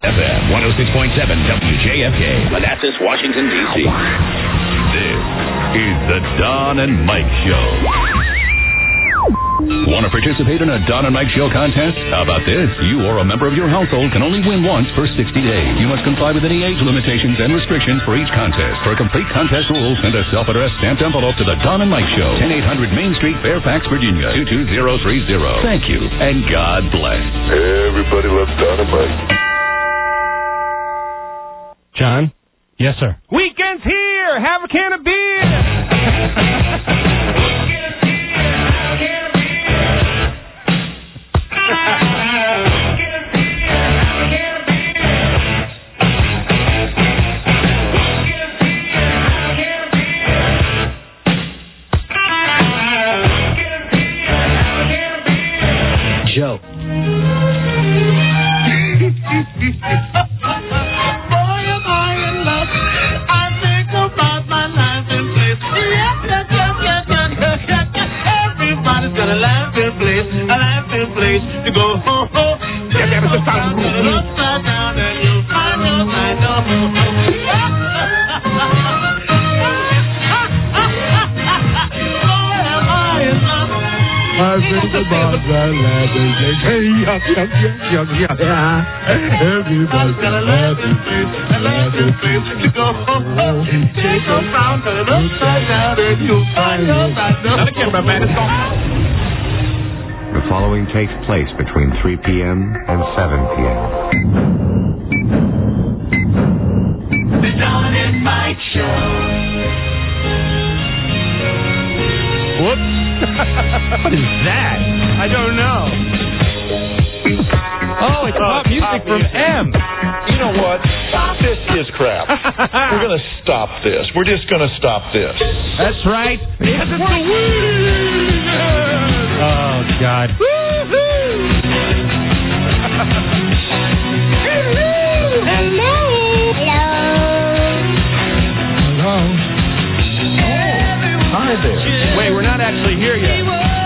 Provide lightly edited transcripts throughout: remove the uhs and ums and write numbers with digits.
FM 106.7 WJFK, Manassas, Washington, D.C. This is the Don and Mike Show. Want to participate in a Don and Mike Show contest? How about this? You or a member of your household can only win once for 60 days. You must comply with any age limitations and restrictions for each contest. For complete contest rules, send a self-addressed stamped envelope to the Don and Mike Show, 10800 Main Street, Fairfax, Virginia, 22030. Thank you, and God bless. Everybody loves Don and Mike. John? Yes, sir. Weekend's here! Have a can of beer! Joe. To go home. Yeah, it's just time to look upside down and you'll find your mind. I think about that laughing place. Hey, yuck. Everybody's gonna laugh and face To go home. Take a pound, turn it upside down and you'll find your mind. Not again, my man. It's gone. The following takes place between 3 p.m. and 7 p.m. The Don and Mike Show. Whoops. What is that? I don't know. Oh, it's pop music from M. You know what? This is crap. We're going to stop this. We're just going to stop this. That's right. Because it's the Oh, God. Hello. Hi there. Wait, we're not actually here yet.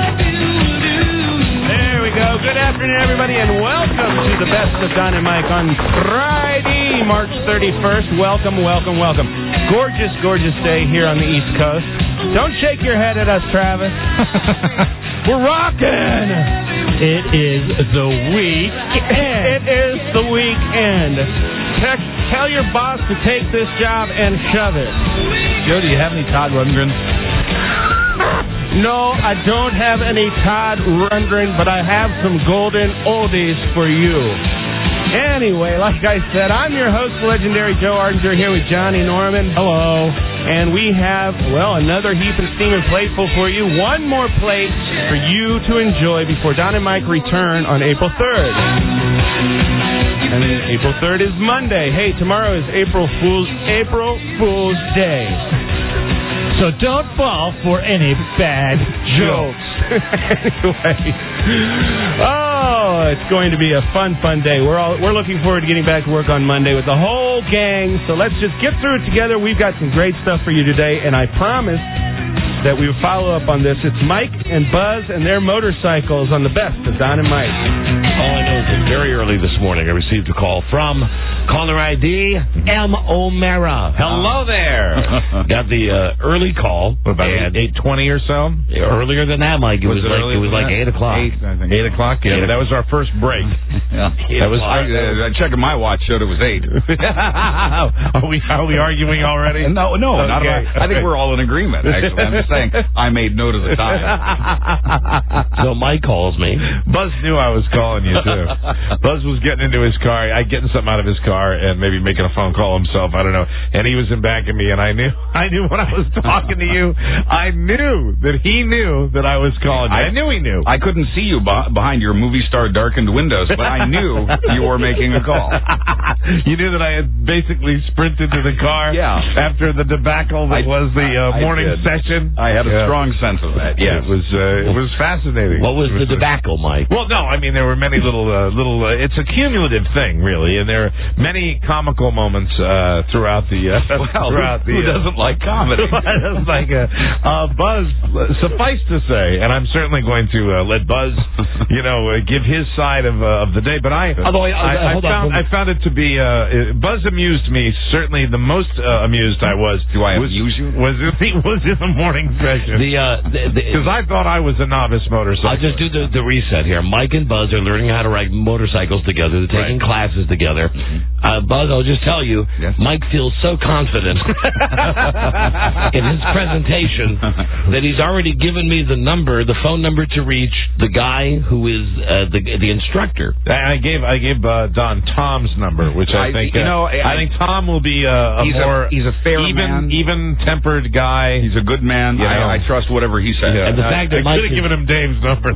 There we go. Good afternoon, everybody, and welcome to the Best of Don and Mike on Friday, March 31st. Welcome. Gorgeous, gorgeous day here on the East Coast. Don't shake your head at us, Travis. We're rocking. It is the weekend. It is the weekend. Tell your boss to take this job and shove it. Joe, do you have any Todd Rundgren? No, I don't have any Todd Rundgren, but I have some golden oldies for you. Anyway, like I said, I'm your host, legendary Joe Ardinger, here with Johnny Norman. Hello. And we have, another heap and steaming plateful for you. One more plate for you to enjoy before Don and Mike return on April 3rd. And April 3rd is Monday. Hey, tomorrow is April Fool's Day. So don't fall for any bad jokes. Anyway, it's going to be a fun day. We're looking forward to getting back to work on Monday with the whole gang. So let's just get through it together. We've got some great stuff for you today, and I promise that we will follow up on this. It's Mike and Buzz and their motorcycles on the Best of Don and Mike. All I know is that very early this morning I received a call from caller ID M. O'Mara. Hello there. Got the early call. About 8:20 or so? Earlier than that, Mike. It was like 8 o'clock. 8 o'clock? Yeah, that was our first break. That was. I checked my watch, showed it was 8. Are we arguing already? No, okay. Not at all. I think we're all in agreement, actually. I'm just saying I made note of the time. So Mike calls me. Buzz knew I was calling you, too. Buzz was getting into his car, getting something out of his car and maybe making a phone call himself, I don't know. And he was in back of me, and I knew when I was talking to you, I knew that he knew that I was calling you. I knew he knew. I couldn't see you behind your movie star darkened windows, but I knew you were making a call. You knew that I had basically sprinted to the car after the debacle that was the morning session. I had a strong sense of that. Yes, it was fascinating. What was the debacle, Mike? Well, no, I mean there were many little. It's a cumulative thing, really, and there are many comical moments throughout the. Who doesn't like comedy? Buzz. Suffice to say, and I'm certainly going to let Buzz, give his side of the day. But I found it to be Buzz amused me. Certainly, the most amused I was. Do I amuse you? Was in the morning session. Because I thought I was a novice motorcyclist. I'll just do the reset here. Mike and Buzz are learning how to ride motorcycles together. They're taking classes together. Buzz, I'll just tell you, Mike feels so confident in his presentation that he's already given me the phone number to reach the guy who is the instructor. I gave Don Tom's number, which I think I think Tom will be he's a fair man, even-tempered guy. He's a good man. I trust whatever he says. Yeah. And the fact that I should have given him Dave's number.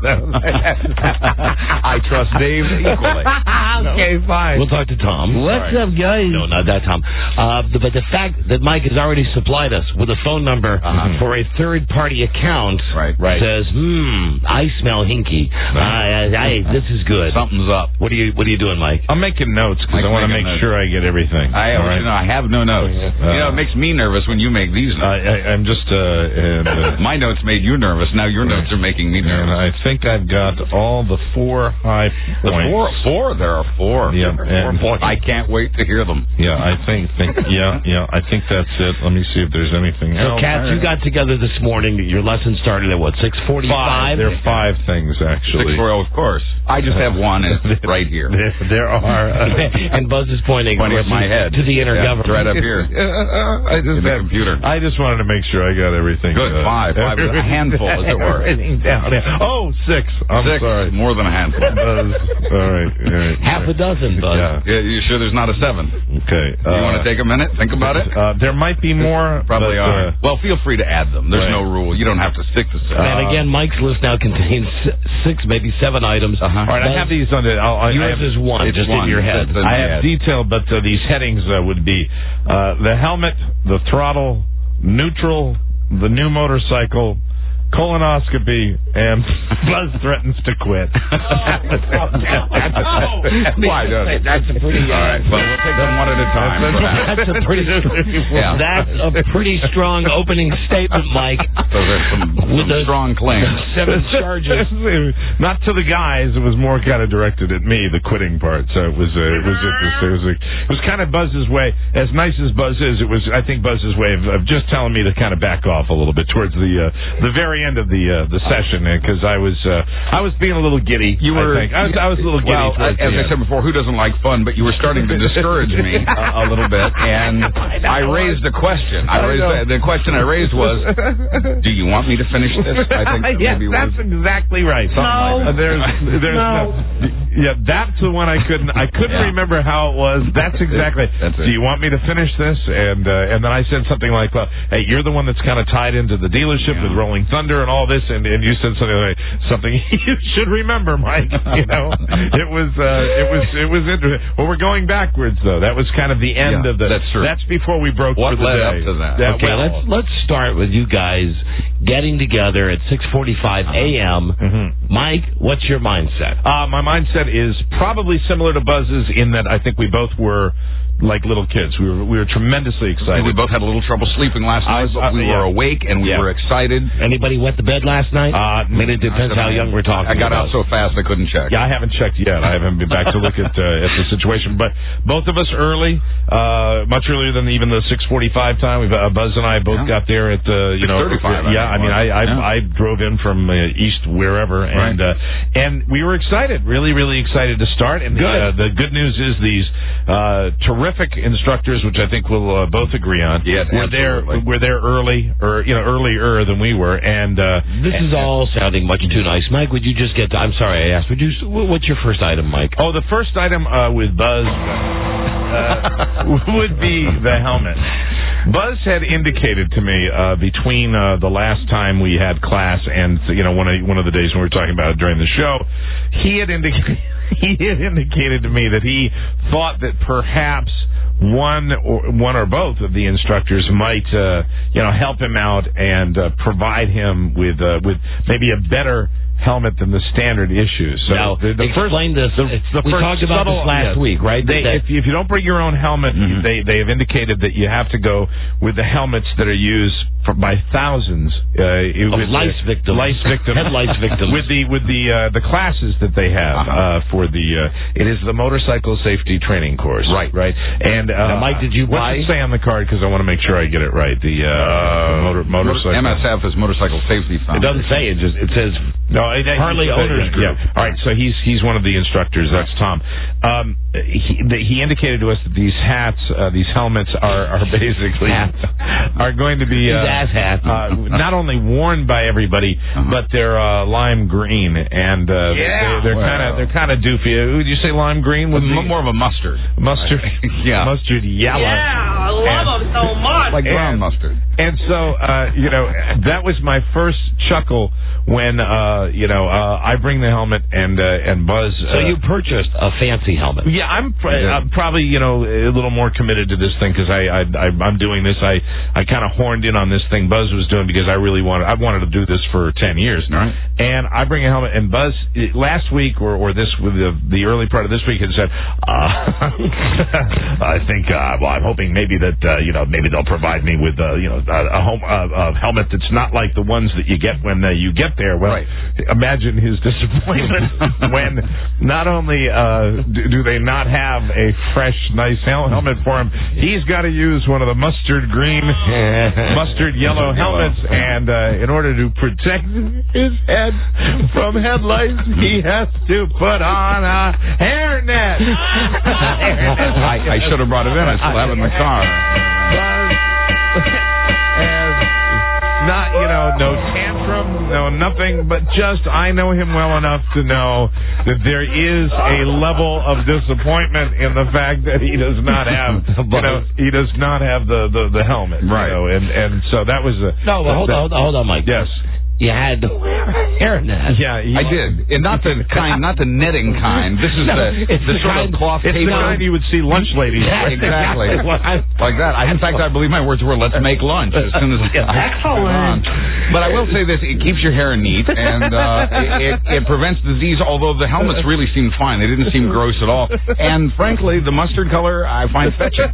I trust Dave equally. Okay, fine. We'll talk to Tom. What's up, guys? No, not that Tom. But the fact that Mike has already supplied us with a phone number for a third-party account says, I smell hinky. This is good. Something's up. What are you doing, Mike? I'm making notes because I want to make sure I get everything. I have no notes. It makes me nervous when you make these notes. I'm just... my notes made you nervous. Now your notes are making me nervous. And I think I've got all the 4 high points. Four? There are 4. Yeah. 4 points. I can't wait to hear them. Yeah, I think I think that's it. Let me see if there's anything else. So, Katz, you got together this morning. Your lesson started at, 6:45? There are 5 things, actually. 6:40, of course. I just have one. It's right here. There are. And Buzz is pointing at my head. To the intergovernment. It's right up here. In the computer. I just wanted to make sure I got everything. Good. 5. A handful, as it were. Everything down. Oh, 6. I'm 6. sorry. More than a handful. All right. Half a dozen, Buzz. Yeah, you sure there's not a 7? Okay. You want to take a minute? Think about it? There might be more. Probably are. Well, feel free to add them. There's no rule. You don't have to stick to 6. And again, Mike's list now contains 6, maybe 7 items. All right, I have these on the... Yours is 1, just in your head. I have detail, but these headings would be the helmet, the throttle, neutral, the new motorcycle, colonoscopy, and Buzz threatens to quit. Why doesn't it? That's a pretty... All right, well, we'll take them one at a time. That's a pretty strong opening statement, Mike. Those are some strong claims. 7 charges. Not to the guys. It was more kind of directed at me, the quitting part. So it was interesting. It was kind of Buzz's way. As nice as Buzz is, it was, I think, Buzz's way of just telling me to kind of back off a little bit towards the very end of the session, because I was being a little giddy. I was a little giddy. Well, as I said before, who doesn't like fun? But you were starting to discourage me a little bit, and I raised a question. The question I raised was, "Do you want me to finish this?" I think that's exactly right. There's that's the one I couldn't remember how it was. That's exactly. Do you want me to finish this? And then I said something like, "Well, hey, you're the one that's kind of tied into the dealership with Rolling Thunder and all this," and you said something you should remember, Mike. It was interesting. Well, we're going backwards though. That was kind of the end of the. That's true. That's before we broke for the day. What led up to that? Okay, let's start with you guys getting together at 6:45 a.m. Mike, what's your mindset? My mindset is probably similar to Buzz's in that I think we both were like little kids. We were tremendously excited. We both had a little trouble sleeping last night, but we were awake and we were excited. Anybody wet the bed last night? I mean, it depends how young we're talking. I got out so fast I couldn't check. Yeah, I haven't checked yet. I haven't been back to look at the situation. But both of us early, much earlier than even the 6:45 time. Buzz and I both got there at 6:35. I drove in from east wherever, and we were excited, really, really excited to start. And the good news is these terrific instructors, which I think we'll both agree on. Yes, we're there early, or earlier than we were, and this is all sounding much too nice. Mike, would you just get? I'm sorry, I asked. What's your first item, Mike? Oh, the first item with Buzz would be the helmet. Buzz had indicated to me between the last time we had class and one of the days when we were talking about it during the show, he had indicated to me that he thought that perhaps one or both of the instructors might help him out and provide him with maybe a better helmet than the standard issue. So now, explain this. We talked about this last week, right? If you don't bring your own helmet, they have indicated that you have to go with the helmets that are used by thousands. Lice victims. Lice victims. Head lice victims. With the classes that they have for the it is the motorcycle safety training course. Right. And Mike, did you buy? What's it say on the card? Because I want to make sure I get it right. The motorcycle MSF is Motorcycle Safety Foundation. It doesn't say it. It says Harley Owners Group. Yeah. All right. So he's one of the instructors. That's Tom. He indicated to us that these hats, these helmets are basically are going to be ass hats. not only worn by everybody, but they're lime green, and they're kind of doofy. Would you say lime green? More of a mustard. Mustard. Yeah. Mustard yellow. Yeah, I love them so much. Like brown mustard. And so, that was my first chuckle when, I bring the helmet and Buzz. So you purchased a fancy helmet. Yeah, I'm probably, a little more committed to this thing because I'm doing this. I kind of horned in on this thing Buzz was doing because I wanted to do this for 10 years. Right. And I bring a helmet, and Buzz last week or this with the early part of this week had said, I think, I'm hoping maybe that maybe they'll provide me with a helmet that's not like the ones that you get when you get there. Well, imagine his disappointment when not only do they not have a fresh, nice helmet for him, he's got to use one of the mustard green, mustard yellow helmets, and in order to protect his head from headlights, he has to put on a hairnet. I should have brought it in. I still have it in the car. Not, no tantrum, no nothing, but just I know him well enough to know that there is a level of disappointment in the fact that he does not have, he does not have the helmet, right? And so that was hold on, Mike. Yes. You had to wear a hairnet. Yeah, I did. And not the netting kind. This is the sort of cloth paper. It's the kind you would see lunch ladies. Yeah, exactly. Like that. In fact, I believe my words were, let's make lunch as soon as excellent. But I will say this, it keeps your hair neat, and it prevents disease, although the helmets really seemed fine. They didn't seem gross at all. And frankly, the mustard color, I find fetching.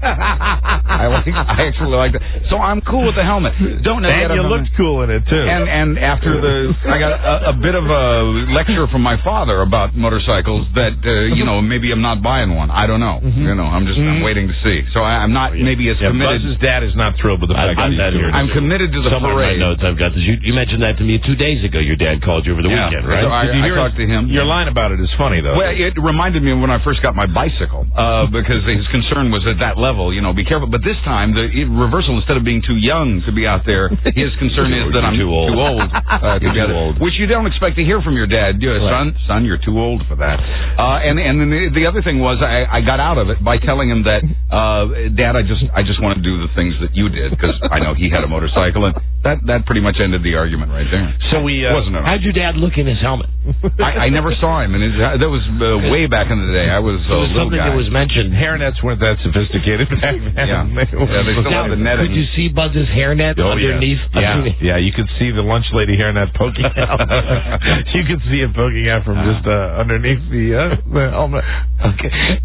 I actually like that. So I'm cool with the helmet. Don't know. And you looked cool in it, too. And after I got a bit of a lecture from my father about motorcycles that, maybe I'm not buying one. I don't know. I'm waiting to see. So I'm not maybe as committed. Buzz's dad is not thrilled with the fact that I'm committed to the parade. Somewhere in my notes I've got this. You mentioned that to me 2 days ago. Your dad called you over the weekend, right? So I talked to him. Your line about it is funny, though. Well, it reminded me of when I first got my bicycle, because his concern was at that level, be careful. But this time, the reversal, instead of being too young to be out there, his concern is that I'm too old. Which you don't expect to hear from your dad. Son, you're too old for that. And then the other thing was I got out of it by telling him that, Dad, I just want to do the things that you did because I know he had a motorcycle, and that pretty much ended the argument right there. So how'd your dad look in his helmet? I never saw him, and that was way back in the day. I was a little guy. That was mentioned. Hairnets weren't that sophisticated back then. They still have the netting. Could you see Buzz's hairnet underneath? Yeah, you could see the lunch lady hairnet poking out. You could see it poking out from just underneath the helmet. Okay.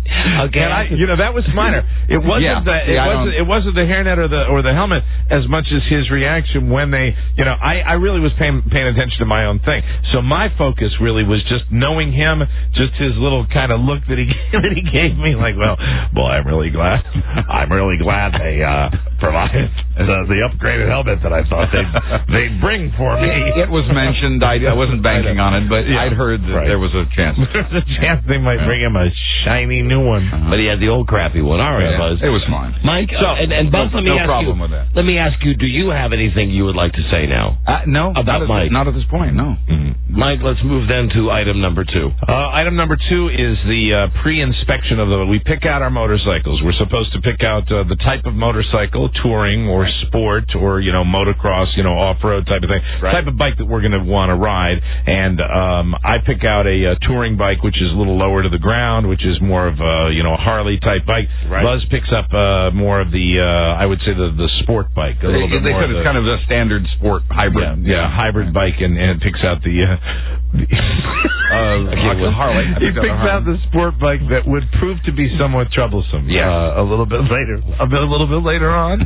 And that was minor. It wasn't it wasn't the hairnet or the helmet as much as his reaction when they. I really was paying attention to my own thing. So my focus really was just knowing him, just his little kind of look that he gave me. Like, well, boy, I'm really glad they provided the upgraded helmet that I thought they'd bring for me. It was mentioned. I wasn't banking on it, but I'd heard that there was a chance. There's a chance they might bring him a shiny new one. But he had the old crappy one. All right, Buzz. It was fine. Mike, and Buzz, let me ask problem you. With that. Let me ask you, do you have anything you would like to say now? No. About Mike? Not at this point, no. Mm-hmm. Mike, let's move then to item number 2. Item number 2 is the pre-inspection of we pick out our motorcycles. We're supposed to pick out the type of motorcycle, touring or sport or, motocross, off-road type of thing. Type of bike that we're going to want to ride. And I pick out a touring bike, which is a little lower to the ground, which is more of a, a Harley type bike. Right. Buzz picks up more of the, I would say the sport bike. A little bit they more said it's kind of the standard sport hybrid. Yeah, hybrid bike, and picks out the Harley. He picks out the sport bike that would prove to be somewhat troublesome. Yeah. A little bit later on.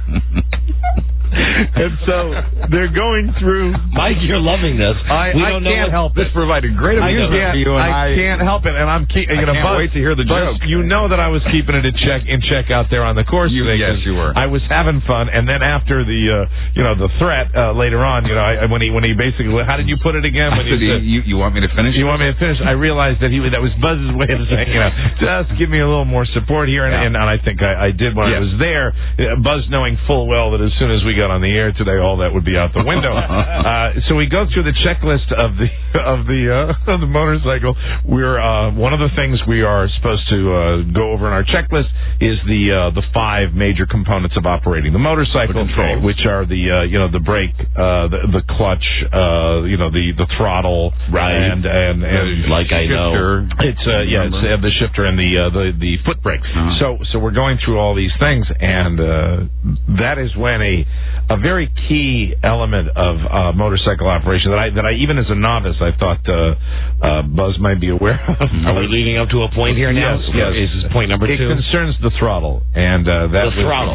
And so they're going through. Mike, you're loving this. I can't help it. This provided great amusement for you, and I can't help it, and I can't wait to hear the joke. You know that I was keeping it in check out there on the course. Yes, you were. I was having fun, and then after the threat later on, when he basically, how did you put it again? When you want me to finish? You want me to finish? I realized that that was Buzz's way of saying, just give me a little more support here, and I think I did when I was there. Buzz knowing full well that as soon as we got on the air today, all that would be out the window. So we go through the checklist of the motorcycle. We're one of the things we are supposed to go over in our checklist is the 5 major components of operating the motorcycle, which are the brake, the clutch, the throttle, right, and like I know, it's the shifter and the foot brake. So we're going through all these things, and that is when a very key element of motorcycle operation that I even as a novice I thought Buzz might be aware of. Are we leading up to a point here now? Yes. Is this point number 2? It concerns the throttle, and that's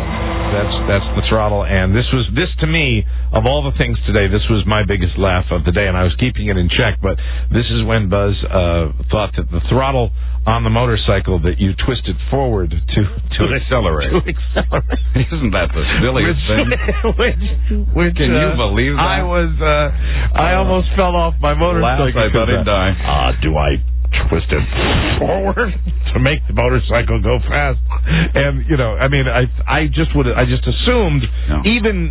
the throttle. And this to me, of all the things today, this was my biggest laugh of the day, and I was keeping it in check. But this is when Buzz thought that the throttle on the motorcycle, that you twist it forward to accelerate. Isn't that the silliest thing? Which can you believe that? I almost fell off my motorcycle. I thought he'd die. Do I twist it forward to make the motorcycle go fast? And I just assumed even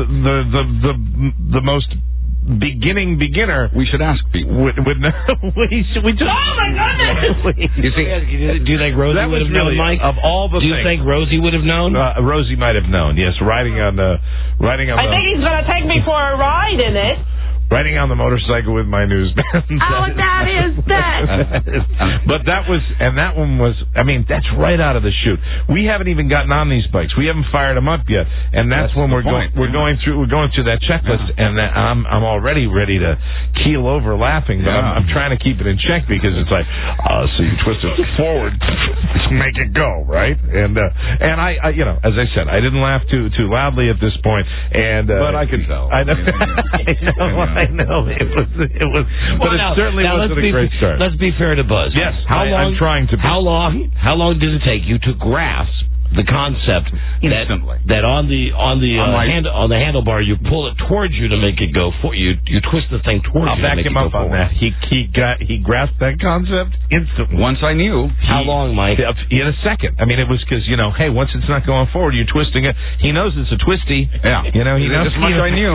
the most beginner. We should ask people. Would know. Oh my goodness! You think? Do you think Rosie would have known, Mike? Of all the things, do you think Rosie would have known? Rosie might have known. Yes, riding on. I think he's going to take me for a ride in it. Riding on the motorcycle with my newsband. Oh, that is that. But that one was, that's right out of the chute. We haven't even gotten on these bikes. We haven't fired them up yet. And that's when we're going through that checklist, and I'm already ready to keel over laughing, but I'm trying to keep it in check because it's like, so you twist it forward to make it go, right? And I as I said, I didn't laugh too loudly at this point, but I could tell. I know. I know it was, but it certainly wasn't a great start. Let's be fair to Buzz. Yes, I'm trying to be. How long did it take you to grasp the concept that on the handlebar you pull it towards you to make it go you twist the thing towards you? I'll back him up on that. He grasped that concept instantly. Once I knew. How long, Mike? In a second. It was because hey, once it's not going forward, you're twisting it. He knows it's a twisty. Yeah. He knows as much I knew.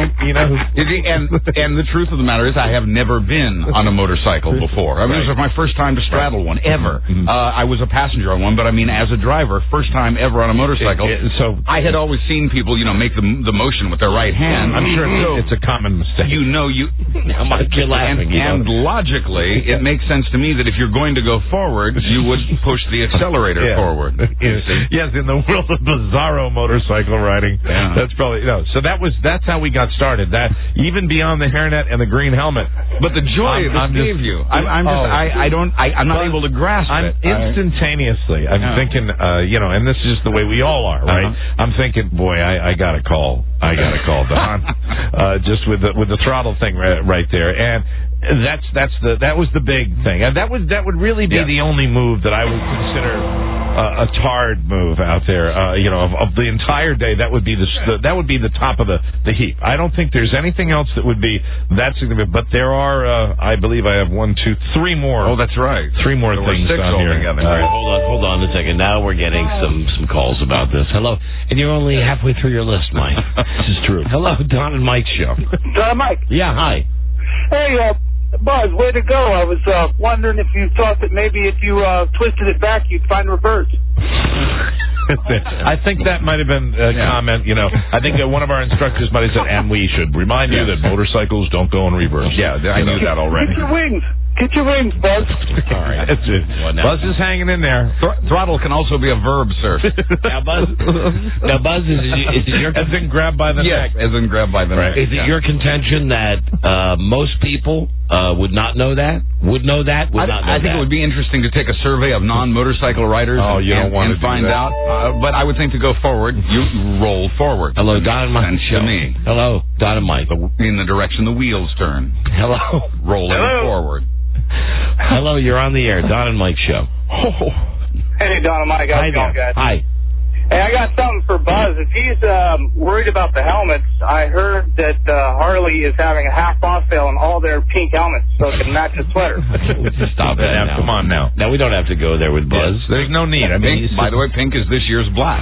And the truth of the matter is, I have never been on a motorcycle before. This was my first time to straddle one ever. I was a passenger on one, but as a driver, first time ever on a motorcycle. So I had always seen people, make the motion with their right hand. I'm sure it's a common mistake. Now, Mike, you're laughing. And logically, it makes sense to me that if you're going to go forward, you would push the accelerator forward. Yes, in the world of bizarro motorcycle riding, that's probably So that's how we got started. That even beyond the hairnet and the green helmet. But the joy this gave you, I'm not able to grasp it. Instantaneously, I'm thinking, and this is just the way we all are, right? I'm thinking, boy, I gotta call Don, just with the throttle thing right there, and that was the big thing, and that would really be the only move that I would consider a tarred move out there. Of the entire day, that would be the top of the heap. I don't think there's anything else that would be that significant. But there are, I believe, I have 1, 2, 3 more. Oh, that's right. 3 more things on here. All right, hold on a second. Now we're getting some calls about this. Hello, and you're only halfway through your list, Mike. This is true. Hello, Don and Mike show. Don and Mike. Yeah, hi. Hey, Buzz, way to go. I was wondering if you thought that maybe if you twisted it back, you'd find reverse. I think that might have been a comment. I think one of our instructors might have said, and we should remind you that motorcycles don't go in reverse. Yeah, I knew that already. Get your wings. Get your wings, Buzz. All right. That's it. Buzz is hanging in there. Throttle can also be a verb, sir. Now, Buzz, is it your... As in grab by the neck. As in grab by the neck. Is it your contention that most people would not know that? Would know that? I think it would be interesting to take a survey of non-motorcycle riders and find out. But I would think to go forward, you roll forward. Hello, Don and Mike. And to me. Hello, Don and Mike. In the direction the wheels turn. Hello. Rolling forward. Hello, you're on the air. Don and Mike show. Hey, Don and Mike. How's it going, guys? Hi. Hey, I got something for Buzz. If he's worried about the helmets, I heard that Harley is having a half-off sale on all their pink helmets so it can match his sweater. Stop that now. Come on now. Now, we don't have to go there with Buzz. Yes, there's no need. I mean, by the way, pink is this year's black.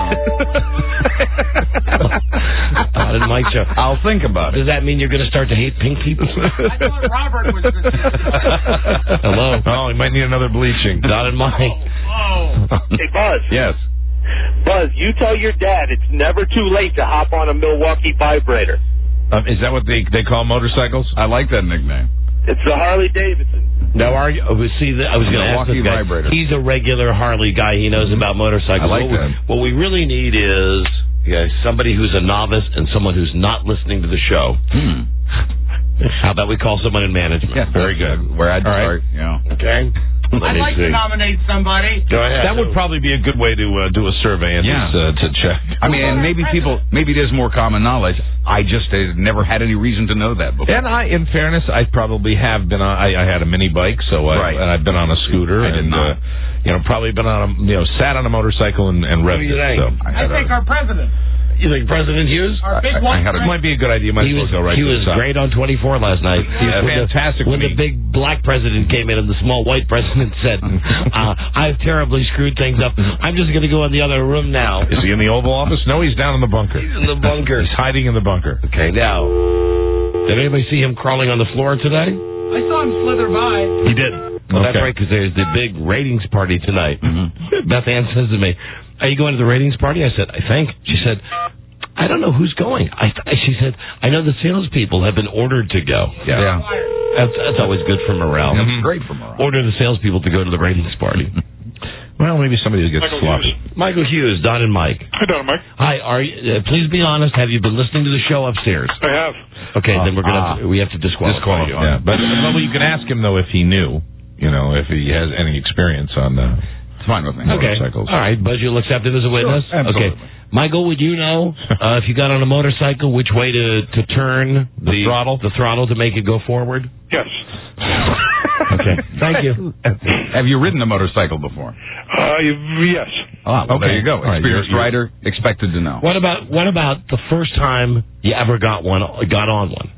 Don and Mike show. I'll think about it. Does that mean you're going to start to hate pink people? I thought Robert was going to Hello. Oh, he might need another bleaching. Don and Mike. Hey, Buzz. Yes. Buzz, you tell your dad it's never too late to hop on a Milwaukee vibrator. Is that what they call motorcycles? I like that nickname. It's the Harley Davidson. Now, I was going to ask this guy. Vibrator. He's a regular Harley guy. He knows about motorcycles. I like that. What we really need is somebody who's a novice and someone who's not listening to the show. How about we call someone in management? Yeah, very good. Where I'd start, Okay. I'd like to nominate somebody. Go ahead. That would probably be a good way to do a survey and to check. I mean, and maybe it is more common knowledge. I just never had any reason to know that before. And in fairness, I probably have been on. I had a mini bike, so and I've been on a scooter, probably been on sat on a motorcycle and revved it. So I think our president. You think President Hughes? Our big one. Might be a good idea. Might as well go right. He was great on 24 last night. He was fantastic. When the big black president came in and the small white president said, I've terribly screwed things up. I'm just going to go in the other room now. Is he in the Oval Office? No, he's down in the bunker. He's in the bunker. He's hiding in the bunker. Okay, now, did anybody see him crawling on the floor today? I saw him slither by. He did. Well, that's right, because there's the big ratings party tonight. Beth Ann says to me, are you going to the ratings party? I said, I think. She said, I don't know who's going. She said, I know the salespeople have been ordered to go. Yeah. That's always good for morale. That's great for morale. Order the salespeople to go to the ratings party. Well, maybe somebody will get sloppy. Michael Hughes, Don and Mike. Hi, Don and Mike. Hi. Please be honest. Have you been listening to the show upstairs? I have. Okay, then we have to disqualify you. Yeah, but you can ask him though if he knew, if he has any experience on it's fine with me. Motorcycles. All right, Buzz, you'll accept it as a witness. Sure, absolutely. Okay. Michael, would you know if you got on a motorcycle which way to turn the throttle to make it go forward? Yes. Okay. Thank you. Have you ridden a motorcycle before? Yes. Well, there you go. Experienced rider, expected to know. What about the first time you ever got on one?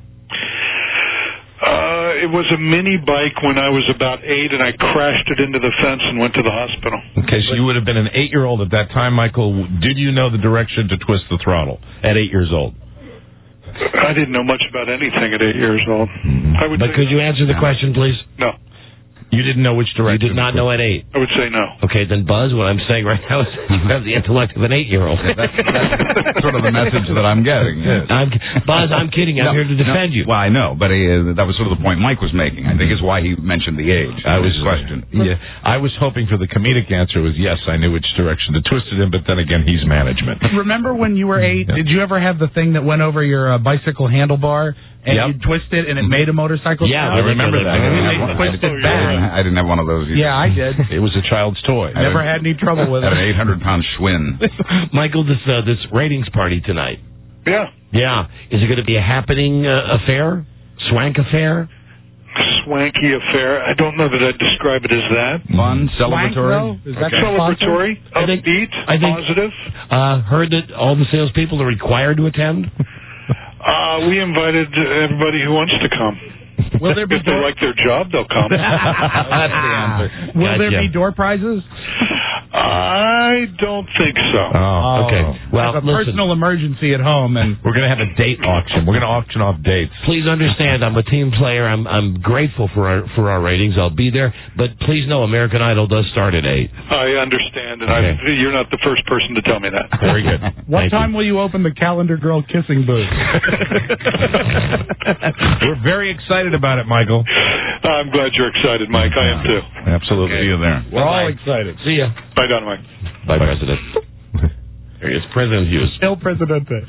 It was a mini bike when I was about 8, and I crashed it into the fence and went to the hospital. Okay, so you would have been an 8-year-old at that time, Michael. Did you know the direction to twist the throttle at 8 years old? I didn't know much about anything at 8 years old. But could you answer the question, please? No. You didn't know which direction? You did not know at 8? I would say no. Okay, then, Buzz, what I'm saying right now is you have the intellect of an 8-year-old. That's sort of the message that I'm getting. Yes. Buzz, I'm kidding. I'm here to defend you. Well, I know, but that was sort of the point Mike was making. I think is why he mentioned the age. I was question. Yeah, I was hoping for the comedic answer was yes, I knew which direction to twist it in, but then again, he's management. Remember when you were 8? Did you ever have the thing that went over your bicycle handlebar? And you twist it, and it made a motorcycle sound? I remember that. Twist it back. I didn't have one of those either. Yeah, I did. It was a child's toy. Never had any trouble with it. An 800-pound Schwinn. Michael, this ratings party tonight. Yeah. Yeah. Is it going to be a happening affair? Swank affair? Swanky affair. I don't know that I'd describe it as that. Fun, celebratory. Is that celebratory? Upbeat? Positive? Heard that all the salespeople are required to attend? We invited everybody who wants to come. Will there be if they like their job, they'll come. That's the answer. Will there be door prizes? I don't think so. Oh, okay. Well, I have a personal emergency at home, and we're going to have a date auction. We're going to auction off dates. Please understand, I'm a team player. I'm grateful for our ratings. I'll be there, but please know, American Idol does start at 8. I understand, and you're not the first person to tell me that. Very good. What time will you open the Calendar Girl kissing booth? We're very excited about it, Michael. I'm glad you're excited, Mike. I am too. Absolutely. See you there. We're all excited. See ya. Bye, Don Mike. Bye, President. There he is, President Hughes. El Presidente.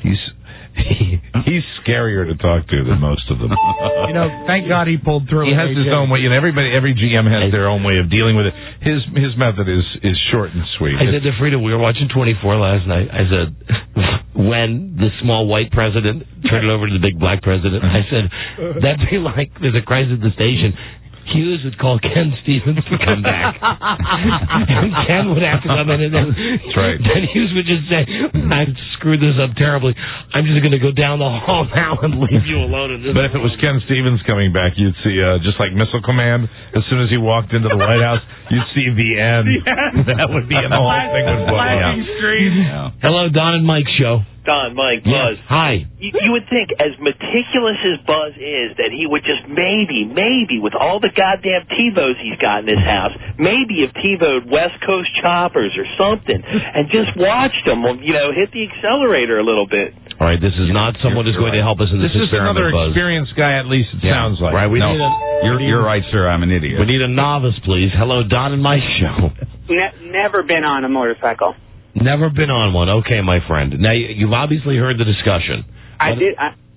He's scarier to talk to than most of them. You know, thank God he pulled through. He has his own way. You know, every GM has their own way of dealing with it. His method is short and sweet. I said to Frida, we were watching 24 last night. I said, when the small white president turned it over to the big black president, I said, that'd be like there's a crisis at the station. Hughes would call Ken Stevens to come back. And Ken would have to come in, and then, then Hughes would just say, I screwed this up terribly. I'm just going to go down the hall now and leave you alone. In this but if it was Ken Stevens coming back, you'd see, just like Missile Command, as soon as he walked into the White House, you'd see the end. That would be, and the whole thing would blow up. Hello, Don and Mike show. Don, Mike, Buzz. Hi. You would think, as meticulous as Buzz is, that he would just maybe, with all the goddamn TiVos he's got in his house, maybe have TiVo'd West Coast choppers or something, and just watched them, hit the accelerator a little bit. All right, this is not someone who's going to help us in this experiment, This is another Buzz. experienced guy, at least it sounds like. Right, You're right, sir. I'm an idiot. We need a novice, please. Hello, Don and Mike show. Never been on a motorcycle. Never been on one. Okay, my friend. Now, you've obviously heard the discussion. I did.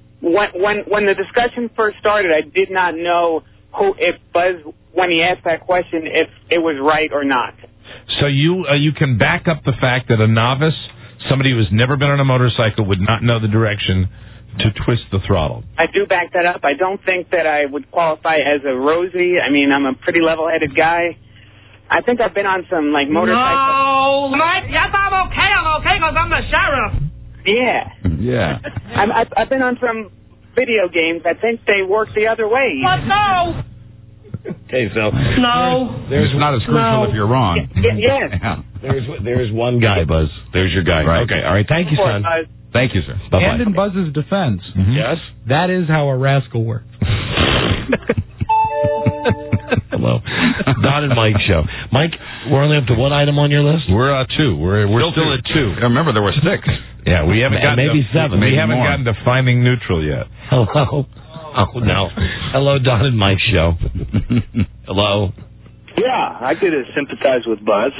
When the discussion first started, I did not know if Buzz, when he asked that question, if it was right or not. So you can back up the fact that a novice, somebody who's never been on a motorcycle, would not know the direction to twist the throttle. I do back that up. I don't think that I would qualify as a Rosie. I mean, I'm a pretty level-headed guy. I think I've been on some, motorcycles. No, Mike, yes, I'm okay because I'm the sheriff. Yeah. I've been on some video games. I think they work the other way. What? No. Okay, so... No. It's not as crucial if you're wrong. Yes. There's one guy, Buzz. There's your guy. Right. Okay, all right. Thank you, son. Thank you, sir. And in Buzz's defense, yes, that is how a rascal works. Hello. Don and Mike show. Mike, we're only up to what item on your list? We're two. We're still at two. Remember, there were 6. Yeah, we haven't gotten maybe 7. We haven't gotten to finding neutral yet. Hello. Oh, no. Hello, Don and Mike show. Hello. Yeah, I could sympathize with Buzz.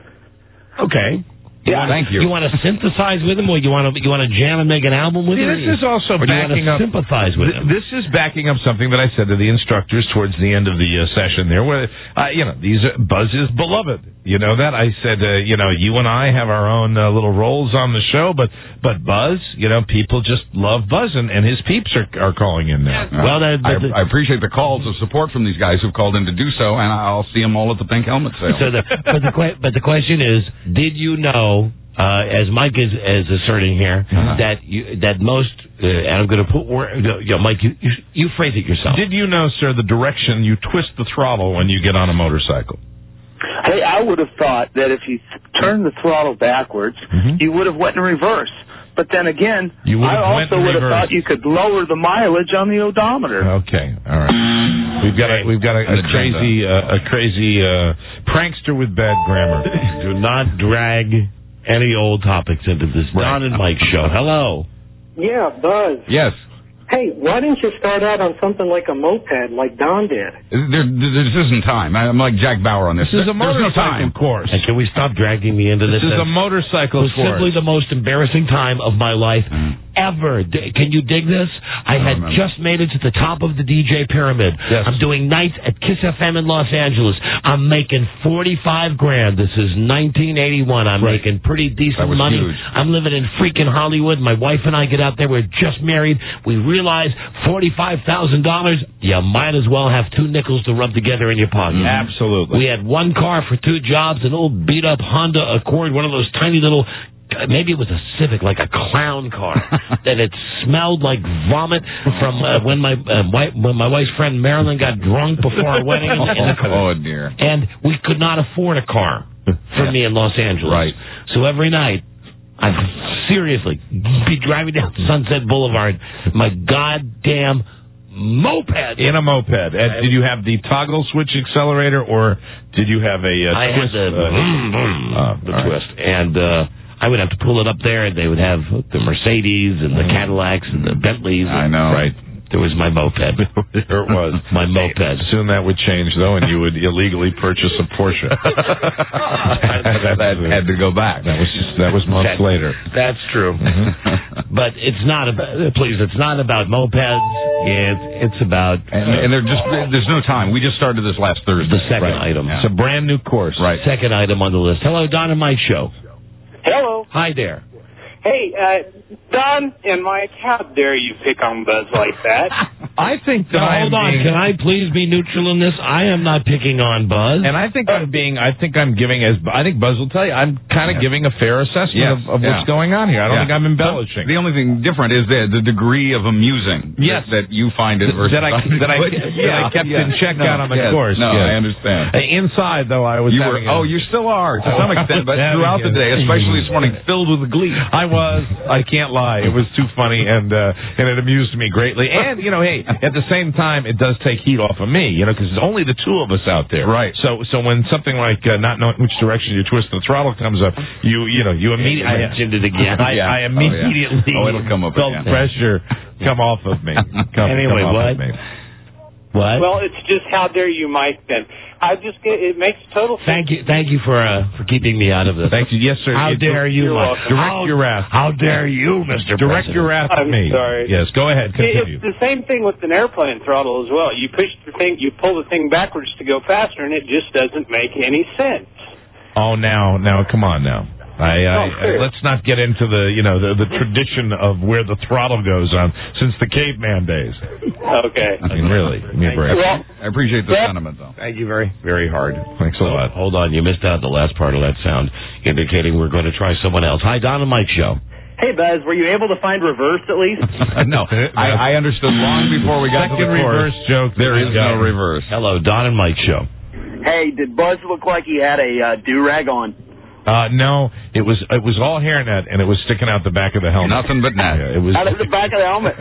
Okay. Thank you. You want to synthesize with him, or you want to jam and make an album with him? This is also backing up. Sympathize with him. This is backing up something that I said to the instructors towards the end of the session there, where these Buzz is beloved. You know that I said. You and I have our own little roles on the show, but Buzz, people just love Buzz, and his peeps are calling in now. Well, I appreciate the calls of support from these guys who've called in to do so, and I'll see them all at the Pink Helmet sale. So but the question is, did you know? As Mike is asserting here, that most, and I'm going to put Mike, you phrase it yourself. Did you know, sir, the direction you twist the throttle when you get on a motorcycle? Hey, I would have thought that if you turned the throttle backwards, you would have went in reverse. But then again, I also would have thought you could lower the mileage on the odometer. Okay, all right. We've got a crazy prankster with bad grammar. Do not drag any old topics into this Don and Mike show. Hello. Yeah, Buzz. Yes. Hey, why didn't you start out on something like a moped like Don did? This isn't time. I'm like Jack Bauer on this. This is a motorcycle course. And can we stop dragging me into this? This is a motorcycle course. Simply the most embarrassing time of my life ever. Can you dig this? I had just made it to the top of the DJ pyramid. Yes. I'm doing nights at Kiss FM in Los Angeles. I'm making $45,000. This is 1981. I'm making pretty decent money. Huge. I'm living in freaking Hollywood. My wife and I get out there. We're just married. We realize $45,000. You might as well have 2 nickels to rub together in your pocket. Absolutely. We had 1 car for 2 jobs, an old beat-up Honda Accord, one of those tiny little. Maybe it was a Civic, like a clown car, that it smelled like vomit from when my wife's friend Marilyn got drunk before our wedding. Oh, dear. And we could not afford a car for me in Los Angeles. Right. So every night, I'd seriously be driving down Sunset Boulevard, my goddamn moped. In a moped. Did you have the toggle switch accelerator, or did you have a twist? I had the twist. And I would have to pull it up there, and they would have the Mercedes and the Cadillacs and the Bentleys. I know. Right. There was my moped. There it was. My moped. Soon that would change, though, and you would illegally purchase a Porsche. that had to go back. That was months later. That's true. But it's not about. Please, it's not about mopeds. It's about. And there's no time. We just started this last Thursday. The second item. It's a brand new course. Right. Second item on the list. Hello, Don and Mike Show. Hello. Hi there. Hey, Don and Mike, how dare you pick on Buzz like that? I think that hold on. Can I please be neutral in this? I am not picking on Buzz. And I think I think Buzz will tell you, I'm kind of giving a fair assessment of what's going on here. I don't think I'm embellishing. The only thing different is the degree of amusing that you find it versus that I kept in check out on the course. No, I understand. Inside, though, I was you still are, to some extent, but throughout the day, especially this morning, filled with glee. I can't lie. It was too funny, and it amused me greatly. And, hey, at the same time, it does take heat off of me, because it's only the two of us out there. Right. So when something like not knowing which direction you twist the throttle comes up, you immediately... I mentioned it again. I immediately it'll come up felt again. pressure come off of me. Anyway, what? What? Well, it's just how dare you, Mike, then. It makes total sense. Thank you for keeping me out of this. Thank you. Yes, sir. How dare you, Mike? Direct your wrath. How dare you, Mr. Direct your wrath at me. Sorry. Yes, go ahead. Continue. It's the same thing with an airplane throttle as well. You push the thing, you pull the thing backwards to go faster, and it just doesn't make any sense. Oh, now, come on now. Let's not get into the tradition of where the throttle goes on since the caveman days. Okay. I mean, really. I appreciate the sentiment, though. Thank you very, very hard. Thanks a lot. Hold on. You missed out the last part of that sound, indicating we're going to try someone else. Hi, Don and Mike Show. Hey, Buzz, were you able to find reverse at least? No. I understood long before we got to the reverse joke. There is no reverse. Hello, Don and Mike Show. Hey, did Buzz look like he had a do-rag on? No, it was all hairnet, and it was sticking out the back of the helmet. Nothing but net. Yeah, it was out of the back of the helmet.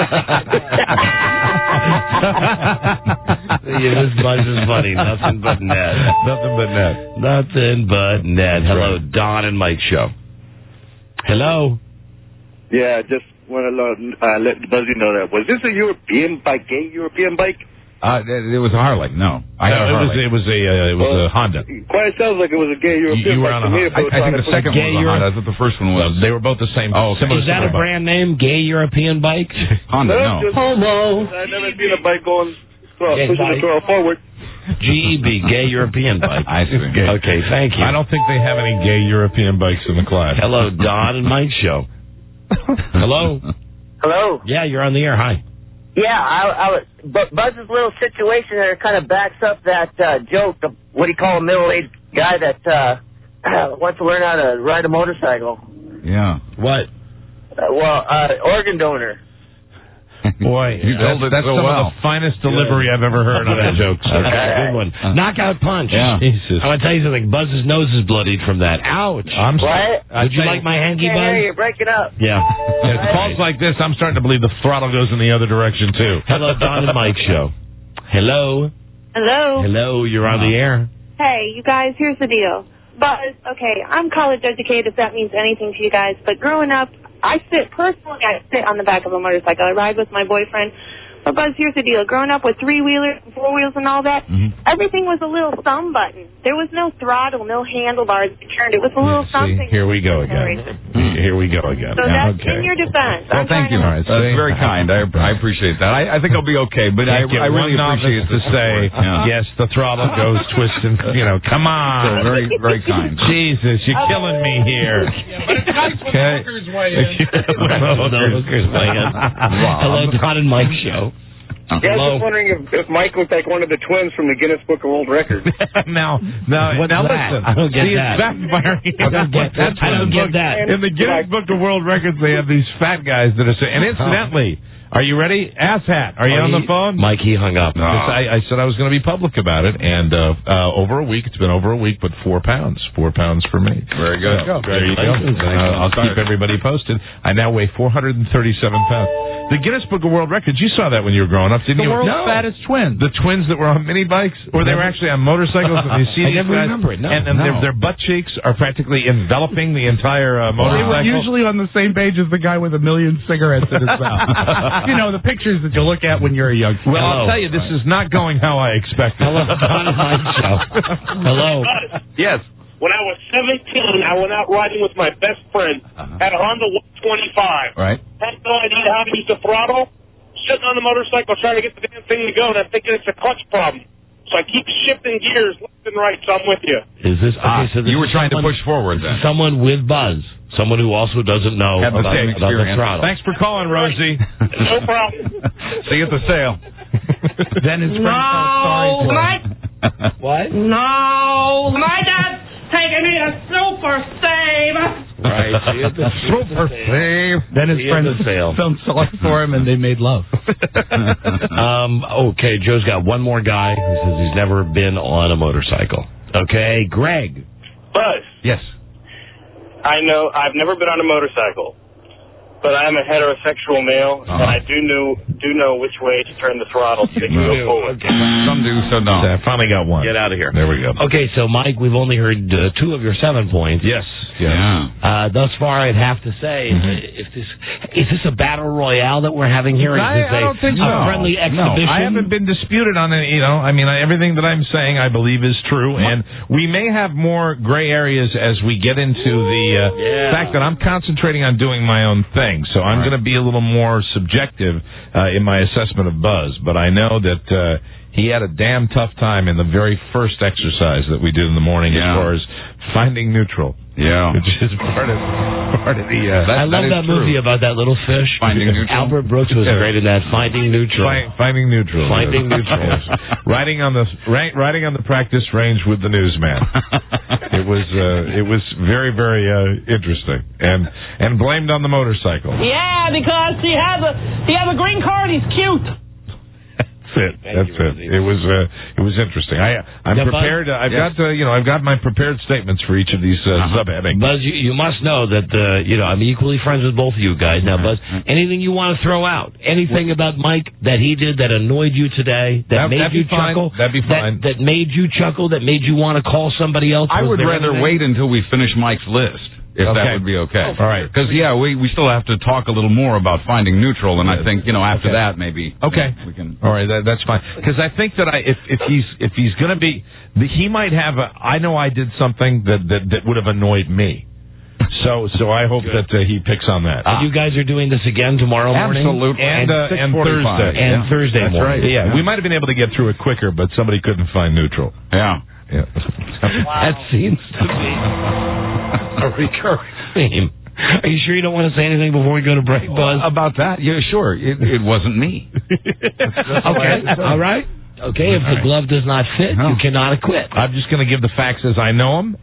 This Buzz is funny. Nothing but net. Nothing but net. Nothing but net. Hello, Don and Mike Show. Hello. Yeah, just want to let Buzzy know that. Was this a gay European bike? It was a Harley. No, it was a Honda. Quite sounds like it was a gay European. You were on a Honda. I think the second one was a Honda. I thought the first one was. They were both the same. Oh, is that a brand name? Gay European bike? Honda. No. Homo. I've never seen a bike going pushing the throttle forward. GEB, gay European bike. I see. Okay, thank you. I don't think they have any gay European bikes in the class. Hello, Don and Mike Show. Hello. Hello. Yeah, you're on the air. Hi. Yeah, but Buzz's little situation there kind of backs up that joke of what do you call a middle-aged guy that wants to learn how to ride a motorcycle. Yeah. What? Organ donor. Boy, that's so some of the finest delivery I've ever heard on that joke. Good one. Knockout punch. Yeah. Jesus. I'm going to tell you something. Buzz's nose is bloodied from that. Ouch. I'm sorry. What? Would you like my hanky, Buzz? Buzz? You're breaking up. Yeah. Calls like this, I'm starting to believe the throttle goes in the other direction, too. Hello, Don and Mike Show. Hello. Hello. Hello, you're on the air. Hey, you guys, here's the deal. Buzz, okay, I'm college educated, if that means anything to you guys, but growing up, I sit on the back of a motorcycle. I ride with my boyfriend. But, Buzz, here's the deal. Growing up with three-wheelers and four-wheels and all that, everything was a little thumb button. There was no throttle, no handlebars turned. It was a little something. Here we go again. Here we go again. So that's in your defense. Well, thank you. That's very kind. I appreciate that. I think I'll be okay, but I really appreciate to say, yes, the throttle goes twisting. Come on. So very, very kind. Jesus, you're killing me here. But it's nice when the hookers weigh in. Hello, Don and Mike Show. Yeah, I was just wondering if Mike looked like one of the twins from the Guinness Book of World Records. now listen. I don't get that. I don't get that. In the Guinness Book of World Records, they have these fat guys that are saying, and incidentally, are you ready? Ass hat. Are you on the phone? Mike, he hung up. I said I was going to be public about it, and over a week, it's been over a week, but 4 pounds. 4 pounds for me. Very good. There you go. I'll keep everybody posted. I now weigh 437 pounds. The Guinness Book of World Records, you saw that when you were growing up, didn't you? The world's fattest twins. The twins that were on mini bikes? Or they were actually on motorcycles? And you see I never remember it. No, and their butt cheeks are practically enveloping the entire motorcycle. They were usually on the same page as the guy with 1 million cigarettes in his mouth. You know, the pictures that you look at when you're a young kid. Well, I'll tell you, this is not going how I expected. Hello, Don and Mike Show. Hello. Yes. When I was 17, I went out riding with my best friend. Had a Honda 125. Right. Had no idea how to use the throttle. Sitting on the motorcycle trying to get the damn thing to go, and I'm thinking it's a clutch problem. So I keep shifting gears left and right, so I'm with you. Is this okay? So this you were trying to push forward then. Someone with buzz. Someone who also doesn't know Have about the throttle. Thanks for calling, Rosie. No problem. See you at the sale. Then his friend tells stories. Mike. What? No, my dad's taking me to Super Save. Right. Super Save. Then his friends felt sorry for him and they made love. Okay, Joe's got one more guy who says he's never been on a motorcycle. Okay, Greg. Buzz. Yes. I know I've never been on a motorcycle, but I'm a heterosexual male, and I do know which way to turn the throttle to make it go forward. Okay. Some do, some don't. I finally got one. Get out of here. There we go. Okay, so Mike, we've only heard 2 of your 7 points. Yes. Yeah. Thus far, I'd have to say, is this a battle royale that we're having here? Is this I don't think so. a friendly exhibition? No, I haven't been disputed on it. You know, I mean, everything that I'm saying, I believe is true, and we may have more gray areas as we get into the fact that I'm concentrating on doing my own thing. So I'm going to be a little more subjective in my assessment of Buzz, but I know that he had a damn tough time in the very first exercise that we did in the morning as far as finding neutral. Yeah. Which is part of the... I love that movie about that little fish. Finding Neutral. Albert Brooks was great in that. Finding Neutral. Finding Neutral. Finding Neutral. Riding on the practice range with the newsman. It was very, very interesting and blamed on the motorcycle. Yeah, because he has a green card. He's cute. That's it. It was interesting. I'm prepared. I've got my prepared statements for each of these subheadings. Buzz, you must know that I'm equally friends with both of you guys. Now, Buzz, anything you want to throw out, anything about Mike that he did that annoyed you today, that made you chuckle, that'd be fine. That made you chuckle, that made you want to call somebody else. I would rather wait until we finish Mike's list. If that would be okay. All right. Because, we still have to talk a little more about finding neutral, and I think, after that, maybe... Okay. We can... All right, that's fine. Because I think that if he's going to be... He might have I know I did something that would have annoyed me. So I hope that he picks on that. You guys are doing this again tomorrow morning? Absolutely. And Thursday. And Thursday That's morning. Right. Yeah, we might have been able to get through it quicker, but somebody couldn't find neutral. Yeah. That seems to be a recurring theme. Are you sure you don't want to say anything before we go to break, Buzz? About that? Yeah, sure. It wasn't me. Okay. All right. Okay, if the glove does not fit, you cannot acquit. I'm just going to give the facts as I know them,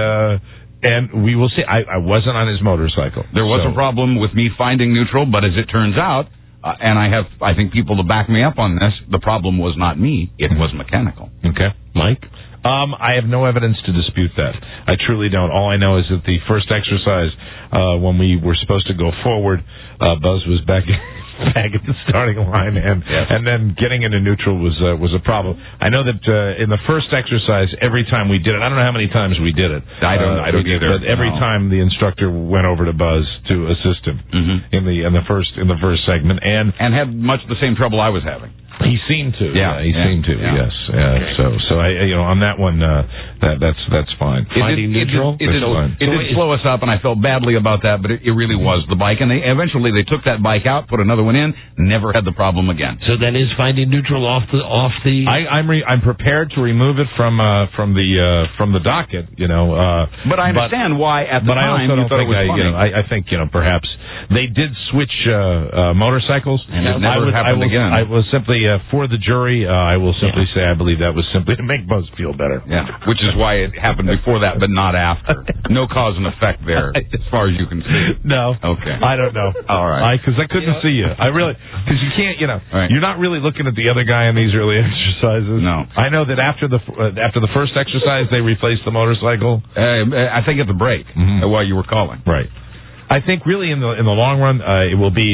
and we will see. I wasn't on his motorcycle. There was a problem with me finding neutral, but as it turns out, and I think people to back me up on this, the problem was not me. It was mechanical. Okay. Mike? I have no evidence to dispute that. I truly don't. All I know is that the first exercise, when we were supposed to go forward, Buzz was back at the starting line, and then getting into neutral was a problem. I know that in the first exercise, every time we did it, I don't know how many times we did it. I don't either. But every time the instructor went over to Buzz to assist him in the first segment, and had much the same trouble I was having. He seemed to. He seemed to. Yeah. Yes. So I, on that one, that's fine. Finding neutral. It did slow us up, and I felt badly about that. But it really was the bike, and eventually they took that bike out, put another one in, never had the problem again. So then, is finding neutral off the? I'm prepared to remove it from the docket. But I understand why at the time you thought it was funny. I think perhaps they did switch motorcycles, and it never happened again. I will simply. For the jury, I will simply say I believe that was simply to make Buzz feel better. Yeah, which is why it happened before that, but not after. No cause and effect there, as far as you can see. No. Okay. I don't know. All right. Because I couldn't see you. Because you can't, you're not really looking at the other guy in these early exercises. No. I know that after the first exercise, they replaced the motorcycle. I think at the break, while you were calling. Right. I think really in the long run, it will be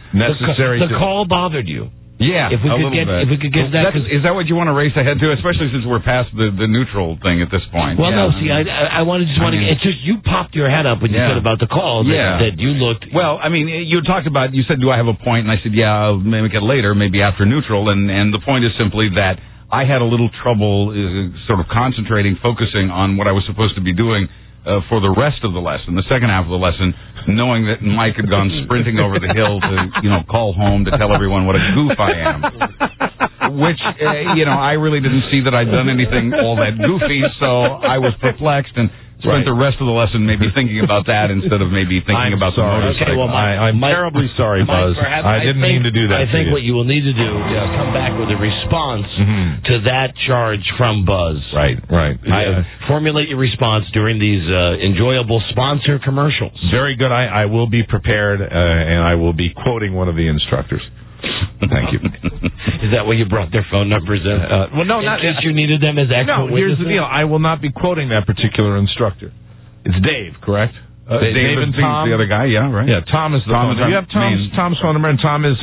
necessary. The call bothered you. Yeah, if we could get that. Is that what you want to race ahead to? Especially since we're past the neutral thing at this point. Well, no. See, I wanted it's just you popped your head up when you said about the call that you looked. Well, I mean, you talked about. You said, "Do I have a point?" And I said, "Yeah, I'll make it later, maybe after neutral." And the point is simply that I had a little trouble sort of concentrating, focusing on what I was supposed to be doing for the rest of the lesson, the second half of the lesson, knowing that Mike had gone sprinting over the hill to, call home to tell everyone what a goof I am. Which, I really didn't see that I'd done anything all that goofy, so I was perplexed and spent the rest of the lesson maybe thinking about that instead of maybe thinking about the motorcycle. Okay, well, I'm terribly sorry, Buzz. I didn't mean to do that. I think what you will need to do is come back with a response to that charge from Buzz. Right. Formulate your response during these enjoyable sponsor commercials. Very good. I will be prepared, and I will be quoting one of the instructors. Thank you. Is that why you brought their phone numbers in? Well, no, not in case you needed them as actual No, here's the deal. I will not be quoting that particular instructor. It's Dave, correct? Dave and Tom, the other guy, yeah, right? Yeah, Tom is the phone number. You have Tom's phone number, and Tom is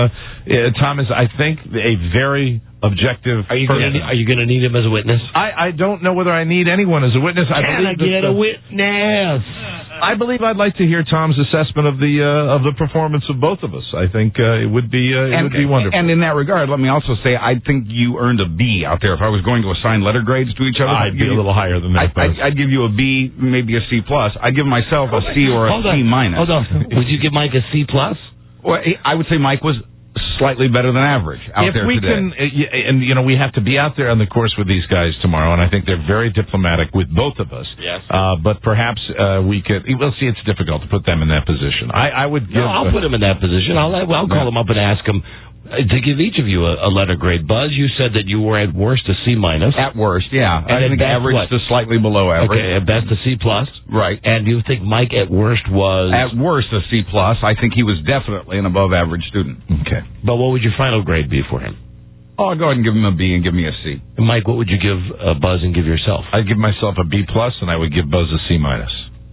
I think, a very objective person. Are you going to need him as a witness? I don't know whether I need anyone as a witness. Can I get a witness? I believe I'd like to hear Tom's assessment of the performance of both of us. I think it would be wonderful. And in that regard, let me also say I think you earned a B out there. If I was going to assign letter grades to each other, I'd be a little higher than that. I'd give you a B, maybe a C plus. I'd give myself a C or a C minus. Hold on. Would you give Mike a C plus? Well, I would say Mike was slightly better than average out there today. We have to be out there on the course with these guys tomorrow, and I think they're very diplomatic with both of us. Yes. But perhaps we could. We'll see. It's difficult to put them in that position. I would give. No, I'll put them in that position. I'll call them up and ask them to give each of you a letter grade. Buzz, you said that you were at worst a C minus. At worst, yeah. And I think average to slightly below average. Okay, at best a C plus. Right. And you think Mike at worst was? At worst a C plus. I think he was definitely an above average student. Okay. But what would your final grade be for him? Oh, I'll go ahead and give him a B and give me a C. And Mike, what would you give Buzz and give yourself? I'd give myself a B plus, and I would give Buzz a C minus.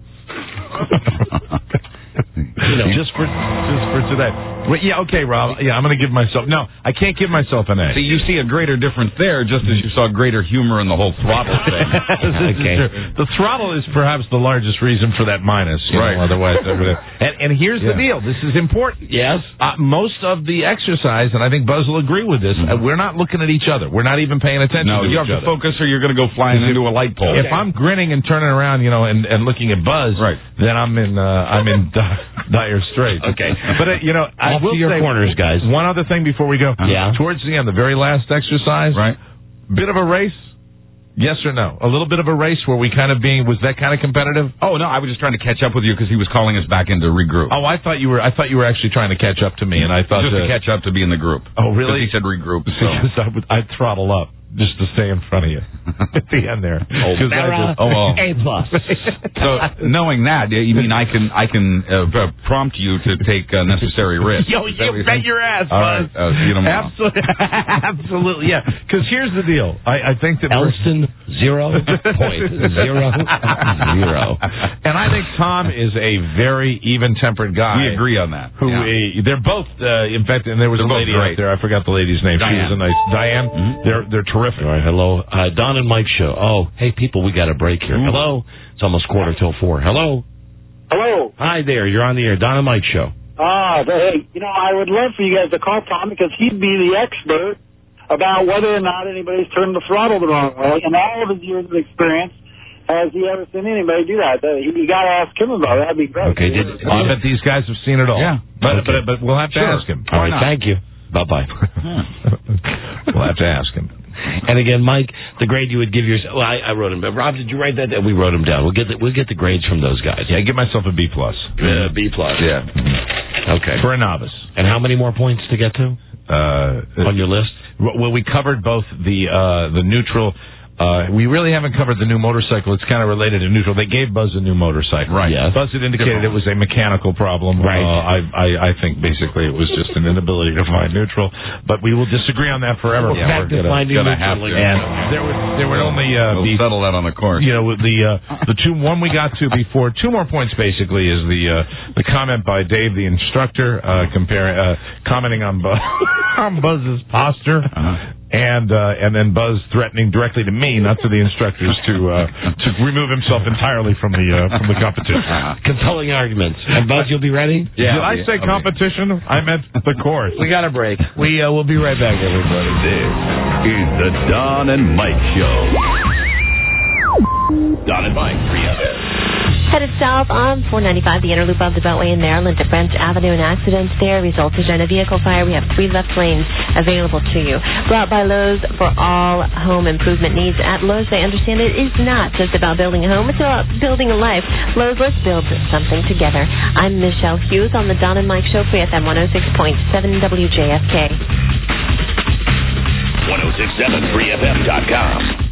Just for today. Well, yeah, okay, Rob. Yeah, I'm going to give myself. No, I can't give myself an A. See, you see a greater difference there, just as you saw greater humor in the whole throttle thing. Okay. The throttle is perhaps the largest reason for that minus. Right. Otherwise, and here's the deal. This is important. Yes. Most of the exercise, and I think Buzz will agree with this. We're not looking at each other. We're not even paying attention. No, to you each have other. to focus, or you're going to go flying into a light pole. If I'm grinning and turning around, and looking at Buzz, then I'm in dire straits. Okay. But I will your say corners, guys. One other thing before we go. Yeah. Towards the end, the very last exercise. Right. Bit of a race. Yes or no? A little bit of a race where we was that kind of competitive? Oh no, I was just trying to catch up with you because he was calling us back in to regroup. Oh, I thought you were actually trying to catch up to me, and I thought just to catch up to be in the group. Oh, really? He said regroup. So. I'd throttle up just to stay in front of you at the end there. A plus. So knowing that, you mean I can prompt you to take necessary risks? Yo, you bet your ass, Buzz. Right. See you tomorrow. Absolutely, yeah. Because here's the deal. I think that Elston 0.00. And I think Tom is a very even-tempered guy. We agree on that. They're both, in fact, and there was a lady out there. I forgot the lady's name. Diane. She was a nice Diane. Mm-hmm. They're terrific. All right, hello. Don and Mike show. Oh, hey, people, we got a break here. Hello. It's almost 3:45. Hello. Hello. Hi there. You're on the air. Don and Mike show. Hey, I would love for you guys to call Tom because he'd be the expert about whether or not anybody's turned the throttle the wrong way. In all of his years of experience, has he ever seen anybody do that? You got to ask him about it. That'd be great. Okay. I bet these guys have seen it all. Yeah. But we'll have to ask him. All right. Thank you. Bye-bye. We'll have to ask him. And again, Mike, the grade you would give yourself. Well, I wrote them down. Rob, did you write that down? We wrote them down. We'll get the grades from those guys. Yeah, I give myself a B plus. B plus. Yeah. Okay. For a novice. And how many more points to get to on your list? Well, we covered both the neutral. We really haven't covered the new motorcycle. It's kind of related to neutral. They gave Buzz a new motorcycle. Right. Yes. Buzz had indicated it was a mechanical problem. Right. I think basically it was just an inability to find neutral. But we will disagree on that forever. Back to finding neutral again. And there would only we'll settle that on the course. You know, the one we got to before. 2 more points basically is the comment by Dave, the instructor, commenting on Buzz's posture. And then Buzz threatening directly to me, not to the instructors, to remove himself entirely from the competition. Compelling arguments. And Buzz, you'll be ready? Yeah. Did I say competition? I meant the course. We got a break. We'll be right back, everybody. This is the Don and Mike Show. Don and Mike, 3FM. Headed south on 495, the inner loop of the Beltway in Maryland to French Avenue. An accident there resulted in a vehicle fire. We have 3 left lanes available to you. Brought by Lowe's for all home improvement needs. At Lowe's, they understand it is not just about building a home, it's about building a life. Lowe's, let's build something together. I'm Michelle Hughes on the Don and Mike Show for FM 106.7 WJFK. 1067freefm.com.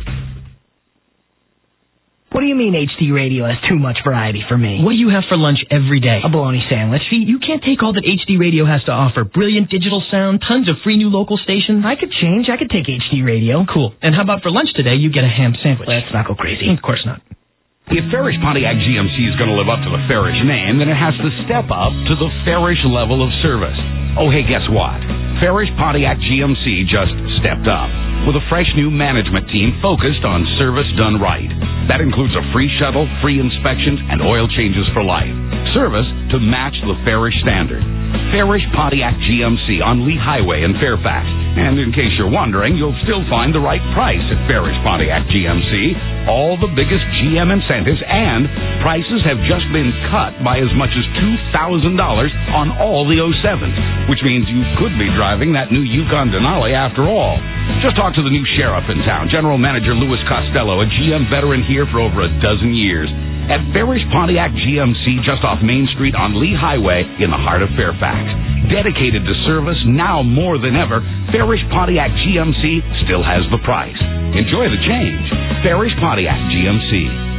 What do you mean HD radio has too much variety for me? What do you have for lunch every day? A bologna sandwich. See, you can't take all that HD radio has to offer. Brilliant digital sound, tons of free new local stations. I could change. I could take HD radio. Cool. And how about for lunch today, you get a ham sandwich? Let's not go crazy. Of course not. If Farish Pontiac GMC is going to live up to the Farish name, then it has to step up to the Farish level of service. Oh, hey, guess what? Farish Pontiac GMC just stepped up with a fresh new management team focused on service done right. That includes a free shuttle, free inspections, and oil changes for life. Service to match the Farish standard. Farish Pontiac GMC on Lee Highway in Fairfax. And in case you're wondering, you'll still find the right price at Farish Pontiac GMC. All the biggest GM incentives, and prices have just been cut by as much as $2,000 on all the 07s, which means you could be driving that new Yukon Denali after all. Just talk to the new sheriff in town, General Manager Louis Costello, a GM veteran here for over a dozen years. At Farish Pontiac GMC, just off Main Street on Lee Highway in the heart of Fairfax. Dedicated to service now more than ever, Farish Pontiac GMC still has the price. Enjoy the change. Farish Pontiac GMC.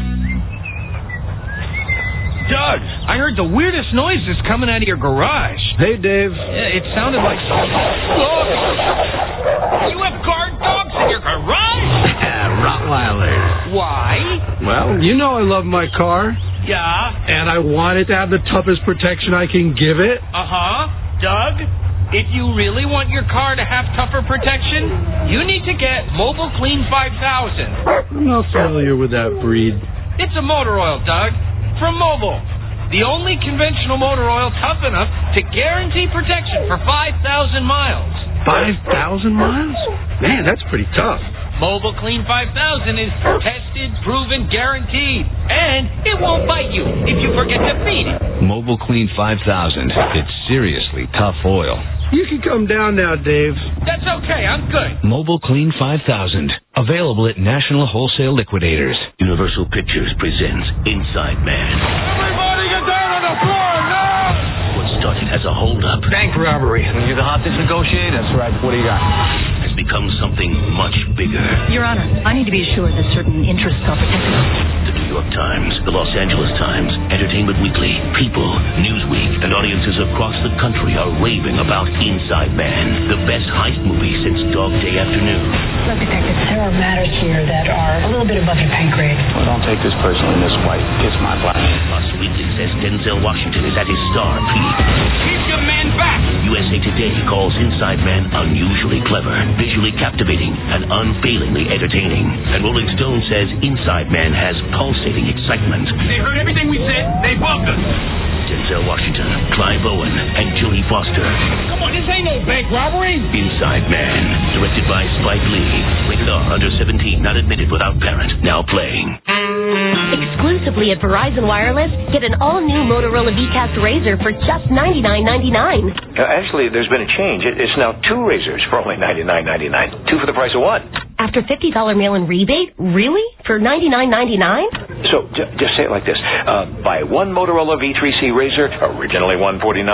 Doug, I heard the weirdest noises coming out of your garage. Hey, Dave. It sounded like... You have guard dogs in your garage? Rottweilers. Why? Well, you know I love my car. Yeah. And I want it to have the toughest protection I can give it. Uh-huh. Doug, if you really want your car to have tougher protection, you need to get Mobile Clean 5000. I'm not familiar with that breed. It's a motor oil, Doug. From Mobile. The only conventional motor oil tough enough to guarantee protection for 5,000 miles. 5,000 miles? Man, that's pretty tough. Mobile Clean 5000 is tested, proven, guaranteed. And it won't bite you if you forget to feed it. Mobile Clean 5000. It's seriously tough oil. You can come down now, Dave. That's okay. I'm good. Mobile Clean 5000. Available at National Wholesale Liquidators. Universal Pictures presents Inside Man. Everybody get down on the floor now! What started as a holdup Bank robbery. You're the hostage negotiator. That's right. What do you got? has become something much bigger. Your Honor, I need to be assured that certain interests are protected. The New York Times, the Los Angeles Times, Entertainment Weekly, People, Newsweek, and audiences across the country are raving about Inside Man, the best heist movie since Dog Day Afternoon. Look, Detective, there are matters here that are a little bit above your pay grade. Well, don't take this personally, Miss White. It's my black. Plus, Weekly says Denzel Washington is at his star peak. Keep your man back! USA Today calls Inside Man unusually clever, visually captivating, and unfailingly entertaining. And Rolling Stone says Inside Man has pulsating excitement. They heard everything we said. They bugged us. Denzel Washington, Clive Owen, and Jodie Foster. Come on, this ain't no bank robbery. Inside Man, directed by Spike Lee. Rated R, under 17, not admitted without parent. Now playing. Exclusively at Verizon Wireless, get an all-new Motorola VCast Razr for just $99.99. Actually, there's been a change. It's now two razors for only $99.99. Two for the price of one. After $50 mail-in rebate? Really? For $99.99? So, just say it like this. Buy one Motorola V3C razor, originally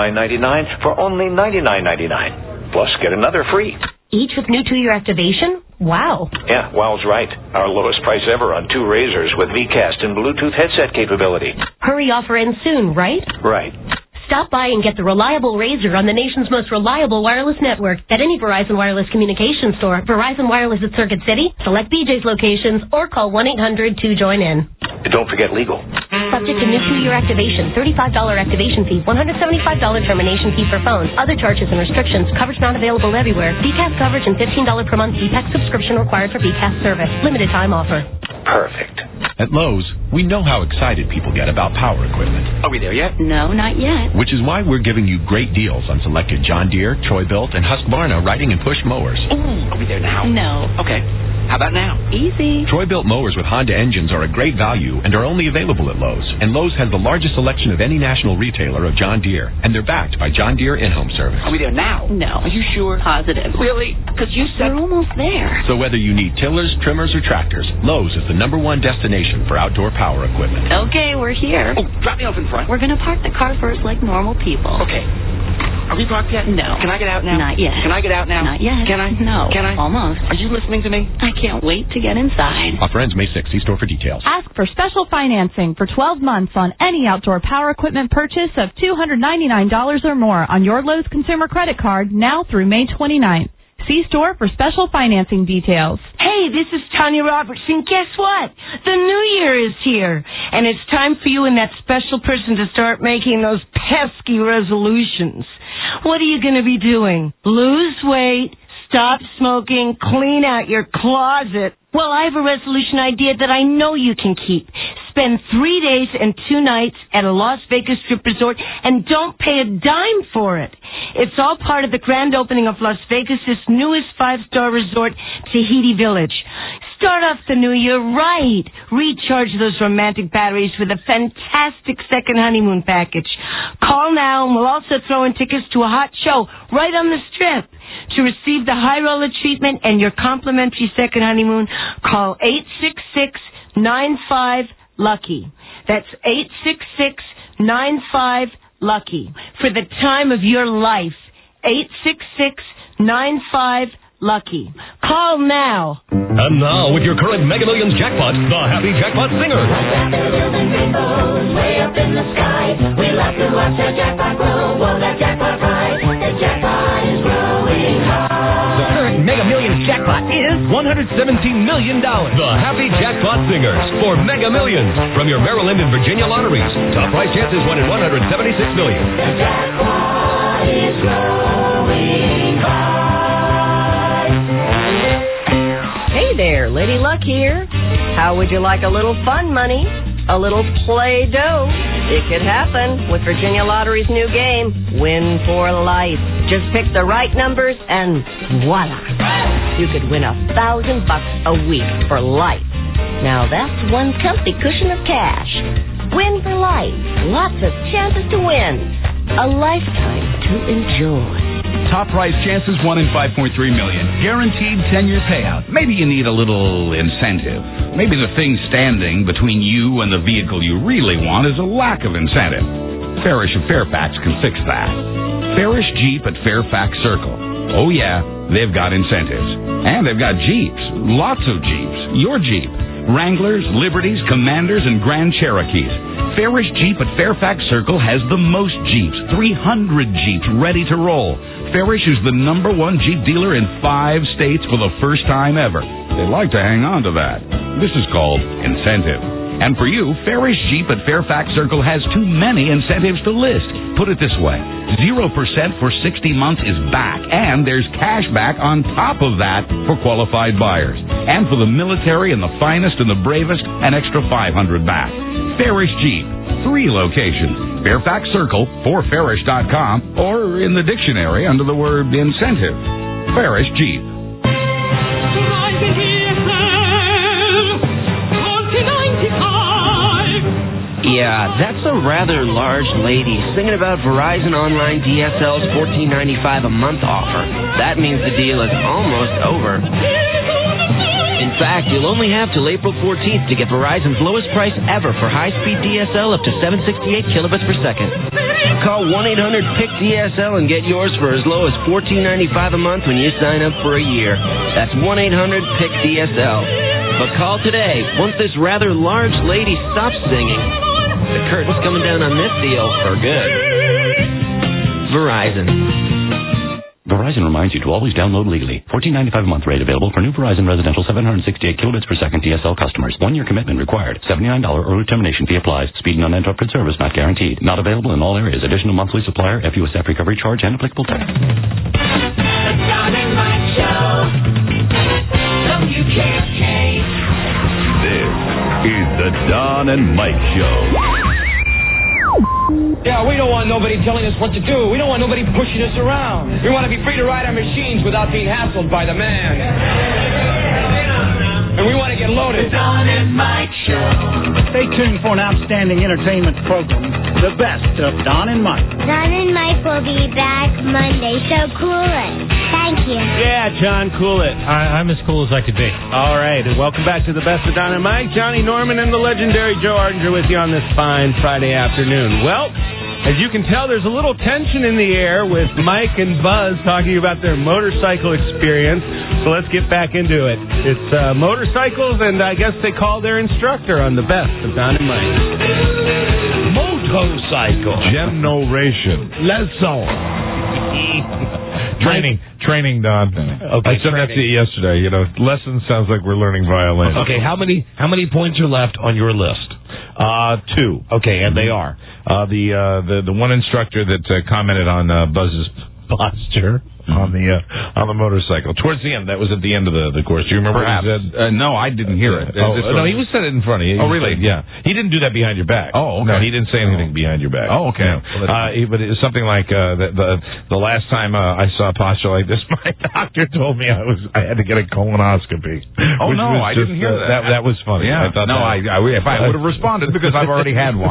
$149.99, for only $99.99. Plus, get another free. Each with new 2-year activation? Wow. Yeah, Wow's right. Our lowest price ever on 2 razors with VCast and Bluetooth headset capability. Hurry offer ends soon, right? Right. Stop by and get the reliable razor on the nation's most reliable wireless network at any Verizon Wireless Communications store, Verizon Wireless at Circuit City, select BJ's locations, or call 1-800-2JOIN-IN. And don't forget legal. Subject to new 2-year activation, $35 activation fee, $175 termination fee for phones, other charges and restrictions, coverage not available everywhere, VCAS coverage and $15 per month VPEC subscription required for VCAS service. Limited time offer. Perfect. At Lowe's, we know how excited people get about power equipment. Are we there yet? No, not yet. Which is why we're giving you great deals on selected John Deere, Troy-Bilt, and Husqvarna riding and push mowers. Ooh, are we there now? No. Okay. How about now? Easy. Troy-Bilt mowers with Honda engines are a great value and are only available at Lowe's. And Lowe's has the largest selection of any national retailer of John Deere, and they're backed by John Deere in-home service. Are we there now? No. Are you sure? Positive. Really? Because you said... We're almost there. So whether you need tillers, trimmers, or tractors, Lowe's is the #1 destination for outdoor power equipment. Okay, we're here. Oh, drop me off in front. We're going to park the car first like normal people. Okay. Are we parked yet? No. Can I get out now? Not yet. Can I get out now? Not yet. Can I? No. Can I? Almost. Are you listening to me? I can't wait to get inside. Offer ends May 6th. See store for details. Ask for special financing for 12 months on any outdoor power equipment purchase of $299 or more on your Lowe's consumer credit card now through May 29th. See store for special financing details. Hey, this is Tanya Robertson. Guess what? The new year is here, and it's time for you and that special person to start making those pesky resolutions. What are you going to be doing? Lose weight, stop smoking, clean out your closet. Well, I have a resolution idea that I know you can keep. Spend 3 days and 2 nights at a Las Vegas strip resort and don't pay a dime for it. It's all part of the grand opening of Las Vegas' newest 5-star resort, Tahiti Village. Start off the new year right. Recharge those romantic batteries with a fantastic second honeymoon package. Call now and we'll also throw in tickets to a hot show right on the strip. To receive the high roller treatment and your complimentary second honeymoon, call 866-95-LUCKY. That's 866-95-LUCKY. For the time of your life, 866-95-LUCKY. Call now. And now, with your current Mega Millions jackpot, the Happy Jackpot Singer. Way up in the sky, we love to watch the jackpot grow. Whoa, that jackpot rise, the jackpot is growing high. The current Mega Millions jackpot is $117 million. The Happy Jackpot Singers for Mega Millions from your Maryland and Virginia lotteries. Top prize chances 1 in 176 million. The jackpot is growing high. Hey there, Lady Luck here. How would you like a little fun money? A little Play-Doh? It could happen with Virginia Lottery's new game, Win for Life. Just pick the right numbers and voila. You could win $1,000 a week for life. Now that's one comfy cushion of cash. Win for life. Lots of chances to win. A lifetime to enjoy. Top prize chances 1 in 5.3 million. Guaranteed 10-year payout. Maybe you need a little incentive. Maybe the thing standing between you and the vehicle you really want is a lack of incentive. Farish of Fairfax can fix that. Farish Jeep at Fairfax Circle. Oh yeah, they've got incentives. And they've got Jeeps. Lots of Jeeps. Your Jeep. Wranglers, Liberties, Commanders, and Grand Cherokees. Farish Jeep at Fairfax Circle has the most Jeeps. 300 Jeeps ready to roll. Farish is the #1 Jeep dealer in 5 states for the first time ever. They like to hang on to that. This is called incentive. And for you, Farish Jeep at Fairfax Circle has too many incentives to list. Put it this way, 0% for 60 months is back, and there's cash back on top of that for qualified buyers. And for the military and the finest and the bravest, an extra $500 back. Farish Jeep, 3 locations. Fairfax Circle, forfarish.com, or in the dictionary under the word incentive. Farish Jeep. Yeah, that's a rather large lady singing about Verizon Online DSL's $14.95 a month offer. That means the deal is almost over. In fact, you'll only have till April 14th to get Verizon's lowest price ever for high-speed DSL up to 768 kilobits per second. Call 1-800-PICK-DSL and get yours for as low as $14.95 a month when you sign up for a year. That's 1-800-PICK-DSL. But call today. Once this rather large lady stops singing, the curtain's coming down on this deal for good. Verizon. Verizon reminds you to always download legally. $14.95 a month rate available for new Verizon residential 768 kilobits per second DSL customers. 1-year commitment required. $79 early termination fee applies. Speed and uninterrupted service not guaranteed. Not available in all areas. Additional monthly supplier, FUSF recovery charge, and applicable tax. The Don and Mike Show. WKK. This is the Don and Mike Show. Yeah, we don't want nobody telling us what to do. We don't want nobody pushing us around. We want to be free to ride our machines without being hassled by the man. And we want to get loaded. The Don and Mike Show. Stay tuned for an outstanding entertainment program. The best of Don and Mike. Don and Mike will be back Monday, so cool it. Thank you. Yeah, John, cool it. I'm as cool as I could be. All right, and welcome back to the best of Don and Mike. Johnny Norman and the legendary Joe Ardinger with you on this fine Friday afternoon. Well, as you can tell, there's a little tension in the air with Mike and Buzz talking about their motorcycle experience. So let's get back into it. It's motorcycles, and I guess they call their instructor on the best of Don and Mike. Motorcycle. Generation. Lesson. Training, Don. Okay, I said that to you yesterday. You know, lesson sounds like we're learning violin. Okay, how many points are left on your list? 2. Okay, and they are the one instructor that commented on Buzz's posture on the motorcycle towards the end. That was at the end of the course. Do you remember Perhaps. what he said? No, I didn't hear it. No, he said it in front of you. Oh, really? Yeah. He didn't do that behind your back. Oh, okay. No, he didn't say anything behind your back. Oh, okay. No. But it was something like the last time I saw a posture like this, my doctor told me I had to get a colonoscopy. Oh, no, I didn't hear that. That was funny. Yeah. I thought if I would have responded because I've already had one.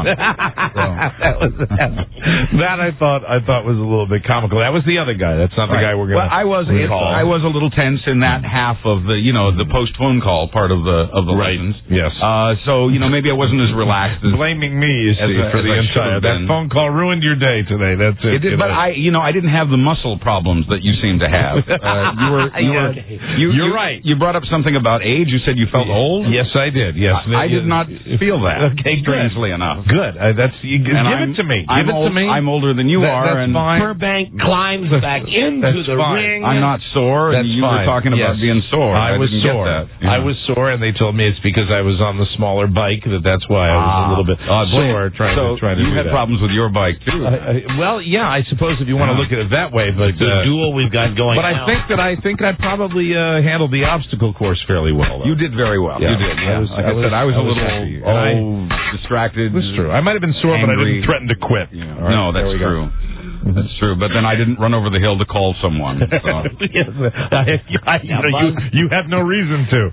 That I thought was a little bit comical. That was the other guy. That's not the guy we're going to. Well, I was a little tense in that half of the post phone call part of the lessons. Yes. So maybe I wasn't as relaxed as blaming me. You see, for the entire that phone call ruined your day today. That's it. It did, but I didn't have the muscle problems that you seem to have. You're right. You brought up something about age. You said you felt old. Yes, I did. Yes, I did not feel that. Okay, strangely enough. Good. Give it to me. Give it to me. I'm older than you are. That's fine. Burbank climbs back into the ring. I'm not sore. That's you fine. were talking about being sore. I was didn't sore. Get that. Yeah. I was sore, and they told me it's because I was on the smaller bike. That's why I was a little bit sore trying to you do had that. problems with your bike too. Well, yeah, I suppose if you want to look at it that way, but the duel we've got going. But now. I think I probably handled the obstacle course fairly well. Though. You did very well. Yeah. You did. Yeah. I was a little distracted. That's true. I might have been sore, but I didn't threaten to quit. Yeah. Right, no, that's true. That's true, but then I didn't run over the hill to call someone. So. Yes, you have no reason to.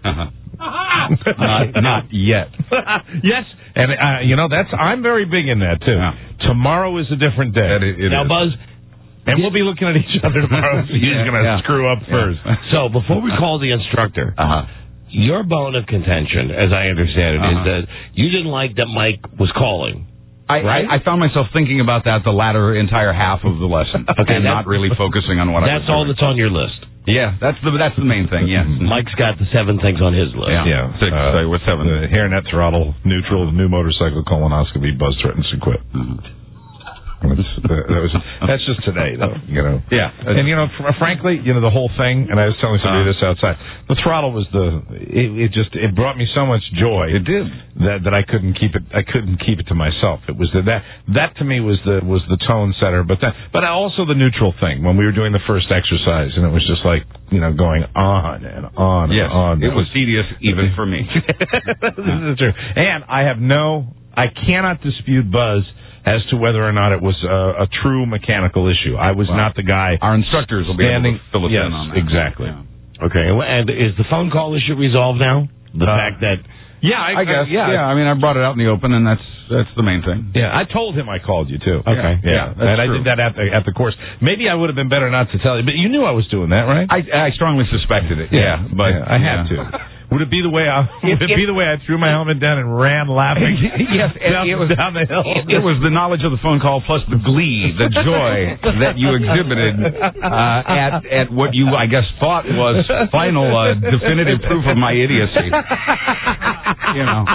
Not yet. Yes, and I'm very big in that too. Yeah. Tomorrow is a different day. Now, Buzz. And we'll be looking at each other tomorrow. He's going to screw up first. So before we call the instructor, your bone of contention, as I understand it, is that you didn't like that Mike was calling. I found myself thinking about that the latter entire half of the lesson, and not really focusing on what I was doing. That's all that's on your list. Yeah, that's the main thing. Yeah, Mike's got the 7 things on his list. Yeah. 6. With 7, the hairnet throttle, neutral, new motorcycle, colonoscopy, Buzz threatens to quit. That's just today, though. Yeah, and frankly, the whole thing. And I was telling somebody this outside. The throttle was it brought me so much joy. It did that I couldn't keep it. I couldn't keep it to myself. It was that to me was the tone setter. But also the neutral thing when we were doing the first exercise, and it was just like going on and on and on. It was tedious even for me. This is true. And I cannot dispute Buzz as to whether or not it was a true mechanical issue. I was not the guy. Our instructors will be able to fill us in on that. Exactly. Yeah. Okay, and is the phone call issue resolved now? The fact that... Yeah, I guess. Yeah, I mean, I brought it out in the open, and that's the main thing. Yeah, I told him I called you, too. Okay. Yeah, and I did that at the course. Maybe I would have been better not to tell you, but you knew I was doing that, right? I strongly suspected it. Yeah, but I had to. Would it be the way I threw my helmet down and ran laughing? Yes, and it was down the hill. It was the knowledge of the phone call plus the glee, the joy that you exhibited at what you, I guess, thought was final definitive proof of my idiocy. You know.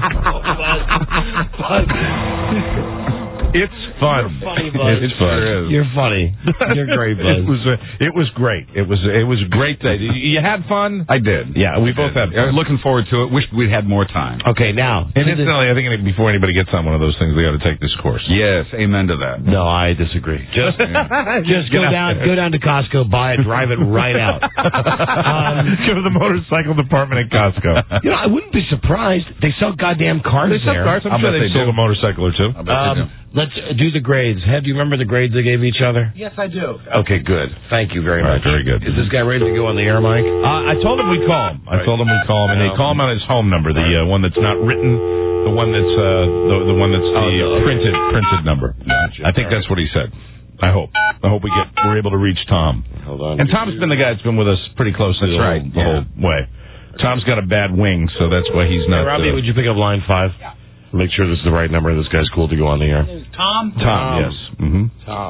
It's fun. You're funny, Buzz. It's fun. You're funny. You're great, Buzz. It was great. It was a great day. You had fun? I did. Yeah, we both had fun. Looking forward to it. Wish we'd had more time. Okay, now. And incidentally, I think before anybody gets on one of those things, they ought to take this course. Yes, amen to that. No, I disagree. Just go down to Costco, buy it, drive it right out. Go to the motorcycle department at Costco. You know, I wouldn't be surprised. They sell goddamn cars there. They sell cars. I'm sure they sold a motorcycle or two. I bet they do. Let's do the grades. Head, do you remember the grades they gave each other? Yes, I do. Okay, good. Thank you very much. Very good. Is this guy ready to go on the air, Mike? I told him we'd call him. And they call him on his home number, the one that's not written, the one that's the one that's the printed number. Gotcha. I think that's what he said. I hope we're able to reach Tom. Hold on. And Tom's been the guy that's been with us pretty closely the whole way. Tom's got a bad wing, so that's why he's not. Hey, Robbie, would you pick up line 5? Yeah. Make sure this is the right number. This guy's cool to go on the air. Tom, yes. Mm-hmm.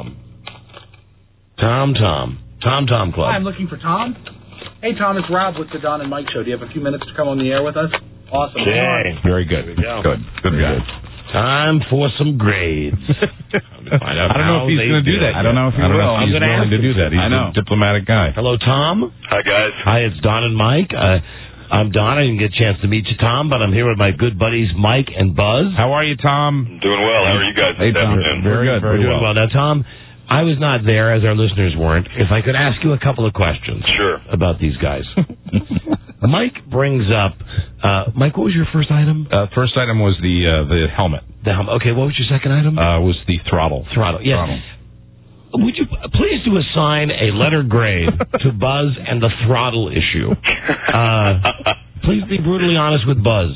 Tom Club. Hi, I'm looking for Tom. Hey, Tom, it's Rob with the Don and Mike Show. Do you have a few minutes to come on the air with us? Awesome. Yay. Very good. Good guy. Time for some grades. I don't know if he's going to do that. I don't know if he will. I'm going to ask him to do that. He's a diplomatic guy. Hello, Tom. Hi, guys. Hi, it's Don and Mike. I'm Don. I didn't get a chance to meet you, Tom, but I'm here with my good buddies Mike and Buzz. How are you, Tom? Doing well. How are you guys this afternoon? Very good. We're doing well. Now, Tom, I was not there, as our listeners weren't. If I could ask you a couple of questions. Sure. About these guys. Mike brings up... Mike, what was your first item? First item was the helmet. The helmet. Okay, what was your second item? Was the throttle. Yes. Throttle. Would you please do assign a letter grade to Buzz and the throttle issue? Please be brutally honest with Buzz.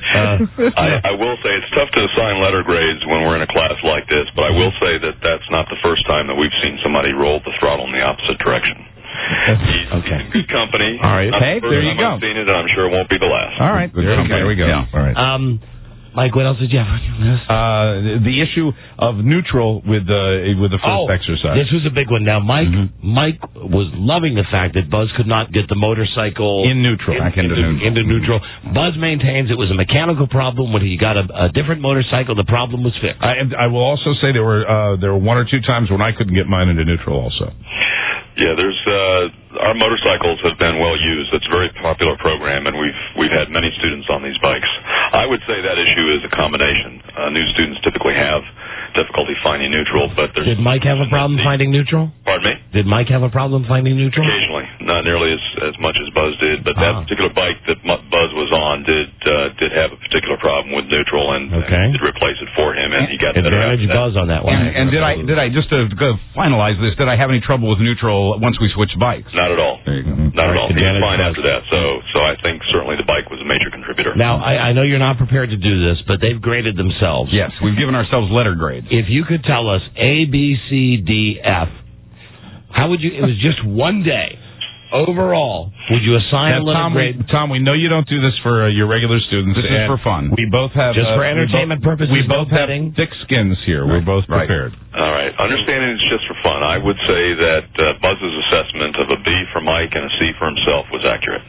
I will say it's tough to assign letter grades when we're in a class like this, but I will say that that's not the first time that we've seen somebody roll the throttle in the opposite direction. He's in good company. All right. Hey, there you go. I've seen it, and I'm sure it won't be the last. All right. There we go. Yeah. All right. Mike, what else did you have on your list? The issue of neutral with the first exercise. This was a big one. Now, Mike was loving the fact that Buzz could not get the motorcycle in neutral. Into neutral. Buzz maintains it was a mechanical problem. When he got a different motorcycle, the problem was fixed. I will also say there were one or two times when I couldn't get mine into neutral also. Yeah, there's our motorcycles have been well used. It's a very popular program, and we've had many students on these bikes. I would say that issue is a combination. New students typically have difficulty finding neutral, but there's... Did Mike have a problem finding neutral? Pardon me? Did Mike have a problem finding neutral? Occasionally, not nearly as much as Buzz did, but that particular bike that Buzz was on did have a particular problem with neutral, and did replace it for him, and he got better at that. Buzz on that one. And did I just to finalize this? Did I have any trouble with neutral once we switched bikes? Not at all. There you go. Not at all. He was fine after that. So I think certainly the bike was a major contributor. Now I know you're not prepared to do this, but they've graded themselves. Yes, we've given ourselves letter grades. If you could tell us A, B, C, D, F, how would you? It was just one day. Overall, would you assign a letter grade? Tom, we know you don't do this for your regular students. This is for fun. We both have... Just for entertainment purposes. We both have thick skins here. Right. We're both prepared. All right. Understanding it's just for fun, I would say that Buzz's assessment of a B for Mike and a C for himself was accurate.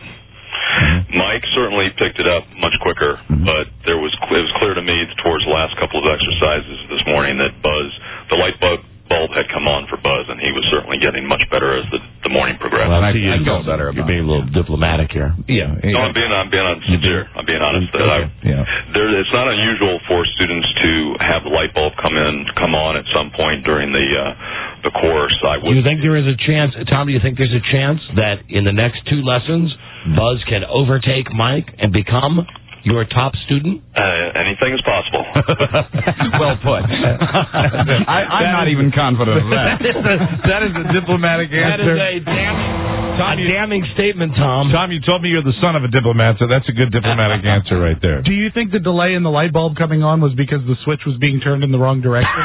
Mike certainly picked it up much quicker, but it was clear to me towards the last couple of exercises this morning that the light bulb had come on for Buzz, and he was certainly getting much better as the morning progressed. Well, I felt better about it. You're being a little diplomatic here. Yeah. No, I'm being sincere. I'm being honest. It's not unusual for students to have the light bulb come on at some point during the course. Do you think there is a chance, Tom, do you think there's a chance that in the next two lessons, Buzz can overtake Mike and become your top student? Anything is possible. Well put. I'm not even confident of that. That is a diplomatic answer. That is a damning statement, Tom. Tom, you told me you're the son of a diplomat, so that's a good diplomatic answer right there. Do you think the delay in the light bulb coming on was because the switch was being turned in the wrong direction?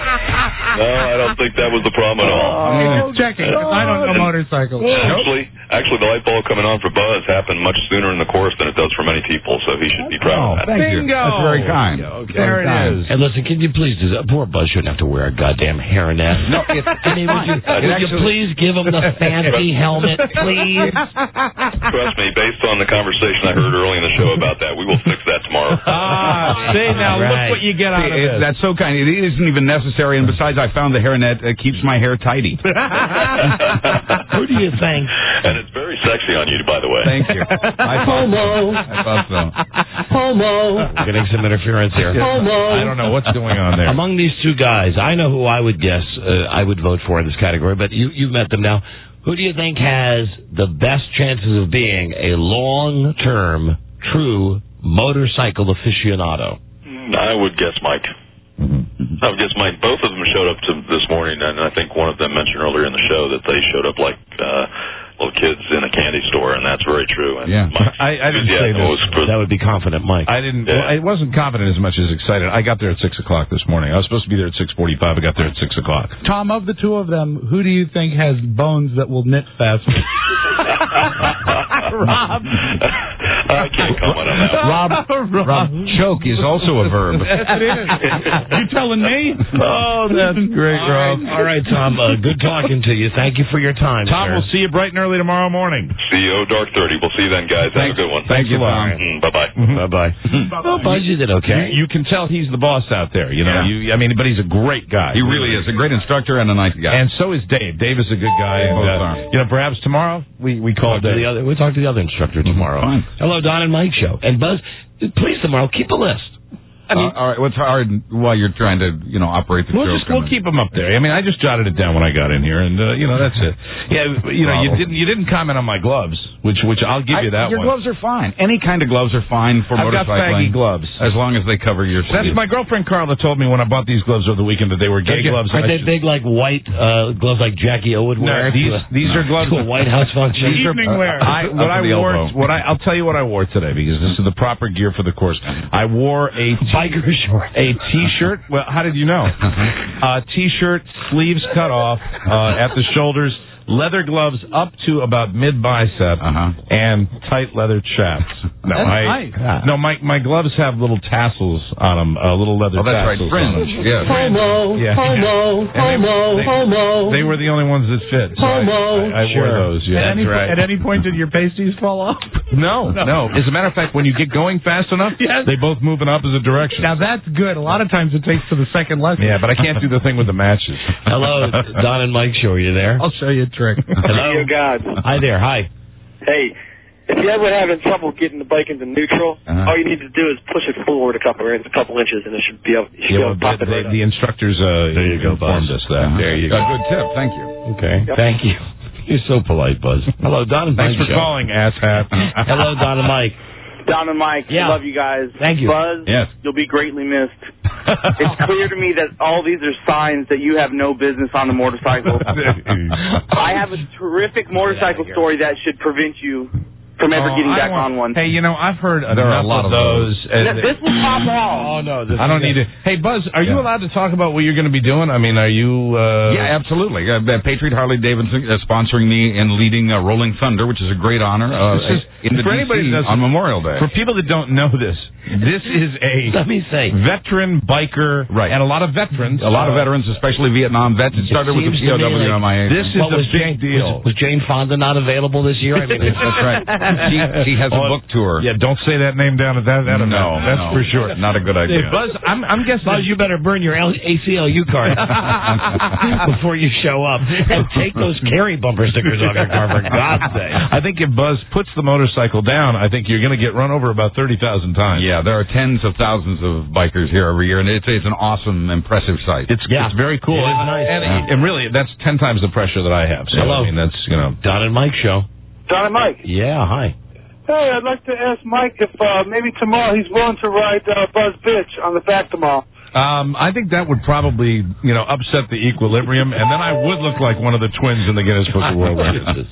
No, I don't think that was the problem at all. Checking. I don't know motorcycles. Actually, the light bulb coming on for Buzz happened much sooner in the course than it does for many people, so he should be proud of that. Thank you. That's very kind. Okay. There it is. And listen, can you please do that? Poor Buzz shouldn't have to wear a goddamn hairnet. No, I mean, would you please give him the fancy helmet, please? Trust me, based on the conversation I heard early in the show about that, we will fix that tomorrow. See, now Right. look what you get out of this. That's so kind. It isn't even necessary, and besides, I found the hairnet keeps my hair tidy. Who do you think? And it's very sexy on you, by the way. Thank you. I thought so. Homo. We're getting some interference here. I don't know what's going on there. Among these two guys, I know who I would guess I would vote for in this category, but you've met them now. Who do you think has the best chances of being a long-term, true motorcycle aficionado? I would guess Mike. I would guess Mike. Both of them showed up this morning, and I think one of them mentioned earlier in the show that they showed up like little kids in a candy store, and that's very true. And Yeah, I didn't say this. That would be confident, Mike. I didn't. Well, I wasn't confident as much as excited. I got there at 6 o'clock this morning. I was supposed to be there at 6:45. I got there at 6 o'clock. Tom, of the two of them, who do you think has bones that will knit faster? Rob. I can't comment on that. Rob, choke is also a verb. Yes, it is. You telling me? Oh, that's great, Rob. All right, Tom. Good talking to you. Thank you for your time, Tom, sir. we'll see you bright and early tomorrow morning. CEO Dark 30. We'll see you then, guys. Have a good one. Thanks a lot. Bye-bye. Bye-bye. Well, Buzz, you did okay. You can tell he's the boss out there. You know, Yeah. but he's a great guy. He really is a great instructor and a nice guy. And so is Dave. Dave is a good guy. Both are. And, perhaps tomorrow we call Dave. We'll talk to the other instructor tomorrow. Fine. Hello, Don and Mike show. And Buzz, please tomorrow keep a list. I mean, all right. What's hard while you're trying to, operate the show? We'll keep them up there. I just jotted it down when I got in here, and that's it. Yeah, you didn't comment on my gloves, which I'll give you that your one. gloves are fine. Any kind of gloves are fine for I've got motorcycling. baggy gloves, as long as they cover your That's sleeve. my girlfriend Carla told me when I bought these gloves over the weekend that they were gay gloves. Are they big like white gloves like Jackie O would wear? These are gloves to a White House function. Evening wear. I'll tell you what I wore today because this is the proper gear for the course. I wore a biker short. A T-shirt. Well, how did you know? T-shirt, sleeves cut off at the shoulders, leather gloves up to about mid-bicep, and tight leather chaps. No, my gloves have little tassels on them, little leather tassels. That's right, fringe. Yeah. Homo, Yeah. homo. They were the only ones that fit. So I wore those. Yeah, At any point, did your pasties fall off? No. As a matter of fact, when you get going fast enough, they both move in opposite directions. Now, that's good. A lot of times it takes to the second lesson. Yeah, but I can't do the thing with the matches. Hello, Don and Mike show. Are you there? I'll show you a trick. Hello. You guys. Hi there. Hi. Hey, if you're ever having trouble getting the bike into neutral, all you need to do is push it forward a couple inches, and it should be able to pop it right up. The instructors informed us that. There you go. Good tip. Thank you. Okay. Yep. Thank you. You're so polite, Buzz. Hello, Don and Mike. Thanks for calling, asshat. Hello, Don and Mike. Don and Mike, Yeah. love you guys. Thank you. Buzz, Yes. you'll be greatly missed. It's clear to me that all these are signs that you have no business on the motorcycle. I have a terrific motorcycle story that should prevent you from ever getting back on one. Hey, I've heard There are a lot of those. This will pop off. Oh, no. I don't need to. Hey, Buzz, are you allowed to talk about what you're going to be doing? Are you... Yeah, absolutely. Patriot Harley Davidson sponsoring me and leading Rolling Thunder, which is a great honor in the for anybody DC that on Memorial Day. For people that don't know this is a Let me say. veteran biker, and a lot of veterans. A lot of veterans, especially Vietnam vets. It started with the seems to me POW like MIA. This is a big deal. Was Jane Fonda not available this year? I mean, That's right. She has a book tour. Yeah, don't say that name down at that event. That's for sure. Not a good idea. Hey, Buzz, I'm guessing... Buzz, you better burn your ACLU card before you show up. And take those carry bumper stickers off your car, for God's sake. I think if Buzz puts the motorcycle down, I think you're going to get run over about 30,000 times. Yeah, there are tens of thousands of bikers here every year, and it's an awesome, impressive sight. It's very cool. It is nice. And really, that's 10 times the pressure that I have. So, Hello. That's, Don and Mike show. Don and Mike. Yeah, hi. Hey, I'd like to ask Mike if maybe tomorrow he's willing to ride Buzz Bitch on the back tomorrow. I think that would probably, upset the equilibrium, and then I would look like one of the twins in the Guinness Book of World Records.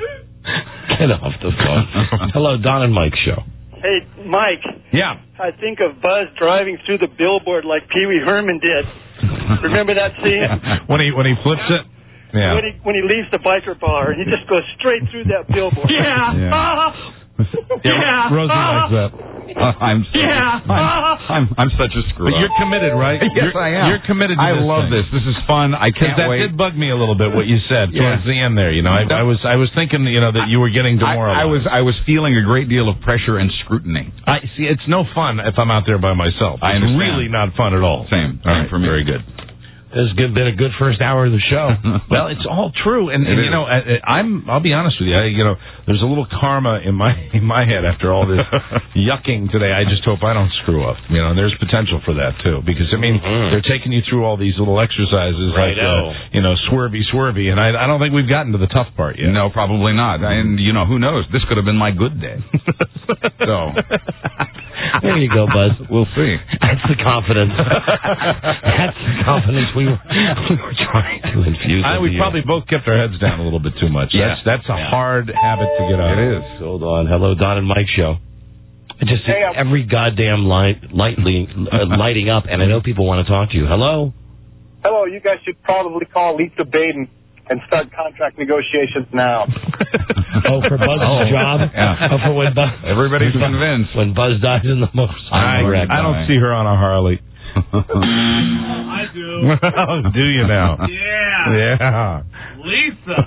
Get off the phone. Hello, Don and Mike show. Hey, Mike. Yeah. I think of Buzz driving through the billboard like Pee Wee Herman did. Remember that scene? When he flips it? Yeah. when he leaves the biker bar and he just goes straight through that billboard. Yeah. Rosie likes that. I'm such a screw up. But you're committed, right? Yes, I am. You're committed to I this love thing. this. This is fun. I can't That wait. did bug me a little bit, what you said towards the end there. You know, I was thinking, you know, that you were getting demoralized. I was feeling a great deal of pressure and scrutiny. I see. It's no fun if I'm out there by myself. I It's understand. really not fun at all. Same for me. Very good. This has been a good first hour of the show. Well, it's all true, and you know, I'll be honest with you. You know, there's a little karma in my head after all this yucking today. I just hope I don't screw up. You know, and there's potential for that too, because I mean, they're taking you through all these little exercises, like you know, swervy, and I don't think we've gotten to the tough part yet. No, probably not. And you know, who knows? This could have been my good day. So. There you go, Buzz. We'll see. That's the confidence. That's the confidence we were trying to infuse. We probably both kept our heads down a little bit too much. Yeah. That's a hard habit to get out of. It is. Hold on. Hello, Don and Mike show. I just see every goddamn lighting up, and I know people want to talk to you. Hello? Hello, you guys should probably call Lisa Baden and start contract negotiations now. Oh, for Buzz's job? Yeah. Oh, for when Buzz... Everybody's convinced. When Buzz dies in the motorcycle wreck. I don't see her on a Harley. I do. Do you now? Yeah. Lisa.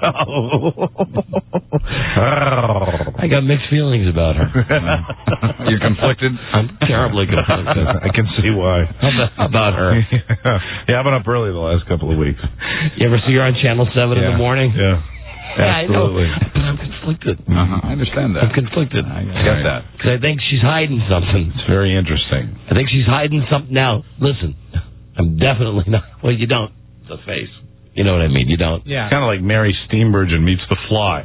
I got mixed feelings about her. You're conflicted? I'm terribly conflicted. I can see why. How about her? Yeah, I've been up early the last couple of weeks. You ever see her on Channel 7 in the morning? Yeah. Absolutely. I know, but I'm conflicted. I understand that. I'm conflicted. I get that. Because I think she's hiding something. It's very interesting. I think she's hiding something. Now, listen, I'm definitely not. Well, you don't. The face. You know what I mean? You don't. Yeah. Kind of like Mary Steenburgen meets The Fly.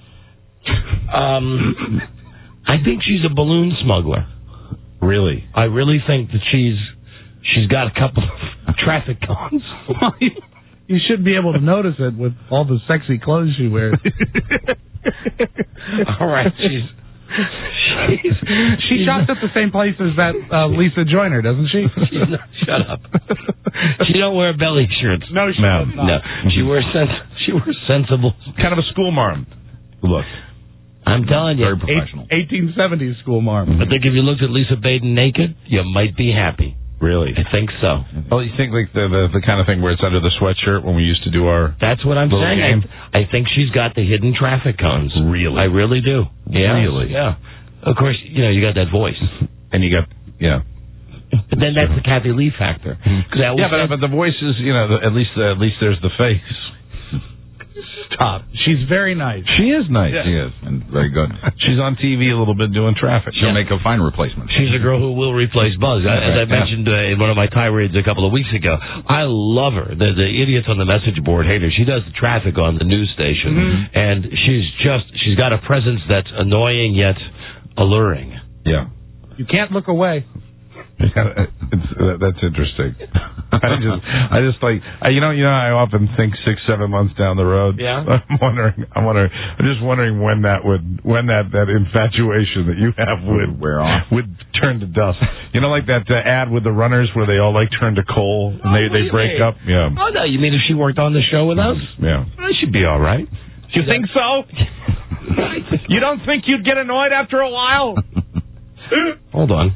I think she's a balloon smuggler. Really? I really think that she's got a couple of traffic cones. You should be able to notice it with all the sexy clothes she wears. All right, she shops at the same place as that Lisa Joyner, doesn't she? Shut up. She don't wear belly shirts. No, she does not. No, she wears sensible. Kind of a school marm look. I'm telling you, very professional. 1870s school marm. I think if you looked at Lisa Baden naked, you might be happy. Really? I think so. Oh, you think like the kind of thing where it's under the sweatshirt when we used to do our... That's what I'm saying. I think she's got the hidden traffic cones. Really? I really do. Yeah. Really? Yeah. Of course, you know, you got that voice. And you got... Yeah. But then that's the Kathy Lee factor. But the voice is, you know, at least there's the face. Stop. She's very nice. She is nice. She is, and very good. She's on TV a little bit doing traffic. She'll make a fine replacement. She's a girl who will replace Buzz. As I mentioned in one of my tirades a couple of weeks ago, I love her. The idiots on the message board hate her. She does the traffic on the news station, and she's got a presence that's annoying yet alluring. Yeah. You can't look away. That's interesting. I just like you know I often think 6-7 months down the road. Yeah. I'm just wondering when that infatuation that you have would wear off, would turn to dust. You know, like that ad with the runners where they all like turn to coal and they break up. Yeah. Oh no, you mean if she worked on the show with us? Yeah. Well, she'd be all right. You think so? You don't think you'd get annoyed after a while? Hold on.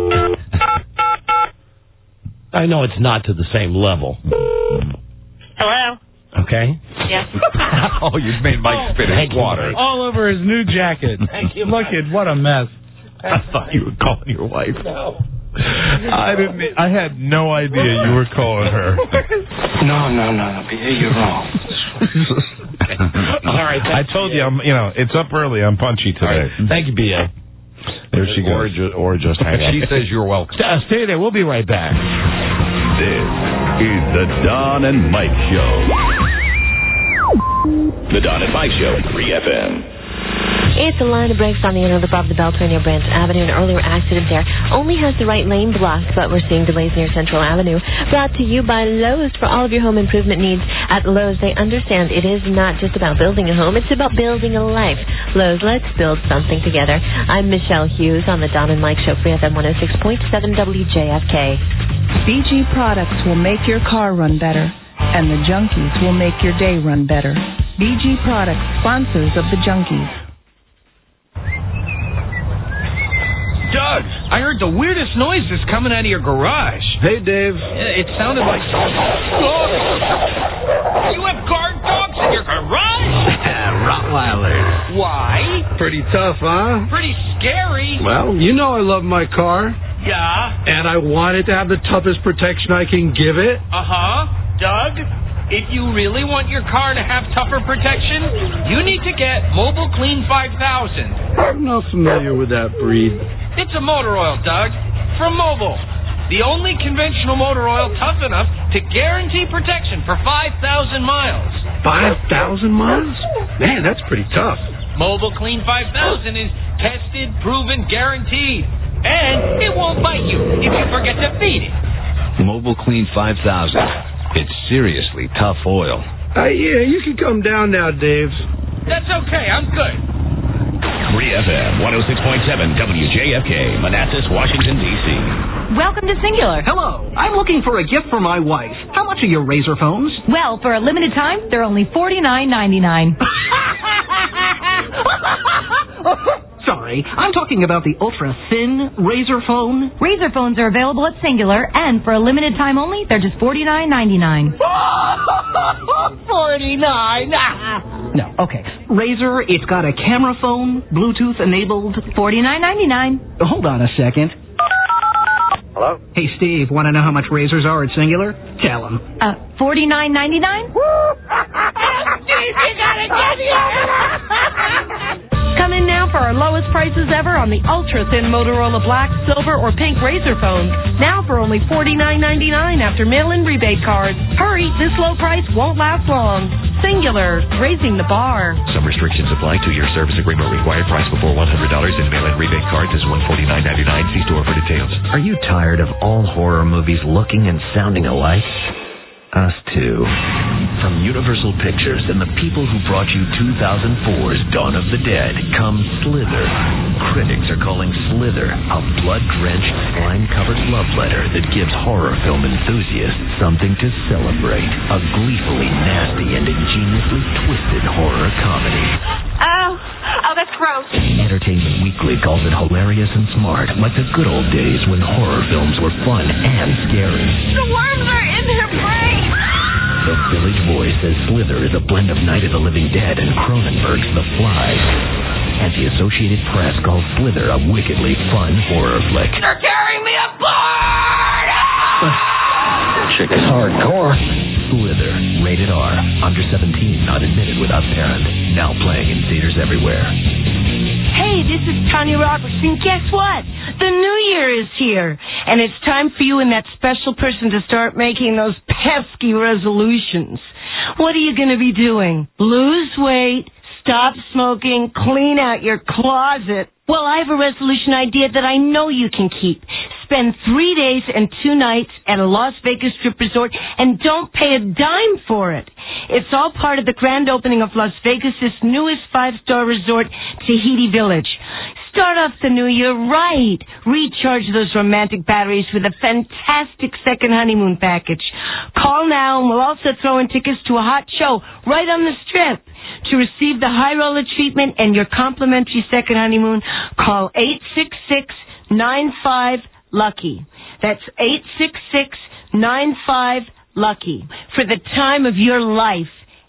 I know it's not to the same level. Hello? Okay. Yes. Oh, you've made Mike spit his water. All over his new jacket. Thank you, Look at what a mess. I thought you were calling your wife. No. I had no idea you were calling her. No, you're wrong. All right. I told you, it's up early. I'm punchy today. Right. Thank you, B.A. There she goes. Or just hang up. She says you're welcome. Stay there. We'll be right back. This is the Don and Mike Show. The Don and Mike Show, 3FM. It's a line of brakes on the inner loop of the Beltway near Branch Avenue. An earlier accident there only has the right lane blocked, but we're seeing delays near Central Avenue. Brought to you by Lowe's. For all of your home improvement needs at Lowe's, they understand it is not just about building a home, it's about building a life. Lowe's, let's build something together. I'm Michelle Hughes on the Don and Mike Show, 3FM 106.7 WJFK. BG products will make your car run better. and the Junkies will make your day run better. BG Products, sponsors of the Junkies. Doug, I heard the weirdest noises coming out of your garage. Hey, Dave. It sounded like... You have guard dogs in your garage? Rottweilers. Why? Pretty tough, huh? Pretty scary. Well, you know I love my car. Yeah. And I want it to have the toughest protection I can give it. Uh-huh. Doug, if you really want your car to have tougher protection, you need to get Mobile Clean 5000. I'm not familiar with that breed. It's a motor oil, Doug, from Mobile. The only conventional motor oil tough enough to guarantee protection for 5,000 miles. 5,000 miles? Man, that's pretty tough. Mobile Clean 5000 is tested, proven, guaranteed. And it won't bite you if you forget to feed it. Mobile Clean 5000. It's seriously tough oil. Yeah, you can come down now, Dave. That's okay, I'm good. 3FM 106.7 WJFK, Manassas, Washington, D.C. Welcome to Singular. Hello. I'm looking for a gift for my wife. How much are your Razor phones? Well, for a limited time, they're only $49.99. Sorry, I'm talking about the ultra-thin Razor phone. Razor phones are available at Singular, and for a limited time only, they're just $49.99. 49. No, okay. Razor, it's got a camera phone, Bluetooth enabled. $49.99. Hold on a second. Hello? Hey, Steve, want to know how much razors are at Singular? Tell him. $49.99? Steve, you gotta get here! Come in now for our lowest prices ever on the ultra-thin Motorola black, silver, or pink Razor phones. Now for only $49.99 after mail-in rebate cards. Hurry, this low price won't last long. Singular, raising the bar. Some restrictions apply. 2-year service agreement required. Price before $100 in mail-in rebate cards is $149.99. See store for details. Are you tired of all horror movies looking and sounding alike? Us too. From Universal Pictures and the people who brought you 2004's Dawn of the Dead come Slither. Critics are calling Slither a blood-drenched, slime-covered love letter that gives horror film enthusiasts something to celebrate. A gleefully nasty and ingeniously twisted horror comedy. Oh, that's gross. Entertainment Weekly calls it hilarious and smart, like the good old days when horror films were fun and scary. The worms are in her brain. The Village Voice says Slither is a blend of Night of the Living Dead and Cronenberg's The Fly. And the Associated Press calls Slither a wickedly fun horror flick. They're tearing me apart! Chick is hardcore. Slither, rated R, under 17, not admitted without parent. Now playing in theaters everywhere. Hey, this is Tanya Roberts, and guess what? The new year is here, and it's time for you and that special person to start making those pesky resolutions. What are you going to be doing? Lose weight, stop smoking, clean out your closet. Well, I have a resolution idea that I know you can keep. Spend 3 days and 2 nights at a Las Vegas strip resort and don't pay a dime for it. It's all part of the grand opening of Las Vegas' newest 5-star resort, Tahiti Village. Start off the new year right. Recharge those romantic batteries with a fantastic second honeymoon package. Call now and we'll also throw in tickets to a hot show right on the strip. To receive the high roller treatment and your complimentary second honeymoon, call 866-95-LUCKY. That's 866-95-LUCKY. For the time of your life,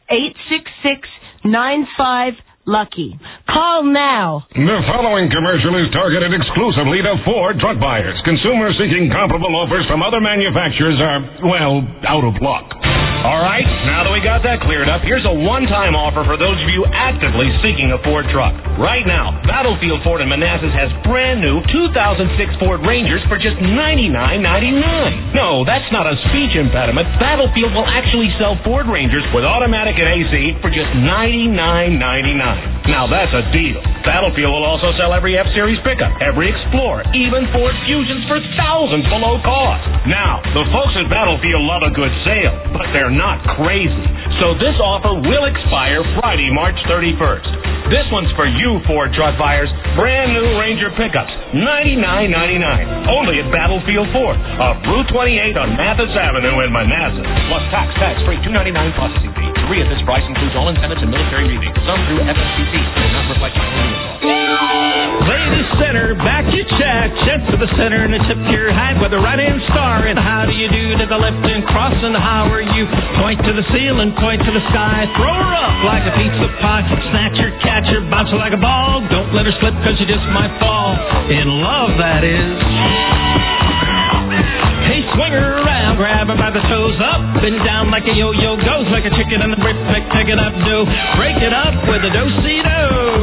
866-95-LUCKY. Call now. The following commercial is targeted exclusively to Ford truck buyers. Consumers seeking comparable offers from other manufacturers are, well, out of luck. All right, now that we got that cleared up, here's a one-time offer for those of you actively seeking a Ford truck. Right now, Battlefield Ford in Manassas has brand new 2006 Ford Rangers for just $99.99. No, that's not a speech impediment. Battlefield will actually sell Ford Rangers with automatic and AC for just $99.99. Now that's a deal. Battlefield will also sell every F-Series pickup, every Explorer, even Ford Fusions for thousands below cost. Now, the folks at Battlefield love a good sale, but they're not crazy. So this offer will expire Friday, March 31st. This one's for you Ford truck buyers. Brand new Ranger pickups, $99.99. Only at Battlefield Ford. Route 28 on Mathis Avenue in Manassas. Plus tax free, $299 processing fee. At this price includes all incentives and military rebates. Some through FSCC. Does not reflect my Ladies center, back your check. Check to the center and tip your hat with a right-hand star. And how do you do to the left and cross? And how are you? Point to the ceiling, point to the sky. Throw her up like a pizza pie. Snatch her, catch her, bounce her like a ball. Don't let her slip because you just might fall. In love, that is. Hey, swing her around, grab her by the toes, up and down like a yo-yo, goes like a chicken in the brick, pick it up, break it up with a do-si-do.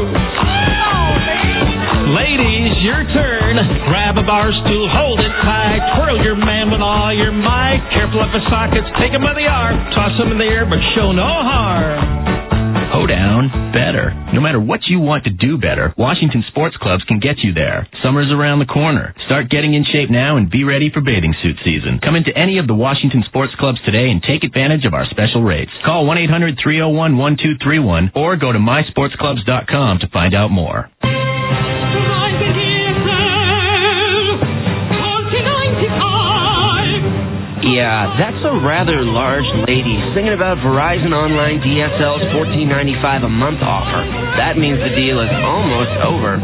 Ladies, your turn. Grab a bar stool, hold it tight, twirl your man with all your might. Careful of his sockets, take him by the arm, toss him in the air, but show no harm. Hoedown, better. No matter what you want to do better, Washington Sports Clubs can get you there. Summer's around the corner. Start getting in shape now and be ready for bathing suit season. Come into any of the Washington Sports Clubs today and take advantage of our special rates. Call 1-800-301-1231 or go to mysportsclubs.com to find out more. Yeah, that's a rather large lady singing about Verizon Online DSL's $14.95 a month offer. That means the deal is almost over.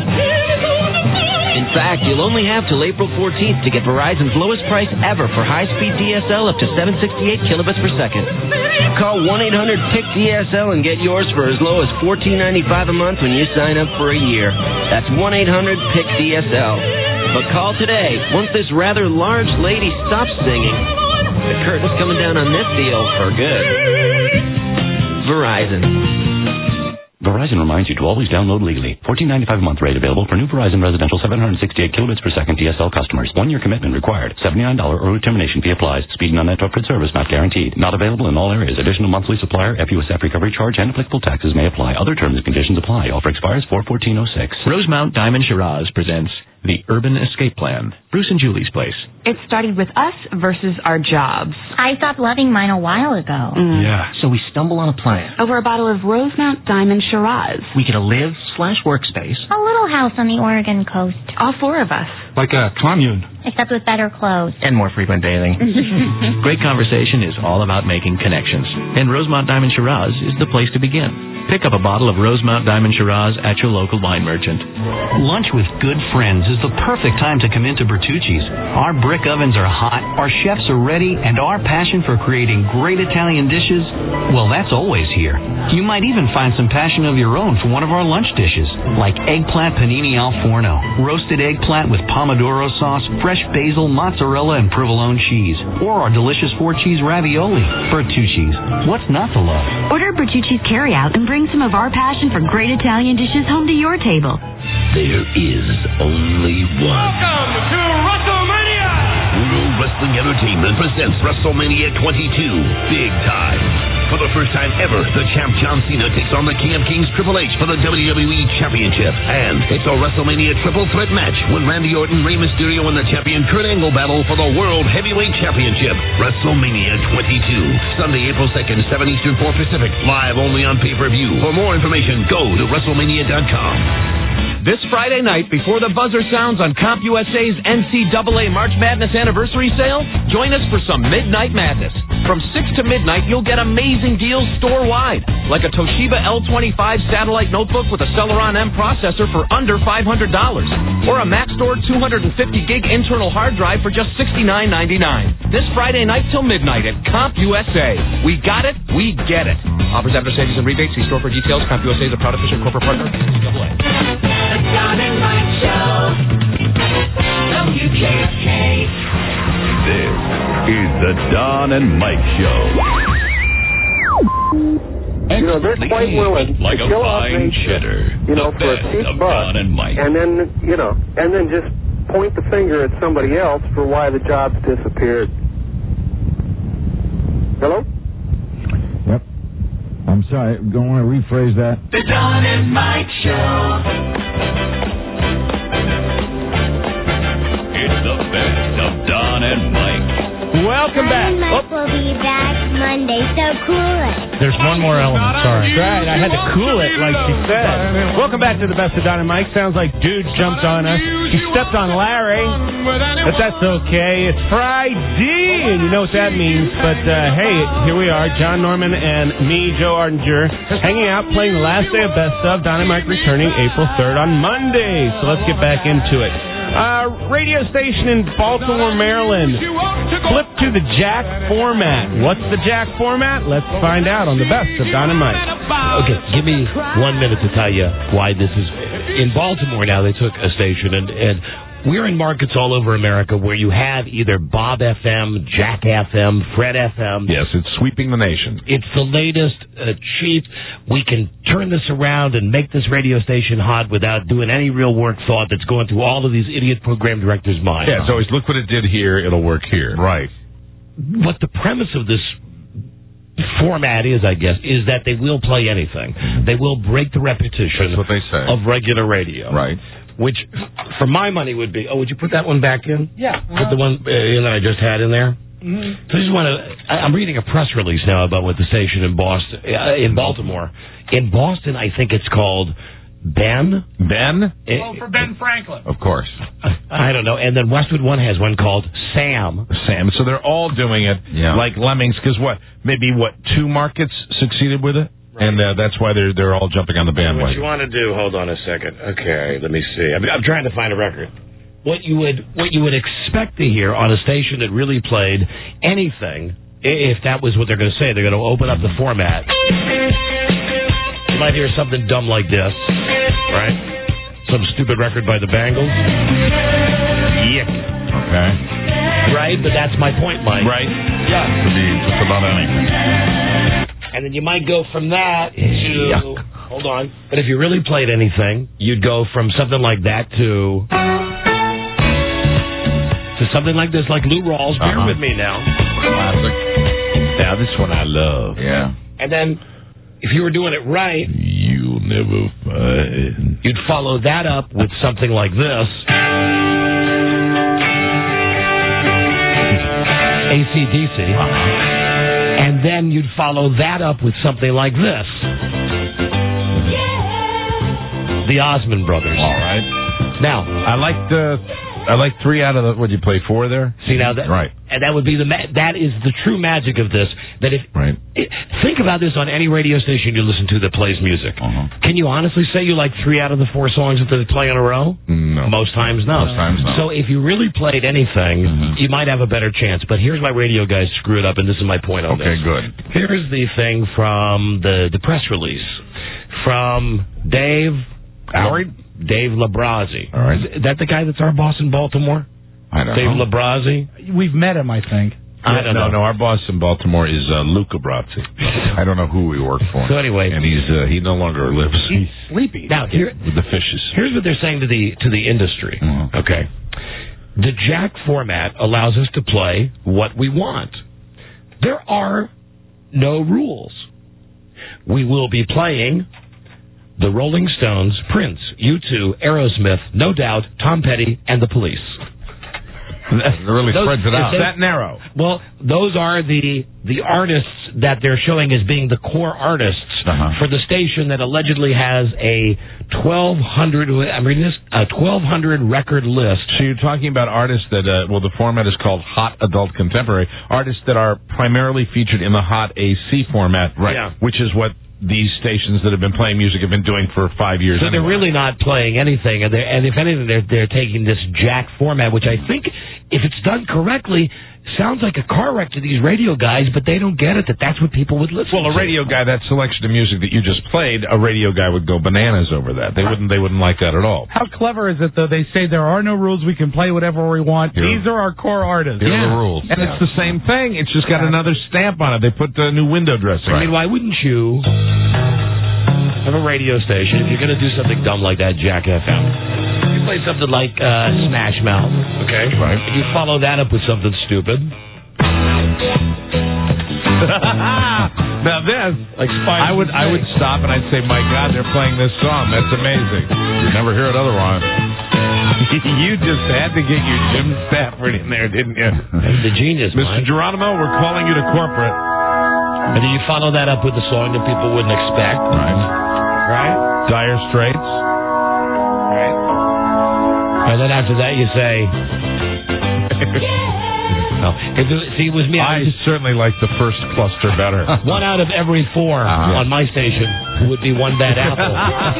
In fact, you'll only have till April 14th to get Verizon's lowest price ever for high-speed DSL up to 768 kilobits per second. Call 1-800-PIC-DSL and get yours for as low as $14.95 a month when you sign up for a year. That's 1-800-PIC-DSL. But call today, once this rather large lady stops singing. The curtain's coming down on this deal for good. Verizon. Verizon reminds you to always download legally. $14.95 a month rate available for new Verizon residential 768 kilobits per second DSL customers. 1-year commitment required. $79 early termination fee applies. Speed and uninterrupted service not guaranteed. Not available in all areas. Additional monthly supplier, FUSF recovery charge, and applicable taxes may apply. Other terms and conditions apply. Offer expires 4/14/06. Rosemount Diamond Shiraz presents The Urban Escape Plan. Bruce and Julie's place. It started with us versus our jobs. I stopped loving mine a while ago. Yeah, so we stumble on a plan. Over a bottle of Rosemount Diamond Shiraz. We get a live/workspace. A little house on the Oregon coast. All four of us. Like a commune. Except with better clothes. And more frequent bathing. Great conversation is all about making connections. And Rosemount Diamond Shiraz is the place to begin. Pick up a bottle of Rosemount Diamond Shiraz at your local wine merchant. Lunch with good friends is the perfect time to come into Bertucci's. Our brick ovens are hot, our chefs are ready, and our passion for creating great Italian dishes, well, that's always here. You might even find some passion of your own for one of our lunch dishes, like eggplant panini al forno, roasted eggplant with pomodoro sauce, fresh basil, mozzarella, and provolone cheese, or our delicious 4-cheese ravioli. Bertucci's. What's not to love? Order Bertucci's carryout and bring some of our passion for great Italian dishes home to your table. There is only one. Welcome to WrestleMania! World Wrestling Entertainment presents WrestleMania 22. Big time. For the first time ever, the champ John Cena takes on the Camp Kings Triple H for the WWE Championship. And it's a WrestleMania triple threat match when Randy Orton, Rey Mysterio, and the champion Kurt Angle battle for the World Heavyweight Championship. WrestleMania 22. Sunday, April 2nd, 7 Eastern, 4 Pacific. Live only on pay-per-view. For more information, go to WrestleMania.com. This Friday night, before the buzzer sounds on Comp USA's NCAA March Madness Anniversary Sale, join us for some Midnight Madness. From 6 to midnight, you'll get amazing deals store-wide, like a Toshiba L25 satellite notebook with a Celeron M processor for under $500, or a Maxtor 250-gig internal hard drive for just $69.99. This Friday night till midnight at Comp USA. We got it, we get it. Offers after savings and rebates. See store for details. Comp USA is a proud official corporate partner of NCAA. The Don and Mike Show. WKK. This is the Don and Mike Show. You know, they're quite willing like to a kill off fine cheddar. for a cheap buck, and then just point the finger at somebody else for why the job's disappeared. Hello? Yep. I'm sorry. Don't want to rephrase that. The Don and Mike Show. It's the best of Don and Mike. Welcome back. Mike will be back Monday, so cool it. There's one more element. Sorry. Right, I had to cool it, like she said. Welcome back to the Best of Don and Mike. Sounds like dude jumped on us. He stepped on Larry, but that's okay. It's Friday, and you know what that means. But hey, here we are, John Norman and me, Joe Ardinger, hanging out, playing the last day of Best of. Don and Mike returning April 3rd on Monday. So let's get back into it. Radio station in Baltimore, Maryland. Flip to the Jack format. What's the Jack format? Let's find out on the Best of Don and Mike. Okay, give me 1 minute to tell you why this is. In Baltimore now, they took a station, and we're in markets all over America where you have either Bob FM, Jack FM, Fred FM. Yes, it's sweeping the nation. It's the latest, cheap. We can turn this around and make this radio station hot without doing any real work thought that's going through all of these idiot program directors' minds. Yeah, it's always, look what it did here, it'll work here. Right. What the premise of this format is, I guess, is that they will play anything. They will break the repetition That's what they say. of regular radio. Right. Which, for my money, would be... Oh, would you put that one back in? Yeah. Put the one that I just had in there? Mm-hmm. So I just want to... I'm reading a press release now about what the station in Boston... in Baltimore. In Boston, I think it's called Ben. Ben? For Ben Franklin. Of course. I don't know. And then Westwood One has one called Sam. Sam. So they're all doing it like lemmings, because maybe 2 markets succeeded with it? And that's why they're all jumping on the bandwagon. What you want to do? Hold on a second. Okay, let me see. I'm trying to find a record. What you would expect to hear on a station that really played anything, if that was what they're going to say, they're going to open up the format. You might hear something dumb like this, right? Some stupid record by the Bangles. Yick. Okay. Right, but that's my point, Mike. Right. Yeah. Could be just about anything. And then you might go from that to... Hold on. But if you really played anything, you'd go from something like that to something like this, like Lou Rawls. Bear with me now. Classic. Now, this one I love. Yeah. And then, if you were doing it right... You'll never find... You'd follow that up with something like this. AC/DC. And then you'd follow that up with something like this. The Osmond Brothers. All right. Now, I like 3 out of the... Would you play 4 there? See, now that... Right. And that would be that is the true magic of this. That if... Right. Think about this on any radio station you listen to that plays music. Can you honestly say you like 3 out of the 4 songs that they play in a row? No. Most times, no. Most times, no. So if you really played anything, you might have a better chance. But here's why radio guys screw it up, and this is my point on this. Okay, good. Here's the thing from the press release. From Dave Labrazzi. All right. Is that the guy that's our boss in Baltimore? I don't Dave know. Labrazzi? We've met him, I think. I don't know. No, our boss in Baltimore is Luca Brazzi. I don't know who we work for. So anyway, and he no longer lives. He's sleepy. Now with the fishes. Here's what they're saying to the industry. Okay, the Jack format allows us to play what we want. There are no rules. We will be playing the Rolling Stones, Prince, U2, Aerosmith, No Doubt, Tom Petty, and the Police. That really spreads it out. That narrow. Well, those are the artists that they're showing as being the core artists for the station that allegedly has a 1,200. I'm reading this, a 1,200 record list. So you're talking about artists that the format is called Hot Adult Contemporary. Artists that are primarily featured in the Hot AC format, right? Yeah. Which is what these stations that have been playing music have been doing for 5 years. So they're really not playing anything, and if anything, they're taking this Jack format, which I think, if it's done correctly, sounds like a car wreck to these radio guys, but they don't get it that's what people would listen to. Well, a radio guy, that selection of music that you just played, a radio guy would go bananas over that. They wouldn't like that at all. How clever is it, though? They say there are no rules. We can play whatever we want. These are our core artists. Here are the rules. And it's the same thing. It's just got another stamp on it. They put the new window dressing. I mean, why wouldn't you have a radio station if you're going to do something dumb like that, Jack FM? You play something like Smash Mouth, okay? Right. And you follow that up with something stupid. Now this, like I would stop and I'd say, my God, they're playing this song. That's amazing. You never hear it otherwise. You just had to get your Jim Stafford in there, didn't you? The genius, Mr. Mike. Geronimo, we're calling you to corporate. And then you follow that up with a song that people wouldn't expect. Right? Dire Straits. Right. And then after that you say... No. See, it was me. I certainly like the first cluster better. 1 out of every 4 on my station would be One Bad Apple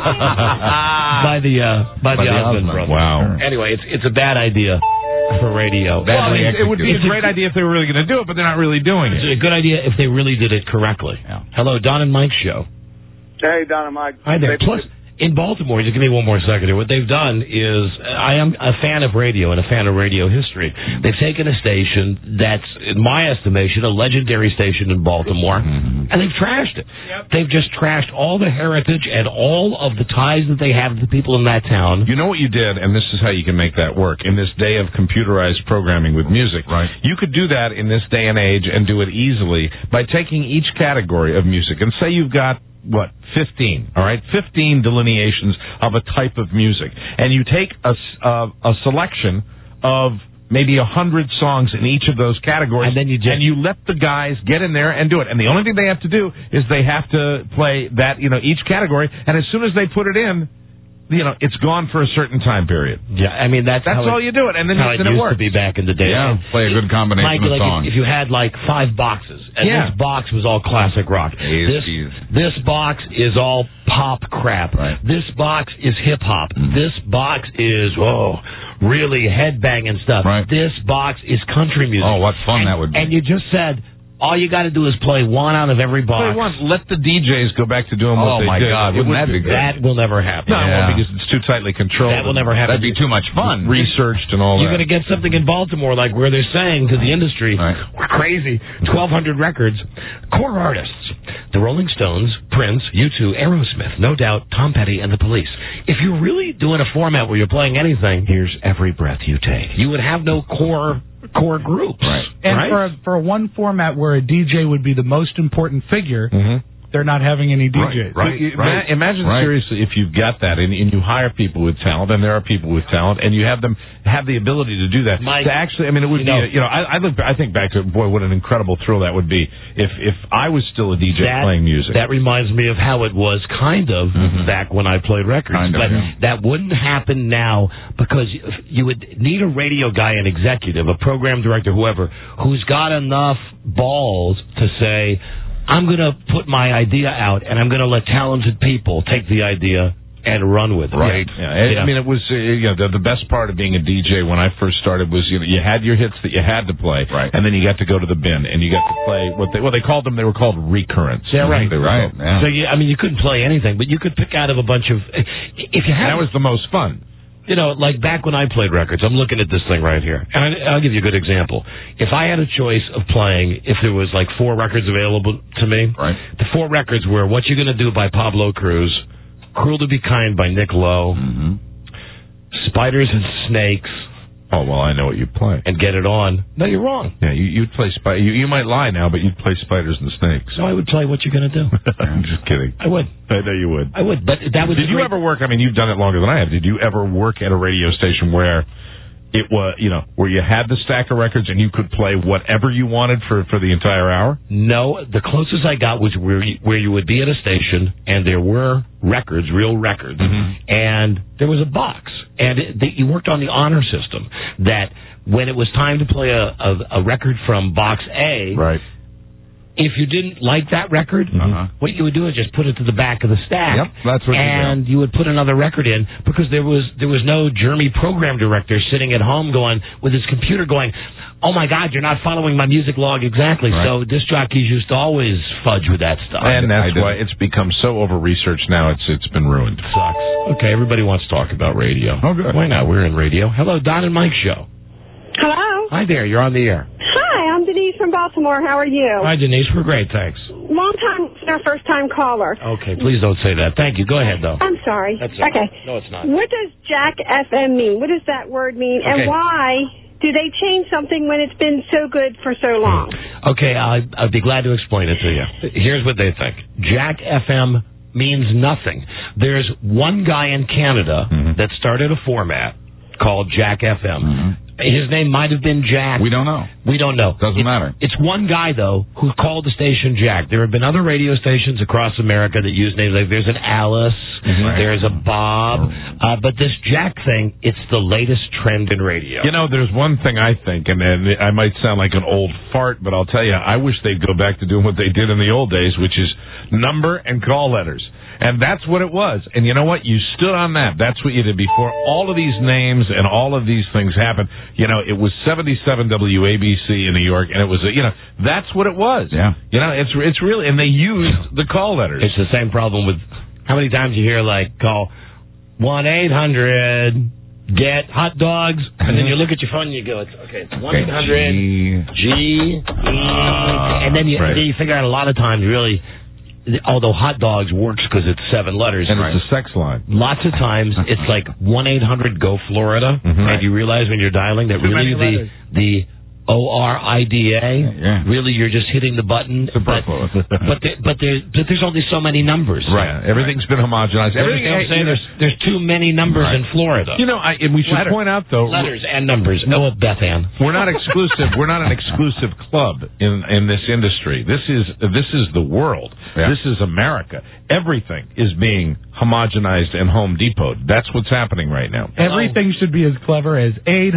by the Osmond Brothers. Wow. Anyway, it's a bad idea for radio. It would be a great idea if they were really going to do it, but they're not really doing it. It's a good idea if they really did it correctly. Yeah. Hello, Don and Mike show. Hey, Don and Mike. Hi there. Plus, in Baltimore, just give me one more second here. What they've done is, I am a fan of radio and a fan of radio history. They've taken a station that's, in my estimation, a legendary station in Baltimore, and they've trashed it. Yep. They've just trashed all the heritage and all of the ties that they have to the people in that town. You know what you did, and this is how you can make that work, in this day of computerized programming with music. Right. You could do that in this day and age and do it easily by taking each category of music. And say you've got 15, all right? 15 delineations of a type of music. And you take a selection of maybe 100 songs in each of those categories, and you let the guys get in there and do it. And the only thing they have to do is they have to play that, each category, and as soon as they put it in, it's gone for a certain time period. Yeah, I mean, that's all you do it, and then how it works. used to be back in the day. Yeah, play a good combination Mike, of songs. If you had 5 boxes, and this box was all classic rock. This box is all pop crap. Right. This box is hip hop. This box is really headbanging stuff. Right. This box is country music. Oh, what fun that would be! And you just said, all you got to do is play 1 out of every box. Let the DJs go back to doing what they did. Oh, my God. Wouldn't that be good? That will never happen. No, because it's too tightly controlled. That will never happen. That'd be too much fun. Researched and all You're going to get something in Baltimore like where they're saying to the industry, we're crazy, 1,200 records. Core artists, the Rolling Stones, Prince, U2, Aerosmith, No Doubt, Tom Petty, and the Police. If you're really doing a format where you're playing anything, here's Every Breath You Take. You would have no core groups. Right. And for one format where a DJ would be the most important figure, they're not having any DJs. Imagine seriously if you've got that and you hire people with talent, and there are people with talent, and you have them have the ability to do that. Mike, to actually, it would be. I think back to what an incredible thrill that would be if I was still a DJ playing music. That reminds me of how it was kind of back when I played records. That wouldn't happen now because you would need a radio guy, an executive, a program director, whoever, who's got enough balls to say, I'm going to put my idea out, and I'm going to let talented people take the idea and run with it. Right. Yeah. I mean, it was the best part of being a DJ when I first started was you had your hits that you had to play, and then you got to go to the bin and you got to play they called them. They were called recurrents. Yeah, right. Yeah. So you couldn't play anything, but you could pick out of a bunch of if you had. That was the most fun. Like back when I played records, I'm looking at this thing right here. And I'll give you a good example. If I had a choice of playing, if there was 4 records available to me, the 4 records were What You Gonna Do by Pablo Cruz, Cruel to Be Kind by Nick Lowe, Spiders and Snakes. Oh, well, I know what you'd play. And Get It On. No, you're wrong. Yeah, you'd play You might lie now, but you'd play Spiders and Snakes. No, I would play What You Gonna Do. I'm just kidding. I would. I know you would. I would, but that was. Did you ever work? I mean, you've done it longer than I have. Did you ever work at a radio station where it was, where you had the stack of records and you could play whatever you wanted for the entire hour? No, the closest I got was where you would be at a station and there were records, real records, and there was a box, and you worked on the honor system. That when it was time to play a record from box A, if you didn't like that record, what you would do is just put it to the back of the stack. Yep, that's what and you would put another record in because there was no Jeremy program director sitting at home with his computer going, oh my God, you're not following my music log exactly. So disc jockeys used to always fudge with that stuff. And that's why it's become so over-researched now, it's been ruined. Sucks. Okay, everybody wants to talk about radio. Oh, good. Why not? We're in radio. Hello, Don and Mike show. Hello. Hi there, you're on the air. Hi, I'm Denise from Baltimore. How are you? Hi, Denise. We're great, thanks. Long time listener, first time caller. Okay, please don't say that. Thank you. Go ahead, though. I'm sorry. That's okay. Okay. No, it's not. What does Jack FM mean? What does that word mean? Okay. And why do they change something when it's been so good for so long? Okay, I'd be glad to explain it to you. Here's what they think. Jack FM means nothing. There's one guy in Canada that started a format called Jack FM. Mm-hmm. His name might have been Jack. We don't know. We don't know. Doesn't matter. It's one guy, though, who called the station Jack. There have been other radio stations across America that use names. Like there's an Alice, there's a Bob, but this Jack thing, it's the latest trend in radio. You know, there's one thing I think, and I might sound like an old fart, but I'll tell you, I wish they'd go back to doing what they did in the old days, which is number and call letters. And that's what it was. And you know what? You stood on that. That's what you did before all of these names and all of these things happened. You know, it was 77 WABC in New York, and it was, that's what it was. Yeah. You know, it's really, and they used the call letters. It's the same problem with how many times you hear, like, call 1-800... get hot dogs, and then you look at your phone and you go, it's 1-800 G, and then you figure out a lot of times, really, although hot dogs works because it's 7 letters. And it's a sex line. Lots of times it's like 1-800-GO-FLORIDA, and you realize when you're dialing that really the ORIDA, really you're just hitting the button. But there's only so many numbers. Right. Everything's been homogenized. There's too many numbers in Florida. You know, and we should point out, though... Letters and numbers. No, Beth Ann. We're not exclusive. We're not an exclusive club in this industry. This is the world. Yeah. This is America. Everything is being homogenized and Home Depot'd. That's what's happening right now. Everything should be as clever as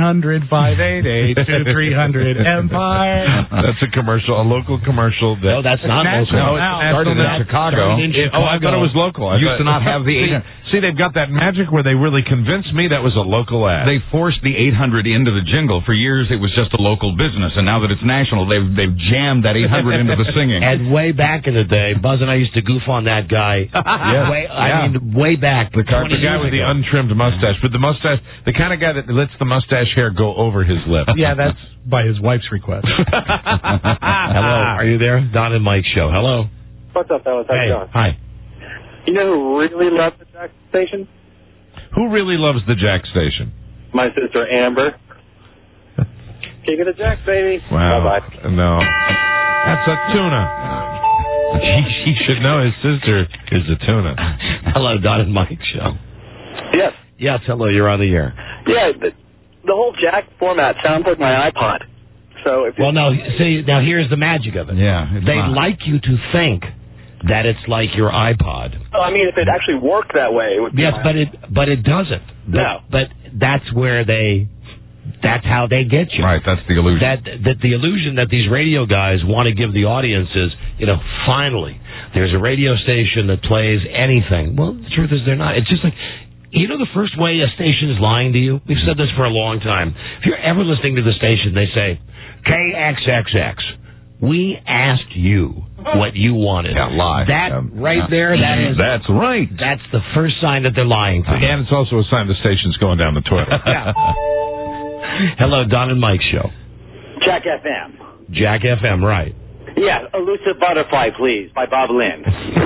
800-588-2300 Empire. That's a commercial, a local commercial. No, that's not local. No, it started in Chicago. I thought it was local. Used to not have the 800. See, they've got that magic where they really convinced me that was a local ad. They forced the 800 into the jingle. For years, it was just a local business, and now that it's national, they've jammed that 800 into the singing. And way back in the day, Buzz and I used to goof on that guy. I mean, way back. The guy with the untrimmed mustache. But the mustache, the kind of guy that lets the mustache hair go over his lip. Yeah, that's by his wife's request. Hello. Are you there? Don and Mike Show. Hello. What's up, fellas? How's it going? Hi. You know who really loves the Jack station? Who really loves the Jack station? My sister, Amber. King of the Jack, baby. Wow. Bye-bye. No. That's a tuna. He should know his sister is a tuna. Hello, Don and Mike Show. Yes. Yes, hello, you're on the air. Yeah, the whole Jack format sounds like my iPod. So if now here's the magic of it. Yeah. They'd like you to think that it's like your iPod. I mean, if it actually worked that way, it would be. Yes, but it doesn't. No. But that's where that's how they get you. Right, that's the illusion. That the illusion that these radio guys want to give the audience is, finally, there's a radio station that plays anything. Well, the truth is they're not. It's just like, the first way a station is lying to you? We've said this for a long time. If you're ever listening to the station, they say, KXXX, we asked you what you wanted. Yeah, lie. There, that's right. That's the first sign that they're lying to you. And it's also a sign the station's going down the toilet. Yeah. Hello, Don and Mike Show. Jack FM. Jack FM, right. Yeah, Elusive Butterfly, please, by Bob Lynn.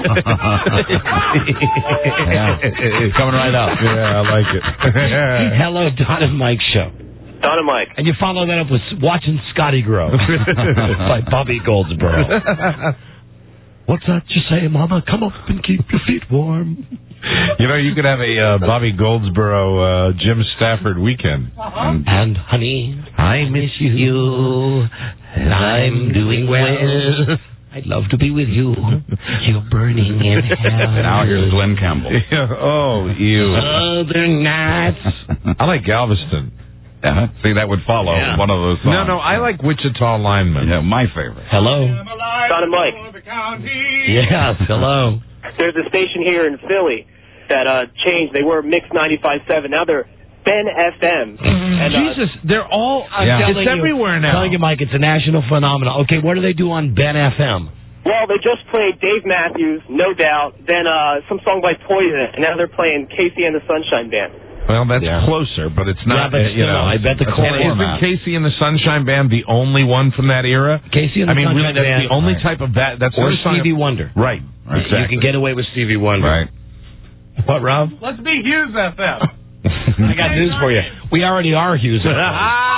Coming right up. Yeah, I like it. Hello, Don and Mike Show. Don and Mike. And you follow that up with Watching Scotty Grow by Bobby Goldsboro. What's that you say, Mama? Come up and keep your feet warm. You could have a Bobby Goldsboro, Jim Stafford weekend. And, honey, I miss you, and I'm doing well. I'd love to be with you. You're burning in hell. Now here's Glenn Campbell. Oh, ew. Other nights. I like Galveston. See, that would follow one of those songs. No, I like Wichita Lineman. Yeah, my favorite. Hello. Don and Mike. Yes, hello. There's a station here in Philly that changed. They were Mix 95.7. Now they're Ben FM. And, Jesus, they're all... it's everywhere now. I'm telling you, Mike, it's a national phenomenon. Okay, what do they do on Ben FM? Well, they just played Dave Matthews, No Doubt, then some song by Poison, and now they're playing Casey and the Sunshine Band. Well, that's closer, but it's not. Yeah, but I bet the core isn't Casey and the Sunshine Band the only one from that era? Casey and the Sunshine really, Band. That's the only type of that. That's or Stevie Wonder. Right. Exactly. You can get away with Stevie Wonder. Right. What, Rob? Let's be Hughes FM. I got news for you. We already are Hughes FM.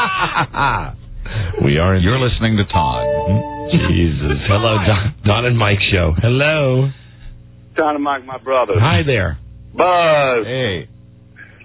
We are. You're listening to Todd. Jesus. Hello, Don and Mike Show. Hello. Don and Mike, my brother. Hi there. Buzz. Hey.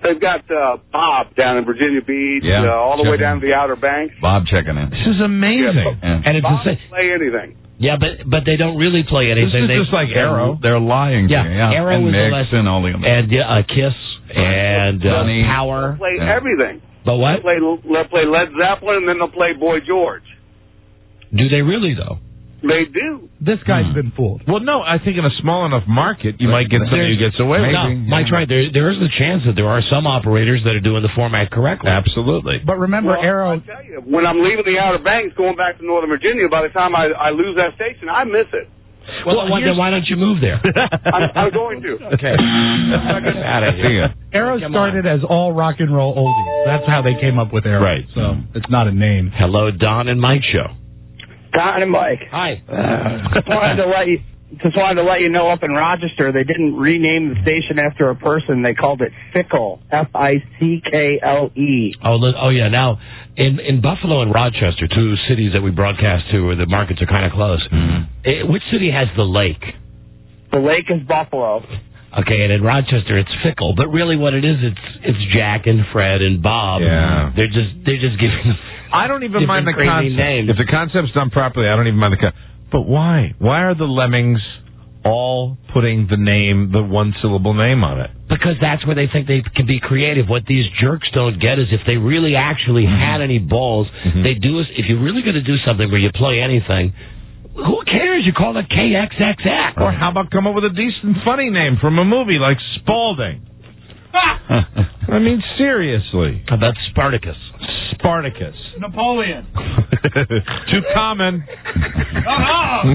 They've got Bob down in Virginia Beach, all the way down to the Outer Banks. Bob checking in. This is amazing. And it's Bob the same. Play anything. Yeah, but they don't really play anything. This is just like Arrow. They're lying. Yeah, to you, yeah. Arrow and was Mix the last, and all the and Kiss and Power. They'll play everything. But what? They'll play Led Zeppelin, and then they'll play Boy George. Do they really though? They do. This guy's been fooled. Well, no, I think in a small enough market, you might get somebody who gets away with it. No, Mike's right. There is a chance that there are some operators that are doing the format correctly. Absolutely. But remember, Arrow... I tell you, when I'm leaving the Outer Banks, going back to Northern Virginia, by the time I lose that station, I miss it. Well, then why don't you move there? I'm going to. Okay. Out of here. Arrow started as all rock and roll oldies. That's how they came up with Arrow. Right. So it's not a name. Hello, Don and Mike Show. Don and Mike. Hi. Just wanted to let you know, up in Rochester, they didn't rename the station after a person. They called it Fickle, F-I-C-K-L-E. Oh yeah. Now, in Buffalo and Rochester, two cities that we broadcast to, where the markets are kind of close. Mm-hmm. Which city has the lake? The lake is Buffalo. Okay, and in Rochester it's Fickle, but really what it is, it's Jack and Fred and Bob. Yeah. They're just giving. I don't even mind the concept. Names. If the concept's done properly, I don't even mind the concept. But why? Why are the Lemmings all putting the one-syllable name on it? Because that's where they think they can be creative. What these jerks don't get is if they really actually had any balls, they do is, if you're really going to do something where you play anything, who cares? You call it KXXX. Or how about come up with a decent, funny name from a movie like Spalding? I mean, seriously. How about Spartacus? Spartacus. Napoleon. Too common. How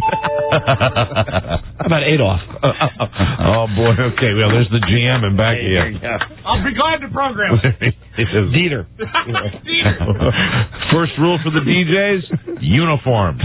about Adolf? Oh, boy. Okay, well, there's the GM in back of you. I'll be glad to program. Dieter. First rule for the DJs, uniforms.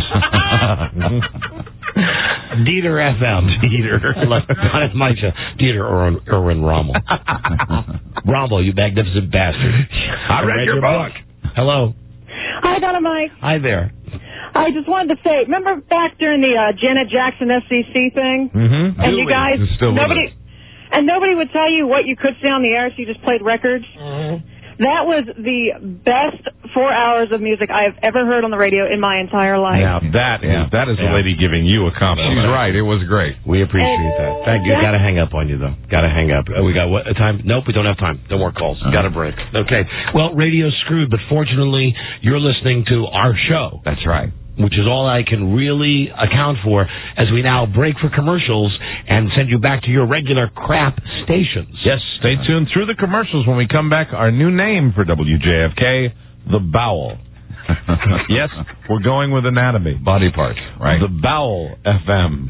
Dieter FM. Dieter. That's my show. Dieter Erwin Rommel. Rommel, you magnificent bastard. I read your book. Hello. Hi, Don and Mike. Hi there. I just wanted to say, remember back during the Janet Jackson SCC thing? Mm-hmm. And you guys, nobody would tell you what you could say on the air, so you just played records. Mm-hmm. That was the best 4 hours of music I have ever heard on the radio in my entire life. Now, that is a lady giving you a compliment. She's right. It was great. We appreciate that. Thank you. Got to hang up on you, though. Got to hang up. We got what time? Nope, we don't have time. No more calls. Got a break. Okay. Well, radio's screwed, but fortunately, you're listening to our show. That's right. Which is all I can really account for as we now break for commercials and send you back to your regular crap stations. Yes, stay tuned through the commercials. When we come back, our new name for WJFK, The Bowel. Yes, we're going with anatomy. Body parts, right? The Bowel FM.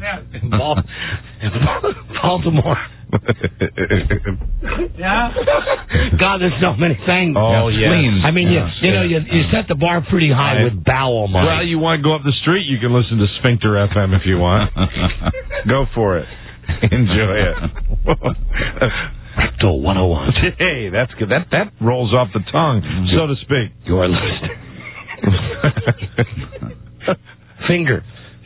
Baltimore. Yeah. God, there's so many things. Oh, yeah. I mean, you set the bar pretty high with bowel, Mike. Well, you want to go up the street, you can listen to Sphincter FM if you want. Go for it. Enjoy it. Rectal 101. Hey, that's good. That rolls off the tongue, so to speak. You're listening. Finger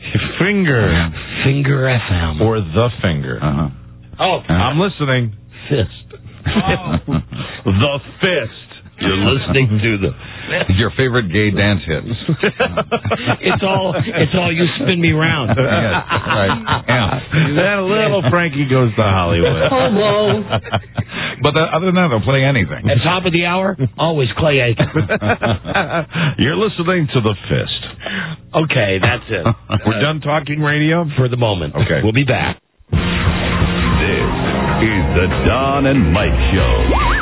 FM. Or The Finger. Oh, I'm listening. Fist. The Fist. You're listening to the your favorite gay dance hits. It's all you spin me round. Yes, right. Yeah. Then little Frankie goes to Hollywood. Homo. But other than that, they'll play anything. At top of the hour, always Clay Aiken. You're listening to The Fist. Okay, that's it. We're done talking radio for the moment. Okay. We'll be back. This is the Don and Mike Show.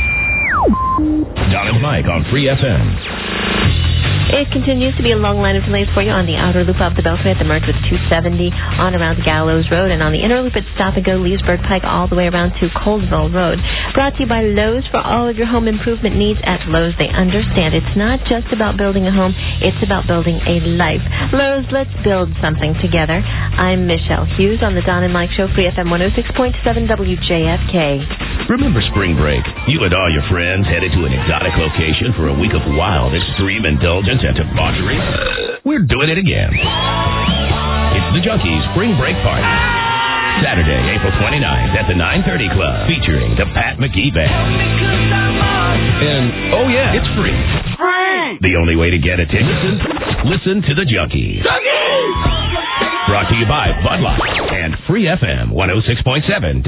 Don and Mike on Free FM. It continues to be a long line of delays for you on the outer loop of the Beltway at the merge with 270 on around Gallows Road, and on the inner loop at Stop and Go Leesburg Pike all the way around to Colesville Road. Brought to you by Lowe's. For all of your home improvement needs at Lowe's, they understand it's not just about building a home, it's about building a life. Lowe's, let's build something together. I'm Michelle Hughes on the Don and Mike Show, Free FM 106.7 WJFK. Remember spring break? You and all your friends headed to an exotic location for a week of wild, extreme indulgence and debauchery? We're doing it again. It's the Junkies Spring Break Party. Saturday, April 29th at the 930 Club, featuring the Pat McGee Band. And, oh yeah, it's free. Free! The only way to get a ticket is listen to the Junkies. Brought to you by Bud Light and Free FM 106.7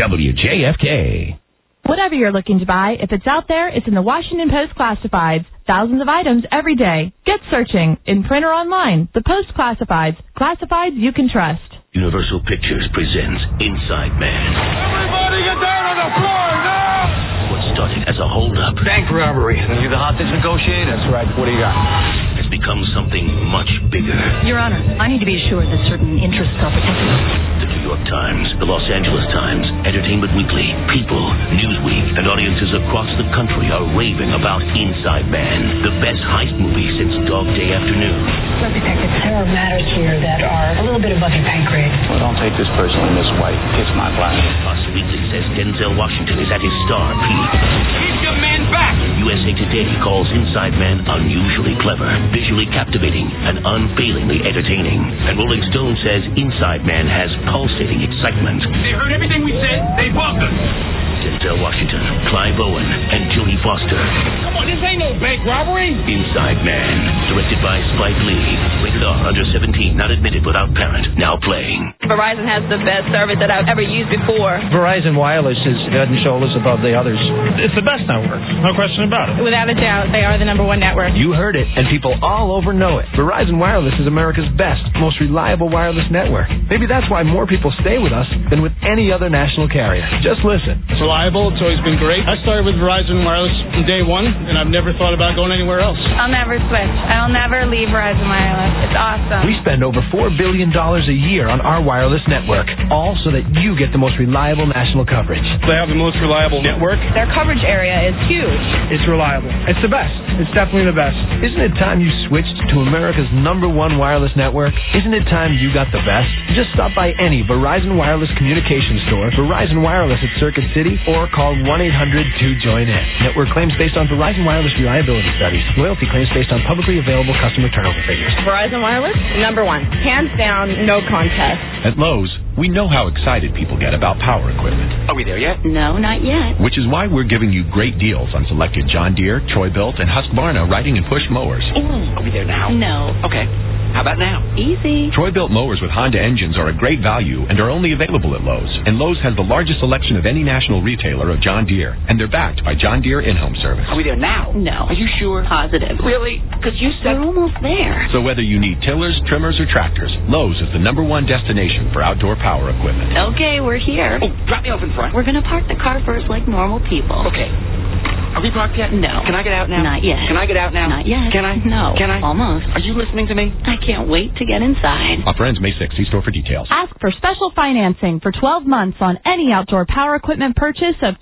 WJFK. Whatever you're looking to buy, if it's out there, it's in the Washington Post Classifieds. Thousands of items every day. Get searching, in print or online. The Post Classifieds. Classifieds you can trust. Universal Pictures presents Inside Man. Everybody get down on the floor now! What started as a holdup. Bank robbery. You the hostage negotiator? That's right. What do you got? Has become something much bigger. Your Honor, I need to be assured that certain interests are protected. The New York Times, the Los Angeles Times, Entertainment Weekly, People, Newsweek, and audiences across the country are raving about Inside Man, the best heist movie since Dog Day Afternoon. Well, Detective, there are matters here that are a little bit above your pay grade. Well, don't take this personally, Miss White. Kiss my glass. Us Weekly says Denzel Washington is at his star peak. Keep your man back! USA Today calls Inside Man unusually clever, visually captivating, and unfailingly entertaining. And Rolling Stone says Inside Man has pulsating excitement. They heard everything we said. They bugged us. Denzel Washington, Clive Owen, and Jodie Foster. Come on, this ain't no bank robbery. Inside Man, directed by Spike Lee. Rated R, under 17, not admitted without parent. Now playing. Verizon has the best service that I've ever used before. Verizon Wireless is head and shoulders above the others. It's the best network. No question about it. Without a doubt, they are the #1 network. You heard it, and people all over know it. Verizon Wireless is America's best, most reliable wireless network. Maybe that's why more people stay with us than with any other national carrier. Just listen. It's reliable. It's always been great. I started with Verizon Wireless from day one, and I've never thought about going anywhere else. I'll never switch. I'll never leave Verizon Wireless. It's awesome. We spend over $4 billion a year on our wireless network, all so that you get the most reliable national coverage. They have the most reliable network. Their coverage area is huge. It's reliable. It's the best. It's definitely the best. Isn't it time you switched to America's #1 wireless network? Isn't it time you got the best? Just stop by any Verizon Wireless communication store, Verizon Wireless at Circuit City, or call 1-800-2-JOIN-IN. Network claims based on Verizon Wireless reliability studies. Loyalty claims based on publicly available customer turnover figures. Verizon Wireless, #1. Hands down, no contest. At Lowe's, we know how excited people get about power equipment. Are we there yet? No, not yet. Which is why we're giving you great deals on selected John Deere, Troy-Bilt, and Husqvarna riding and push mowers. Ooh, are we there now? No. Okay. How about now? Easy. Troy-Bilt mowers with Honda engines are a great value and are only available at Lowe's. And Lowe's has the largest selection of any national retailer of John Deere, and they're backed by John Deere in-home service. Are we there now? No. Are you sure? Positive. Really? Because you said... We're almost there. So whether you need tillers, trimmers, or tractors, Lowe's is the #1 destination for outdoor power equipment. Okay, we're here. Oh, drop me off in front. We're going to park the car first like normal people. Okay. Are we parked yet? No. Can I get out now? Not yet. Can I get out now? Not yet. Can I? No. Can I? Almost. Are you listening to me? I can't wait to get inside. Offer ends May 6th. See store for details. Ask for special financing for 12 months on any outdoor power equipment purchase of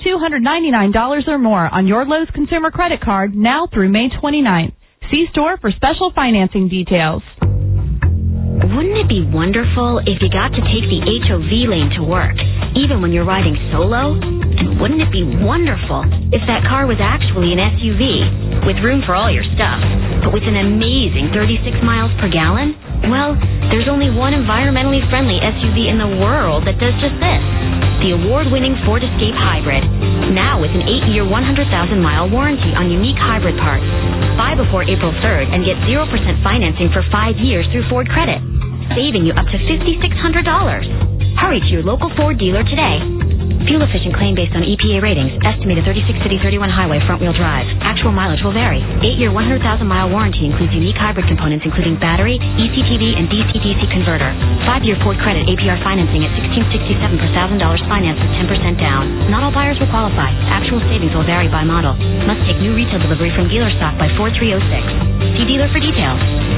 $299 or more on your Lowe's consumer credit card now through May 29th. See store for special financing details. Wouldn't it be wonderful if you got to take the HOV lane to work, even when you're riding solo? And wouldn't it be wonderful if that car was actually an SUV, with room for all your stuff, but with an amazing 36 miles per gallon? Well, there's only one environmentally friendly SUV in the world that does just this. The award-winning Ford Escape Hybrid. Now with an 8-year, 100,000-mile warranty on unique hybrid parts. Buy before April 3rd and get 0% financing for 5 years through Ford Credit, saving you up to $5,600. Hurry to your local Ford dealer today. Fuel-efficient claim based on EPA ratings. Estimated 36 city, 31 highway, front-wheel drive. Actual mileage will vary. 8-year, 100,000-mile warranty includes unique hybrid components including battery, ECTV, and DC-DC converter. 5-year Ford Credit APR financing at $1,667 per $1,000 finance with 10% down. Not all buyers will qualify. Actual savings will vary by model. Must take new retail delivery from dealer stock by 4306. See dealer for details.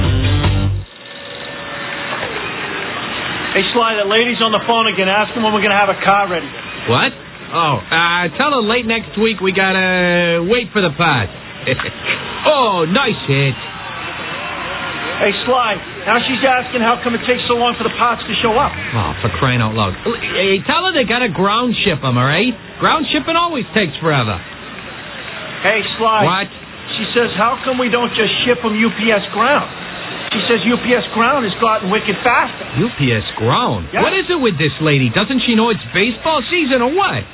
Hey, Sly, that lady's on the phone again. Ask them when we're going to have a car ready. What? Oh, tell her late next week we gotta wait for the part. Oh, nice hit. Hey, Sly, now she's asking how come it takes so long for the parts to show up. Oh, for crying out loud. Hey, tell her they gotta ground ship them, all right? Ground shipping always takes forever. Hey, Sly. What? She says, how come we don't just ship them UPS ground? She says UPS Ground has gotten wicked faster. UPS Ground? Yeah. What is it with this lady? Doesn't she know it's baseball season or what?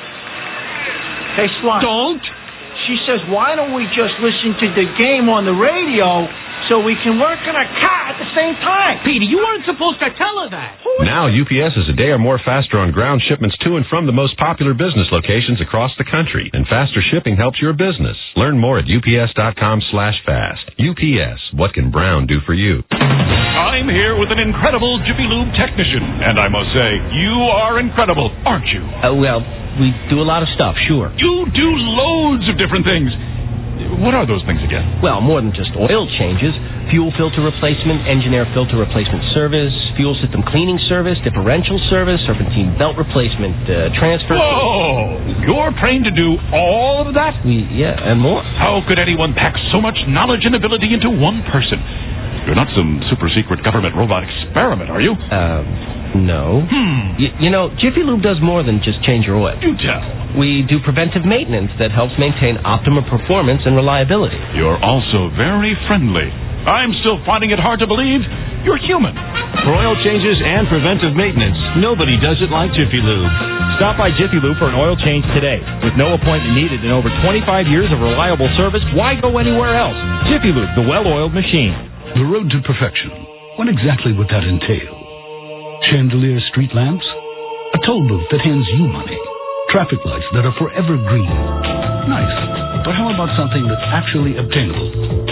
Hey, Slime. Don't. She says, why don't we just listen to the game on the radio so we can work in our car at the same time? Petey, you weren't supposed to tell her that. Now UPS is a day or more faster on ground shipments to and from the most popular business locations across the country. And faster shipping helps your business. Learn more at ups.com/fast. UPS, what can Brown do for you? I'm here with an incredible Jiffy Lube technician, and I must say, you are incredible, aren't you? Well, we do a lot of stuff, sure. You do loads of different things. What are those things again? Well, more than just oil changes. Fuel filter replacement, engine air filter replacement service, fuel system cleaning service, differential service, serpentine belt replacement, transfer... Whoa! You're trained to do all of that? Yeah, and more. How could anyone pack so much knowledge and ability into one person? You're not some super-secret government robot experiment, are you? No. You know, Jiffy Lube does more than just change your oil. Do tell. We do preventive maintenance that helps maintain optimum performance and reliability. You're also very friendly. I'm still finding it hard to believe you're human. For oil changes and preventive maintenance, nobody does it like Jiffy Lube. Stop by Jiffy Lube for an oil change today. With no appointment needed and over 25 years of reliable service, why go anywhere else? Jiffy Lube, the well-oiled machine. The road to perfection. What exactly would that entail? Chandelier street lamps? A toll booth that hands you money? Traffic lights that are forever green? Nice. But how about something that's actually obtainable?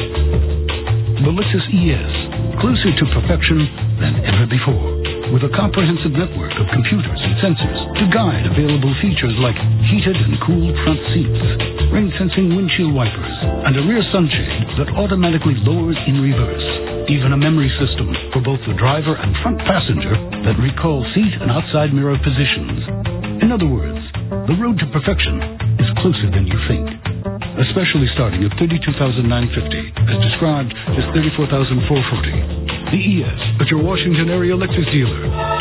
The Lexus ES. Closer to perfection than ever before. With a comprehensive network of computers and sensors to guide available features like heated and cooled front seats, rain-sensing windshield wipers, and a rear sunshade that automatically lowers in reverse. Even a memory system for both the driver and front passenger that recalls seat and outside mirror positions. In other words, the road to perfection is closer than you think. Especially starting at $32,950, as described as $34,440. The ES at your Washington area Lexus dealer.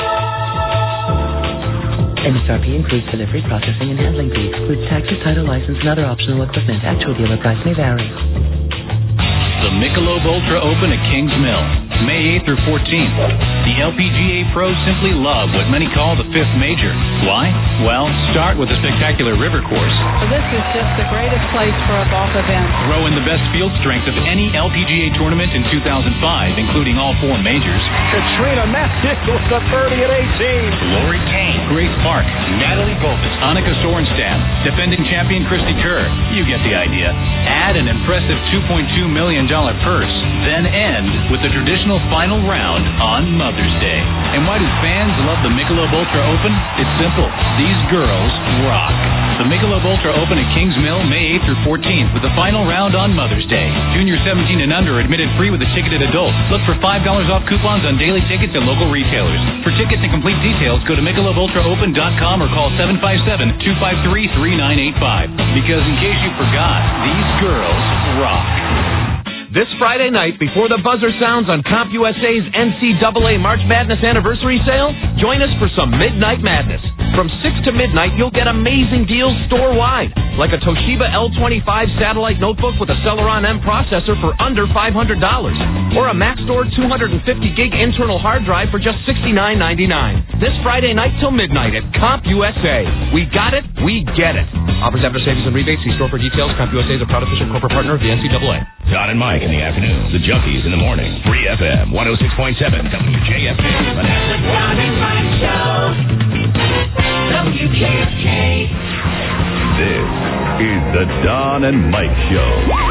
MSRP includes delivery, processing, and handling fees. Includes taxes, title, license, and other optional equipment. Actual dealer price may vary. The Michelob Ultra Open at Kings Mill, May 8th through 14th. The LPGA pros simply love what many call the fifth major. Why? Well, start with the spectacular river course. This is just the greatest place for a golf event. Throw in the best field strength of any LPGA tournament in 2005, including all four majors. Katrina Matzik with the 30 at 18. Lori Kane, Grace Park, Natalie Bovis, Annika Sorenstam, defending champion Christy Kerr. You get the idea. Add an impressive $2.2 million purse, then end with the traditional final round on Mother's Day. And why do fans love the Michelob Ultra Open? It's simple. These girls rock. The Michelob Ultra Open at Kings Mill, May 8th through 14th, with the final round on Mother's Day. Junior 17 and under admitted free with a ticketed adult. Look for $5 off coupons on daily tickets at local retailers. For tickets and complete details, go to MichelobUltraOpen.com or call 757-253-3985. Because in case you forgot, these girls rock. This Friday night, before the buzzer sounds on CompUSA's NCAA March Madness Anniversary Sale, join us for some Midnight Madness. From 6 to midnight, you'll get amazing deals store-wide, like a Toshiba L25 satellite notebook with a Celeron M processor for under $500, or a Maxtor 250-gig internal hard drive for just $69.99. This Friday night till midnight at CompUSA. We got it, we get it. Offers after savings and rebates. See store for details. CompUSA is a proud official corporate partner of the NCAA. Don and Mike in the afternoon. The Junkies in the morning. Free FM 106.7 WJFK. The Don and Mike Show. WJFK. This is the Don and Mike Show.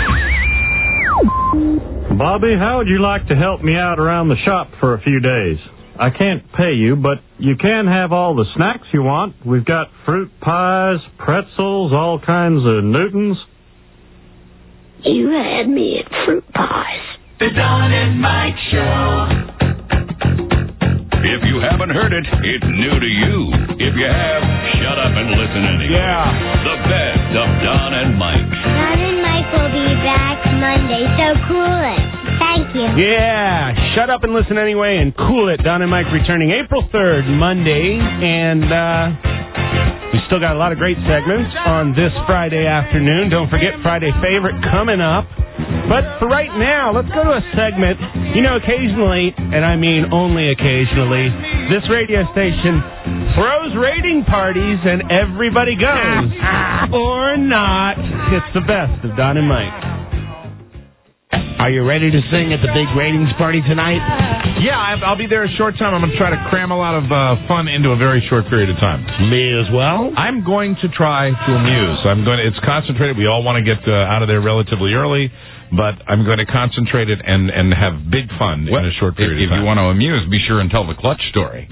Bobby, how would you like to help me out around the shop for a few days? I can't pay you, but you can have all the snacks you want. We've got fruit pies, pretzels, all kinds of Newtons. You had me at fruit pies. The Don and Mike Show. If you haven't heard it, it's new to you. If you have, shut up and listen anyway. Yeah. The best of Don and Mike. Don and Mike will be back Monday, so cool it. Thank you. Yeah, shut up and listen anyway and cool it. Don and Mike returning April 3rd, Monday, and we still got a lot of great segments on this Friday afternoon. Don't forget Friday Favorite coming up. But for right now, let's go to a segment. You know, occasionally, and I mean only occasionally, this radio station throws rating parties and everybody goes. Or not. It's the best of Don and Mike. Are you ready to sing at the big ratings party tonight? Yeah, I'll be there a short time. I'm going to try to cram a lot of fun into a very short period of time. Me as well? I'm going to try to amuse. It's concentrated. We all want to get out of there relatively early, but I'm going to concentrate it and have big fun in a short period of time. If you want to amuse, be sure and tell the clutch story.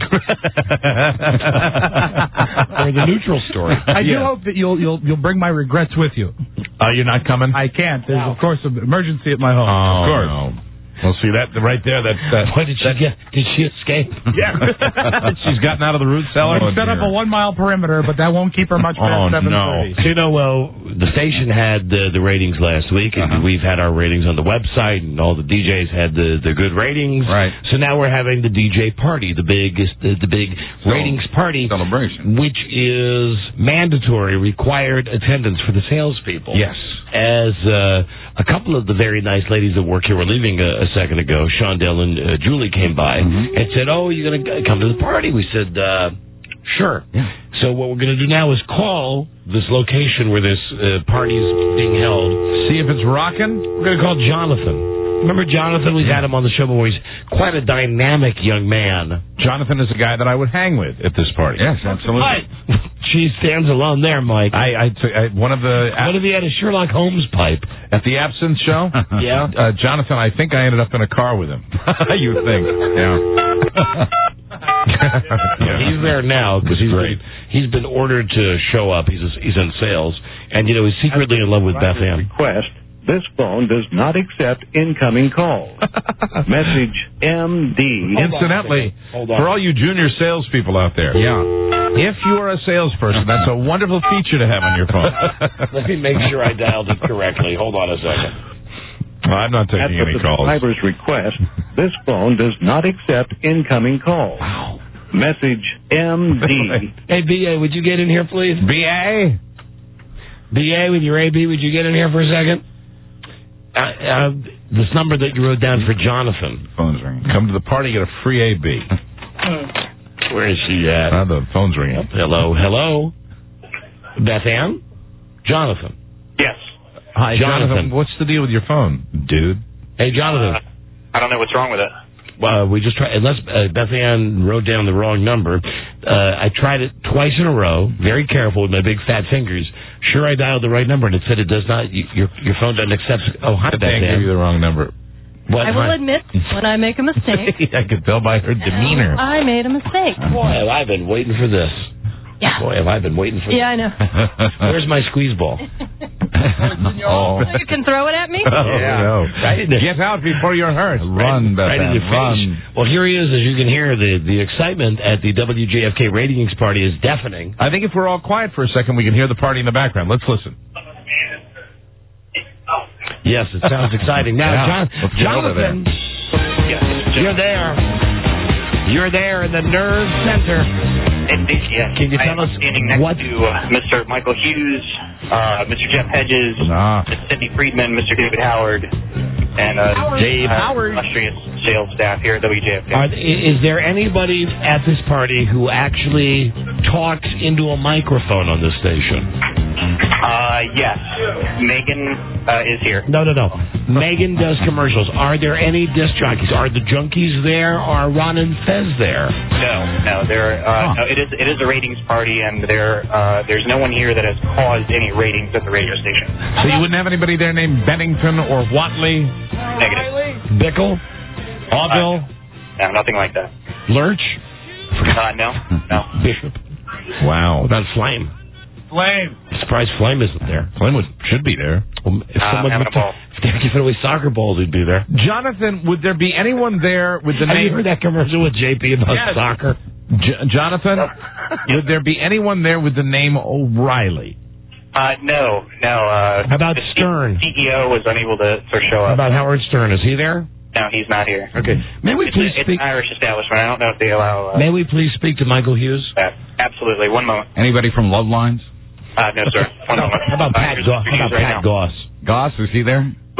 Or the neutral story. I do hope that you'll bring my regrets with you. You're not coming? I can't. There's, of course, an emergency at my home. Of course. No. Well, see, that right there, What did she get? Did she escape? Yeah. She's gotten out of the root cellar. I set up a 1 mile perimeter, but that won't keep her much past 7:30. No. So, you know, well, the station had the ratings last week, and we've had our ratings on the website, and all the DJs had the good ratings. Right. So now we're having the DJ party, the big ratings party celebration, which is mandatory, required attendance for the salespeople. Yes. As a couple of the very nice ladies that work here were leaving a second ago, Shondell and Julie came by and said, "Oh, you're going to come to the party?" We said, "Sure." Yeah. So what we're going to do now is call this location where this party is being held. See if it's rocking. We're going to call Jonathan. Remember Jonathan? We've had him on the show before. He's quite a dynamic young man. Jonathan is a guy that I would hang with at this party. Yes, absolutely. Hi. She stands alone there, Mike. One of the... What if he had a Sherlock Holmes pipe? At the Absinthe show? Yeah. Jonathan, I think I ended up in a car with him. You think. Yeah. He's there now because he's been ordered to show up. He's in sales. And, you know, he's secretly in love with Beth Ann. Request. This phone does not accept incoming calls. Message MD. Incidentally, for all you junior salespeople out there, if you are a salesperson, that's a wonderful feature to have on your phone. Let me make sure I dialed it correctly. Hold on a second. Well, I'm not taking any calls. At the subscriber's request, this phone does not accept incoming calls. Wow. Message MD. Hey, BA, would you get in here, please? BA? BA, with your AB, would you get in here for a second? This number that you wrote down for Jonathan. Phone's ringing. Come to the party, get a free AB. Where is she at? The phone's ringing. Hello? Beth Ann? Jonathan. Yes. Hi, Jonathan. What's the deal with your phone, dude? Hey, Jonathan. I don't know what's wrong with it. Well, we just tried, unless Beth Ann wrote down the wrong number. I tried it twice in a row, very careful with my big fat fingers. Sure, I dialed the right number, and it said it does not, your phone doesn't accept. Oh, hi, Beth Ann. I gave you the wrong number. What? I will admit when I make a mistake. I could tell by her demeanor. I made a mistake. Boy, have I been waiting for this. Yeah. Boy, have I been waiting for this. Yeah, I know. Where's my squeeze ball? So you can throw it at me? No. Get out before you're hurt. Run, Beth Ann, run. Well, here he is. As you can hear, the excitement at the WJFK ratings party is deafening. I think if we're all quiet for a second, we can hear the party in the background. Let's listen. Yes, it sounds exciting. Now, Jonathan, you're there. You're there in the nerve center. Indeed, yes. Can you tell us standing next to Mr. Michael Hughes, Mr. Jeff Hedges, Ms. Cindy Friedman, Mr. David Howard, and Dave Howard, illustrious sales staff here at WJFK. Is there anybody at this party who actually talks into a microphone on this station? Yes. Megan is here. No. Megan does commercials. Are there any disc jockeys? Are the junkies there? Are Ron and Fez there? No. No, it is a ratings party, and there's no one here that has caused any ratings at the radio station. So you wouldn't have anybody there named Bennington or Watley? Negative. Bickle? Auville? No, nothing like that. Lurch? No. Bishop? Wow. What about Flame? Flame. I'm surprised Flame isn't there. Flame should be there. Having a ball. If they're giving away soccer balls, he'd be there. Jonathan, would there be anyone there with the Have name... you heard that commercial with JP about soccer? Jonathan, would there be anyone there with the name O'Reilly? No. How about Stern? The CEO was unable to show up. How about Howard Stern? Is he there? No, he's not here. Okay. May we please it's speak... an Irish establishment. I don't know if they allow... May we please speak to Michael Hughes? Absolutely. One moment. Anybody from Love Lines? No, sir. One moment. How about Pat Goss? Goss, is he there? Hello?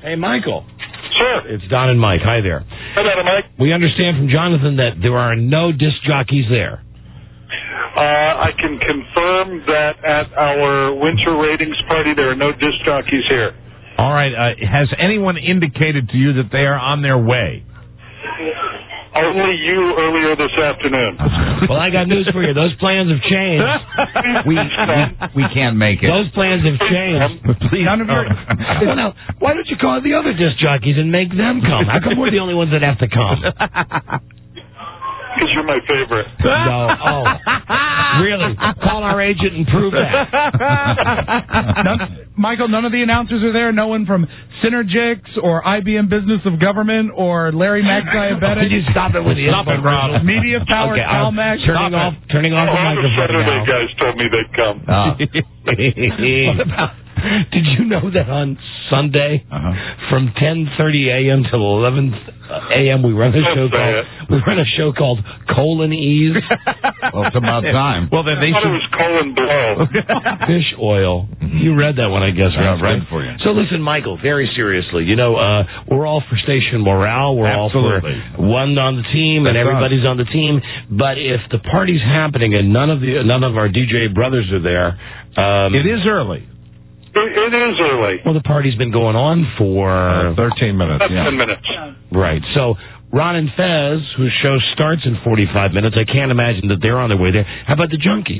Hey, Michael. Sure. It's Don and Mike. Hi there. Hello, Mike. We understand from Jonathan that there are no disc jockeys there. I can confirm that at our winter ratings party, there are no disc jockeys here. All right. Has anyone indicated to you that they are on their way? Only you earlier this afternoon. Well, I got news for you. Those plans have changed. We can't make it. Those plans have changed. Please. None of your... Well, now, why don't you call the other disc jockeys and make them come? How come we're the only ones that have to come? Because you're my favorite. No. Oh. Really? Call our agent and prove that. Michael, none of the announcers are there? No one from Synergix or IBM Business of Government or Larry Mack Diabetic? Could you stop it with the Stop it, Rob. Media Power, Calmac. Turning off the microphone Saturday now. guys told me they'd come. What about... Did you know that on Sunday from 10:30 a.m. till 11 a.m. we run a show called Colon Ease? Well, it's about time. Well, then it was colon blow. Fish oil. You read that one, I guess. I read for you. So listen, Michael, very seriously, we're all for station morale. We're Absolutely. all for one on the team and everybody's on the team. But if the party's happening and none of our DJ brothers are there, it is early. It is early. Well, the party's been going on for 13 minutes. About 10 minutes. Right. So Ron and Fez, whose show starts in 45 minutes, I can't imagine that they're on their way there. How about the Junkies?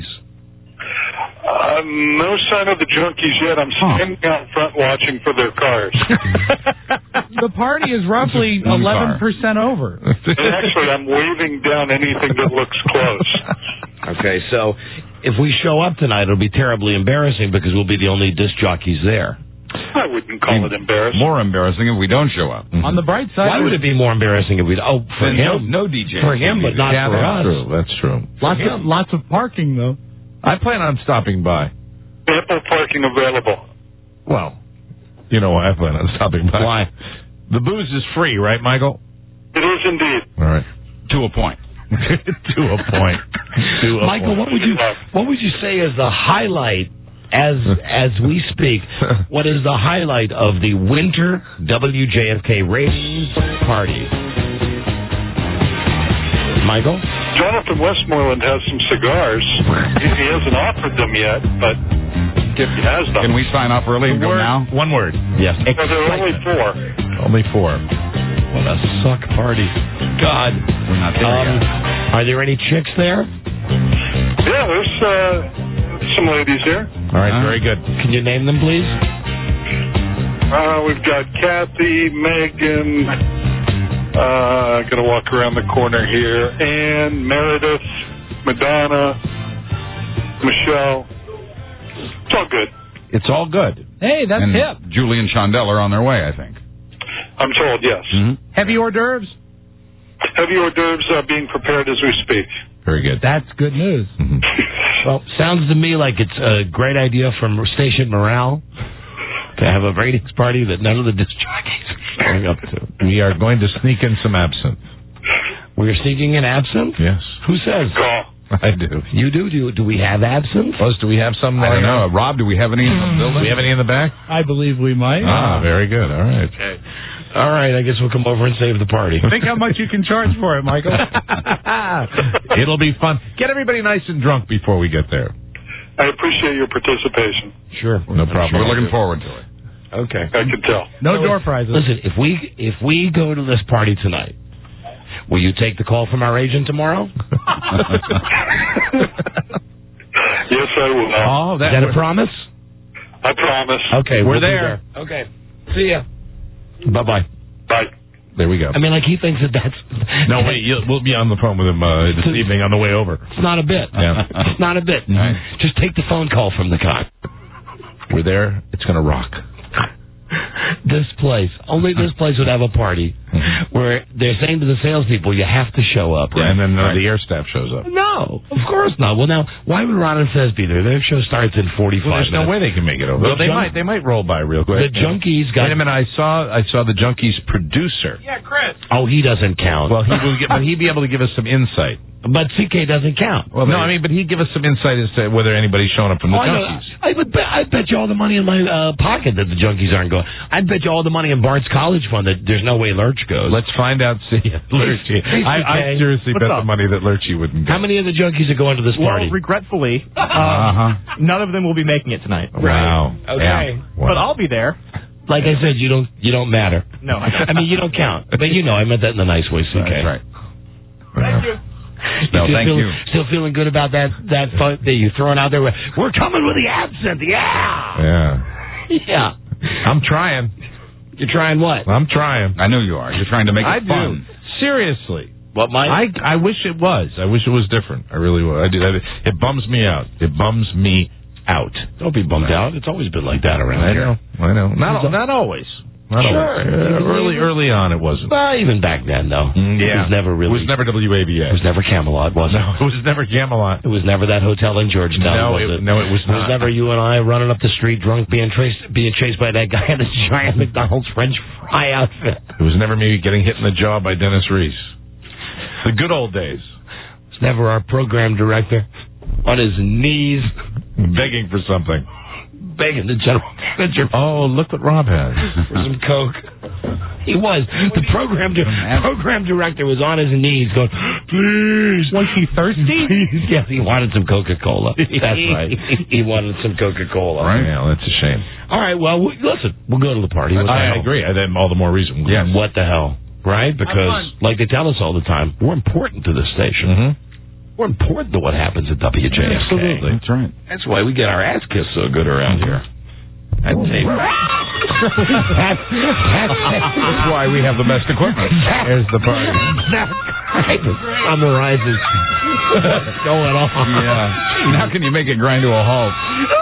No sign of the Junkies yet. I'm standing out front watching for their cars. The party is roughly 11% over. And actually, I'm waving down anything that looks close. Okay, so if we show up tonight, it'll be terribly embarrassing because we'll be the only disc jockeys there. I wouldn't call it embarrassing. More embarrassing if we don't show up. On the bright side, why would it be more embarrassing if we? Oh, for him, no DJ. For him, but not for us. That's true. Lots of parking though. I plan on stopping by. Ample parking available. Well, you know why I plan on stopping by. Why? The booze is free, right, Michael? It is indeed. All right. To a point. To a point. Michael, what would you say is the highlight as we speak? What is the highlight of the winter WJFK ratings party? Michael? Jonathan Westmoreland has some cigars. He hasn't offered them yet, but he has them. Can we sign up early and go now? One word. Yes. There are only 4. Only 4. What a suck party. God. We're not there yet. Are there any chicks there? Yeah, there's some ladies here. All right, very good. Can you name them, please? We've got Kathy, Megan, I'm going to walk around the corner here, Ann, Meredith, Madonna, Michelle. It's all good. It's all good. Hey, that's and hip. Julie and Shondell are on their way, I think. I'm told, yes. Mm-hmm. Heavy hors d'oeuvres? Heavy hors d'oeuvres are being prepared as we speak. Very good. That's good news. Mm-hmm. Well, sounds to me like it's a great idea from station morale to have a ratings party that none of the disc jockeys are showing up to. We are going to sneak in some absinthe. We're sneaking in absinthe? Yes. Who says? I do. You do? Do we have absinthe? Buzz, do we have some? I don't know. Rob, do we have any in the building? Do we have any in the back? I believe we might. Very good. All right. Okay. All right, I guess we'll come over and save the party. Think how much you can charge for it, Michael. It'll be fun. Get everybody nice and drunk before we get there. I appreciate your participation. Sure. No problem. We're looking forward to it. Okay. I can tell. No door prizes. Listen, if we go to this party tonight, will you take the call from our agent tomorrow? Yes, I will. Oh, is that a promise? I promise. Okay, we're we'll there. Okay. See ya. Bye-bye. Bye. There we go. I mean, like, he thinks that's... No, wait, we'll be on the phone with him this evening on the way over. It's not a bit. Yeah. It's not a bit. Right. Just take the phone call from the guy. We're there. It's going to rock. Only this place would have a party where they're saying to the salespeople, you have to show up. Right? Yeah, and then the air staff shows up. No, of course not. Well, now, why would Ron and Fez be there? Their show starts in 45 Well, there's minutes. no way they can make it over. Well, they might roll by real quick. The Junkies got... Wait a minute, I saw the Junkies producer. Yeah, Chris. Oh, he doesn't count. Well, will he be able to give us some insight? But CK doesn't count. Well, no, I mean, but he'd give us some insight as to whether anybody's showing up from the junkies. I bet you all the money in my pocket that the junkies aren't going. I bet you all the money in Bart's college fund that there's no way Lurch goes. Let's find out. See, Lurchy. I seriously bet the money that Lurchy wouldn't go. How many of the junkies are going to this party? Well, regretfully, none of them will be making it tonight. Wow. Okay. Yeah. Wow. But I'll be there. Like I said, you don't matter. No. I mean, you don't count. But I meant that in a nice way, CK. That's right. Thank you. No, thank you. Still feeling good about that fun that you throwing out there? We're coming with the absinthe, yeah. I'm trying. You're trying what? I'm trying. I know you are. You're trying to make it fun. Seriously. What, Mike? I wish it was. I wish it was different. I really would. I do. It bums me out. It bums me out. Don't be bummed out. It's always been like that around here. I know. Not always. Early on, it wasn't. Well, even back then, though. Yeah. It was never really. It was never WABA. It was never Camelot, was it? No, it was never Camelot. It was never that hotel in Georgetown, was it? No, it was not. It was never you and I running up the street drunk, being chased by that guy in his giant McDonald's French fry outfit. It was never me getting hit in the jaw by Dennis Reese. The good old days. It was never our program director on his knees begging for something. Begging the general manager. Oh, look what Rob has. For some Coke. He was. The program director was on his knees going, please. Was he thirsty? Please. Yes, he wanted some Coca-Cola. That's right. He wanted some Coca-Cola. Right? Yeah, that's a shame. All right, well, listen, we'll go to the party. I agree. Then all the more reason. Yes. What the hell? Right? Because, like they tell us all the time, we're important to this station. Mm-hmm. We're important to what happens at WJFK. Absolutely. That's right. That's why we get our ass kissed so good around here. I'd say. That's why we have the best equipment. Here's the party. That summarizes what's going on. Yeah. How can you make it grind to a halt?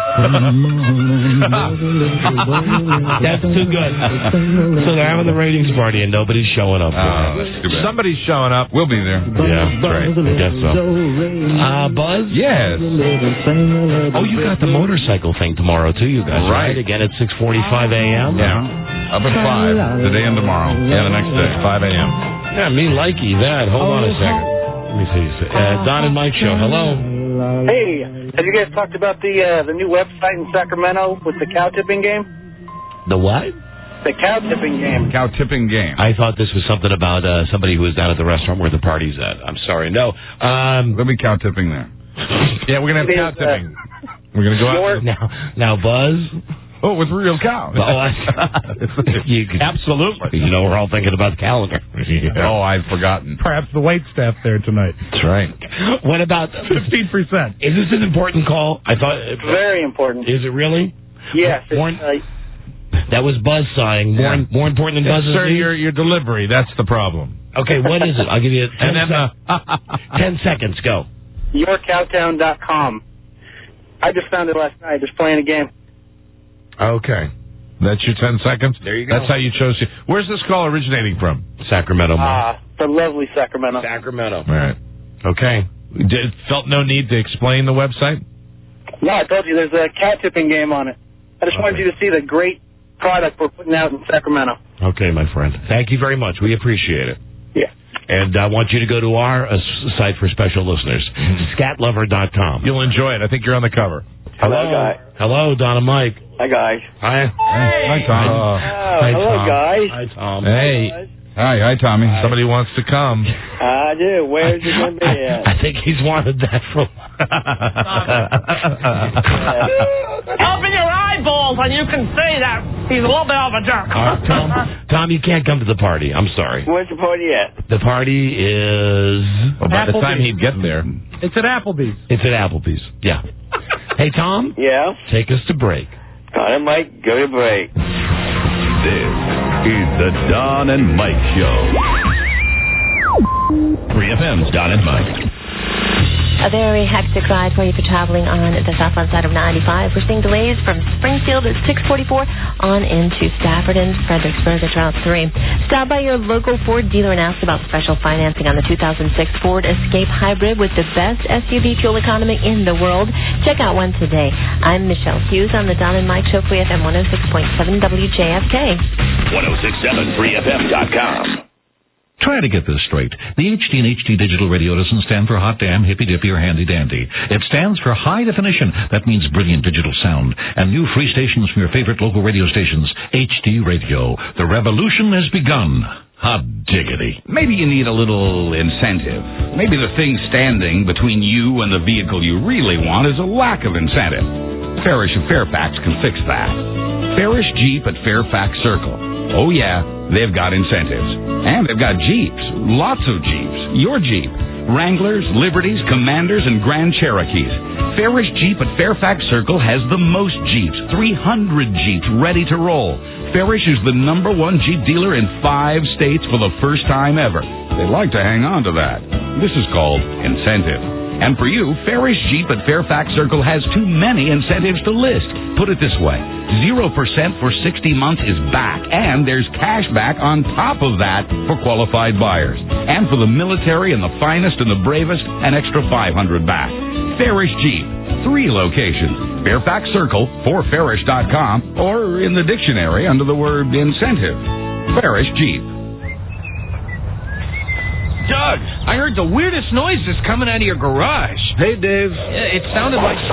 That's too good. So they're having the ratings party and nobody's showing up. That's too bad. Somebody's showing up. We'll be there. Yeah, that's right. I guess so. Buzz? Yes. Oh, you got the motorcycle thing tomorrow, too, you guys. Right. Again at 6:45 a.m.? Yeah. Up at 5, today and tomorrow. Yeah, the next day, 5 a.m. Yeah, me likey that. Hold on a second. Let me see. Don and Mike show. Hello. Hey, have you guys talked about the new website in Sacramento with the cow tipping game? The what? The cow tipping game. Cow tipping game. I thought this was something about somebody who was down at the restaurant where the party's at. I'm sorry. No. There'll be cow tipping there. Yeah, we're going to have cow tipping. We're going to go out. Now, Buzz. Oh, with real cows. Absolutely. You know, we're all thinking about the calendar. Yeah. Oh, I've forgotten. Perhaps the wait staff there tonight. That's right. What about 15%? Is this an important call? I thought very important. Is it really? Yes. That was Buzz sighing. More important than Buzz's sir, your delivery. That's the problem. Okay, what is it? I'll give you 10 seconds. Go. YourCowtown.com. I just found it last night. Just playing a game. Okay. That's your 10 seconds? There you go. That's how you chose to. Where's this call originating from? Sacramento. The lovely Sacramento. Sacramento. All right. Okay. Felt no need to explain the website? No, I told you there's a cat tipping game on it. I just wanted you to see the great product we're putting out in Sacramento. Okay, my friend. Thank you very much. We appreciate it. Yeah. And I want you to go to our site for special listeners, scatlover.com. You'll enjoy it. I think you're on the cover. Hello, guy. Hello, Don and Mike. Hi, guys. Hi. Hi, Tom. Hello, Tom. guys. Hi, Tom. Hey. Hi, Tommy. Somebody wants to come. I do. Where's it going to be at? I think he's wanted that for Open your eyeballs and you can see that he's a little bit of a jerk. Tom, you can't come to the party. I'm sorry. Where's the party at? The party is... Well, by the time he'd get there... It's at Applebee's. It's at Applebee's, yeah. Hey, Tom? Yeah? Take us to break. Don and Mike, go to break. This is the Don and Mike Show. 3FM's Don and Mike. A very hectic ride for you for traveling on the southbound side of 95. We're seeing delays from Springfield at 644 on into Stafford and Fredericksburg at Route 3. Stop by your local Ford dealer and ask about special financing on the 2006 Ford Escape Hybrid with the best SUV fuel economy in the world. Check out one today. I'm Michelle Hughes on the Don and Mike Show, 3FM 106.7 WJFK. 1067 3FM.com. Try to get this straight. The HD and HD Digital Radio doesn't stand for hot damn, hippy dippy, or handy dandy. It stands for high definition. That means brilliant digital sound. And new free stations from your favorite local radio stations. HD Radio. The revolution has begun. Hot diggity. Maybe you need a little incentive. Maybe the thing standing between you and the vehicle you really want is a lack of incentive. Farish of Fairfax can fix that. Farish Jeep at Fairfax Circle. Oh, yeah, they've got incentives. And they've got Jeeps. Lots of Jeeps. Your Jeep. Wranglers, Liberties, Commanders, and Grand Cherokees. Farish Jeep at Fairfax Circle has the most Jeeps. 300 Jeeps ready to roll. Farish is the #1 Jeep dealer in 5 states for the first time ever. They'd like to hang on to that. This is called incentive. And for you, Farish Jeep at Fairfax Circle has too many incentives to list. Put it this way, 0% for 60 months is back, and there's cash back on top of that for qualified buyers. And for the military and the finest and the bravest, an extra $500 back. Farish Jeep, 3 locations. Fairfax Circle, forfarish.com, or in the dictionary under the word incentive. Farish Jeep. Doug, I heard the weirdest noises coming out of your garage. Hey, Dave. It sounded like...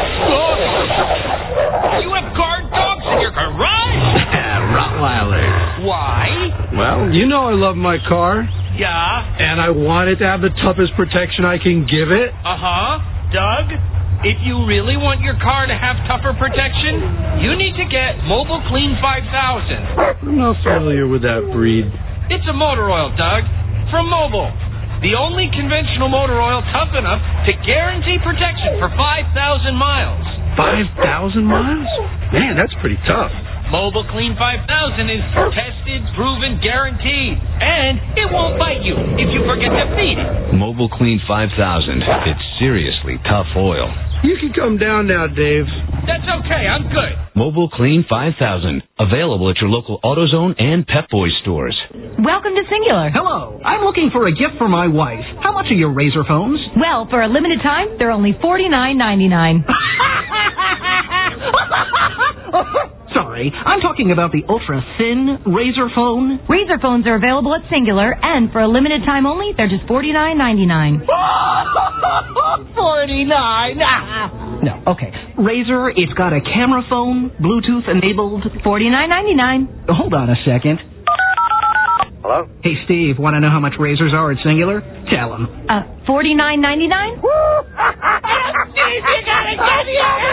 You have guard dogs in your garage? Rottweilers. Why? Well, you know I love my car. Yeah. And I want it to have the toughest protection I can give it. Uh-huh. Doug, if you really want your car to have tougher protection, you need to get Mobile Clean 5000. I'm not familiar with that breed. It's a motor oil, Doug. From Mobil. The only conventional motor oil tough enough to guarantee protection for 5,000 miles. 5,000 miles? Man, that's pretty tough. Mobil Clean 5000 is tested, proven, guaranteed. And it won't bite you if you forget to feed it. Mobile Clean 5000. It's seriously tough oil. You can come down now, Dave. That's okay. I'm good. Mobile Clean 5000. Available at your local AutoZone and Pep Boys stores. Welcome to Singular. Hello. I'm looking for a gift for my wife. How much are your Razor phones? Well, for a limited time, they're only $49.99. Sorry, I'm talking about the ultra-thin Razor phone. Razor phones are available at Singular, and for a limited time only, they're just $49.99. 49. No, okay. Razor, it's got a camera phone, Bluetooth enabled. $49.99. Hold on a second. Hello? Hey, Steve, want to know how much Razors are at Singular? Tell him. $49.99? Steve, you gotta get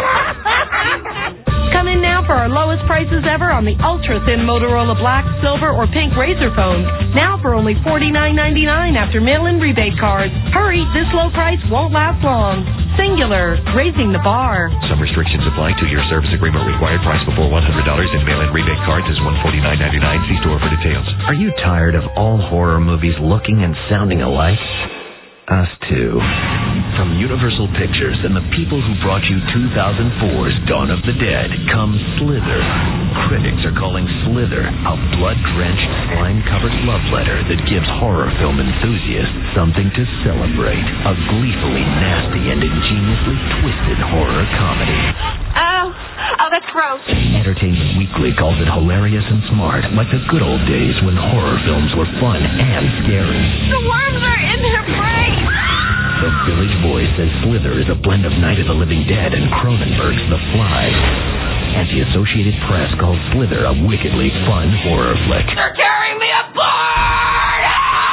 here! Come in now for our lowest prices ever on the ultra-thin Motorola Black, Silver, or Pink Razor phones. Now for only $49.99 after mail-in rebate cards. Hurry, this low price won't last long. Singular, raising the bar. Some restrictions apply. 2-year service agreement required. Price before $100 in mail-in rebate cards is $149.99. See store for details. Are you tired of all horror movies looking and sounding alike? Us too. From Universal Pictures and the people who brought you 2004's Dawn of the Dead comes Slither. Critics are calling Slither a blood-drenched, slime-covered love letter that gives horror film enthusiasts something to celebrate. A gleefully nasty and ingeniously twisted horror comedy. Oh, that's gross. Entertainment Weekly calls it hilarious and smart, like the good old days when horror films were fun and scary. The worms are in her brain. The Village Voice says Slither is a blend of Night of the Living Dead and Cronenberg's The Fly. And the Associated Press calls Slither a wickedly fun horror flick. They're tearing me apart!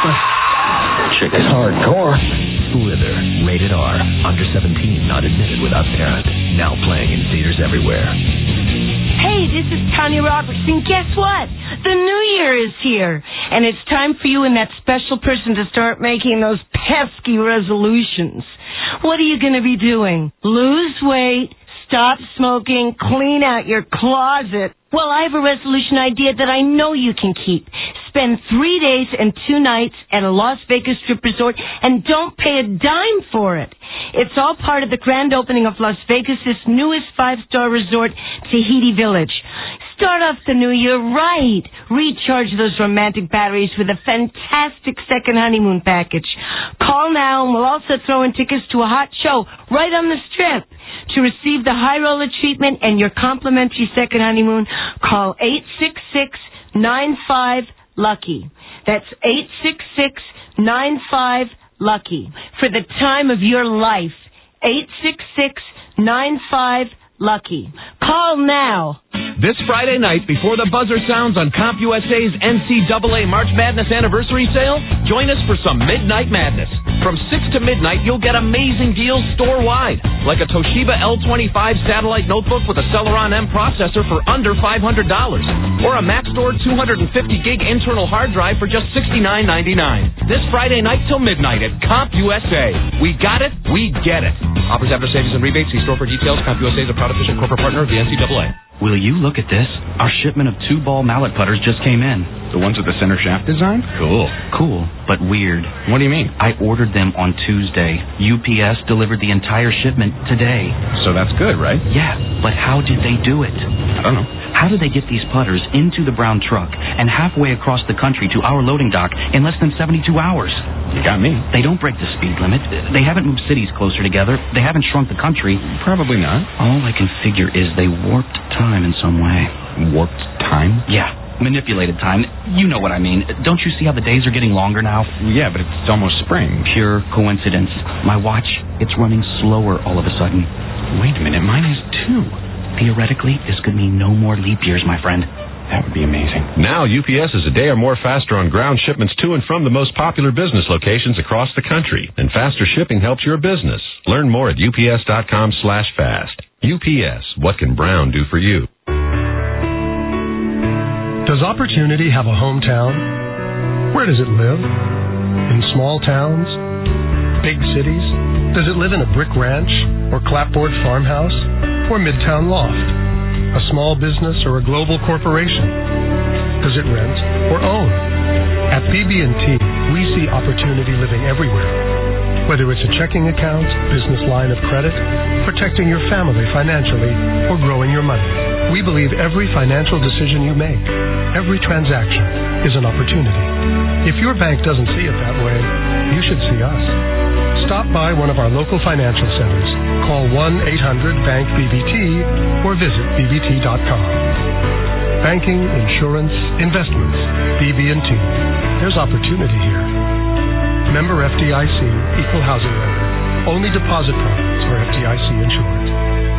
Chick is hardcore. Slither, rated R, under 17, not admitted without parent. Now playing in theaters everywhere. Hey, this is Tanya Roberts, and guess what? The new year is here, and it's time for you and that special person to start making those pesky resolutions. What are you going to be doing? Lose weight, stop smoking, clean out your closet. Well, I have a resolution idea that I know you can keep. Spend 3 days and 2 nights at a Las Vegas strip resort and don't pay a dime for it. It's all part of the grand opening of Las Vegas' newest 5-star resort, Tahiti Village. Start off the new year right. Recharge those romantic batteries with a fantastic second honeymoon package. Call now and we'll also throw in tickets to a hot show right on the strip. To receive the high roller treatment and your complimentary second honeymoon, call 866-95-LUCKY. That's 866-95-LUCKY. For the time of your life, 866-95-LUCKY. Call now. This Friday night, before the buzzer sounds on CompUSA's NCAA March Madness Anniversary Sale, join us for some Midnight Madness. From 6 to midnight, you'll get amazing deals store-wide, like a Toshiba L25 satellite notebook with a Celeron M processor for under $500, or a Maxtor 250-gig internal hard drive for just $69.99. This Friday night till midnight at CompUSA. We got it, we get it. Offers after savings and rebates. See store for details. CompUSA is a proud official corporate partner of the NCAA. Will you look at this? Our shipment of 2-ball mallet putters just came in. The ones with the center shaft design? Cool, but weird. What do you mean? I ordered them on Tuesday. UPS delivered the entire shipment today. So that's good, right? Yeah, but how did they do it? I don't know. How did they get these putters into the brown truck and halfway across the country to our loading dock in less than 72 hours? You got me. They don't break the speed limit. They haven't moved cities closer together. They haven't shrunk the country. Probably not. All I can figure is they warped time in some way. Warped time? Yeah. Manipulated time. You know what I mean. Don't you see how the days are getting longer now? Yeah, but it's almost spring. Pure coincidence. My watch, it's running slower all of a sudden. Wait a minute, mine is too. Theoretically, this could mean no more leap years, my friend. That would be amazing. Now, UPS is a day or more faster on ground shipments to and from the most popular business locations across the country. And faster shipping helps your business. Learn more at ups.com/fast. UPS, what can Brown do for you? Does opportunity have a hometown? Where does it live? In small towns? Big cities? Does it live in a brick ranch or clapboard farmhouse or midtown loft? A small business or a global corporation? Does it rent or own? At BB&T, we see opportunity living everywhere. Whether it's a checking account, business line of credit, protecting your family financially, or growing your money, we believe every financial decision you make, every transaction, is an opportunity. If your bank doesn't see it that way, you should see us. Stop by one of our local financial centers. Call 1-800-BANK-BBT or visit BBT.com. Banking, insurance, investments, BB&T. There's opportunity here. Member FDIC, Equal Housing Lender. Only deposit products are FDIC insured.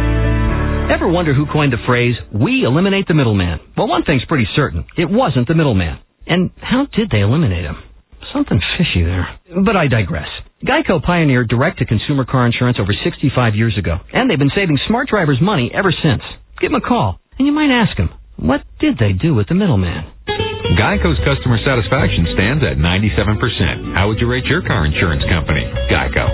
Ever wonder who coined the phrase, "We eliminate the middleman"? Well, one thing's pretty certain. It wasn't the middleman. And how did they eliminate him? Something fishy there. But I digress. Geico pioneered direct-to-consumer car insurance over 65 years ago, and they've been saving smart drivers money ever since. Give them a call, and you might ask them, what did they do with the middleman? Geico's customer satisfaction stands at 97%. How would you rate your car insurance company? Geico.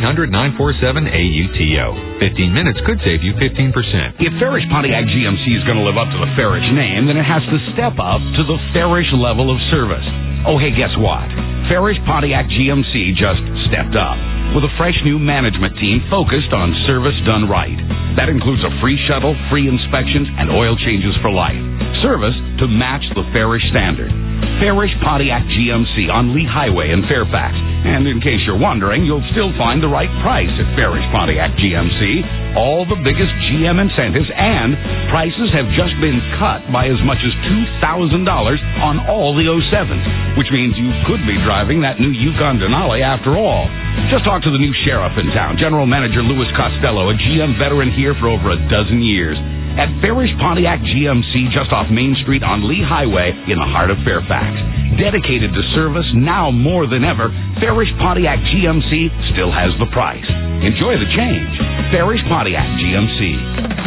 1-800-947-AUTO. 15 minutes could save you 15%. If Farish Pontiac GMC is going to live up to the Farish name, then it has to step up to the Farish level of service. Oh, hey, guess what? Farish Pontiac GMC just stepped up with a fresh new management team focused on service done right. That includes a free shuttle, free inspections, and oil changes for life. Service to match the Farish standard. Farish Pontiac GMC on Lee Highway in Fairfax. And in case you're wondering, you'll still find the right price at Farish Pontiac GMC. All the biggest GM incentives, and prices have just been cut by as much as $2,000 on all the 07s, which means you could be driving that new Yukon Denali after all. Just talk to the new sheriff in town, General Manager Louis Costello, a GM veteran here for over a dozen years. At Farish Pontiac GMC, just off Main Street on Lee Highway in the heart of Fairfax. Dedicated to service now more than ever, Farish Pontiac GMC still has the price. Enjoy the change. Farish Pontiac GMC.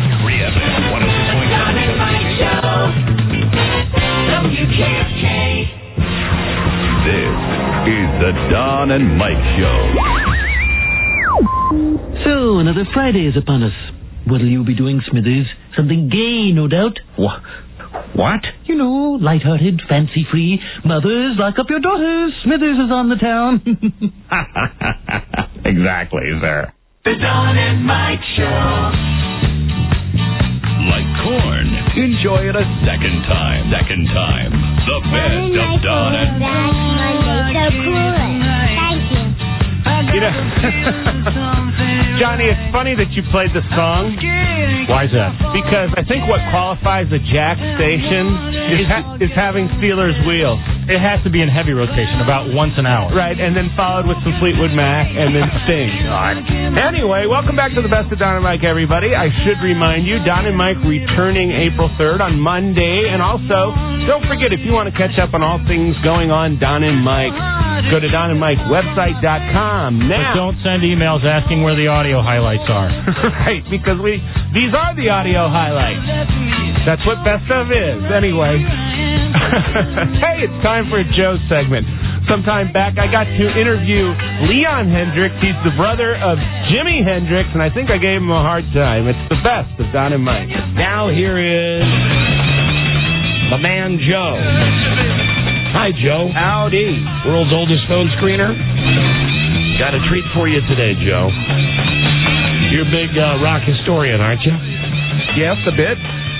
3FM 106.9 WKFK. This is the Don and Mike Show. So, another Friday is upon us. What'll you be doing, Smithers? Something gay, no doubt. What? You know, lighthearted, fancy-free. Mothers, lock up your daughters. Smithers is on the town. Exactly, sir. The Don and Mike Show. Like corn, enjoy it a second time. Second time. The best of Don and Mike. So cool. Thank you. You know, Johnny, it's funny that you played the song. Why is that? Because I think what qualifies a jack station is having Steelers wheel. It has to be in heavy rotation, about once an hour. Right, and then followed with some Fleetwood Mac and then Sting. Anyway, welcome back to the Best of Don and Mike, everybody. I should remind you, Don and Mike returning April 3rd on Monday. And also, don't forget, if you want to catch up on all things going on Don and Mike, go to donandmikewebsite.com. Now, but don't send emails asking where the audio highlights are. Right, because these are the audio highlights. That's what Best of is. Anyway. Hey, it's time for a Joe segment. Sometime back, I got to interview Leon Hendrix. He's the brother of Jimi Hendrix, and I think I gave him a hard time. It's the Best of Don and Mike. Now here is my man Joe. Hi, Joe. Howdy. World's oldest phone screener. Got a treat for you today, Joe. You're a big rock historian, aren't you? Yes, a bit.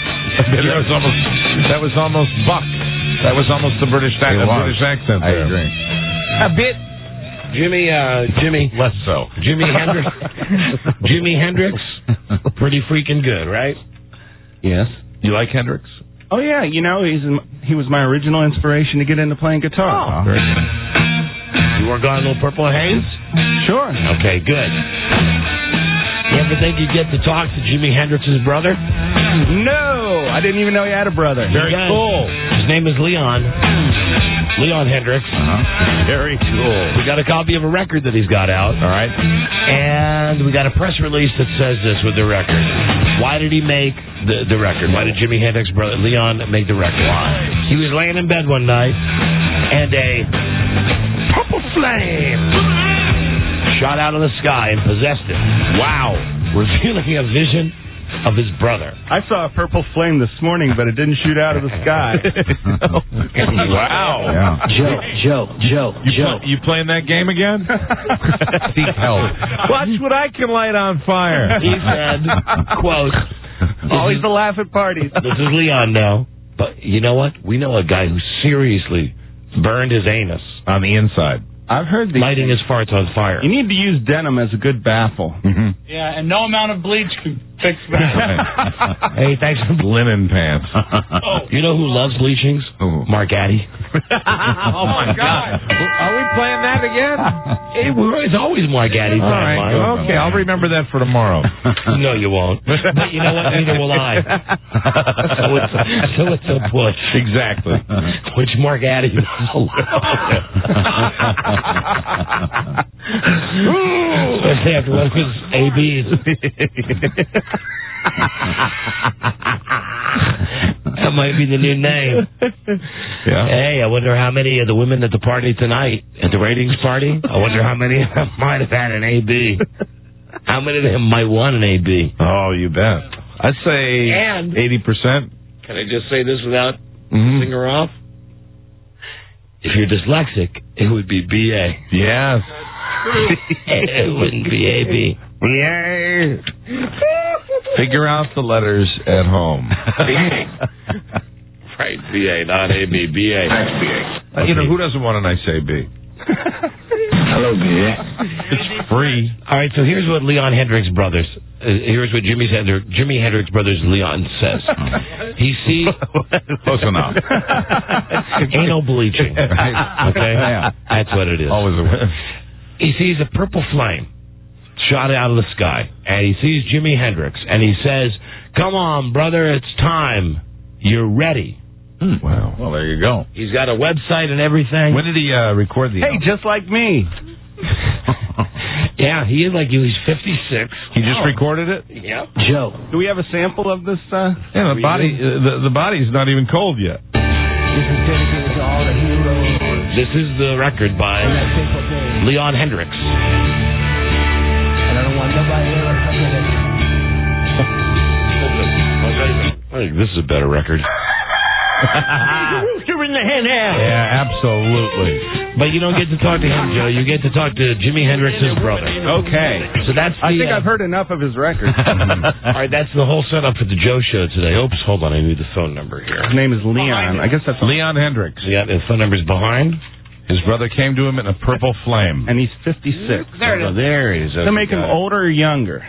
That was almost Buck. That was almost the British accent there. I agree. A bit. Jimmy. Less so. Jimi Hendrix. Jimi Hendrix. Pretty freaking good, right? Yes. You like Hendrix? Oh, yeah. You know, he was my original inspiration to get into playing guitar. Oh. You work on a little Purple Haze? Sure. Okay, good. You ever think you'd get to talk to Jimi Hendrix's brother? No, I didn't even know he had a brother. Very cool. His name is Leon Hendrix. Very cool. We got a copy of a record that he's got out. All right. And we got a press release that says this with the record. Why did he make the record? Why did Jimi Hendrix's brother Leon make the record? Why? He was laying in bed one night, and a purple flame shot out of the sky and possessed him. Wow. Revealing a vision of his brother. I saw a purple flame this morning, but it didn't shoot out of the sky. Wow. Yeah. Joe. You playing that game again? Seek help. Watch what I can light on fire. He said, quote, always the laugh at parties. This is Leon now. But you know what? We know a guy who seriously burned his anus on the inside. I've heard these lighting his farts on fire. You need to use denim as a good baffle. Mm-hmm. Yeah, and no amount of bleach can fix that. Hey, thanks for linen pants. You know who loves bleachings? Mark Addy. Oh my God! Are we playing that again? It's always Mark Addy. All right. Okay, I'll remember that for tomorrow. No, you won't. But you know what? Neither will I. So it's a push. Exactly. Which Mark Addy will especially after one of his ABs. That might be the new name. Yeah. Hey, I wonder how many of the women at the party tonight, at the ratings party, I wonder how many of them might have had an AB. How many of them might want an AB? Oh, you bet. I'd say 80%. Can I just say this without pissing her off? If you're dyslexic, it would be BA. Yes. It wouldn't be AB. Yay. Figure out the letters at home. Right, BA, not AB, BA. Nice BA. You know, who doesn't want a nice AB? Hello, BA. It's free. All right, so here's what Leon Hendrix Brothers, here's what Jimi Hendrix Brothers Leon says. He sees... Close enough. Anal bleaching. Okay? Yeah. That's what it is. Always a win. He sees a purple flame shot out of the sky, and he sees Jimi Hendrix, and he says, "Come on, brother, it's time. You're ready." Wow. Well, there you go. He's got a website and everything. When did he record the album? just like me. Yeah, he is like you. He's 56. He just recorded it? Yep. Joe. Do we have a sample of this? Yeah, the body. The body's not even cold yet. This is dedicated to all the heroes. This is the record by Leon Hendrix. And I don't want nobody ever touching it. I think this is a better record. You're in the hand now. Yeah, absolutely. But you don't get to talk to him, Joe. You get to talk to Jimi Hendrix's brother. Okay. So that's the... I think I've heard enough of his record. All right, that's the whole setup for the Joe Show today. Oops, hold on. I need the phone number here. His name is Leon. I guess that's... Leon Hendrix. Yeah, the phone number's behind. His brother came to him in a purple flame. And he's 56. There he is. To make him older or younger?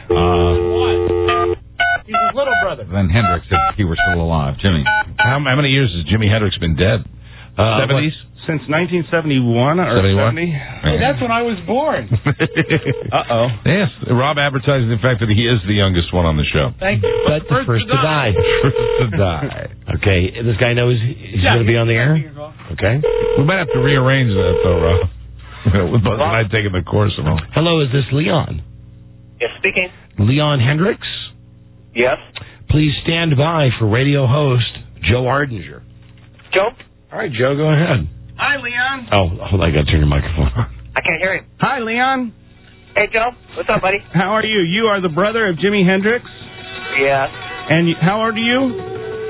He's his little brother. Then Hendrix, if he were still alive. Jimmy. How many years has Jimi Hendrix been dead? 70s? Since 1971 or 71? 70. Hey, that's when I was born. Uh-oh. Yes, Rob advertising the fact that he is the youngest one on the show. Thank you. But the first to die. First to die. Okay, this guy knows he's going to be on the air? Okay. We might have to rearrange that, though, Rob. With Buzz and I taking the course of all. Hello, is this Leon? Yes, speaking. Leon Hendrix? Yes. Please stand by for radio host Joe Ardinger. Joe? All right, Joe, go ahead. Hi, Leon. Oh, hold on, I got to turn your microphone on. I can't hear him. Hi, Leon. Hey, Joe. What's up, buddy? How are you? You are the brother of Jimi Hendrix? Yeah. And how old are you?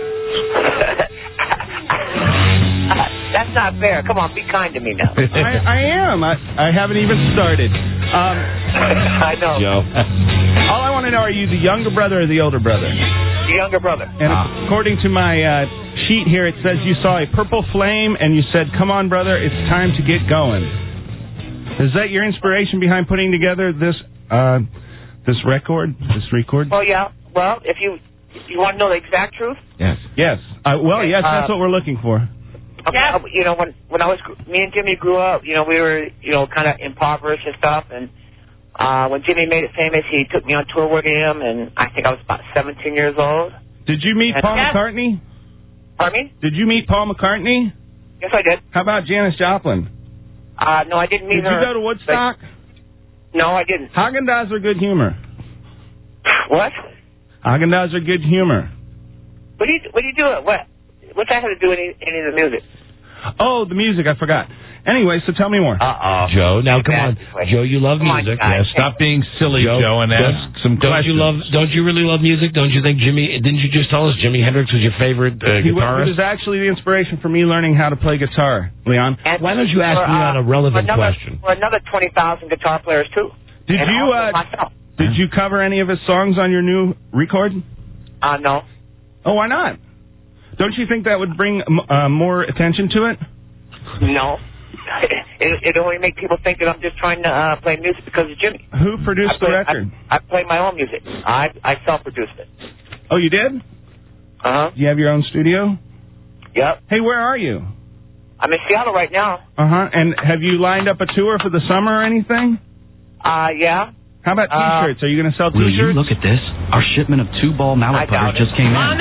That's not fair. Come on, be kind to me now. I am. I haven't even started. I know. Joe. All I want to know, are you the younger brother or the older brother? The younger brother. And according to my sheet here, it says you saw a purple flame and you said, "Come on, brother, it's time to get going." Is that your inspiration behind putting together this record? Well, yeah. Well, if you want to know the exact truth? Yes. Yes. Yes, that's what we're looking for. Okay, you know, when me and Jimmy grew up, you know, we were, you know, kind of impoverished and stuff, and when Jimmy made it famous, he took me on tour with him, and I think I was about 17 years old. Did you meet Paul McCartney? Pardon me? Did you meet Paul McCartney? Yes, I did. How about Janis Joplin? No, I didn't meet her. Did you go to Woodstock? No, I didn't. Haagen-Dazs are good humor. What? Haagen-Dazs are good humor. What do you do? What's that have to do with any of the music? Oh, the music, I forgot. Anyway, so tell me more. Joe, now come on. Joe, you love music. Yeah, stop being silly, Joe, and ask some questions. Don't you really love music? Don't you think didn't you just tell us Jimi Hendrix was your favorite guitarist? He was actually the inspiration for me learning how to play guitar, Leon. And why don't you ask Leon a relevant question? For another 20,000 guitar players, too. Did you cover any of his songs on your new record? No. Oh, why not? Don't you think that would bring more attention to it? No. It only make people think that I'm just trying to play music because of Jimmy. Who produced the record? I play my own music. I self-produced it. Oh, you did? Uh-huh. You have your own studio? Yep. Hey, where are you? I'm in Seattle right now. Uh-huh. And have you lined up a tour for the summer or anything? Yeah. How about T-shirts? Are you going to sell Will T-shirts? you look at this? Our shipment of 2-ball mallet putters just came in.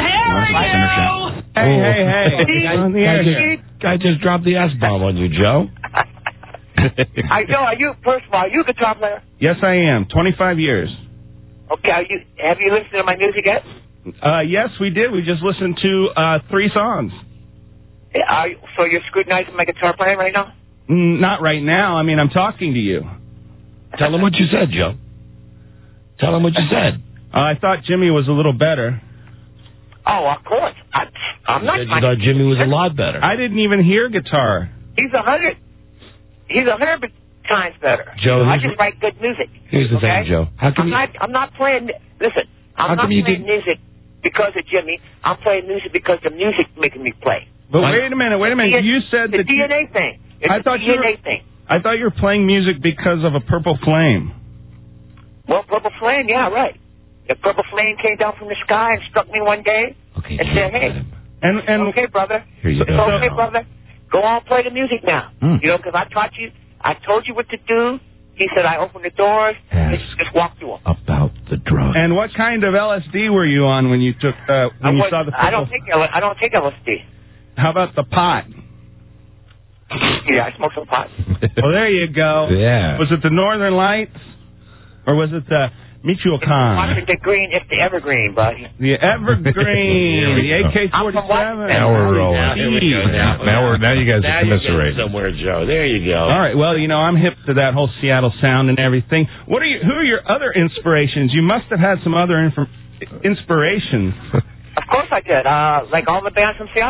Hey. Guy just dropped the S-bomb on you, Joe. Joe, first of all, are you a guitar player? Yes, I am. 25 years. Okay, have you listened to my music yet? Yes, we did. We just listened to 3 songs. So you're scrutinizing my guitar playing right now? Not right now. I mean, I'm talking to you. Tell him what you said, Joe. Tell him what you said. I thought Jimmy was a little better. Oh, of course. I'm not. You thought Jimmy was a lot better. I didn't even hear guitar. He's 100 times better. Joe, I just write good music. Here's the thing, Joe. How come I'm not playing. Listen, I'm not playing music because of Jimmy. I'm playing music because the music making me play. But wait a minute. You said the DNA thing. It's I thought the DNA thing. I thought you were playing music because of a purple flame. Well, purple flame, yeah, right. The purple flame came down from the sky and struck me one day and said, "Hey, okay, brother, okay, brother, go on, play the music now." You know, because I told you what to do. He said, "I opened the doors, just walk through them." About the drugs. And what kind of LSD were you on when you took when you saw the purple? I don't take LSD. How about the pot? Yeah, I smoke some pot. Well, there you go. Yeah. Was it the Northern Lights? Or was it the Michoacan? Watching the green, it's the evergreen, buddy. The evergreen. The AK-47. Now we're rolling. Now you guys are commiserating. Somewhere, Joe. There you go. All right. Well, you know, I'm hip to that whole Seattle sound and everything. Who are your other inspirations? You must have had some other inspirations. Of course I did. Like all the bands from Seattle.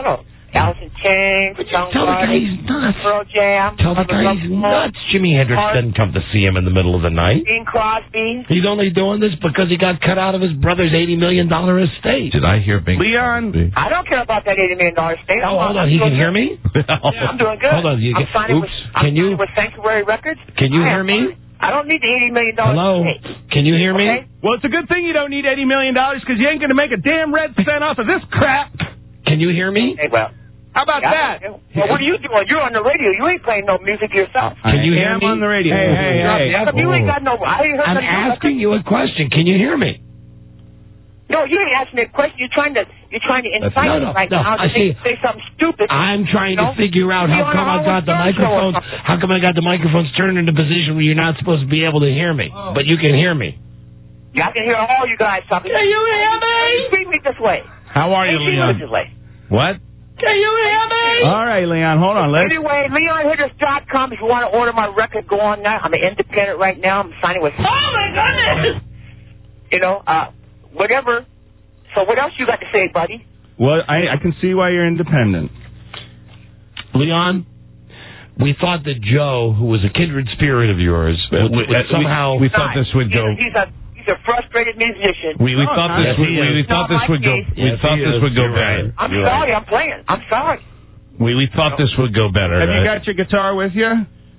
Alice in Chains, Tell the guy he's nuts. Pearl Jam. Tell the guy he's nuts. Jimi Hendrix didn't come to see him in the middle of the night. Bing Crosby. He's only doing this because he got cut out of his brother's $80 million estate. Did I hear Bing? Leon, I don't care about that $80 million estate. Oh, hold on. He can hear me? I'm doing good. Hold on. I'm signing with Sanctuary Records. Can you hear me? I don't need the $80 million Hello? estate. Can you hear me? Okay? well, it's a good thing you don't need $80 million because you ain't going to make a damn red cent off of this crap. Can you hear me? Hey, well. How about that? Well, what are you doing? You're on the radio. You ain't playing no music yourself. Can you hear me? I'm on the radio. Hey. You ain't got no... I'm asking you a question. Can you hear me? No, you ain't asking me a question. You're trying to incite me right now to say something stupid. I'm trying to figure out how come I got the microphones. How come I got the microphones turned into a position where you're not supposed to be able to hear me, but you can hear me. Yeah, I can hear all you guys talking. Can you hear me? Treat me this way. How are you, Leon? This way. What? Can you hear me? All right, Leon, hold on. Anyway, LeonHitters.com. If you want to order my record, go on now. I'm an independent right now. I'm signing with... Oh, my goodness! You know, whatever. So what else you got to say, buddy? Well, I can see why you're independent. Leon, we thought that Joe, who was a kindred spirit of yours, would somehow... We thought this would go... He's a frustrated musician. We thought this would go. We thought this would go better. I'm sorry. I'm playing. I'm sorry. We thought this would go better. Have you got your guitar with you?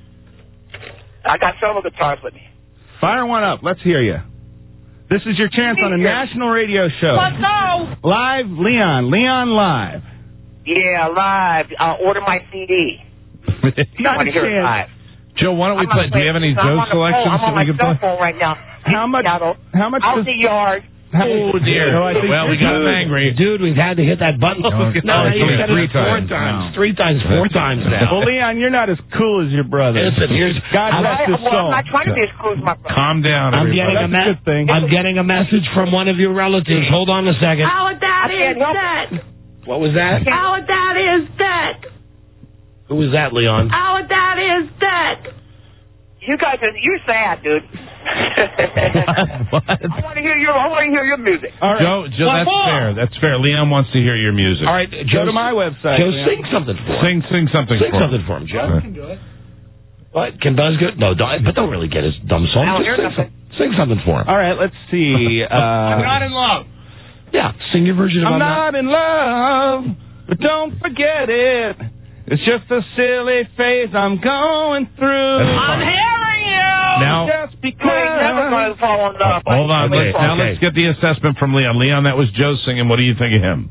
I got several guitars with me. Fire one up. Let's hear you. This is your chance on a national radio show. Let's go. Live, Leon Live. Yeah, live. Order my CD. Not want to hear it live. Joe, why don't we play? Do you have any Joe selections that we can play? I'm on my cell phone right now. How much? Out the yard. Oh, dear. Well, we got him angry. Dude, we've had to hit that button. No, he's said it 4 times. 3 times, 4 times now. Well, Leon, you're not as cool as your brother. Listen, God bless his soul. I'm not trying to be as cool as my brother. Calm down, I'm getting a message from one of your relatives. Hold on a second. Our dad is dead. What was that? Our dad is dead. Who was that, Leon? Our dad is dead. You guys you're sad, dude. What? I want to hear your music. All right. Joe, that's fair. Leon wants to hear your music. All right, Joe, to my website. Joe, sing something for him. Sing something for him, Joe. Buzz can do it. What? Can Buzz do it? No, but don't really get his dumb song. Sing something for him. All right, let's see. I'm not in love. Yeah, sing your version of I'm not in love, but don't forget it. It's just a silly phase I'm going through. I'm hearing you. Now, just because never going to fall in love. Hold on. Now let's get the assessment from Leon. Leon, that was Joe singing. What do you think of him?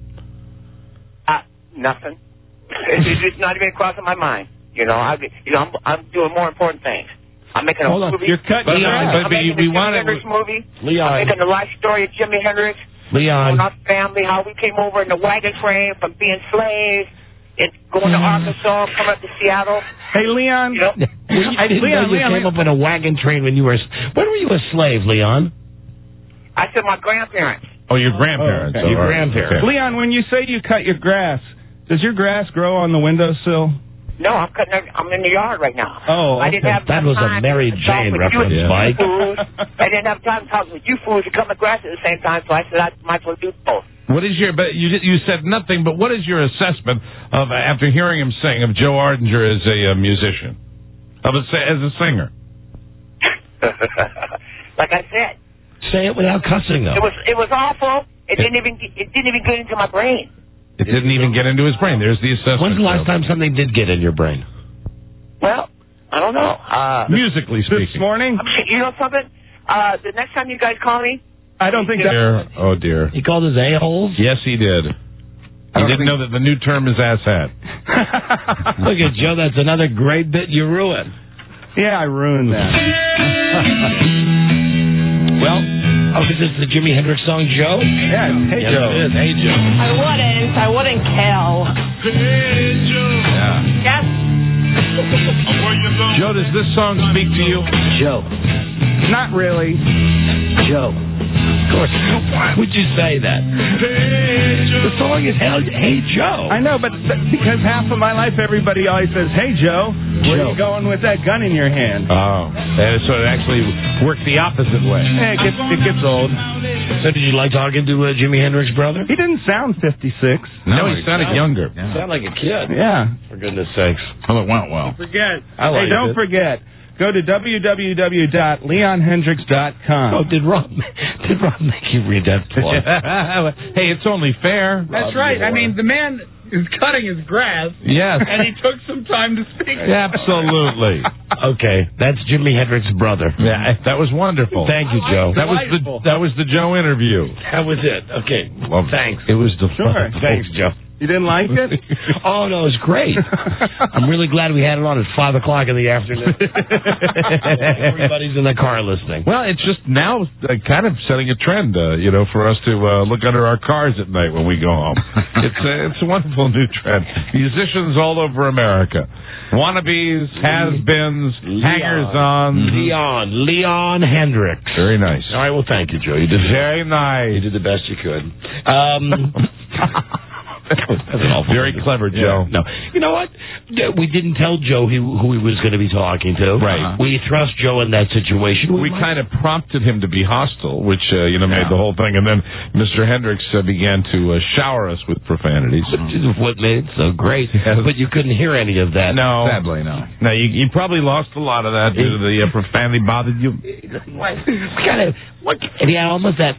Nothing. It's not even crossing my mind. I'm doing more important things. I'm making a movie. You're cutting I'm making the Jimi Hendrix movie. Leon. I'm making the life story of Jimi Hendrix. Leon. Our family, how we came over in the wagon train from being slaves. It's going to Arkansas, come up to Seattle. Hey, Leon. I didn't know you came up in a wagon train when you were... When were you a slave, Leon? I said my grandparents. Oh, your grandparents. Okay. Your grandparents. Okay. Leon, when you say you cut your grass, does your grass grow on the windowsill? No, I'm in the yard right now. Oh, okay. I didn't have that was a Mary Jane reference, Mike. I didn't have time to talk with you fools to cut my grass at the same time, so I said I might as well do both. What is your? But you said nothing. But what is your assessment of after hearing him sing of Joe Ardinger as a musician, as a singer? Like I said, say it without cussing though. It was awful. It didn't even get into my brain. It didn't even get into his brain. There's the assessment. When's the last time something did get in your brain? Well, I don't know. Musically speaking. This morning? You know something? The next time you guys call me, I don't think that... Oh, dear. He called us a-holes? Yes, he did. He didn't know that the new term is asshat. Look at Joe. That's another great bit you ruined. Yeah, I ruined that. Well, is this the Jimi Hendrix song, Joe? Yeah, Hey yes, Joe. It is. Hey, Joe. I wouldn't kill. Hey, Joe. Yeah. Yes. Joe, does this song speak to you? Joe. Not really. Joe. Of course. Why would you say that? Hey, Joe. The song is Hey Joe. I know, but because half of my life everybody always says, Hey Joe. Where are you going with that gun in your hand? Oh, so it actually worked the opposite way. Yeah, it gets old. So did you like talking to Jimi Hendrix's brother? He didn't sound 56. No, he sounded younger. Yeah. Sounded like a kid. Yeah. For goodness sakes. Well, it went well. Don't forget. Go to www.leonhendrix.com. Oh, did Rob make you read that plug? Hey, it's only fair. That's right. I mean, the man is cutting his grass. Yes. And he took some time to speak. Absolutely. Okay, that's Jimi Hendrix's brother. Yeah, that was wonderful. Thank you, Joe. That was the Joe interview. That was it. Okay. Thanks. It was delightful. Sure. Thanks, Joe. You didn't like it? Oh, no, it was great. I'm really glad we had it on at 5 o'clock in the afternoon. Everybody's in the car listening. Well, it's just now kind of setting a trend, for us to look under our cars at night when we go home. It's a wonderful new trend. Musicians all over America. Wannabes, has-beens, hangers-on. Leon Hendrix. Very nice. All right, well, thank you, Joe. You did very nice. You did the best you could. Very clever, Joe. No. You know what? We didn't tell Joe who he was going to be talking to. Right. We thrust Joe in that situation. We kind of prompted him to be hostile, which, made the whole thing. And then Mr. Hendrix began to shower us with profanities. What made it so great. Yes. But you couldn't hear any of that. No. Sadly, no. No, you probably lost a lot of that due to the profanity bothered you. And he had almost that,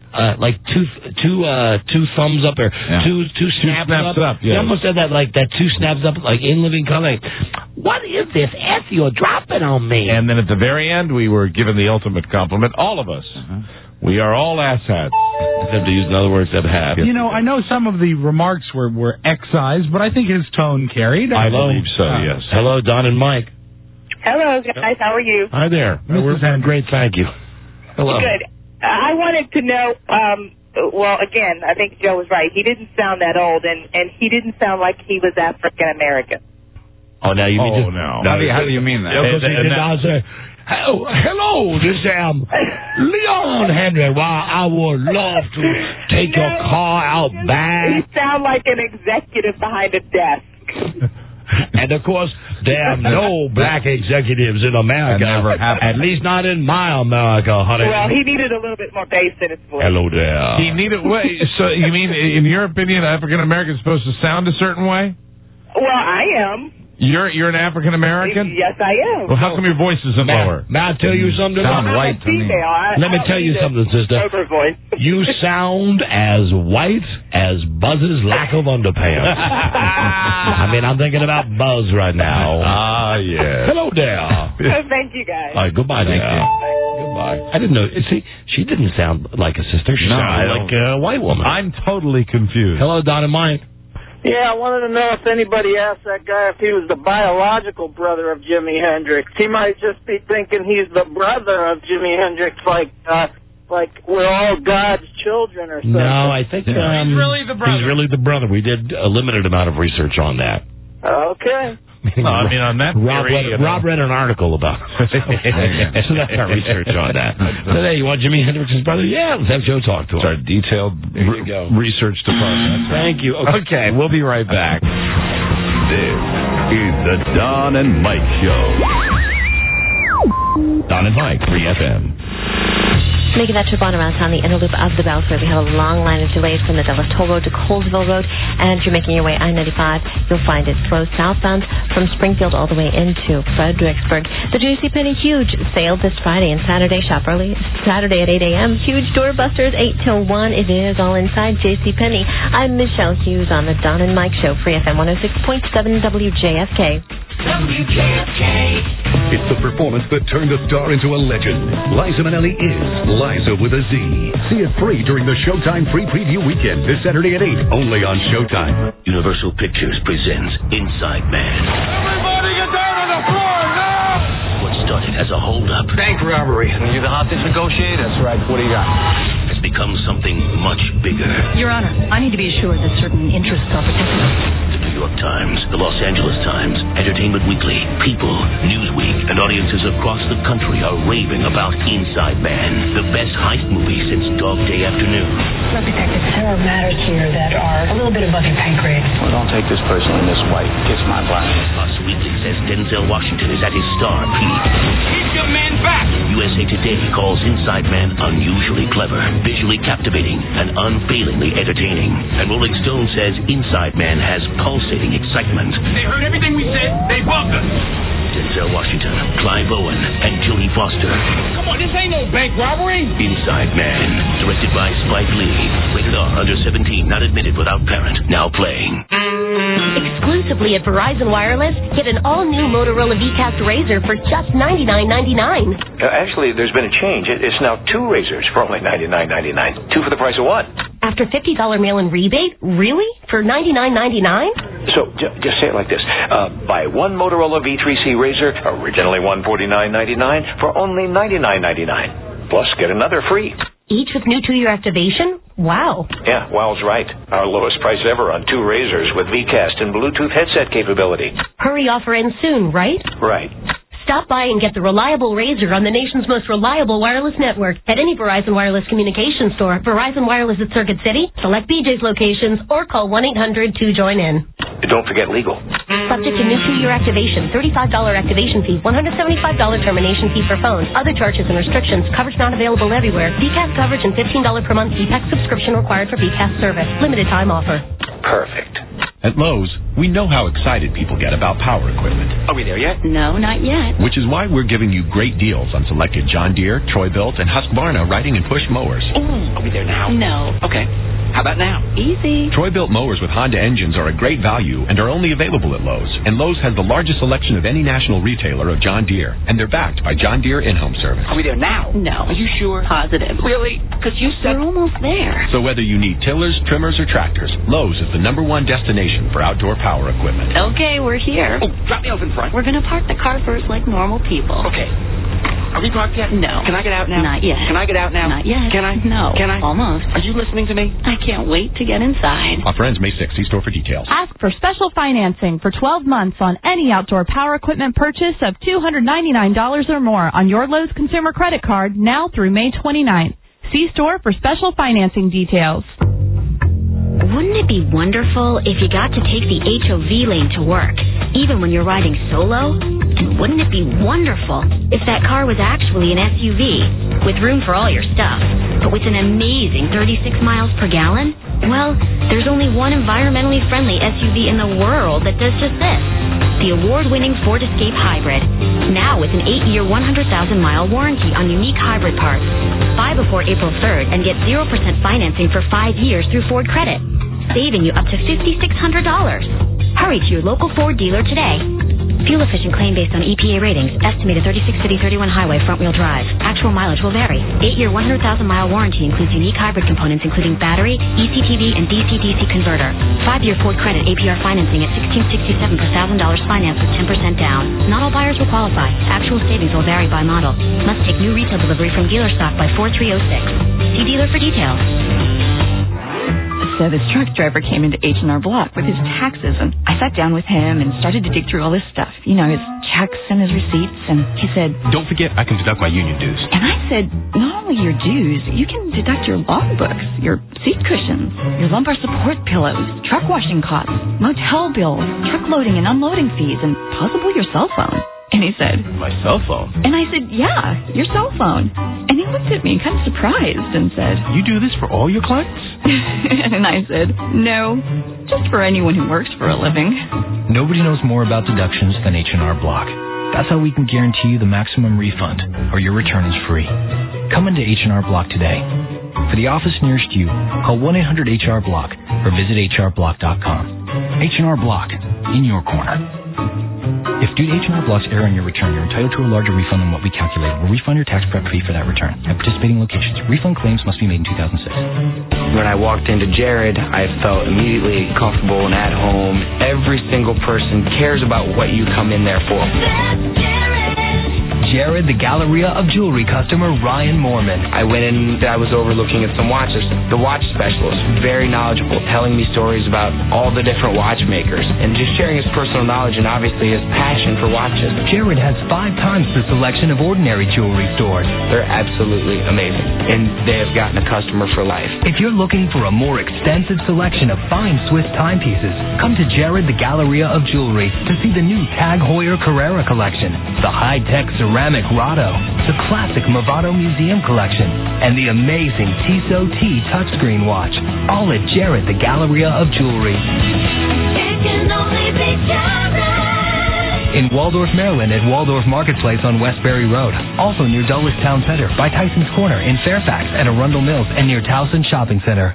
two thumbs up or two snaps up. Yeah. He almost had that, that two snaps up, like in living color. What is this S you're dropping on me? And then at the very end, we were given the ultimate compliment, all of us. We are all asshats. Except to use another word, except half. I know some of the remarks were excised, but I think his tone carried. I believe so, yes. Hello, Don and Mike. Hello, guys. How are you? Hi there. We're great, thank you. Hello. Good. I wanted to know, again, I think Joe was right. He didn't sound that old, and he didn't sound like he was African-American. Oh, now you mean just... no. How do you mean that? Hello, this is Leon Hendrix. Well, I would love to take your car out back. You sound like an executive behind a desk. And, of course, there are no black executives in America. That never happened. At least not in my America, honey. Well, he needed a little bit more bass in his voice. Hello there. He needed... So you mean, in your opinion, African-American is supposed to sound a certain way? Well, I am. You're an African-American? Yes, I am. Well, how come your voice isn't lower? May I tell you something? I'm a female. Let me tell you something, sister. Voice. You sound as white as Buzz's lack of underpants. I mean, I'm thinking about Buzz right now. Ah, yes. Hello there. Thank you, guys. All right, goodbye. Thank you. Goodbye. I didn't know. See, she didn't sound like a sister. She sounded like a white woman. I'm totally confused. Hello, Don and Mike. Yeah, I wanted to know if anybody asked that guy if he was the biological brother of Jimi Hendrix. He might just be thinking he's the brother of Jimi Hendrix, like we're all God's children or something. No, I think he's really the brother. He's really the brother. We did a limited amount of research on that. Okay. I mean, on that theory, Rob read an article about it. So that's our research on that. So there, you want Jimi Hendrix's brother? Yeah, let's have Joe talk to him. It's our detailed research department. Thank you. Okay, we'll be right back. This is the Don and Mike Show. Don and Mike, 3FM. Making that trip on around town, the inner loop of the Beltway. We have a long line of delays from the Dulles Toll Road to Colesville Road, and if you're making your way I-95, you'll find it slow southbound from Springfield all the way into Fredericksburg. The JCPenney Huge Sale this Friday and Saturday. Shop early Saturday at 8 a.m. Huge doorbusters 8 till 1. It is all inside JCPenney. I'm Michelle Hughes on the Don and Mike Show, Free FM 106.7 WJFK. WJFK. It's the performance that turned a star into a legend. Liza Minnelli is Liza with a Z. See it free during the Showtime Free Preview Weekend this Saturday at 8, only on Showtime. Universal Pictures presents Inside Man. Everybody get down on the floor now! What started as a holdup Bank robbery. You're the hostage negotiator? That's right. What do you got? has become something much bigger. Your Honor, I need to be assured that certain interests are protected. The New York Times, the Los Angeles Times, Entertainment Weekly, People, Newsweek, and audiences across the country are raving about Inside Man, the best heist movie since Dog Day Afternoon. Look, Detective, there are matters here that are a little bit above your pay grade. Well, don't take this personally, Miss White. Kiss my black. Us Weekly says Denzel Washington is at his star peak. Keep your man back! USA Today calls Inside Man unusually clever, visually captivating, and unfailingly entertaining. And Rolling Stone says Inside Man has pulsating excitement. They heard everything we said. They bumped us. Denzel Washington, Clive Owen, and Jodie Foster. Come on, this ain't no bank robbery. Inside Man, directed by Spike Lee. Rated R, under 17, not admitted without parent. Now playing. Exclusively at Verizon Wireless, get an all-new Motorola VCast Razr for just $99.99. Actually, there's been a change. It's now 2 razors for only $99.99. 2 for the price of 1. After $50 mail-in rebate? Really? For $99.99? So, just say it like this. Buy 1 Motorola V3C razor, originally $149.99, for only $99.99. Plus, get another free. Each with new 2-year activation? Wow. Yeah, wow's right. Our lowest price ever on 2 razors with VCast and Bluetooth headset capability. Hurry offer ends soon, right? Right. Stop by and get the reliable Razr on the nation's most reliable wireless network at any Verizon Wireless communications store, Verizon Wireless at Circuit City, select BJ's locations, or call 1-800-2JOIN-IN. Don't forget legal. Subject to new 2-year activation, $35 activation fee, $175 termination fee for phones. Other charges and restrictions. Coverage not available everywhere. VCast coverage and $15 per month CPAC subscription required for VCast service. Limited time offer. Perfect. At Lowe's, we know how excited people get about power equipment. Are we there yet? No, not yet. Which is why we're giving you great deals on selected John Deere, Troy-Bilt, and Husqvarna riding and push mowers. Ooh, are we there now? No. Okay. How about now? Easy. Troy-Bilt mowers with Honda engines are a great value and are only available at Lowe's. And Lowe's has the largest selection of any national retailer of John Deere. And they're backed by John Deere in-home service. Are we there now? No. Are you sure? Positive. Really? Because you said... We're almost there. So whether you need tillers, trimmers, or tractors, Lowe's is the #1 destination for outdoor power equipment. Okay, we're here. Oh, drop me off in front. We're going to park the car first like normal people. Okay. Are we parked yet? No. Can I get out now? Not yet. Can I get out now? Not yet. Can I? No. Can I? Almost. Are you listening to me? I can't wait to get inside. Offer ends May 6th. See store for details. Ask for special financing for 12 months on any outdoor power equipment purchase of $299 or more on your Lowe's consumer credit card now through May 29th. See store for special financing details. Wouldn't it be wonderful if you got to take the HOV lane to work, even when you're riding solo? And wouldn't it be wonderful if that car was actually an SUV, with room for all your stuff, but with an amazing 36 miles per gallon? Well, there's only one environmentally friendly SUV in the world that does just this. The award-winning Ford Escape Hybrid. Now with an 8-year, 100,000-mile warranty on unique hybrid parts. Buy before April 3rd and get 0% financing for 5 years through Ford Credit, saving you up to $5,600. Hurry to your local Ford dealer today. Fuel-efficient claim based on EPA ratings. Estimated 36 city, 31 highway, front-wheel drive. Actual mileage will vary. 8-year, 100,000-mile warranty includes unique hybrid components including battery, ECTV, and DC-DC converter. 5-year Ford Credit APR financing at $1,667 per $1,000 finance with 10% down. Not all buyers will qualify. Actual savings will vary by model. Must take new retail delivery from dealer stock by 4306. See dealer for details. So this truck driver came into H&R Block with his taxes, and I sat down with him and started to dig through all this stuff. You know, his checks and his receipts, and he said, "Don't forget, I can deduct my union dues." And I said, not only your dues, you can deduct your logbooks, your seat cushions, your lumbar support pillows, truck washing costs, motel bills, truck loading and unloading fees, and possibly your cell phone. And he said, "My cell phone?" And I said, "Yeah, your cell phone." And he looked at me kind of surprised and said, "You do this for all your clients?" And I said, "No, just for anyone who works for a living." Nobody knows more about deductions than H&R Block. That's how we can guarantee you the maximum refund, or your return is free. Come into H&R Block today. For the office nearest you, call 1-800-HR-BLOCK or visit hrblock.com. H&R Block, in your corner. If due to H&R Block's error in your return, you're entitled to a larger refund than what we calculated, we'll refund your tax prep fee for that return at participating locations. Refund claims must be made in 2006. When I walked into Jared, I felt immediately comfortable and at home. Every single person cares about what you come in there for. Jared the Galleria of Jewelry customer Ryan Mormon. I went in, I was overlooking at some watches. The watch specialist, very knowledgeable, telling me stories about all the different watchmakers and just sharing his personal knowledge and obviously his passion for watches. Jared has 5 times the selection of ordinary jewelry stores. They're absolutely amazing, and they have gotten a customer for life. If you're looking for a more extensive selection of fine Swiss timepieces, come to Jared the Galleria of Jewelry to see the new Tag Heuer Carrera collection, the high-tech ceramic Rado, the classic Movado Museum collection, and the amazing Tissot T touchscreen watch, all at Jared the Galleria of Jewelry. In Waldorf, Maryland at Waldorf Marketplace on Westbury Road. Also near Dulles Town Center by Tyson's Corner in Fairfax at Arundel Mills and near Towson Shopping Center.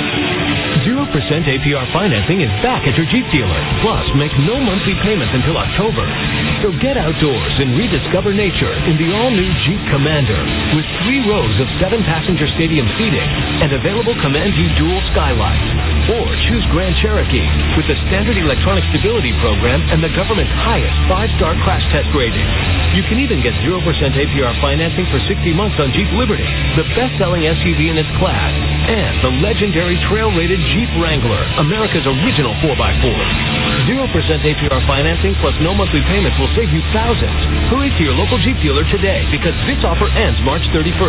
0% APR financing is back at your Jeep dealer. Plus, make no monthly payments until October. So get outdoors and rediscover nature in the all-new Jeep Commander with 3 rows of 7-passenger stadium seating and available Command View dual skylights. Or choose Grand Cherokee with the standard electronic stability program and the government's highest 5-star crash test rating. You can even get 0% APR financing for 60 months on Jeep Liberty, the best-selling SUV in its class, and the legendary trail-rated Jeep Wrangler, America's original 4x4. 0% APR financing plus no monthly payments will save you thousands. Hurry to your local Jeep dealer today because this offer ends March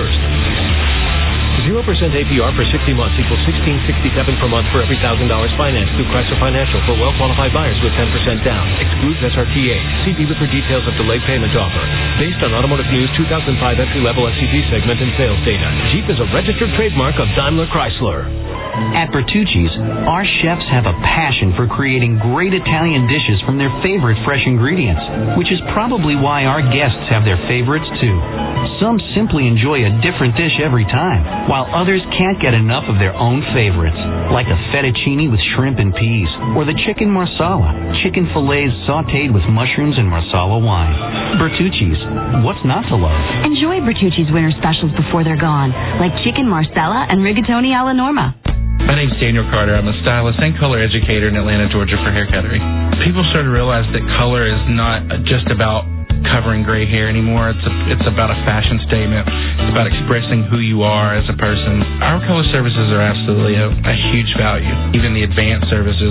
31st. 0% APR for 60 months equals $1,667 per month for every $1,000 financed through Chrysler Financial for well-qualified buyers with 10% down. Excludes SRTA. See dealer for details of delayed payment offer. Based on Automotive News 2005 entry-level SUV segment and sales data. Jeep is a registered trademark of Daimler Chrysler. At Bertucci's, our chefs have a passion for creating great Italian dishes from their favorite fresh ingredients, which is probably why our guests have their favorites too. Some simply enjoy a different dish every time, while others can't get enough of their own favorites, like a fettuccine with shrimp and peas, or the chicken marsala, chicken fillets sautéed with mushrooms and marsala wine. Bertucci's, what's not to love? Enjoy Bertucci's winter specials before they're gone, like chicken marsala and rigatoni alla norma. My name's Daniel Carter. I'm a stylist and color educator in Atlanta, Georgia for Hair Cuttery. People start to realize that color is not just about covering gray hair anymore. It's about a fashion statement. It's about expressing who you are as a person. Our color services are absolutely a huge value. Even the advanced services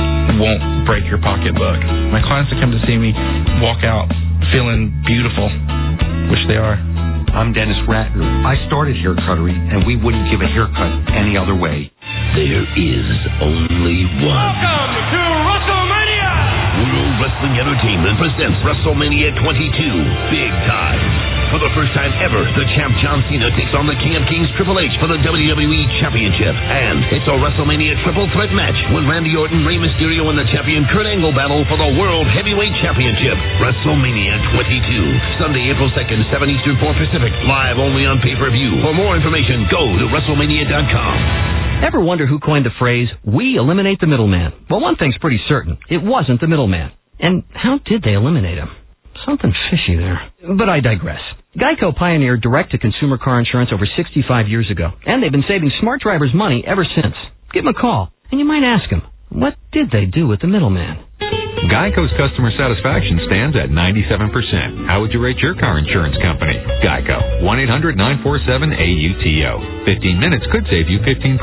won't break your pocketbook. My clients that come to see me walk out feeling beautiful, which they are. I'm Dennis Ratner. I started Hair Cuttery, and we wouldn't give a haircut any other way. There is only one. Welcome to WrestleMania! World Wrestling Entertainment presents WrestleMania 22, Big Time. For the first time ever, the champ John Cena takes on the King of Kings Triple H for the WWE Championship. And it's a WrestleMania triple threat match when Randy Orton, Rey Mysterio, and the champion Kurt Angle battle for the World Heavyweight Championship. WrestleMania 22, Sunday, April 2nd, 7 Eastern, 4 Pacific. Live only on pay-per-view. For more information, go to WrestleMania.com. Ever wonder who coined the phrase, "We eliminate the middleman"? Well, one thing's pretty certain. It wasn't the middleman. And how did they eliminate him? Something fishy there. But I digress. Geico pioneered direct-to-consumer car insurance over 65 years ago, and they've been saving smart drivers money ever since. Give them a call, and you might ask them, what did they do with the middleman? Geico's customer satisfaction stands at 97%. How would you rate your car insurance company? Geico. 1-800-947-AUTO. 15 minutes could save you 15%.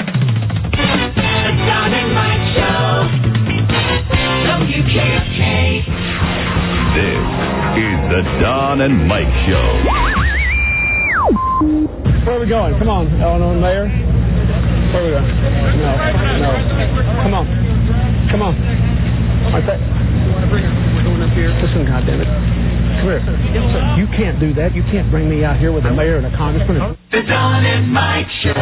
The Don and Mike Show. WKFK. This is the Don and Mike Show. Where are we going? Come on, Illinois Mayor. Where are we going? No. Come on. Like that. We're going up here. Listen, goddammit. Come here. You can't do that. You can't bring me out here with a mayor and a congressman. The Don and Mike Show.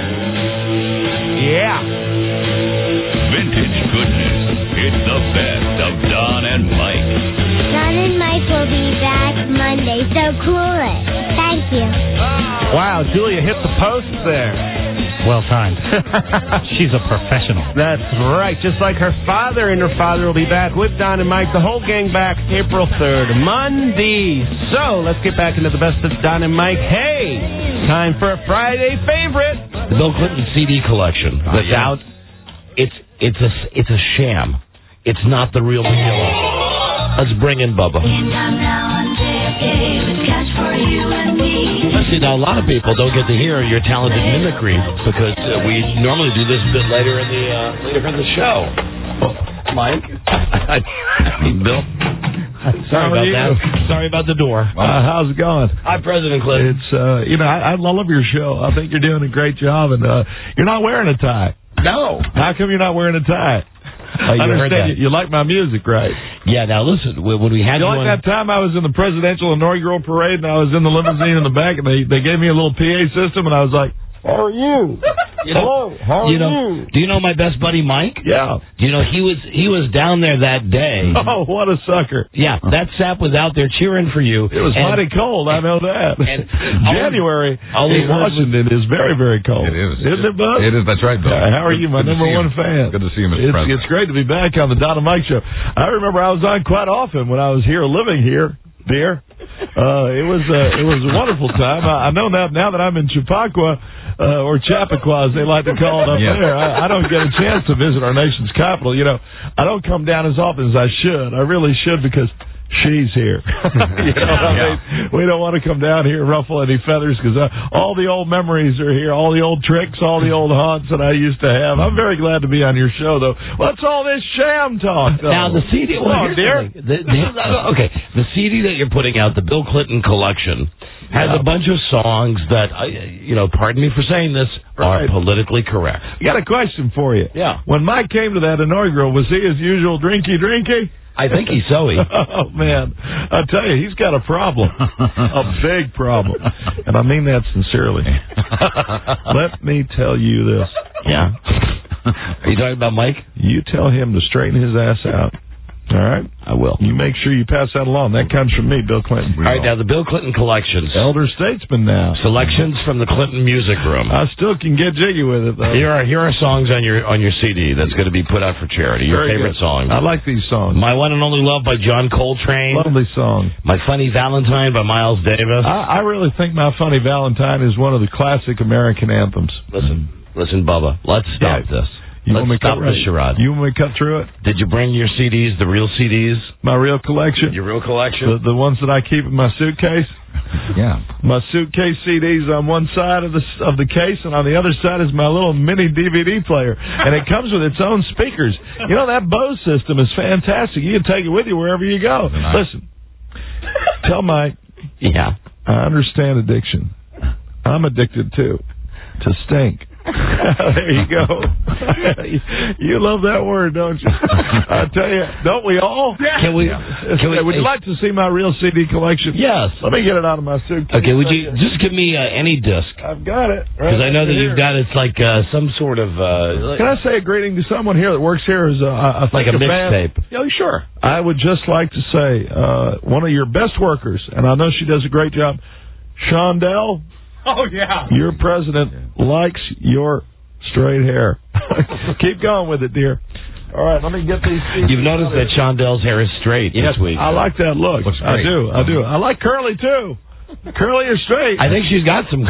Yeah. Vintage goodness. It's the best of Don and Mike. Don and Mike will be back Monday, so cool it. Thank you. Wow, Julia hit the post there. Well timed. She's a professional. That's right. Just like her father, and her father will be back with Don and Mike. The whole gang back April 3rd, Monday. So let's get back into the best of Don and Mike. Hey, time for a Friday favorite. The Bill Clinton CD collection that's out. It's a sham. It's not the real McGill. Let's bring in Bubba. And I'm now on this game is catch for you and me. See, now a lot of people don't get to hear your talented mimicry because we normally do this a bit later in the show. Mike, Bill. Sorry about that. Sorry about the door. How's it going? Hi, President Clinton. It's I love your show. I think you're doing a great job, and you're not wearing a tie. No. How come you're not wearing a tie? I understand you like my music, right? Yeah. Now listen, when we had you like that time I was in the presidential inaugural parade and I was in the limousine in the back and they gave me a little PA system and I was like, how are you? Hello, how are you? Do you know my best buddy Mike? Yeah. Do you know he was down there that day? Oh, what a sucker! Yeah, that sap was out there cheering for you. It was mighty cold, I know that. And January in Washington is very, very cold. It is, isn't it, Bud? It is. That's right, Bill. How are you, my number one fan? Good to see you, Mr. President. It's great to be back on the Don and Mike show. I remember I was on quite often when I was here, living here, dear. It was a wonderful time. I know now that I'm in Chappaqua. Or Chappaqua, as they like to call it up there. I don't get a chance to visit our nation's capital. You know, I don't come down as often as I should. I really should because she's here. You know what I mean? We don't want to come down here and ruffle any feathers because all the old memories are here, all the old tricks, all the old haunts that I used to have. I'm very glad to be on your show, though. What's all this sham talk, though? Now, the CD... Okay, the CD that you're putting out, the Bill Clinton collection, has a bunch of songs that, pardon me for saying this, are politically correct. I got a question for you. Yeah. When Mike came to that inaugural, was he as usual drinky? I think he's so. Oh, man. I tell you, he's got a problem. A big problem. And I mean that sincerely. Let me tell you this. Yeah. Are you talking about Mike? You tell him to straighten his ass out. All right? I will. You make sure you pass that along. That comes from me, Bill Clinton. All right, now the Bill Clinton collections. Elder statesman now. Selections from the Clinton Music Room. I still can get jiggy with it, though. Here are songs on your CD that's going to be put out for charity. Your favorite songs. I like these songs. My One and Only Love by John Coltrane. Lovely song. My Funny Valentine by Miles Davis. I really think My Funny Valentine is one of the classic American anthems. Listen, Bubba, let's stop this. Let's stop the charade. You want me to cut through it? Did you bring your CDs, the real CDs? My real collection? Your real collection? The ones that I keep in my suitcase? Yeah. My suitcase CDs on one side of the case, and on the other side is my little mini DVD player. And it comes with its own speakers. You know, that Bose system is fantastic. You can take it with you wherever you go. Listen, tell Mike. Yeah. I understand addiction. I'm addicted, too. To stink. There you go. You love that word, don't you? I tell you, don't we all? Can we would you like to see my real CD collection? Yes. Let me get it out of my suitcase. Okay, would you just give me any disc? I've got it. Because I know that you've got it's like some sort of... Can I say a greeting to someone here that works here as like a mixtape? Yeah, sure. I would just like to say one of your best workers, and I know she does a great job, Shondell. Oh, yeah. Your president likes your straight hair. Keep going with it, dear. All right, let me get these. You've noticed that Shondell's hair is straight this week. I like that look. Looks great. I do. I like curly, too. Curly or straight? I think she's got some.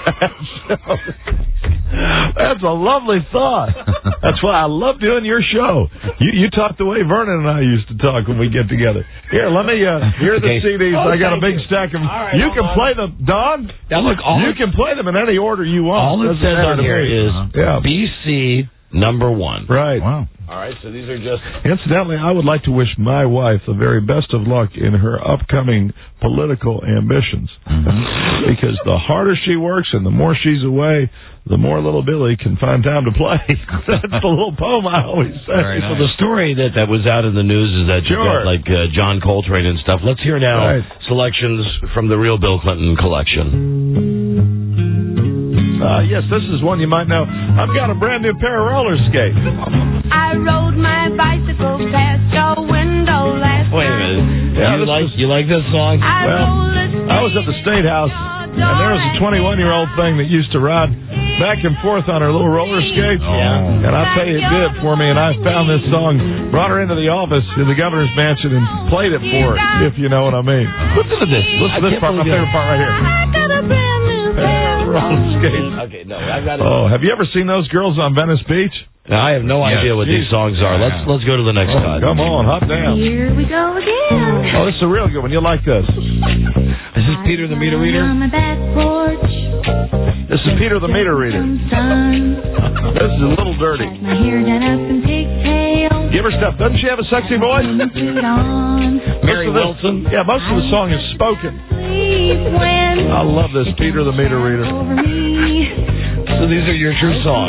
That's a lovely thought. That's why I love doing your show. You talk the way Vernon and I used to talk when we get together. Here, let me hear the CDs. I got a big stack of them. Right, you can play them, Don. Now look, you can play them in any order you want. All it says on here is BC #1. Right. Wow. All right, so these are just... Incidentally, I would like to wish my wife the very best of luck in her upcoming political ambitions. Mm-hmm. Because the harder she works and the more she's away, the more little Billy can find time to play. That's the little poem I always say. Nice. So the story that was out in the news is that you got like John Coltrane and stuff. Let's hear now selections from the real Bill Clinton collection. Yes, this is one you might know. I've got a brand new pair of roller skates. I rode my bicycle past your window last Wait a minute. Yeah, you like this song? Well, I was at the State House, and there was a 21-year-old thing that used to ride back and forth on her little roller skates. Yeah. And I tell you, it did it for me, and I found this song, brought her into the office in the governor's mansion, and played it for her, if you know what I mean. Listen to this. Listen to this part, my favorite part right here. Roller skates. Okay, no, I got it. Oh, have you ever seen those girls on Venice Beach? Now, I have no idea what these songs are. Let's go to the next cut. Come on, hop down. Here we go again. Oh, this is a real good one. You'll like this. Is this Peter the Meter Reader? On my back porch. This is Peter the Meter Reader. This is a little dirty. My hair done up in pigtails. Give her stuff. Doesn't she have a sexy voice? Mary Wilson. Yeah, most of the song is spoken. I love this Peter the Meter Reader. So these are your true songs.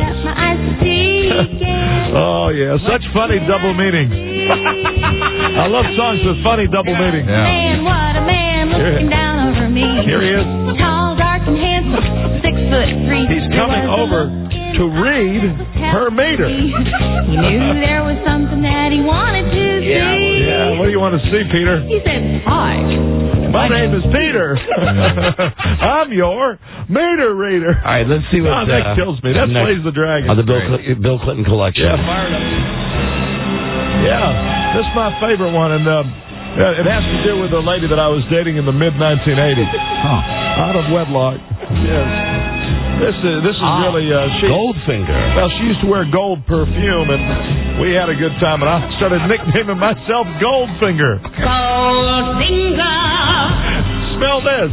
Oh, yeah. Such funny double meanings. I love songs with funny double meanings. Man, what a man looking down over me. Here he is. Tall, dark, and handsome, 6'3". He's coming over to read her meter. He knew there was something that he wanted to see. Yeah, what do you want to see, Peter? He said, hi. My name is Peter. I'm your meter reader. All right, let's see what... that kills me. That plays the dragon. The Bill Clinton collection. Yeah, fired up. Yeah, this is my favorite one, and it has to do with a lady that I was dating in the mid-1980s. Out of wedlock. Yes. This is really... Goldfinger. Well, she used to wear gold perfume, and we had a good time, and I started nicknaming myself Goldfinger. Goldfinger. Smell this.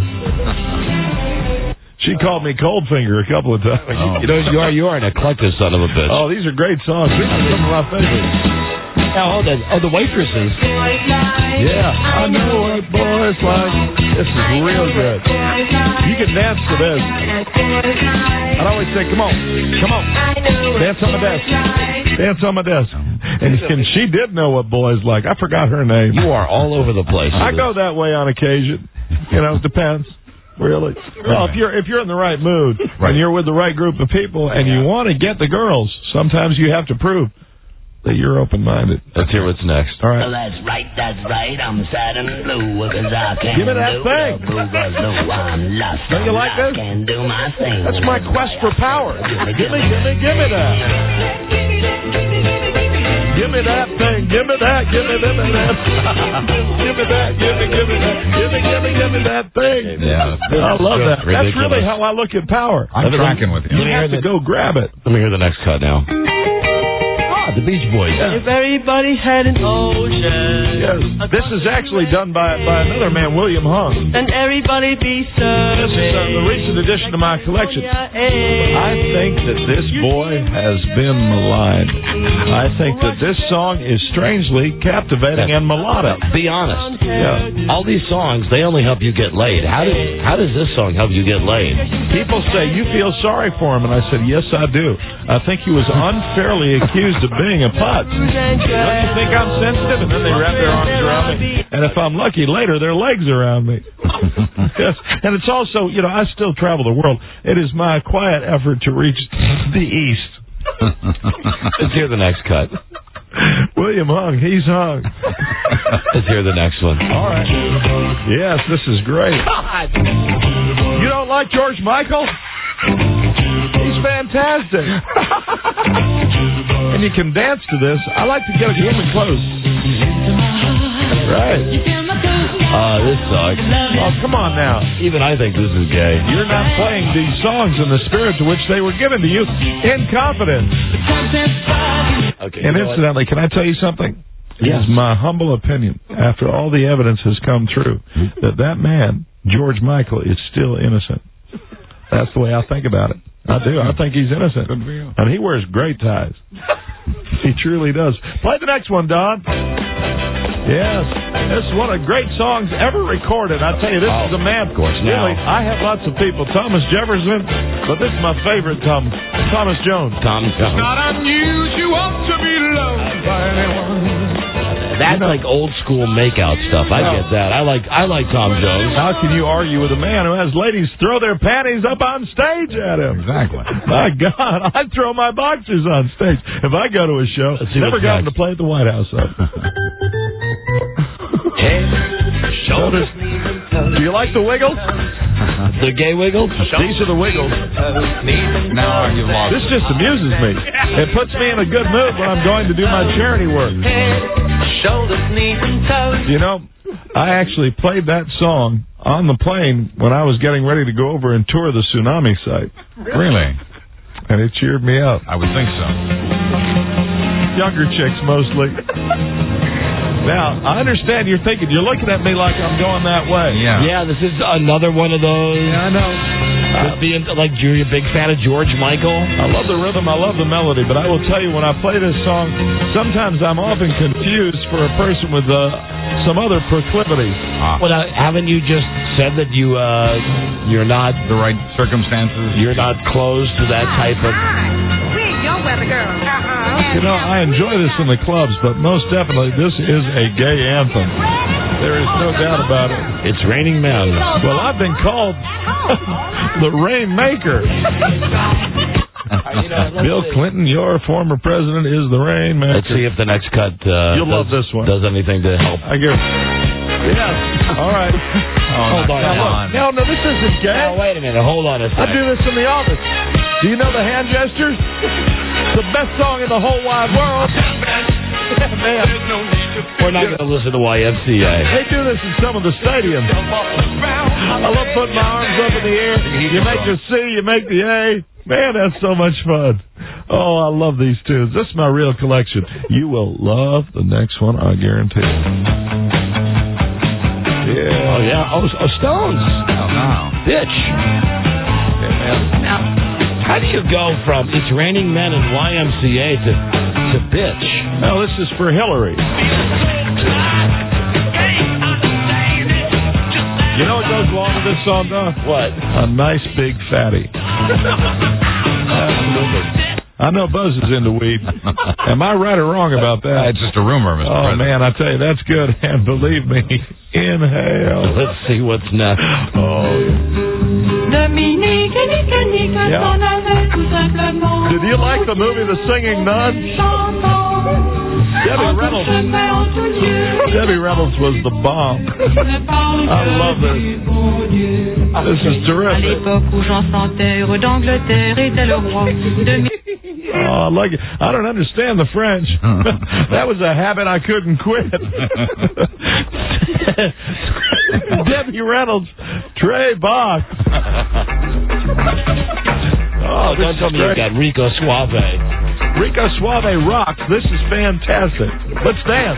She called me Coldfinger a couple of times. Oh. You are an eclectic son of a bitch. Oh, these are great songs. These are some of my favorites. The waitresses. Yeah, I know what boys like. This is real good. You can dance to this. I'd always say, come on, dance on my desk. Dance on my desk. And she did know what boys like. I forgot her name. You are all over the place. I go that way on occasion. It depends. Really? Well, if you're in the right mood and you're with the right group of people and you want to get the girls, sometimes you have to prove that you're open-minded. Let's hear what's next. All right. Well, that's right. I'm sad and blue because I can't Give me that thing. I'm lost. Don't you like this? Can't do my thing. That's my quest for power. Give me that. Give me that thing. Give me that. Give me that. Give me that. Give me that thing. Yeah. I love that. That's really how I look at power. I'm tracking with you. You have to go grab it. Let me hear the next cut now. The Beach Boys. Yeah. If everybody had an ocean. Yes. This is actually done by another man, William Hung. And everybody be surfing. This is the recent addition to my collection. I think that this boy has been maligned. I think that this song is strangely captivating and melodic. Be honest. Yeah. All these songs, they only help you get laid. How does this song help you get laid? People say, you feel sorry for him. And I said, yes, I do. I think he was unfairly accused of being a putz. Don't you think I'm sensitive? And then they wrap their arms around me. And if I'm lucky, later, their legs around me. Yes. And it's also, I still travel the world. It is my quiet effort to reach the East. Let's hear the next cut. William Hung, he's hung. Let's hear the next one. All right. Yes, this is great. God. You don't like George Michael? He's fantastic. And you can dance to this. I like to get a woman close. Right. This sucks. Oh, come on now. Even I think this is gay. You're not playing these songs in the spirit to which they were given to you in confidence. Okay. And incidentally, can I tell you something? Yes. It is my humble opinion, after all the evidence has come true, that man, George Michael, is still innocent. That's the way I think about it. I do. I think he's innocent. Good for you. And he wears great ties. He truly does. Play the next one, Don. Yes. This is one of the great songs ever recorded. I tell you, this is a man. Of course. Really, I have lots of people. Thomas Jefferson, but this is my favorite, Thomas Jones. Tom Jones. Not unusual to be loved by anyone. That's like old school makeout stuff. I get that. I like Tom Jones. How can you argue with a man who has ladies throw their panties up on stage at him? Exactly. My God, I'd throw my boxers on stage if I go to a show. Never gotten to play at the White House, though. Head, shoulders, Do you like the Wiggles? The gay Wiggles? These are the Wiggles. Now you've lost. This just amuses me. It puts me in a good mood when I'm going to do my charity work. shoulders, knees, and toes. I actually played that song on the plane when I was getting ready to go over and tour the tsunami site. Really? And it cheered me up. I would think so. Younger chicks mostly. Now, I understand you're looking at me like I'm going that way. Yeah, this is another one of those. Yeah, I know. Being like you're a big fan of George Michael. I love the rhythm, I love the melody, but I will tell you, when I play this song, sometimes I'm often confused for a person with some other proclivities. Well, now, haven't you just said that you're not the right circumstances? You're not close to that type of. Young weather girl. You know, I enjoy this in the clubs, but most definitely this is a gay anthem. There is no doubt about it. It's Raining Men. Well, I've been called the Rainmaker. Bill Clinton, your former president, is the Rainmaker. Let's see if the next cut you'll love this one. Does anything to help. I guess. Yes. All right. Hold on. No, this isn't gay. Now, wait a minute. Hold on a second. I do this in the office. Do you know the hand gestures? The best song in the whole wide world. Yeah, man. We're not going to listen to YMCA. They do this in some of the stadiums. I love putting my arms up in the air. You make the C, you make the A. Man, that's so much fun. Oh, I love these tunes. This is my real collection. You will love the next one, I guarantee. Yeah. Oh, yeah. Oh, Stones. Oh, no. Bitch. Yeah, man. Now, how do you go from It's Raining Men and YMCA to Bitch? Well, this is for Hillary. You know what goes along with this song, though? What? A nice big fatty. Absolutely. I know Buzz is into weed. Am I right or wrong about that? It's just a rumor, Mr. President. Man, I tell you, that's good. And believe me, inhale. Let's see what's next. Did you like the movie The Singing Nun? Debbie Reynolds was the bomb. I love this. This is terrific. Oh, I like it. I don't understand the French. That was a habit I couldn't quit. Debbie Reynolds, Trey Bach. Oh, don't tell me you got Rico Suave. Rico Suave rocks. This is fantastic. Let's dance.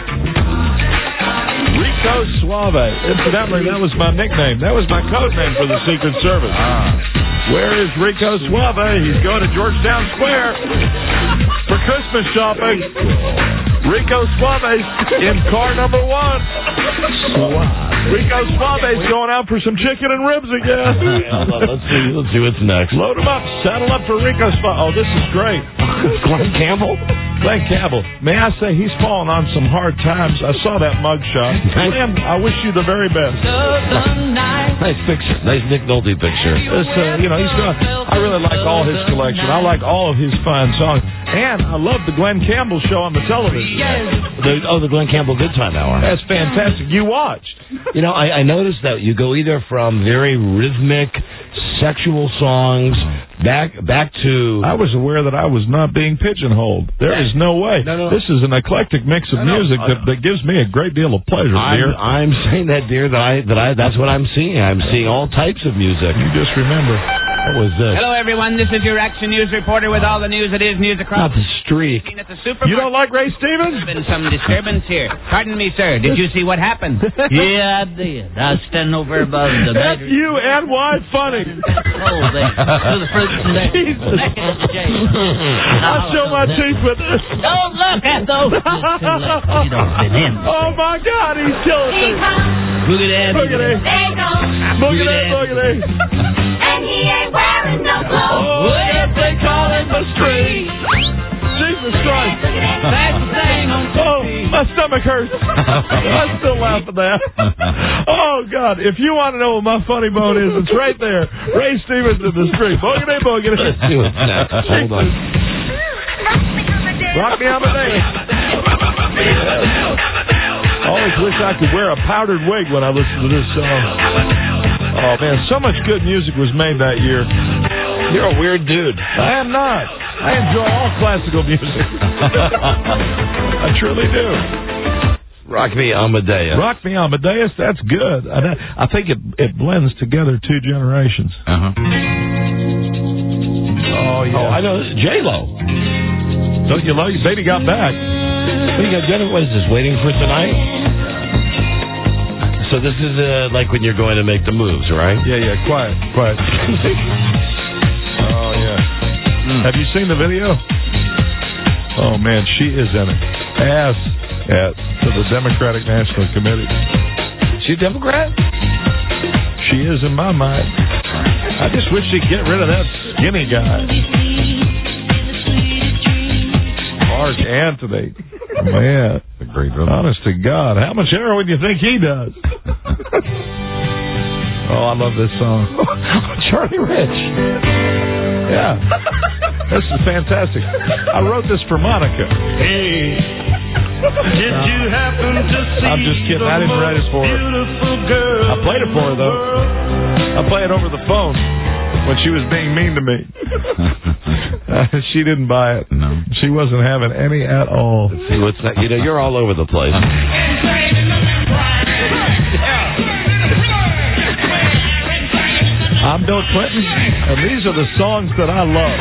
Rico Suave. Incidentally, that was my nickname. That was my code name for the Secret Service. Where is Rico Suave? He's going to Georgetown Square for Christmas shopping. Rico Suave's in car number 1. Rico Suave's going out for some chicken and ribs again. Let's see what's next. Load him up. Saddle up for Rico Suave. Oh, this is great. Glenn Campbell? Glenn Campbell. May I say, he's fallen on some hard times. I saw that mugshot. Glenn, I wish you the very best. Nice picture. Nice Nick Nolte picture. This, I really like all his collection. I like all of his fine songs. And I love the Glenn Campbell show on the television. The Glenn Campbell Good Time Hour. That's fantastic. You watched. You know, I noticed that you go either from very rhythmic, sexual songs back to... I was aware that I was not being pigeonholed. There is no way. No. This is an eclectic mix of music that gives me a great deal of pleasure, dear. I'm saying that, dear, that's what I'm seeing. I'm seeing all types of music. You just remember... What was this? Hello, everyone. This is your Action News reporter with all the news that is news across... Not the streak. At the supermarket. You don't like Ray Stevens? There's been some disturbance here. Pardon me, sir. Did you see what happened? Yeah, I did. I was standing over above the F-U-N-Y funny. the fruits and I show my teeth with this. Don't look at those. Oh, my God. He's killing me. Boogity. Boogity. And he ain't wearing no clothes. Oh, yes, they call it the street. Jesus Christ. That's the thing on TV. Oh, my stomach hurts. I still laugh at that. Oh, God. If you want to know what my funny bone is, it's right there. Ray Stevens in the street. Boogity, boogity. Let's see what's next. Hold on. Rock me on the day. I always wish I could wear a powdered wig when I listen to this song. Oh, man, so much good music was made that year. You're a weird dude. I am not. I enjoy all classical music. I truly do. Rock Me Amadeus. Rock Me Amadeus, that's good. I think it blends together two generations. Uh-huh. Oh, Oh, yeah. Oh, I know. J-Lo. Don't you love your baby got back? What do you got, Jennifer? What is this, Waiting for Tonight? So this is like when you're going to make the moves, right? Yeah, quiet. Oh, yeah. Have you seen the video? Oh, man, she is an ass to the Democratic National Committee. She a Democrat? She is in my mind. I just wish she'd get rid of that skinny guy. Mark Anthony. Man. A great rhythm. Honest to God. How much heroin do you think he does? Oh, I love this song. Charlie Rich. Yeah. This is fantastic. I wrote this for Monica. Hey, did you happen to see I'm just kidding. I didn't write it for her. I played it for her, though. I play it over the phone when she was being mean to me. She didn't buy it. No. She wasn't having any at all. Let's see what's that. You know, you're all over the place. I'm Bill Clinton, and these are the songs that I love.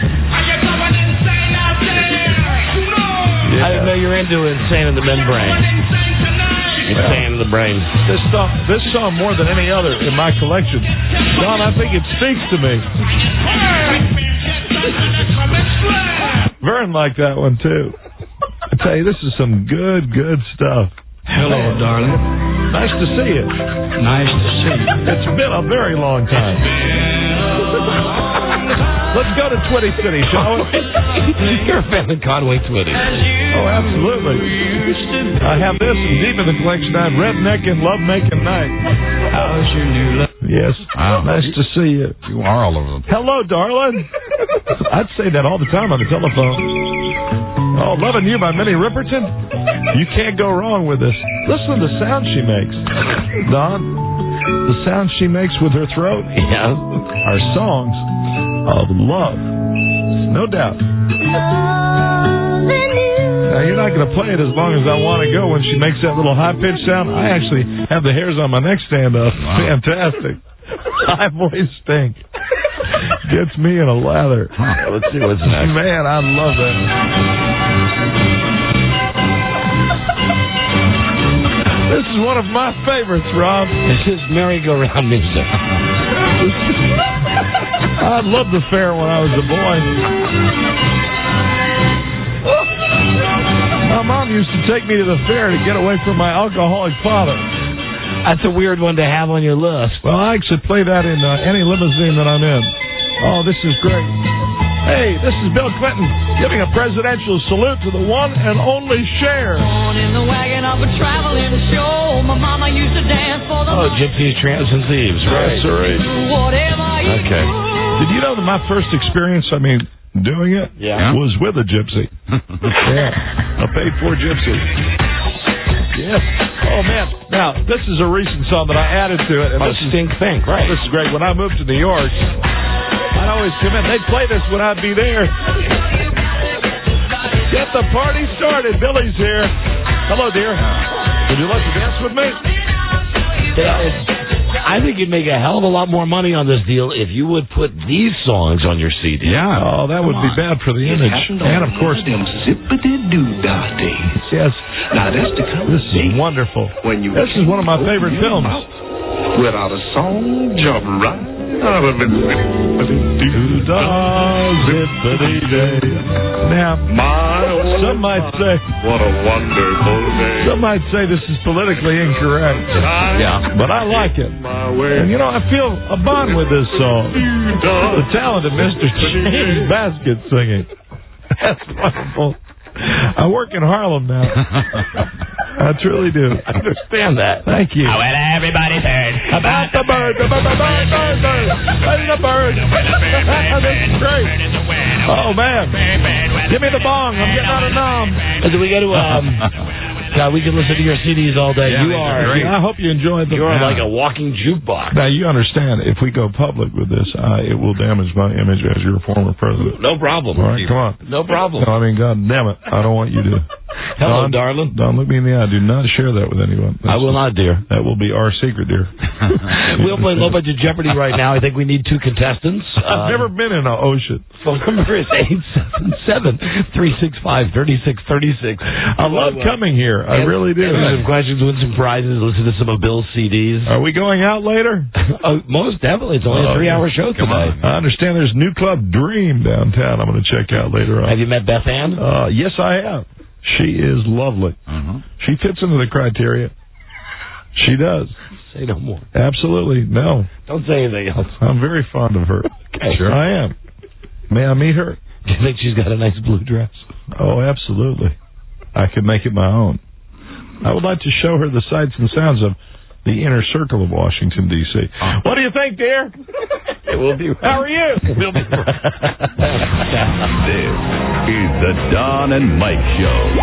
I didn't know you were into Insane in the Membrane. Insane in the Brain. This song more than any other in my collection. Don, I think it speaks to me. Vern liked that one, too. I tell you, this is some good stuff. Hello, darling. Nice to see you. Nice to see you. It's been a very long time. Let's go to Twitty City, shall we? You're a fan of Conway Twitty. Oh, absolutely. I have this, and deep in the collection, I have Redneck and Love Making Night. How's your new love? Yes. Wow. Nice to see you. You are all over the place. Hello, darling. I'd say that all the time on the telephone. Oh, Loving You by Minnie Riperton. You can't go wrong with this. Listen to the sound she makes. Don, the sound she makes with her throat. Yeah. Are songs of love. No doubt. Now, you're not going to play it as long as I want to go when she makes that little high-pitched sound. I actually have the hairs on my neck stand up. Wow. Fantastic. High voice stink. Gets me in a lather. Let's see what's next. Man, I love that. This is one of my favorites, Rob. This is merry-go-round music. I loved the fair when I was a boy. My mom used to take me to the fair to get away from my alcoholic father. That's a weird one to have on your list. Well, I actually play that in any limousine that I'm in. Oh, this is great. Hey, this is Bill Clinton giving a presidential salute to the one and only Cher. On in the wagon of a traveling show, my mama used to dance for the Gypsies, Tramps, and Thieves. Right. whatever you Okay. Did you know that my first experience, doing it, was with a gypsy? Yeah. A paid-for gypsy. Yes. Oh, man. Now, this is a recent song that I added to it. And this Stink Think, right. This is great. When I moved to New York, I'd always come in. They'd play this when I'd be there. Get the party started. Billy's here. Hello, dear. Would you like to dance with me? I think you'd make a hell of a lot more money on this deal if you would put these songs on your CD. Yeah. Oh, that would be bad for the image. And, of course, zippity-doo-dah days. Yes. Now, that's the kind This is wonderful. This is one of my favorite films. Without a song, jump right out of it. Zippity-day. Now, some might say, what a wonderful day. Some might say this is politically incorrect. Yeah. But I like it. And, I feel a bond with this song. The talented Mr. James Basket singing. That's wonderful. I work in Harlem now. I truly do. I understand that. Thank you. Well, everybody's heard about the bird. The bird. This is great. Oh, man. Give me the bong. I'm getting out of nom. Do we go to, we can listen to your CDs all day. Yeah, I hope you enjoyed them. You are like a walking jukebox. Now, you understand, if we go public with this, it will damage my image as your former president. No problem. All right, come on. No problem. No, God damn it. I don't want you to Hello, darling. Don't look me in the eye. Do not share that with anyone. I will not, dear. That will be our secret, dear. We'll play Low Budget Jeopardy right now. I think we need 2 contestants. I've never been in an ocean. Phone number is 877-365-3636. I love coming here. I really do. Answer some questions, win some prizes, listen to some of Bill's CDs. Are we going out later? Most definitely. It's only a 3-hour show today. I understand there's a new club, Dream, downtown. I'm going to check out later on. Have you met Beth Ann? Yes, I have. She is lovely. She fits into the criteria. She does. Say no more. Absolutely. No. Don't say anything else. I'm very fond of her. Okay. Sure. I am. May I meet her? Do you think she's got a nice blue dress? Oh, absolutely. I could make it my own. I would like to show her the sights and sounds of the inner circle of Washington, D.C. What do you think, dear? We'll be right. How are you? We'll be right. This is the Don and Mike Show.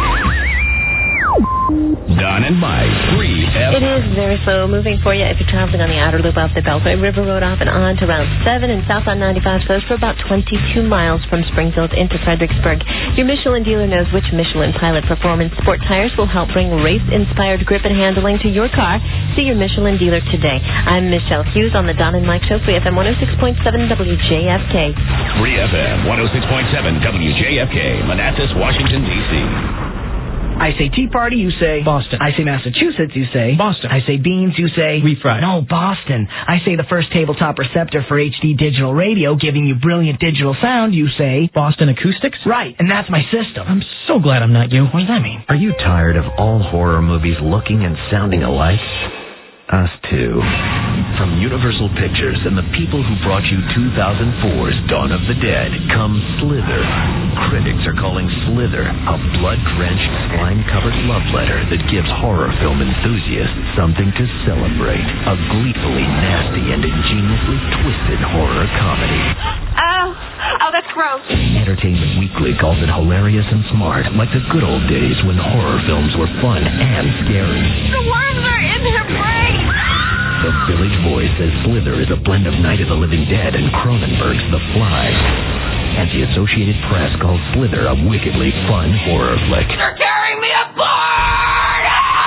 Don and Mike, 3FM. It is very slow moving for you if you're traveling on the outer loop off the Beltway River Road off and on to Route 7 and south on 95 slows for about 22 miles from Springfield into Fredericksburg. Your Michelin dealer knows which Michelin Pilot Performance Sport tires will help bring race-inspired grip and handling to your car. See your Michelin dealer today. I'm Michelle Hughes on the Don and Mike Show, 3FM 106.7 WJFK. 3FM 106.7 WJFK, Manassas, Washington, D.C. I say Tea Party, you say Boston. I say Massachusetts, you say Boston. I say Beans, you say Refried. No, Boston. I say the first tabletop receptor for HD digital radio, giving you brilliant digital sound, you say Boston Acoustics? Right, and that's my system. I'm so glad I'm not you. What does that mean? Are you tired of all horror movies looking and sounding alike? Us too. From Universal Pictures and the people who brought you 2004's Dawn of the Dead comes Slither. Critics are calling Slither a blood-drenched, slime-covered love letter that gives horror film enthusiasts something to celebrate. A gleefully nasty and ingeniously twisted horror comedy. Oh, that's gross. Entertainment Weekly calls it hilarious and smart, like the good old days when horror films were fun and scary. The worms are in her brain. The Village Voice says Slither is a blend of Night of the Living Dead and Cronenberg's The Fly. And the Associated Press calls Slither a wickedly fun horror flick. They're tearing me apart!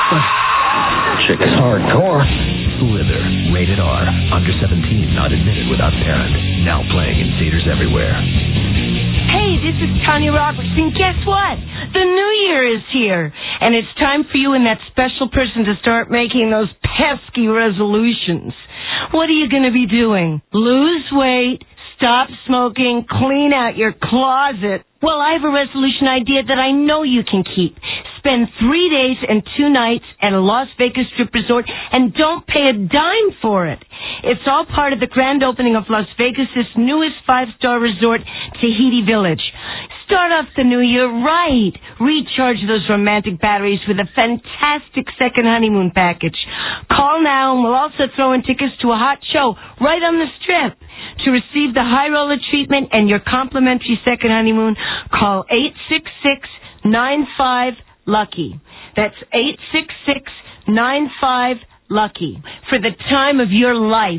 Chick is hardcore. Slither, rated R, under 17, not admitted without parent. Now playing in theaters everywhere. Hey, this is Tanya Roberts, and guess what? The new year is here, and it's time for you and that special person to start making those pesky resolutions. What are you going to be doing? Lose weight, stop smoking, clean out your closet. Well, I have a resolution idea that I know you can keep. Spend 3 days and 2 nights at a Las Vegas strip resort and don't pay a dime for it. It's all part of the grand opening of Las Vegas' newest 5-star resort, Tahiti Village. Start off the new year right. Recharge those romantic batteries with a fantastic second honeymoon package. Call now and we'll also throw in tickets to a hot show right on the strip. To receive the high roller treatment and your complimentary second honeymoon, call 866-95-LUCKY. That's 866-95-LUCKY. For the time of your life,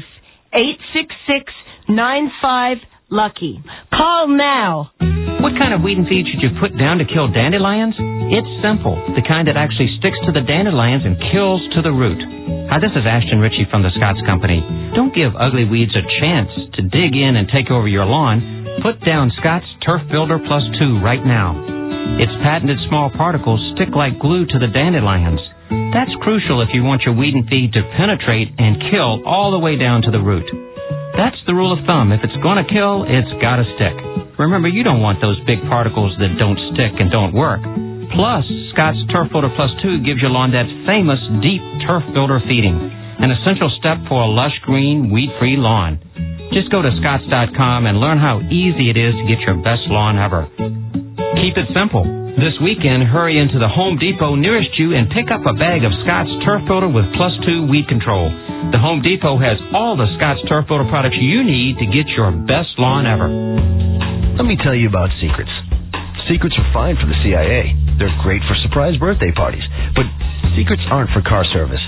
866-95-LUCKY. Call now. What kind of weed and feed should you put down to kill dandelions? It's simple. The kind that actually sticks to the dandelions and kills to the root. Hi, this is Ashton Ritchie from the Scotts Company. Don't give ugly weeds a chance to dig in and take over your lawn. Put down Scotts Turf Builder Plus 2 right now. Its patented small particles stick like glue to the dandelions. That's crucial if you want your weed and feed to penetrate and kill all the way down to the root. That's the rule of thumb. If it's going to kill, it's got to stick. Remember, you don't want those big particles that don't stick and don't work. Plus, Scotts Turf Builder Plus 2 gives your lawn that famous deep turf builder feeding, an essential step for a lush green, weed-free lawn. Just go to Scotts.com and learn how easy it is to get your best lawn ever. Keep it simple. This weekend, hurry into the Home Depot nearest you and pick up a bag of Scotts Turf Builder with Plus 2 weed control. The Home Depot has all the Scotts Turf Builder products you need to get your best lawn ever. Let me tell you about secrets. Secrets are fine for the CIA. They're great for surprise birthday parties. But secrets aren't for car service.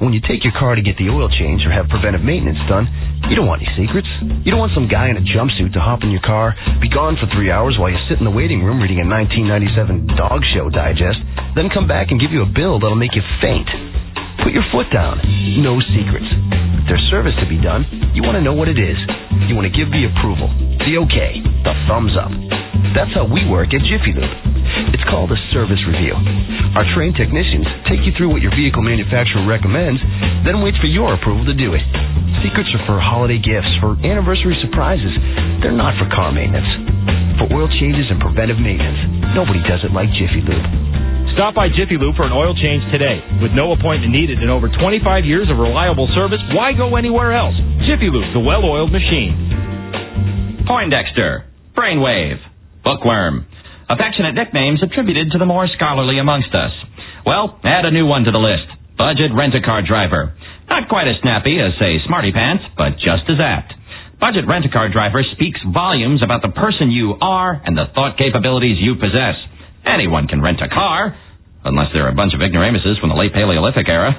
when you take your car to get the oil change or have preventive maintenance done, you don't want any secrets. You don't want some guy in a jumpsuit to hop in your car, be gone for 3 hours while you sit in the waiting room reading a 1997 dog show digest, then come back and give you a bill that'll make you faint. Put your foot down. No secrets. If there's service to be done, you want to know what it is. You want to give the approval, the okay, the thumbs up. That's how we work at Jiffy Lube. It's called a service review. Our trained technicians take you through what your vehicle manufacturer recommends, then wait for your approval to do it. Secrets are for holiday gifts, for anniversary surprises. They're not for car maintenance. For oil changes and preventive maintenance, nobody does it like Jiffy Lube. Stop by Jiffy Lube for an oil change today. With no appointment needed and over 25 years of reliable service, why go anywhere else? Jiffy Lube, the well-oiled machine. Poindexter, Brainwave, Bookworm. Affectionate nicknames attributed to the more scholarly amongst us. Well, add a new one to the list. Budget Rent-A-Car Driver. Not quite as snappy as, say, Smarty Pants, but just as apt. Budget Rent-A-Car Driver speaks volumes about the person you are and the thought capabilities you possess. Anyone can rent a car, unless they're a bunch of ignoramuses from the late Paleolithic era.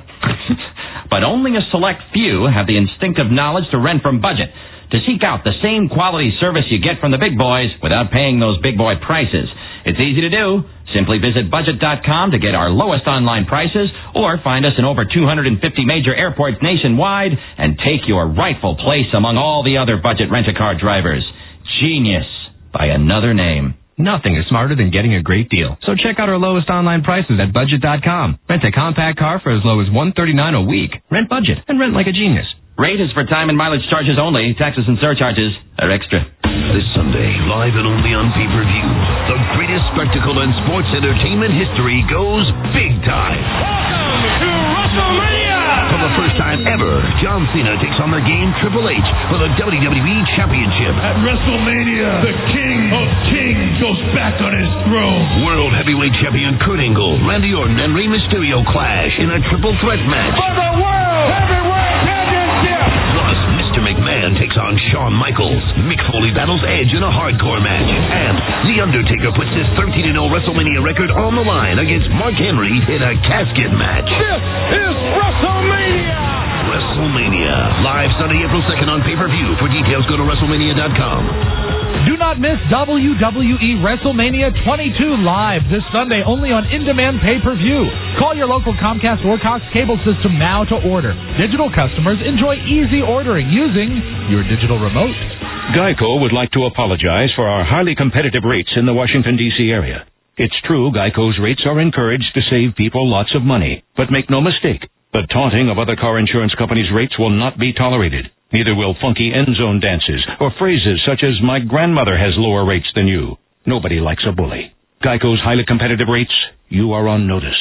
But only a select few have the instinctive knowledge to rent from Budget, to seek out the same quality service you get from the big boys without paying those big boy prices. It's easy to do. Simply visit Budget.com to get our lowest online prices, or find us in over 250 major airports nationwide and take your rightful place among all the other Budget Rent-A-Car drivers. Genius by another name. Nothing is smarter than getting a great deal. So check out our lowest online prices at Budget.com. Rent a compact car for as low as $139 a week. Rent Budget and rent like a genius. Rate is for time and mileage charges only. Taxes and surcharges are extra. This Sunday, live and only on pay-per-view, the greatest spectacle in sports entertainment history goes big time. Welcome to WrestleMania! For the first time ever, John Cena takes on the game Triple H for the WWE Championship. At WrestleMania, the King of Kings goes back on his throne. World Heavyweight Champion Kurt Angle, Randy Orton, and Rey Mysterio clash in a triple threat match. For the World Heavyweight Championship! Plus, Mr. McMahon takes on Shawn Michaels. Mick Foley battles Edge in a hardcore match. And The Undertaker puts his 13-0 WrestleMania record on the line against Mark Henry in a casket match. This is WrestleMania! WrestleMania. Live Sunday, April 2nd on pay-per-view. For details, go to WrestleMania.com. Do not miss WWE WrestleMania 22 live this Sunday only on in-demand pay-per-view. Call your local Comcast or Cox cable system now to order. Digital customers enjoy easy ordering using your digital remote. Geico would like to apologize for our highly competitive rates in the Washington, D.C. area. It's true Geico's rates are encouraged to save people lots of money. But make no mistake, the taunting of other car insurance companies' rates will not be tolerated. Neither will funky end-zone dances or phrases such as, my grandmother has lower rates than you. Nobody likes a bully. Geico's highly competitive rates, you are on notice.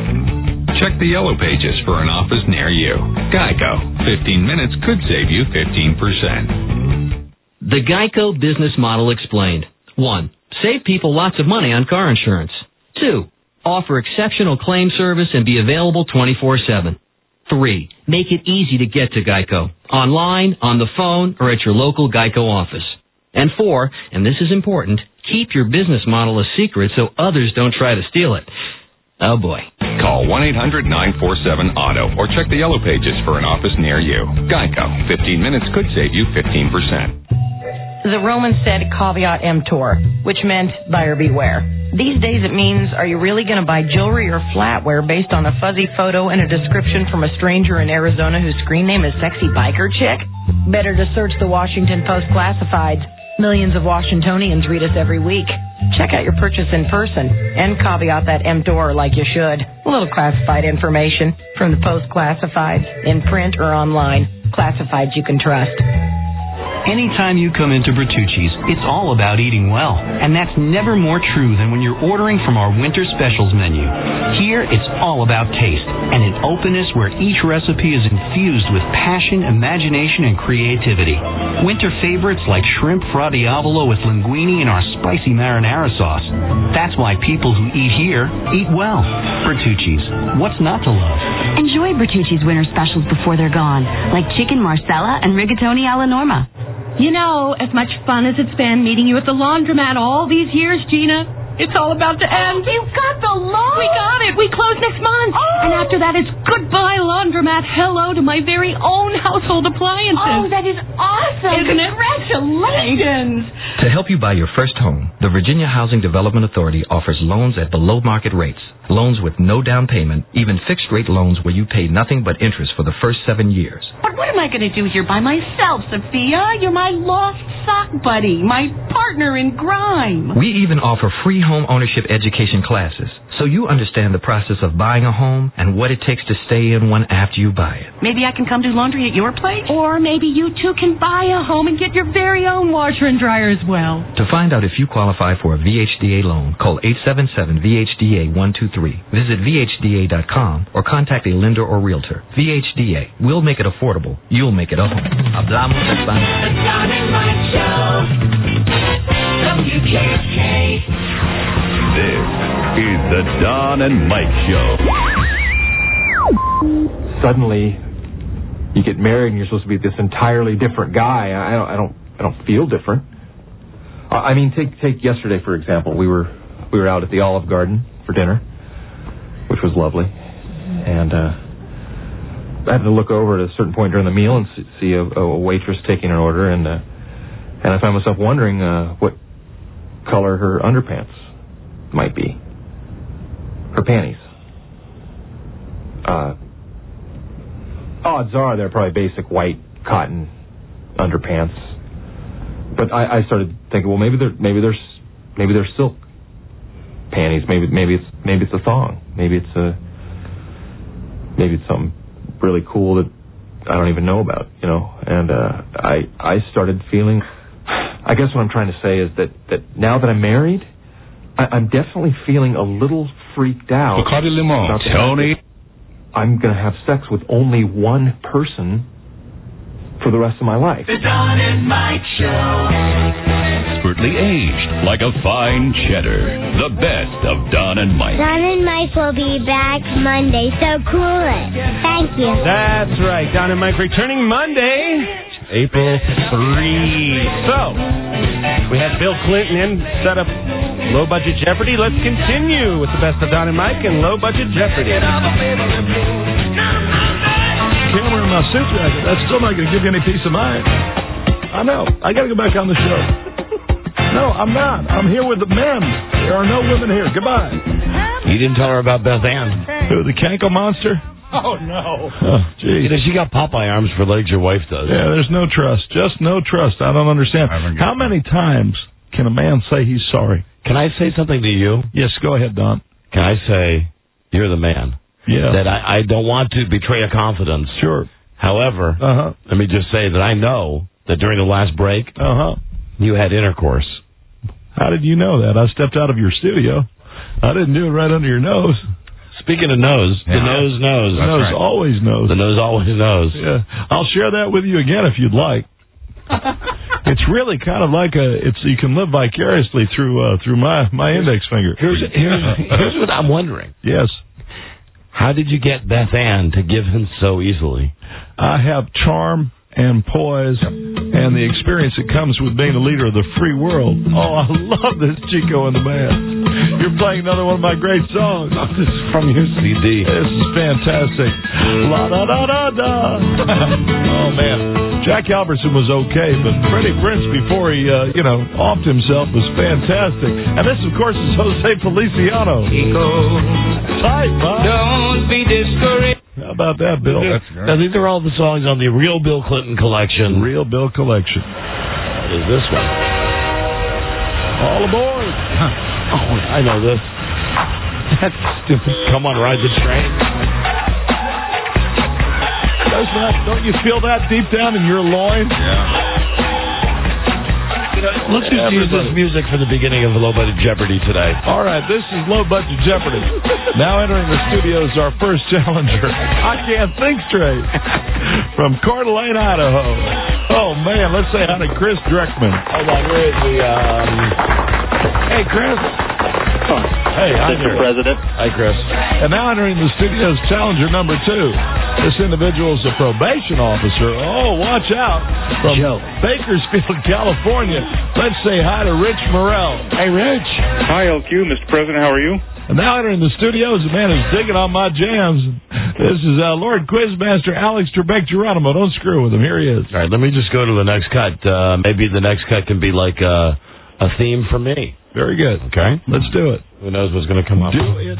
Check the yellow pages for an office near you. Geico. 15 minutes could save you 15%. The Geico business model explained. 1. Save people lots of money on car insurance. 2. Offer exceptional claim service and be available 24/7. 3. Make it easy to get to Geico. Online, on the phone, or at your local Geico office. And 4, and this is important, keep your business model a secret so others don't try to steal it. Oh boy. Call 1-800-947-AUTO or check the yellow pages for an office near you. Geico. 15 minutes could save you 15%. The Romans said caveat emptor, which meant buyer beware. These days it means, are you really going to buy jewelry or flatware based on a fuzzy photo and a description from a stranger in Arizona whose screen name is Sexy Biker Chick? Better to search the Washington Post Classifieds. Millions of Washingtonians read us every week. Check out your purchase in person and caveat that emptor like you should. A little classified information from the Post Classifieds, in print or online. Classifieds you can trust. Anytime you come into Bertucci's, it's all about eating well. And that's never more true than when you're ordering from our winter specials menu. Here, it's all about taste and an openness where each recipe is infused with passion, imagination, and creativity. Winter favorites like shrimp fra diavolo with linguine and our spicy marinara sauce. That's why people who eat here eat well. Bertucci's, what's not to love? Enjoy Bertucci's winter specials before they're gone, like chicken marsala and rigatoni alla norma. You know, as much fun as it's been meeting you at the laundromat all these years, Gina, it's all about to end. You got the loan? We got it. We close next months. Oh. And after that, it's goodbye laundromat, hello to my very own household appliances. Oh, that is awesome. Isn't it? Congratulations. To help you buy your first home, the Virginia Housing Development Authority offers loans at below market rates. Loans with no down payment, even fixed rate loans where you pay nothing but interest for the first 7 years. But what am I going to do here by myself, Sophia? You're my lost sock buddy, my partner in crime. We even offer free home ownership education classes, so you understand the process of buying a home and what it takes to stay in one after you buy it. Maybe I can come do laundry at your place? Or maybe you two can buy a home and get your very own washer and dryer as well. To find out if you qualify for a VHDA loan, call 877-VHDA-123. Visit VHDA.com or contact a lender or realtor. VHDA. We'll make it affordable. You'll make it a home. Hablamos Español. The Don and Mike Show. WKK. This is the Don and Mike Show. Suddenly, you get married and you're supposed to be this entirely different guy. I don't feel different. I mean, take yesterday for example. We were out at the Olive Garden for dinner, which was lovely, and I had to look over at a certain point during the meal and see a waitress taking an order, and I found myself wondering what color her underpants might be, her panties. Odds are they're probably basic white cotton underpants. But I started thinking, well, maybe they're silk panties. Maybe it's a thong. Maybe it's something really cool that I don't even know about, you know. And I started feeling. I guess what I'm trying to say is that now that I'm married, I'm definitely feeling a little freaked out. Bacardi Limon, Tony. I'm going to have sex with only one person for the rest of my life. The Don and Mike Show. Expertly aged like a fine cheddar. The best of Don and Mike. Don and Mike will be back Monday, so cool it. Thank you. That's right. Don and Mike returning Monday, April 3. So, we had Bill Clinton in, set up Low Budget Jeopardy. Let's continue with the best of Don and Mike and Low Budget Jeopardy. Can't wear my suit jacket. That's still not going to give you any peace of mind. I know. I got to go back on the show. No, I'm not. I'm here with the men. There are no women here. Goodbye. You didn't tell her about Beth Ann. Who, the Kanko monster? Oh, no. Oh, gee. You know, she got Popeye arms for legs, your wife does. Yeah, there's no trust. Just no trust. I don't understand. How many times can a man say he's sorry? Can I say something to you? Yes, go ahead, Don. Can I say, you're the man? Yeah. That I don't want to betray a confidence. Sure. However, let me just say that I know that during the last break, you had intercourse. How did you know that? I stepped out of your studio. I didn't do it right under your nose. Speaking of nose, the nose knows. The nose always knows. The nose always knows. Yeah. I'll share that with you again if you'd like. It's really kind of like you can live vicariously through my index finger. Here's what I'm wondering. Yes. How did you get Beth Ann to give in so easily? I have charm and poise and the experience that comes with being a leader of the free world. Oh, I love this Chico and the band. You're playing another one of my great songs. This is from your CD. This is fantastic. La da da da da. Oh man, Jack Albertson was okay, but Freddie Prinze before he offed himself was fantastic. And this, of course, is Jose Feliciano. Chico, tight, man. Don't be discouraged. How about that, Bill? Now, these are all the songs on the Real Bill Clinton collection. Real Bill collection. What is this one? All aboard. Oh, I know this. That's stupid. Come on, ride the train. Don't you feel that deep down in your loins? Yeah. Let's just use this music for the beginning of Low Budget Jeopardy today. All right, this is Low Budget Jeopardy. Now entering the studio is our first challenger. I can't think straight. From Coeur d'Alene, Idaho. Oh, man, let's say hi to Chris Dreckman. Hold on, where is the... Hey, Chris. Oh, hey, hi Mr. there. President. Hi, Chris. And now entering the studio is challenger number 2. This individual is a probation officer. Oh, watch out. From Bakersfield, California. Let's say hi to Rich Morrell. Hey, Rich. Hi, LQ. Mr. President, how are you? And now entering the studio is a man who's digging on my jams. This is Lord Quizmaster Alex Trebek Geronimo. Don't screw with him. Here he is. All right, let me just go to the next cut. Maybe the next cut can be like a theme for me. Very good. Okay. Let's do it. Who knows what's going to come up? Do it.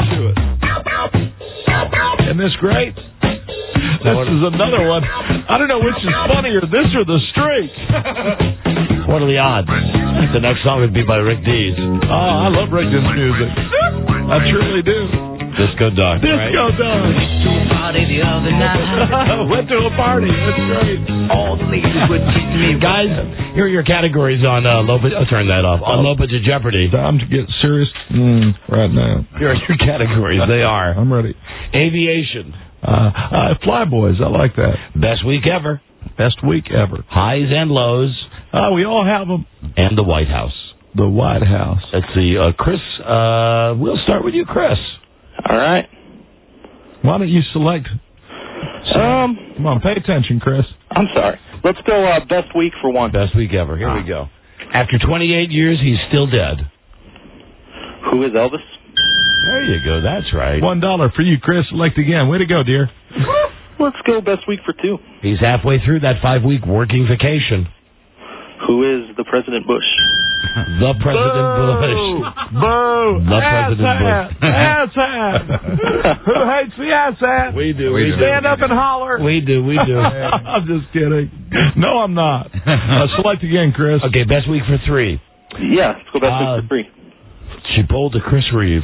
Isn't this great? This is another one. I don't know which is funnier, this or the streak. What are the odds? The next song would be by Rick Dees. Oh, I love Rick Dees music. I truly do. Disco Dog. Disco Dog. Went to a party the other night. Went to a party. That's great. All the ladies would kiss me. Guys, here are your categories on low budget. Turn that off. On low budget Jeopardy. Time to get serious right now. Here are your categories. They are. I'm ready. Aviation. Flyboys. I like that. Best week ever. Best week ever. Highs and lows. We all have them. And the White House. The White House. Let's see. Chris, we'll start with you, Chris. All right. Why don't you select? Come on, pay attention, Chris. I'm sorry. Let's go best week for one. Best week ever. Here we go. After 28 years, he's still dead. Who is Elvis? There you go. That's right. $1 for you, Chris. Select again. Way to go, dear. Let's go best week for two. He's halfway through that 5-week working vacation. Who is the President Bush? The President Bush. Boo! The President Bush. Asshat! Who hates the asshat? We do. Stand up and holler. We do. I'm just kidding. No, I'm not. Select again, Chris. Okay, best week for three. Yeah, let's go best week for three. She bowled to Chris Reeve.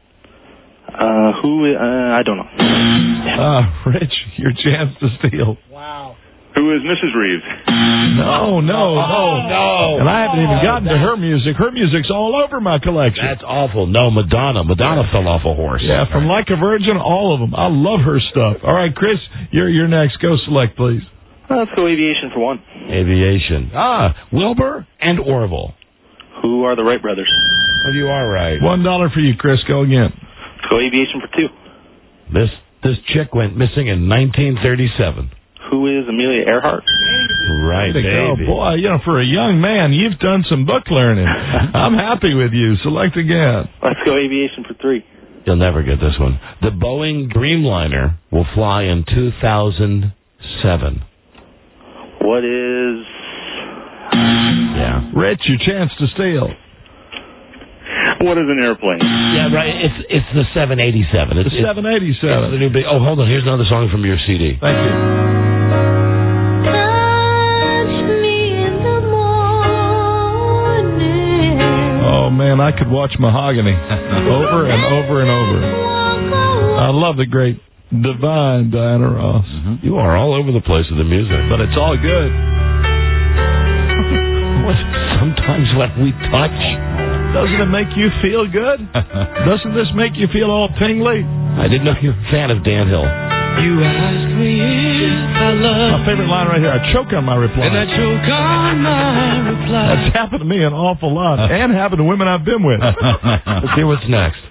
Who? I don't know. Rich, your chance to steal. Wow. Who is Mrs. Reeves? No. And I haven't even gotten to her music. Her music's all over my collection. That's awful. No, Madonna. Madonna fell off a horse. Yeah, from Like a Virgin, all of them. I love her stuff. All right, Chris, you're next. Go select, please. Let's go aviation for one. Aviation. Wilbur and Orville. Who are the Wright brothers? Oh, you are right. $1 for you, Chris. Go again. Let's go aviation for two. This chick went missing in 1937. Who is Amelia Earhart? Right, baby. Boy, for a young man, you've done some book learning. I'm happy with you. Select again. Let's go aviation for three. You'll never get this one. The Boeing Dreamliner will fly in 2007. What is... Yeah. Rich, your chance to steal. What is an airplane? Yeah, right. It's the 787. The 787. It's the new big... Oh, hold on. Here's another song from your CD. Thank you. Oh, man, I could watch Mahogany over and over and over. I love the great divine Diana Ross. Mm-hmm. You are all over the place with the music. But it's all good. Sometimes when we touch... Doesn't it make you feel good? Doesn't this make you feel all tingly? I didn't know you were a fan of Dan Hill. You ask me if I love my favorite line right here. I choke on my reply. And I choke on my reply. That's happened to me an awful lot. And happened to women I've been with. Let's see what's next.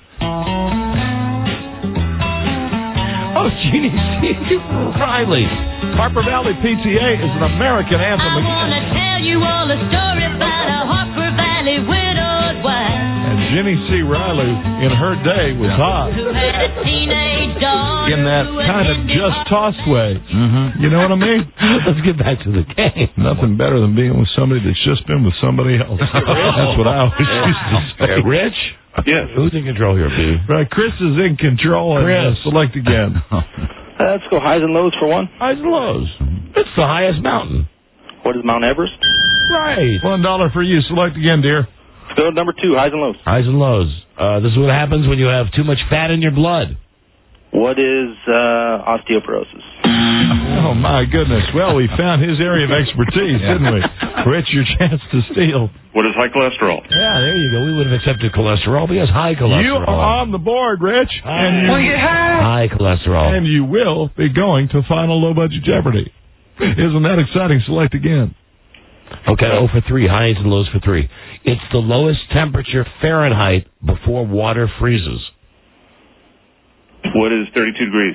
Oh, Jeannie C. Riley. Harper Valley PTA is an American anthem. I want to tell you all a story about a Harper Valley widowed wife. And Jenny C. Riley, in her day, was hot. Who had a teenage daughter. In that kind of just tossed way. Mm-hmm. You know what I mean? Let's get back to the game. Nothing better than being with somebody that's just been with somebody else. That's what I always used to say. Rich? Yes. Who's in control here, B? Right, Chris is in control. Chris. Select again. Let's go highs and lows for one. Highs and lows. It's the highest mountain. What is Mount Everest? Right. $1 for you. Select again, dear. Let's go to number two, highs and lows. Highs and lows. This is what happens when you have too much fat in your blood. What is osteoporosis? Oh, my goodness. Well, we found his area of expertise, didn't we? Rich, your chance to steal. What is high cholesterol? Yeah, there you go. We would have accepted cholesterol because high cholesterol. You are on the board, Rich. High cholesterol. And you will be going to Final Low Budget Jeopardy. Isn't that exciting? Select again. Okay, 0 for 3. Highs and lows for 3. It's the lowest temperature Fahrenheit before water freezes. What is 32 degrees?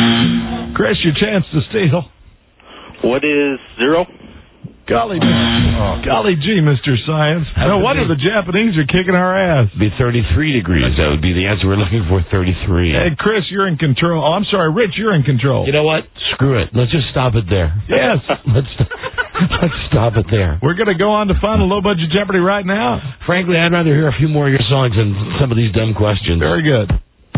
Chris, your chance to steal. What is 0? Golly, man. Golly gee, Mr. Science. No wonder the Japanese are kicking our ass. It'd be 33 degrees. That would be the answer we're looking for, 33. Hey, Chris, you're in control. Oh, I'm sorry, Rich, you're in control. You know what? Screw it. Let's just stop it there. Yes. Let's stop it there. We're going to go on to Final Low Budget Jeopardy right now. Frankly, I'd rather hear a few more of your songs than some of these dumb questions. Very good.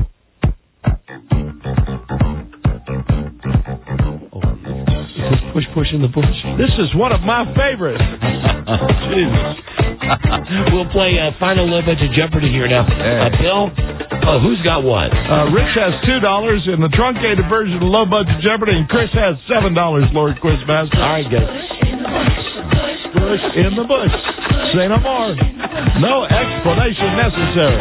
Push in the bush. This is one of my favorites. Jesus. We'll play Final Low Budget Jeopardy here now. Bill, who's got what? Rich has $2 in the truncated version of Low Budget Jeopardy, and Chris has $7, Lord Quizmaster. All right, guys. Bush in the bush. Say no more. No explanation necessary.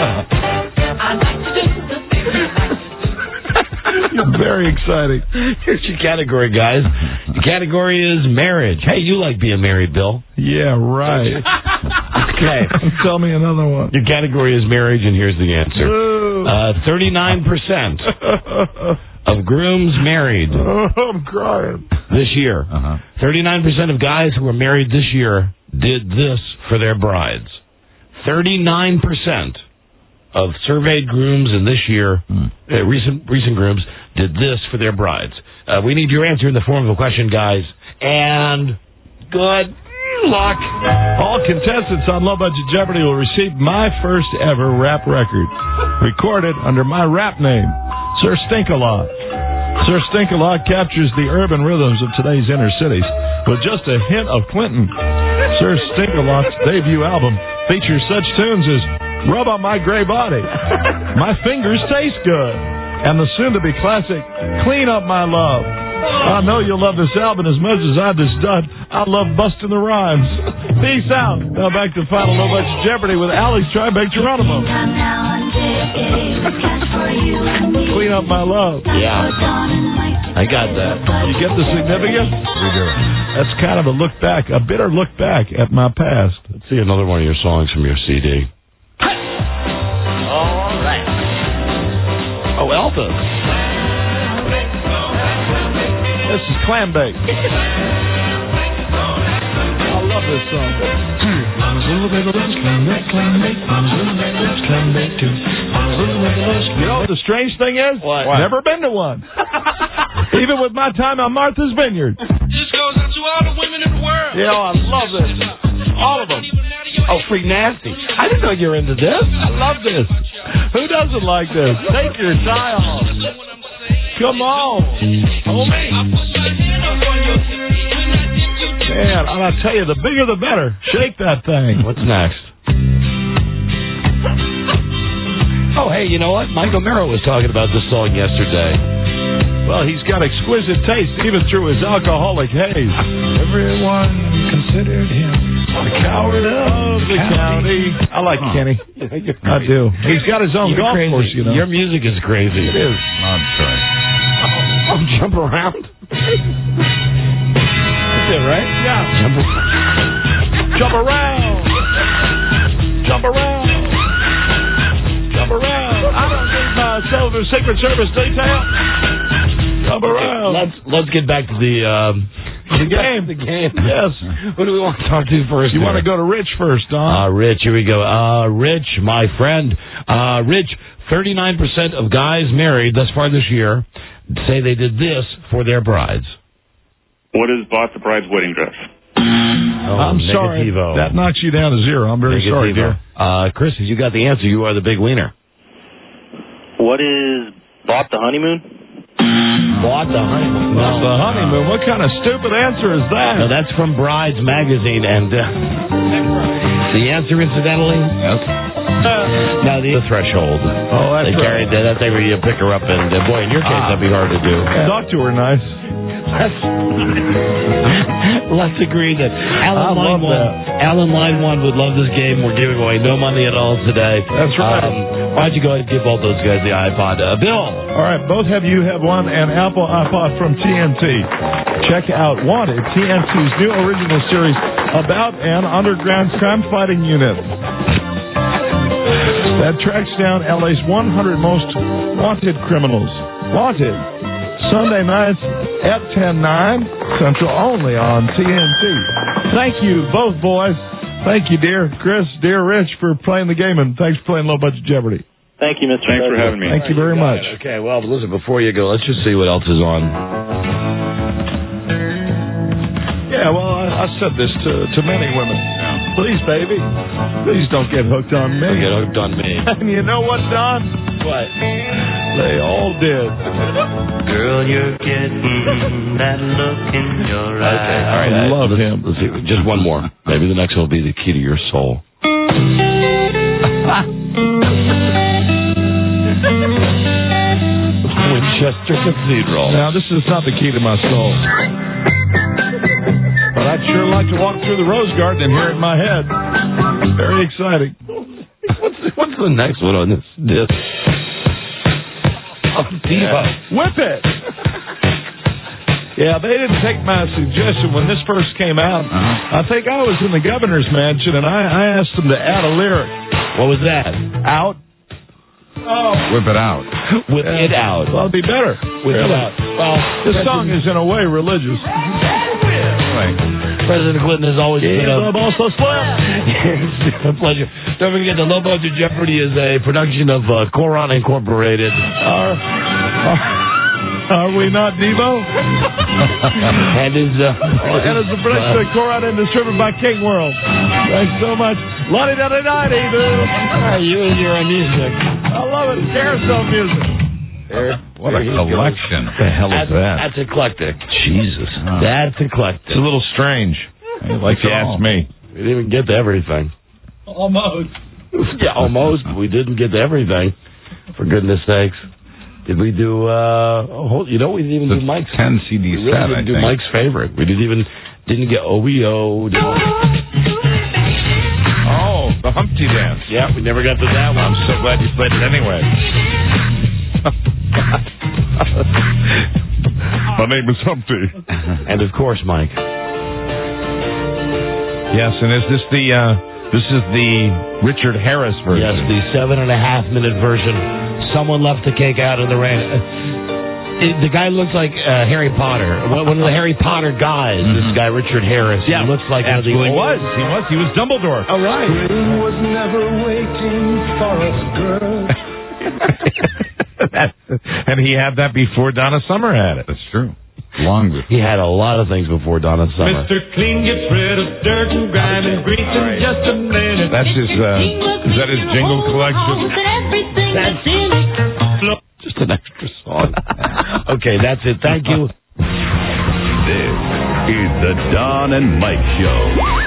Very exciting. Here's your category, guys. The category is marriage. Hey, you like being married, Bill? Yeah, right. Okay. Tell me another one. Your category is marriage, and here's the answer. 39% of grooms married I'm crying. this year. 39% of guys who were married this year did this for their brides. 39% of surveyed grooms in this year, recent grooms, did this for their brides. We need your answer in the form of a question, guys. And good luck. All contestants on Low Budget Jeopardy will receive my first ever rap record, recorded under my rap name, Sir Stink-A-Lot. Sir Stink-A-Lot captures the urban rhythms of today's inner cities with just a hint of Clinton. Sir Stink-A-Lot's debut album features such tunes as Rub on My Gray Body, My Fingers Taste Good, and the soon-to-be classic Clean Up My Love. I know you'll love this album as much as I just done. I love busting the rhymes. Peace out. Now back to Final Low Budget Jeopardy with Alex Tribeca Geronimo. Clean Up My Love. Yeah. I got that. You get the significance? We do. That's kind of a look back, a bitter look back at my past. Let's see another one of your songs from your CD. All right. Oh, Elvis. This is Clam Bake. I love this song. You know what the strange thing is? What? Never been to one. Even with my time on Martha's Vineyard. This goes out to all the women in the world. Yeah, I love this. All of them. Oh, Freak Nasty. I didn't know you were into this. I love this. Who doesn't like this? Take your tie off. Come on. Man, and I tell you, the bigger the better. Shake that thing. What's next? Oh, hey, you know what? Michael Mero was talking about this song yesterday. Well, he's got exquisite taste, even through his alcoholic haze. Everyone considered him the coward of the county. I like Kenny. I do. He's got his own golf course, you know. Your music is crazy. It is. I'm sorry. Oh, jump around. That's it, right? Yeah. Jump around. Jump around. Jump around. Jump around. I don't need my Silver Secret Service detail. Jump around. Let's get back to the game. The game. Yes. Who do we want to talk to first? You want to go to Rich first, Don? Rich, here we go. Rich, my friend. Rich, 39% of guys married thus far this year say they did this for their brides. What is bought the bride's wedding dress? I'm sorry. That knocks you down to 0. I'm very sorry, dear. Chris, if you got the answer, you are the big wiener. What is bought the honeymoon? Bought the honeymoon. No. The honeymoon. What kind of stupid answer is that? No, that's from Brides Magazine, and the answer, incidentally, now the threshold. Oh, that's they carried that. That's where you pick her up, and boy, in your case, that'd be hard to do. Talk to her nice. Let's agree that Alan Line 1 would love this game. We're giving away no money at all today. That's right. Why don't you go ahead and give both those guys the iPod? Bill. All right, both of you have won an Apple iPod from TNT. Check out Wanted, TNT's new original series about an underground crime-fighting unit that tracks down LA's 100 most wanted criminals. Wanted. Sunday nights at 10/9 Central only on TNT. Thank you, both boys. Thank you, dear Chris, dear Rich, for playing the game, and thanks for playing Low Budget Jeopardy. Thank you, Mr. Thanks for having me. Thank you very much. Okay, well, listen, before you go, let's just see what else is on. Yeah, well, I said this to many women. Please, baby, please don't get hooked on me. Don't get hooked on me. And you know what, Don? What? They all did. Girl, you're getting that look in your eye. Okay, all right. I love him. Let's see, just one more. Maybe the next one will be the key to your soul. Winchester Cathedral. Now, this is not the key to my soul. But I'd sure like to walk through the Rose Garden and hear it in my head. Very exciting. What's the next one on this disc? Oh, Devo. Whip it! Yeah, they didn't take my suggestion when this first came out. I think I was in the governor's mansion, and I asked them to add a lyric. What was that? Out. Oh. Whip it out. Whip it out. Well, it'd be better. Whip it out. Well, this song is in a way religious. President Clinton has always been I'm also slim. It's a pleasure. Don't forget that Low Budget Jeopardy is a production of Koran Incorporated. Are we not, Devo? And is a production of Koran and distributed by King World. Thanks so much. Lottie-dottie-dottie, dude. You and your music. I love it. Carousel music. What a collection. What the hell is that? That's eclectic. Jesus. That's eclectic. It's a little strange. Like you asked me. We didn't even get to everything. Almost. Yeah, almost. But we didn't get to everything. For goodness sakes. Did we do, we didn't even do Mike's. 10 CD we really set, didn't do Mike's favorite. We didn't get OBO. Oh, the Humpty Dance. Yeah, we never got to that one. I'm so glad you played it anyway. My name is Humpty. And of course, Mike. Yes, and is this is the Richard Harris version? Yes, the 7.5-minute version. Someone left the cake out in the rain. The guy looks like Harry Potter. One of the Harry Potter guys. This guy, Richard Harris. Yeah, he looks like absolutely was. He was Dumbledore. Oh, right. Was never waiting for us, girl. And he had that before Donna Summer had it. That's true. Long before. He had a lot of things before Donna Summer. Mr. Clean gets rid of dirt and grime and grease in just a minute. That's his, is that his jingle collection? That's it. Just an extra song. Okay, that's it. Thank you. This is the Don and Mike Show.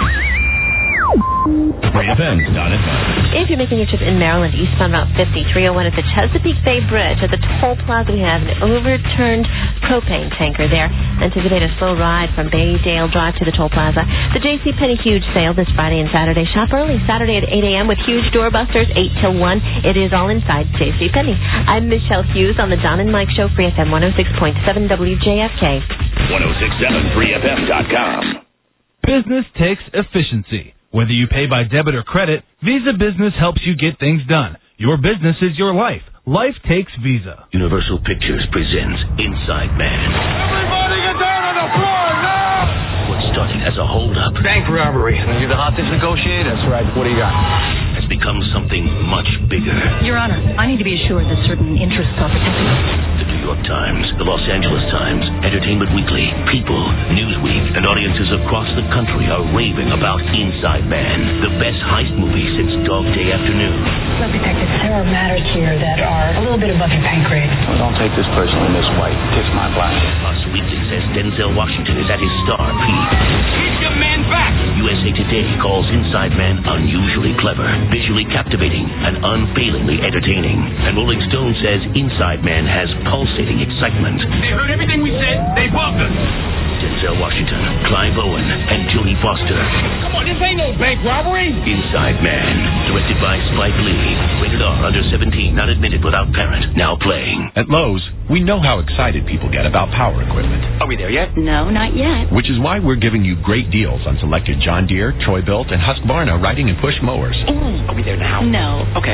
Free events, Don and Mike. If you're making your trip in Maryland, eastbound Route 50, 301 at the Chesapeake Bay Bridge, at the toll plaza, we have an overturned propane tanker there. Anticipate a slow ride from Baydale Drive to the toll plaza. The JCPenney Huge Sale this Friday and Saturday. Shop early Saturday at 8 a.m. with huge doorbusters, 8 till 1. It is all inside JCPenney. I'm Michelle Hughes on the Don and Mike Show, Free FM 106.7 WJFK. 1067freefm.com. Business takes efficiency. Whether you pay by debit or credit, Visa Business helps you get things done. Your business is your life. Life takes Visa. Universal Pictures presents Inside Man. Everybody get down on the floor now! What started as a holdup Bank robbery. You're the hostage negotiator. That's right. What do you got? has become something much bigger. Your Honor, I need to be assured that certain interests are protected. The New York Times, the Los Angeles Times, Entertainment Weekly, People, Newsweek, and audiences across the country are raving about Inside Man, the best heist movie since Dog Day Afternoon. Well, Detective, there are matters here that are a little bit above your pay grade. Well, don't take this personally, Miss White. Kiss my black. Us Weekly says Denzel Washington is at his star peak. Get your man back! USA Today calls Inside Man unusually clever, visually captivating, and unfailingly entertaining. And Rolling Stone says Inside Man has pulsating excitement. They heard everything we said. They bugged us. Denzel Washington, Clive Owen, and Jodie Foster. Come on, this ain't no bank robbery. Inside Man, directed by Spike Lee. Rated R, under 17, not admitted without parent. Now playing. At Lowe's, we know how excited people get about power equipment. Are we there yet? No, not yet. Which is why we're giving you great deals on selected John Deere, Troy-Bilt, and Husqvarna riding and push mowers. Ooh. Are we there now? No. Okay.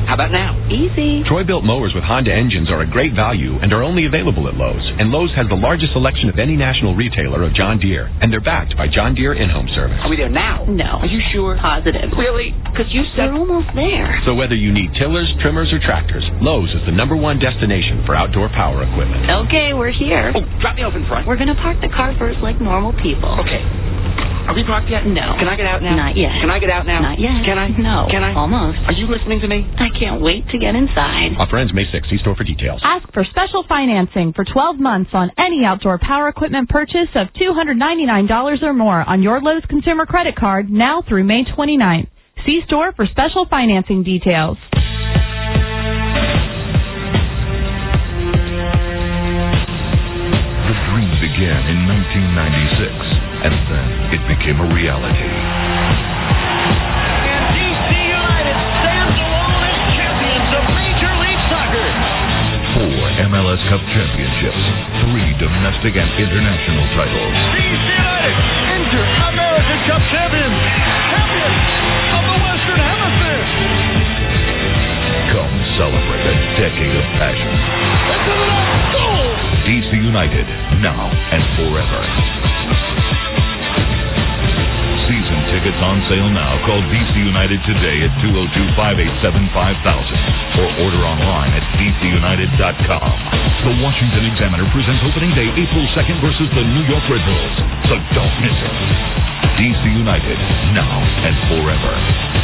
How about now? Easy. Troy-built mowers with Honda engines are a great value and are only available at Lowe's. And Lowe's has the largest selection of any national retailer of John Deere. And they're backed by John Deere in-home service. Are we there now? No. Are you sure? Positive. Really? Because you said... We're almost there. So whether you need tillers, trimmers, or tractors, Lowe's is the #1 destination for outdoor power equipment. Okay, we're here. Oh, drop me off in front. We're going to park the car first like normal people. Okay. Are we parked yet? No. Can I get out now? Not yet. Can I get out now? Not yet. Can I? No. Can I? Almost. Are you listening to me? I can't wait to get inside. Offer ends May 6th. See store for details. Ask for special financing for 12 months on any outdoor power equipment purchase of $299 or more on your Lowe's Consumer Credit Card now through May 29th. See store for special financing details. The dream began in 1996. And then it became a reality. And DC United stands alone as champions of Major League Soccer. 4 MLS Cup championships, 3 domestic and international titles. DC United, Inter-American Cup champions, champions of the Western Hemisphere. Come celebrate a decade of passion. DC United, now and forever. Season tickets on sale now. Call DC United today at 202-587-5000 or order online at dcunited.com. The Washington Examiner presents opening day April 2nd versus the New York Red Bulls. So don't miss it. DC United, now and forever.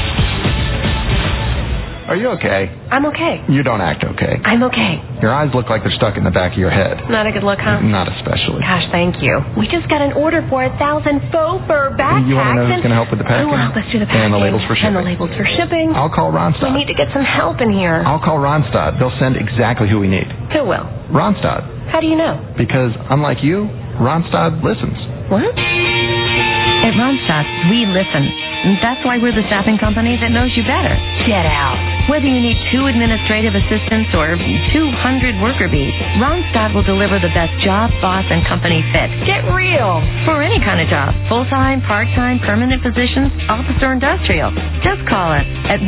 Are you okay? I'm okay. You don't act okay. I'm okay. Your eyes look like they're stuck in the back of your head. Not a good look, huh? Not especially. Gosh, thank you. We just got an order for 1,000 faux fur backpacks. You want to know who's going to help with the packing? Who will help us do the packing? And the labels for shipping. And the labels for shipping. I'll call Ronstadt. We need to get some help in here. I'll call Ronstadt. They'll send exactly who we need. Who will? Ronstadt. How do you know? Because, unlike you, Ronstadt listens. What? At Ronstadt, we listen. That's why we're the staffing company that knows you better. Get out. Whether you need 2 administrative assistants or 200 worker bees, Ronstadt will deliver the best job, boss, and company fit. Get real. For any kind of job, full-time, part-time, permanent positions, office or industrial. Just call us at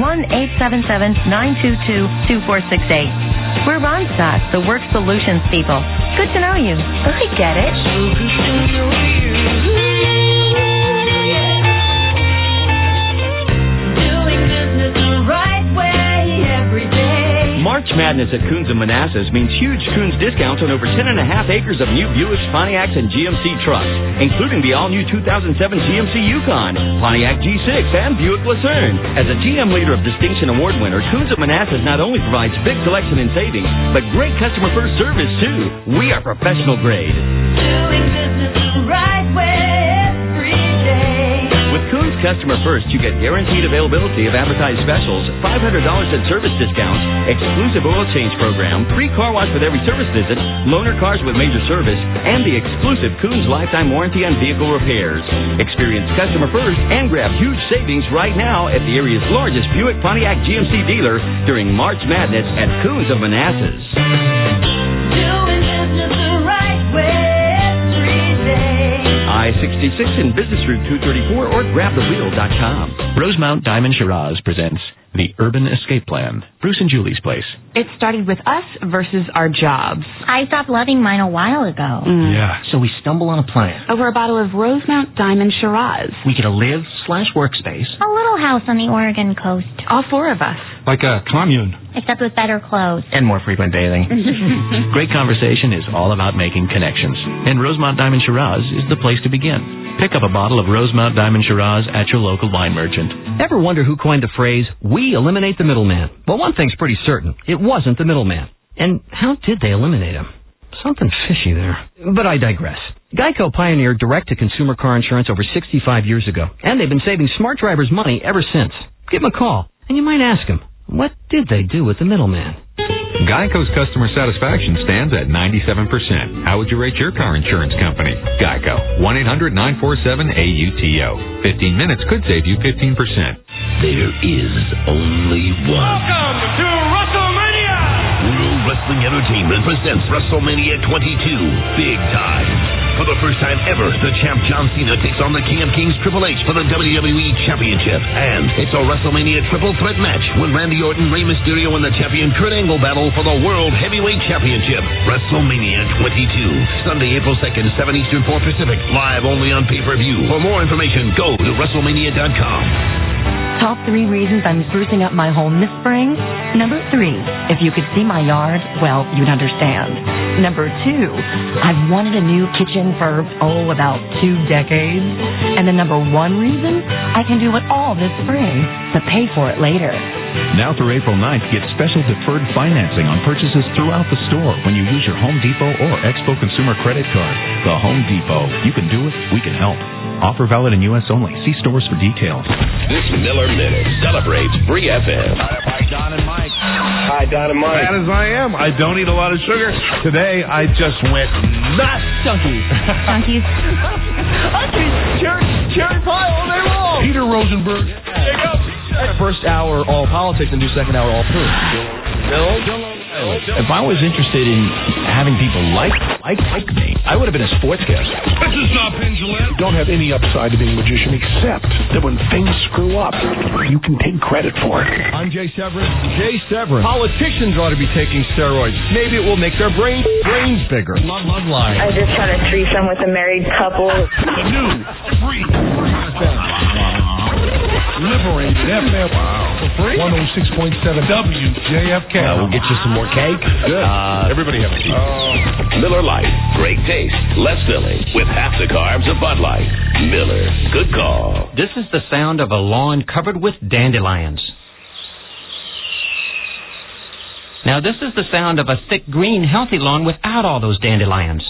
1-877-922-2468. We're Ronstadt, the work solutions people. Good to know you. I get it. March Madness at Coons and Manassas means huge Coons discounts on over 10.5 acres of new Buicks, Pontiacs, and GMC trucks, including the all-new 2007 GMC Yukon, Pontiac G6, and Buick Lucerne. As a GM Leader of Distinction Award winner, Coons and Manassas not only provides big selection and savings, but great customer-first service, too. We are professional grade. Doing business the right way every day. With Coons Customer First, you get guaranteed availability of advertised specials, $500 in service discounts, exclusive oil change program, free car wash with every service visit, loaner cars with major service, and the exclusive Coons lifetime warranty on vehicle repairs. Experience Customer First and grab huge savings right now at the area's largest Buick Pontiac GMC dealer during March Madness at Coons of Manassas. Doing business the right way every day. I-66 and Business Route 234 or grabthewheel.com. Rosemount Diamond Shiraz presents The Urban Escape Plan. Bruce and Julie's place. It started with us versus our jobs. I stopped loving mine a while ago. Yeah, so we stumble on a plan. Over a bottle of Rosemount Diamond Shiraz. We get a live/workspace. A little house on the Oregon coast. All 4 of us. Like a commune. Except with better clothes. And more frequent bathing. Great conversation is all about making connections. And Rosemount Diamond Shiraz is the place to begin. Pick up a bottle of Rosemount Diamond Shiraz at your local wine merchant. Ever wonder who coined the phrase, "We eliminate the middleman"? Well, one thing's pretty certain. It wasn't the middleman. And how did they eliminate him? Something fishy there. But I digress. Geico pioneered direct-to-consumer car insurance over 65 years ago, and they've been saving smart drivers money ever since. Give them a call, and you might ask them, what did they do with the middleman? Geico's customer satisfaction stands at 97%. How would you rate your car insurance company? Geico. 1-800-947-AUTO. 15 minutes could save you 15%. There is only one. Welcome to WrestleMania! World Wrestling Entertainment presents WrestleMania 22, Big Time. For the first time ever, the champ John Cena takes on the King of Kings Triple H for the WWE Championship. And it's a WrestleMania triple threat match when Randy Orton, Rey Mysterio, and the champion Kurt Angle battle for the World Heavyweight Championship. WrestleMania 22, Sunday, April 2nd, 7 Eastern, 4 Pacific. Live only on pay-per-view. For more information, go to WrestleMania.com. Top 3 reasons I'm sprucing up my home this spring. Number 3, if you could see my yard, well, you'd understand. Number 2, I've wanted a new kitchen for, about 2 decades. And the number 1 reason, I can do it all this spring, but pay for it later. Now through April 9th, get special deferred financing on purchases throughout the store when you use your Home Depot or Expo Consumer Credit Card. The Home Depot. You can do it, we can help. Offer valid in U.S. only. See stores for details. This Miller Minute celebrates Free FM. Hi, Don and Mike. Hi, Don and Mike. Bad as I am, I don't eat a lot of sugar. Today, I just went nuts. Junkies. Junkies. Cherry pie all day long. Peter Rosenberg. There you go. First hour, all politics, and do second hour, all food. If I was interested in having people like me, I would have been a sportscaster. This is not Penn Jillette. Don't have any upside to being a magician except that when things screw up, you can take credit for it. I'm Jay Severin. Jay Severin. Politicians ought to be taking steroids. Maybe it will make their brains bigger. Love line. I just had a threesome with a married couple. The new free Liberated FM. For free? 106.7 WJFK. We'll get you some more cake. Good. Everybody have a seat. Miller Lite. Great taste. Less filling. With half the carbs of Bud Light. Miller. Good call. This is the sound of a lawn covered with dandelions. Now, this is the sound of a thick, green, healthy lawn without all those dandelions.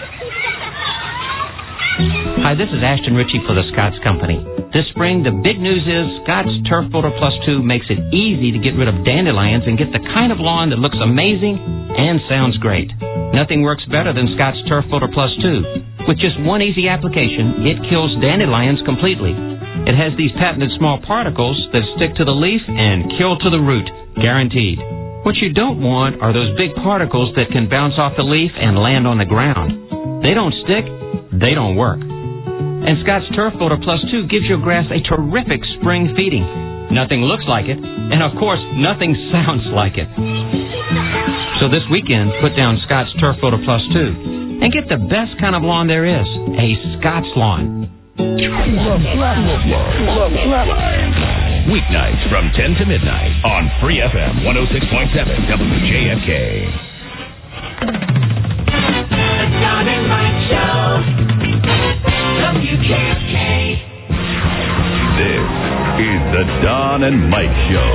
Hi, this is Ashton Ritchie for the Scotts Company. This spring, the big news is Scotts Turf Builder Plus 2 makes it easy to get rid of dandelions and get the kind of lawn that looks amazing and sounds great. Nothing works better than Scotts Turf Builder Plus 2. With just one easy application, it kills dandelions completely. It has these patented small particles that stick to the leaf and kill to the root, guaranteed. What you don't want are those big particles that can bounce off the leaf and land on the ground. They don't stick, they don't work. And Scotts Turf Builder Plus 2 gives your grass a terrific spring feeding. Nothing looks like it, and of course, nothing sounds like it. So this weekend, put down Scotts Turf Builder Plus 2 and get the best kind of lawn there is, a Scotts lawn. Weeknights from 10 to midnight on Free FM 106.7 WJFK. The Don and Mike Show. WJFK. This is the Don and Mike Show.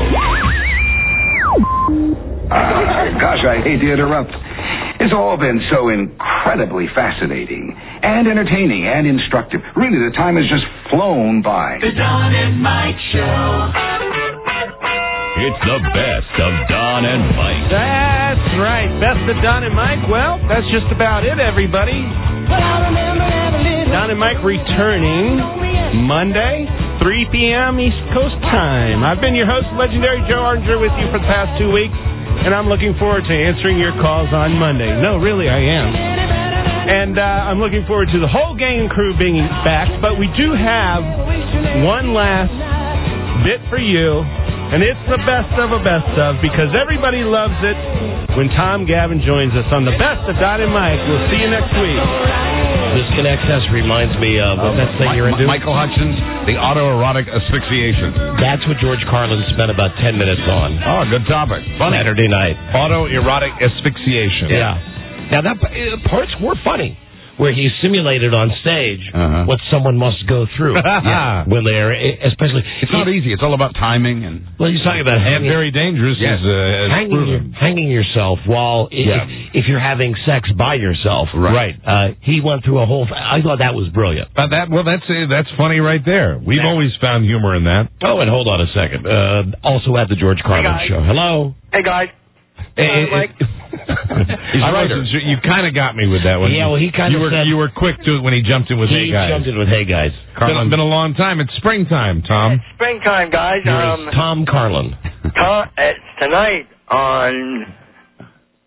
Gosh, I hate to interrupt. It's all been so incredibly fascinating and entertaining and instructive. Really, the time has just flown by. The Don and Mike Show. It's the best of Don and Mike. That's right. Best of Don and Mike. Well, that's just about it, everybody. Don and Mike returning Monday, 3 p.m. East Coast time. I've been your host, legendary Joe Ardinger, with you for the past 2 weeks, and I'm looking forward to answering your calls on Monday. No, really, I am. And I'm looking forward to the whole gang and crew being back, but we do have one last bit for you, and it's the best of a best of, because everybody loves it when Tom Gavin joins us on the best of Don and Mike. We'll see you next week. This Connexus reminds me of that thing you're into. Michael Hutchins, the autoerotic asphyxiation. That's what George Carlin spent about 10 minutes on. Oh, good topic. Funny. Saturday night. Autoerotic asphyxiation. Yeah. Now, that parts were funny, where he simulated on stage what someone must go through when they're, especially... It's not easy. It's all about timing. And well, he's talking about and very dangerous. Yes. Hanging yourself while, if you're having sex by yourself. Right. He went through a whole... I thought that was brilliant. That's funny right there. We've always found humor in that. Oh, and hold on a second. Also at the George Carlin Show. Hello. Hey, guys. Mike. You kind of got me with that one. Yeah, well, he kind of said... You were quick to it when he jumped in with hey guys. He jumped in with hey guys. It's been a long time. It's springtime, Tom. It's springtime, guys. Tom Carlin. Tonight on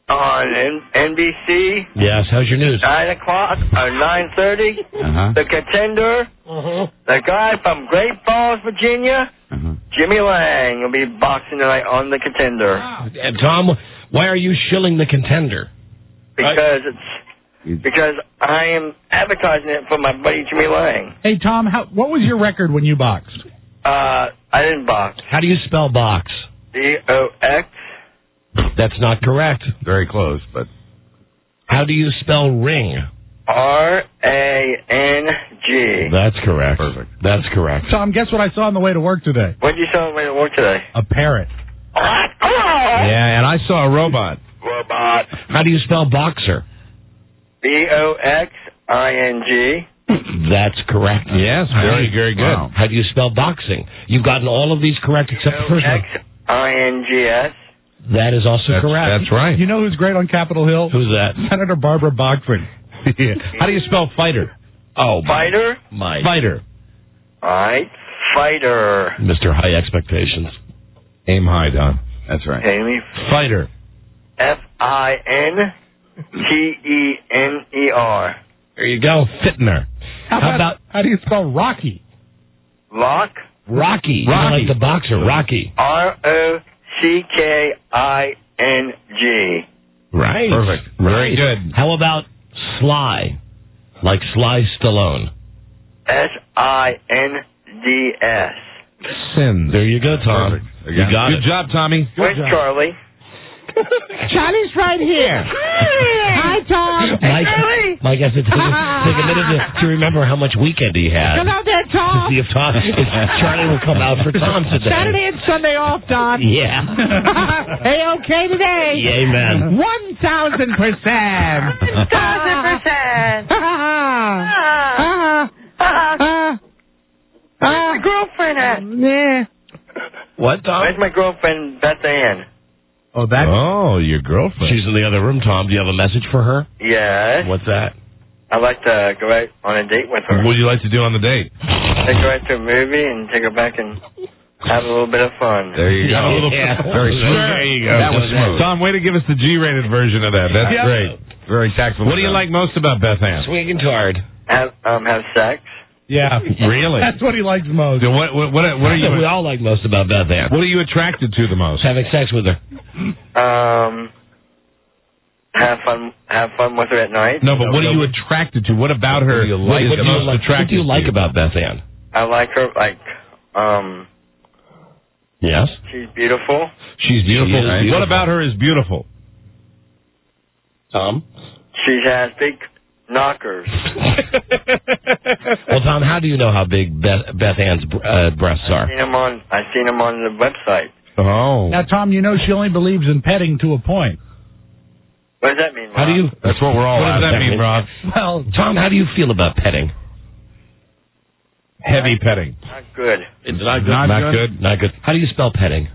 on NBC. Yes, how's your news? 9 o'clock or 9:30. The Contender. The guy from Great Falls, Virginia, Jimmy Lang, will be boxing tonight on The Contender. And Tom, why are you shilling The Contender? Because I am advertising it for my buddy Jimmy Lang. Hey, Tom, what was your record when you boxed? I didn't box. How do you spell box? B-O-X. That's not correct. Very close, but... How do you spell ring? R-A-N-G. That's correct. Perfect. That's correct. Tom, guess what I saw on the way to work today? What did you saw on the way to work today? A parrot. Yeah, and I saw a robot. Robot. How do you spell boxer? B-O-X-I-N-G. That's correct. Yes, very, very good. Wow. How do you spell boxing? You've gotten all of these correct except the first one. X-I-N-G-S. That is also correct. That's right. You know who's great on Capitol Hill? Who's that? Senator Barbara Bachman. How do you spell fighter? Oh, Fighter? Fighter. All right. Fighter. Mr. High Expectations. Aim high, Don. That's right. Amy. Fighter. F-I-N-T-E-N-E-R. There you go. Fitner. How do you spell Rocky? Lock? Rocky. Like the boxer, Rocky. R-O-C-K-I-N-G. Right. Perfect. Very good. How about Sly? Like Sly Stallone. S-I-N-D-S. Sins. There you go, Tom. Perfect. You got it. Good job, Tommy. Where's Charlie? Charlie's right here. Hi, Tom. Mike has to take a minute to remember how much weekend he had. Hello there, To Tom. see if Charlie will come out for Tom today. Saturday and Sunday off, Don. Yeah. Hey, okay today. Yeah, amen. 1,000%. 1,000%. Where's my girlfriend at? Yeah. What, Tom? Where's my girlfriend, Beth Ann? Oh, your girlfriend. She's in the other room, Tom. Do you have a message for her? Yes. What's that? I'd like to go out on a date with her. What would you like to do on the date? Take her out to a movie and take her back and have a little bit of fun. There you go. Yeah. Very smooth. There you go. That was smooth. Tom, way to give us the G-rated version of that. That's great. Very tactful. What do you like most about Beth Ann? Swinging hard. Have sex. Yeah. Really? That's what he likes most. So what are you? We all like most about Beth Ann. What are you attracted to the most? Having sex with her. Have fun with her at night. No, but what are you attracted to? What about her is the most attractive? What do you like about Beth Ann? I like her, Yes? she's beautiful. She's beautiful. She is beautiful. What about her is beautiful? Tom? She has big knockers. Well, Tom, how do you know how big Beth Ann's breasts are? I've seen them on the website. Oh. Now, Tom, you know she only believes in petting to a point. What does that mean, Rob? How do you? That's what we're all. What does that mean, Rob? Well, Tom, how do you feel about petting? Heavy petting. Not good. It's not good. Not good. Not good. How do you spell petting?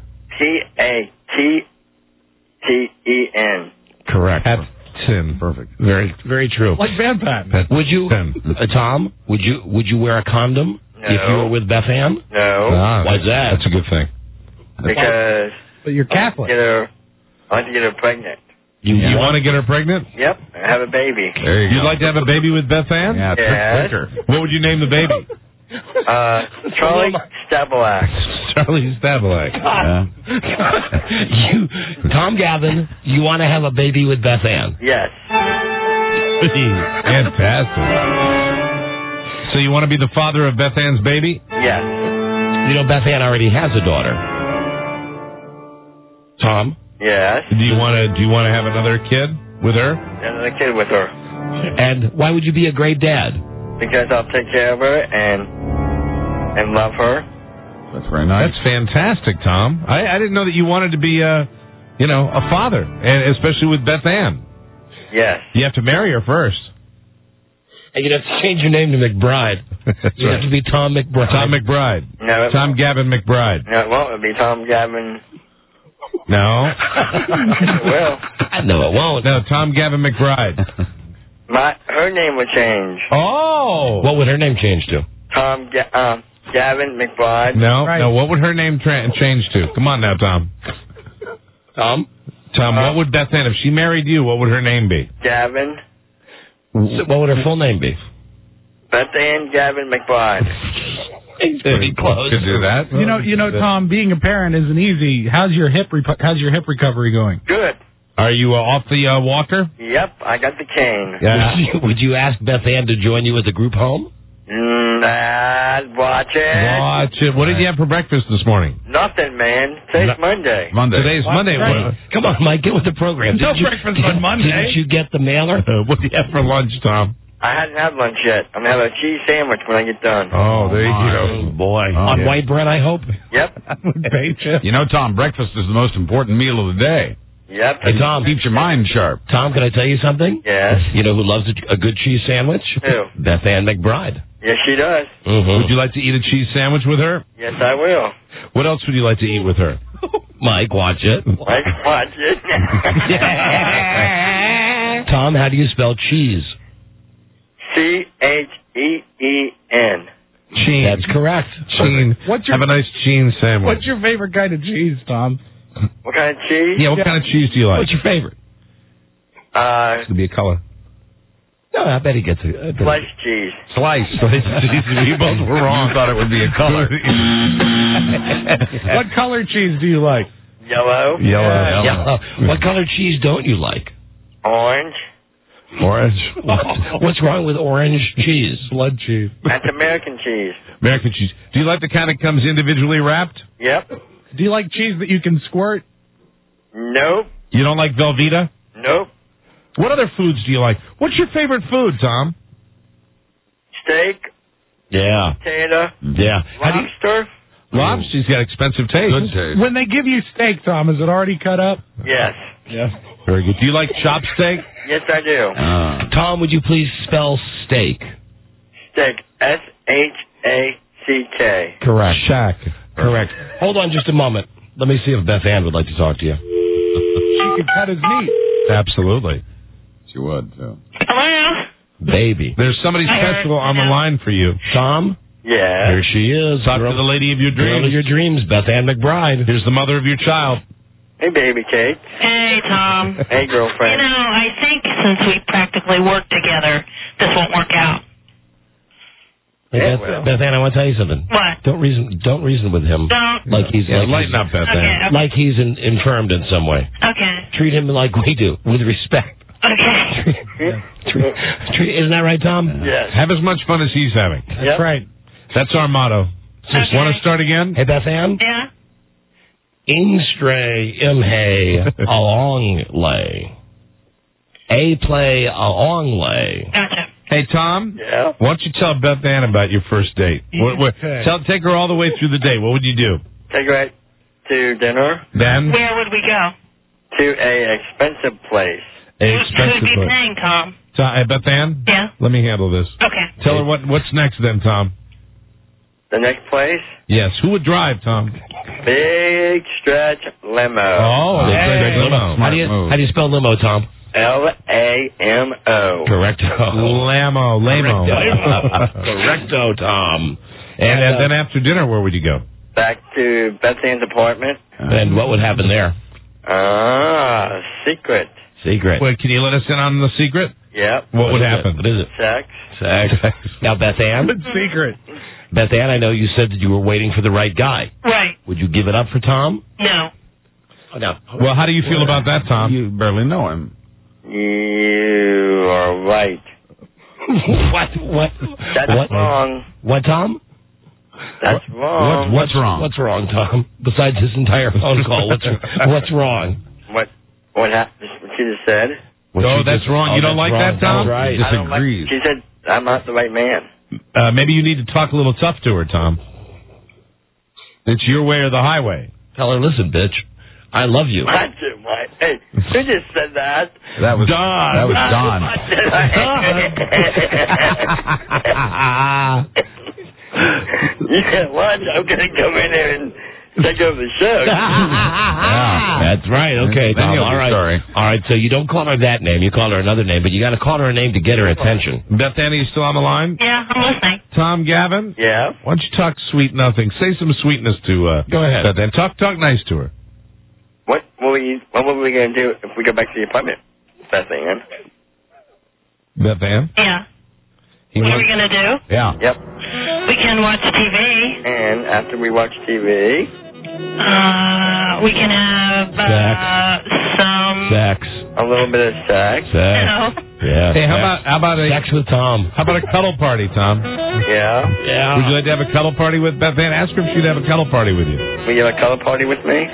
P-A-T-T-E-N. Correct. Sin. Perfect. Very, very true. Like Van Patten. Would you, Tom? Would you wear a condom if you were with Beth Ann? No. Why's that? That's a good thing. Because but you're Catholic. I like to get her pregnant. You want to get her pregnant? Yep. Have a baby. There you go. You'd like to have a baby with Beth Ann? Yeah. Trick her. What would you name the baby? Charlie Stabalak. Charlie Stabalak. Tom Gavin, you want to have a baby with Beth Ann? Yes. Fantastic. So you want to be the father of Beth Ann's baby? Yes. You know, Beth Ann already has a daughter. Tom? Yes. Do you want to have another kid with her? Another kid with her. And why would you be a great dad? Because I'll take care of her and love her. That's very nice. That's fantastic, Tom. I didn't know that you wanted to be a father, and especially with Beth Ann. Yes. You have to marry her first. And you'd have to change your name to McBride. You'd have to be Tom McBride. Tom McBride. No. Tom Gavin McBride. No, it won't. It'll be Tom Gavin. No. It will. No, it won't. No, Tom Gavin McBride. Her name would change. Oh. What would her name change to? Tom Gavin McBride. No, no. What would her name change to? Come on now, Tom. Tom? Tom, what would Beth Ann, if she married you, what would her name be? Gavin. What would her full name be? Beth Ann Gavin McBride. Pretty close. Could do that. You know, Tom, being a parent isn't easy. How's your hip recovery going? Good. Are you off the walker? Yep, I got the cane. Yeah. Would you ask Beth Ann to join you at the group home? Watch it. Watch it. What did you have for breakfast this morning? Nothing, man. Today's Monday. Today's Monday. Right. Come on, Mike, get with the program. No breakfast on Monday. Didn't you get the mailer? What do you have for lunch, Tom? I hadn't had lunch yet. I'm going to have a cheese sandwich when I get done. Oh, there you go. Boy. On white bread, I hope? Yep. You know, Tom, breakfast is the most important meal of the day. Yep. Hey, Tom. Keeps your mind sharp. Tom, can I tell you something? Yes. You know who loves a good cheese sandwich? Who? Beth Ann McBride. Yes, she does. Mm-hmm. Would you like to eat a cheese sandwich with her? Yes, I will. What else would you like to eat with her? Mike, watch it. Mike, watch it. Tom, how do you spell cheese? Cheen. Cheen. That's correct. Cheen. Have a nice cheen sandwich. What's your favorite kind of cheese, Tom? What kind of cheese? Yeah, what kind of cheese do you like? What's your favorite? It's going to be a color. No, I bet he gets a Sliced cheese. Sliced cheese. We both were wrong. You thought it would be a color. What color cheese do you like? Yellow. Yellow. What color cheese don't you like? Orange. Orange. What's wrong with orange cheese? Blood cheese. That's American cheese. American cheese. Do you like the kind that comes individually wrapped? Yep. Do you like cheese that you can squirt? Nope. You don't like Velveeta? Nope. What other foods do you like? What's your favorite food, Tom? Steak. Yeah. Potato. Yeah. Lobster. Lobster's got expensive taste. Good taste. When they give you steak, Tom, is it already cut up? Yes. Yes. Very good. Do you like chop steak? Yes, I do. Tom, would you please spell steak? Steak. SHACK. Correct. Shack. Correct. Hold on just a moment. Let me see if Beth Ann would like to talk to you. She could cut his meat. Absolutely. She would, too. Hello? Baby. There's somebody special on the line for you. Tom? Yeah. Here she is. Talk to the lady of your Girl dreams. of your dreams, Beth Ann McBride. Here's the mother of your child. Hey, baby Kate. Hey, Tom. Hey, girlfriend. I think since we practically work together, this won't work out. Hey, Yeah, Beth Ann, I want to tell you something. What? Don't reason with him. Don't. Like he's lighten up, Beth Ann. Like he's infirmed in some way. Okay. Treat him like we do, with respect. Okay. Isn't that right, Tom? Yes. Have as much fun as he's having. That's right. That's our motto. Okay. Want to start again? Hey, Beth Ann? Yeah? Ingstray imhe along lay. A play along lay. Gotcha. Hey, Tom. Yeah? Why don't you tell Beth Ann about your first date? Take her all the way through the day. What would you do? Take her out to dinner. Then? Where would we go? To a expensive place. Who'd be paying, Tom? Beth Ann? Yeah? Let me handle this. Okay. Tell her what's next then, Tom. The next place? Yes. Who would drive, Tom? Big Stretch Limo. Oh, Big limo. How do you spell limo, Tom? Lamo. Correcto. Lamo. Correcto, Tom. And then after dinner, where would you go? Back to Beth Ann's apartment. And what would happen there? Secret. Secret. Wait, can you let us in on the secret? Yep. What would happen? What is it? Sex. Now, Beth Ann? Good secret. Beth Ann, I know you said that you were waiting for the right guy. Right. Would you give it up for Tom? No. Oh, no. Well, how do you feel about that, Tom? You barely know him. You are right. What? That's wrong. What, Tom? That's wrong. What's wrong? What's wrong, Tom? Besides this entire phone call, what's wrong? What happened? What she just said? That's wrong. You don't like that, Tom? That's right. I don't like, she said I'm not the right man. Maybe you need to talk a little tough to her, Tom. It's your way or the highway. Tell her, listen, bitch, I love you. Hey, who just said that? That was Don. That was Don. Yeah, watch. I'm going to come in there and take over the show. That's right. Okay, Then Tom. you'll All be right. sorry. All right. So you don't call her that name. You call her another name, but you got to call her a name to get her attention. Beth Ann, are you still on the line? Yeah, I'm listening. Tom Gavin? Yeah? Why don't you talk sweet nothing? Say some sweetness to Go ahead. Beth Ann. Talk nice to her. What were we going to do if we go back to the apartment, Beth Ann? Beth Ann? Yeah. What are we going to do? Yeah. Yep. We can watch TV. And after we watch TV... we can have some... Sex. A little bit of sex. No. Yeah. Hey, how about a sex with Tom? How about a cuddle party, Tom? Yeah. Yeah. Would you like to have a cuddle party with Beth Ann? Ask her if she'd have a cuddle party with you. Will you have a cuddle party with me?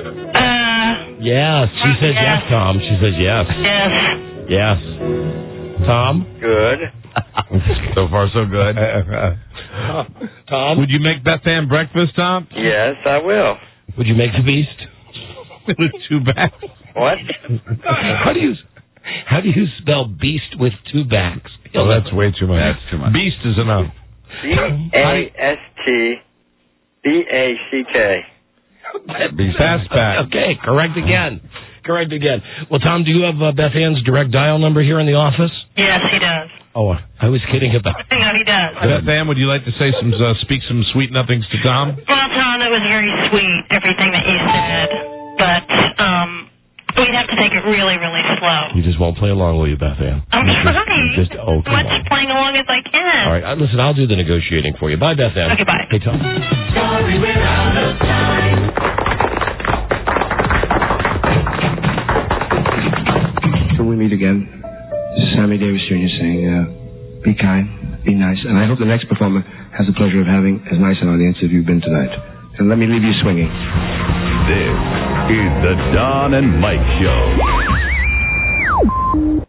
Yes. She says yes, Tom. She says yes. Yes. Yes. Tom? Good. So far, so good. Tom? Would you make Beth Ann breakfast, Tom? Yes, I will. Would you make the beast? With 2 backs. What? How do you spell beast with 2 backs? Oh, that's way too much. That's too much. Beast is enough. BASTBACK. Fastback. Okay, correct again. Correct again. Well, Tom, do you have Beth Ann's direct dial number here in the office? Yes, he does. Oh, I was kidding about it. No, he does. Beth Ann, would you like to say speak some sweet nothings to Tom? Well, Tom, it was very sweet, everything that you said. But we'd have to take it really, really slow. You just won't play along, will you, Beth Ann? I'm trying. Just Much playing along as I can. All right, listen, I'll do the negotiating for you. Bye, Beth Ann. Okay, bye. Hey, Tom. Sorry, we're out of time. Till we meet again, this is Sammy Davis Jr. saying, be kind, be nice, and I hope the next performer has the pleasure of having as nice an audience as you've been tonight. And let me leave you swinging. This is the Don and Mike Show.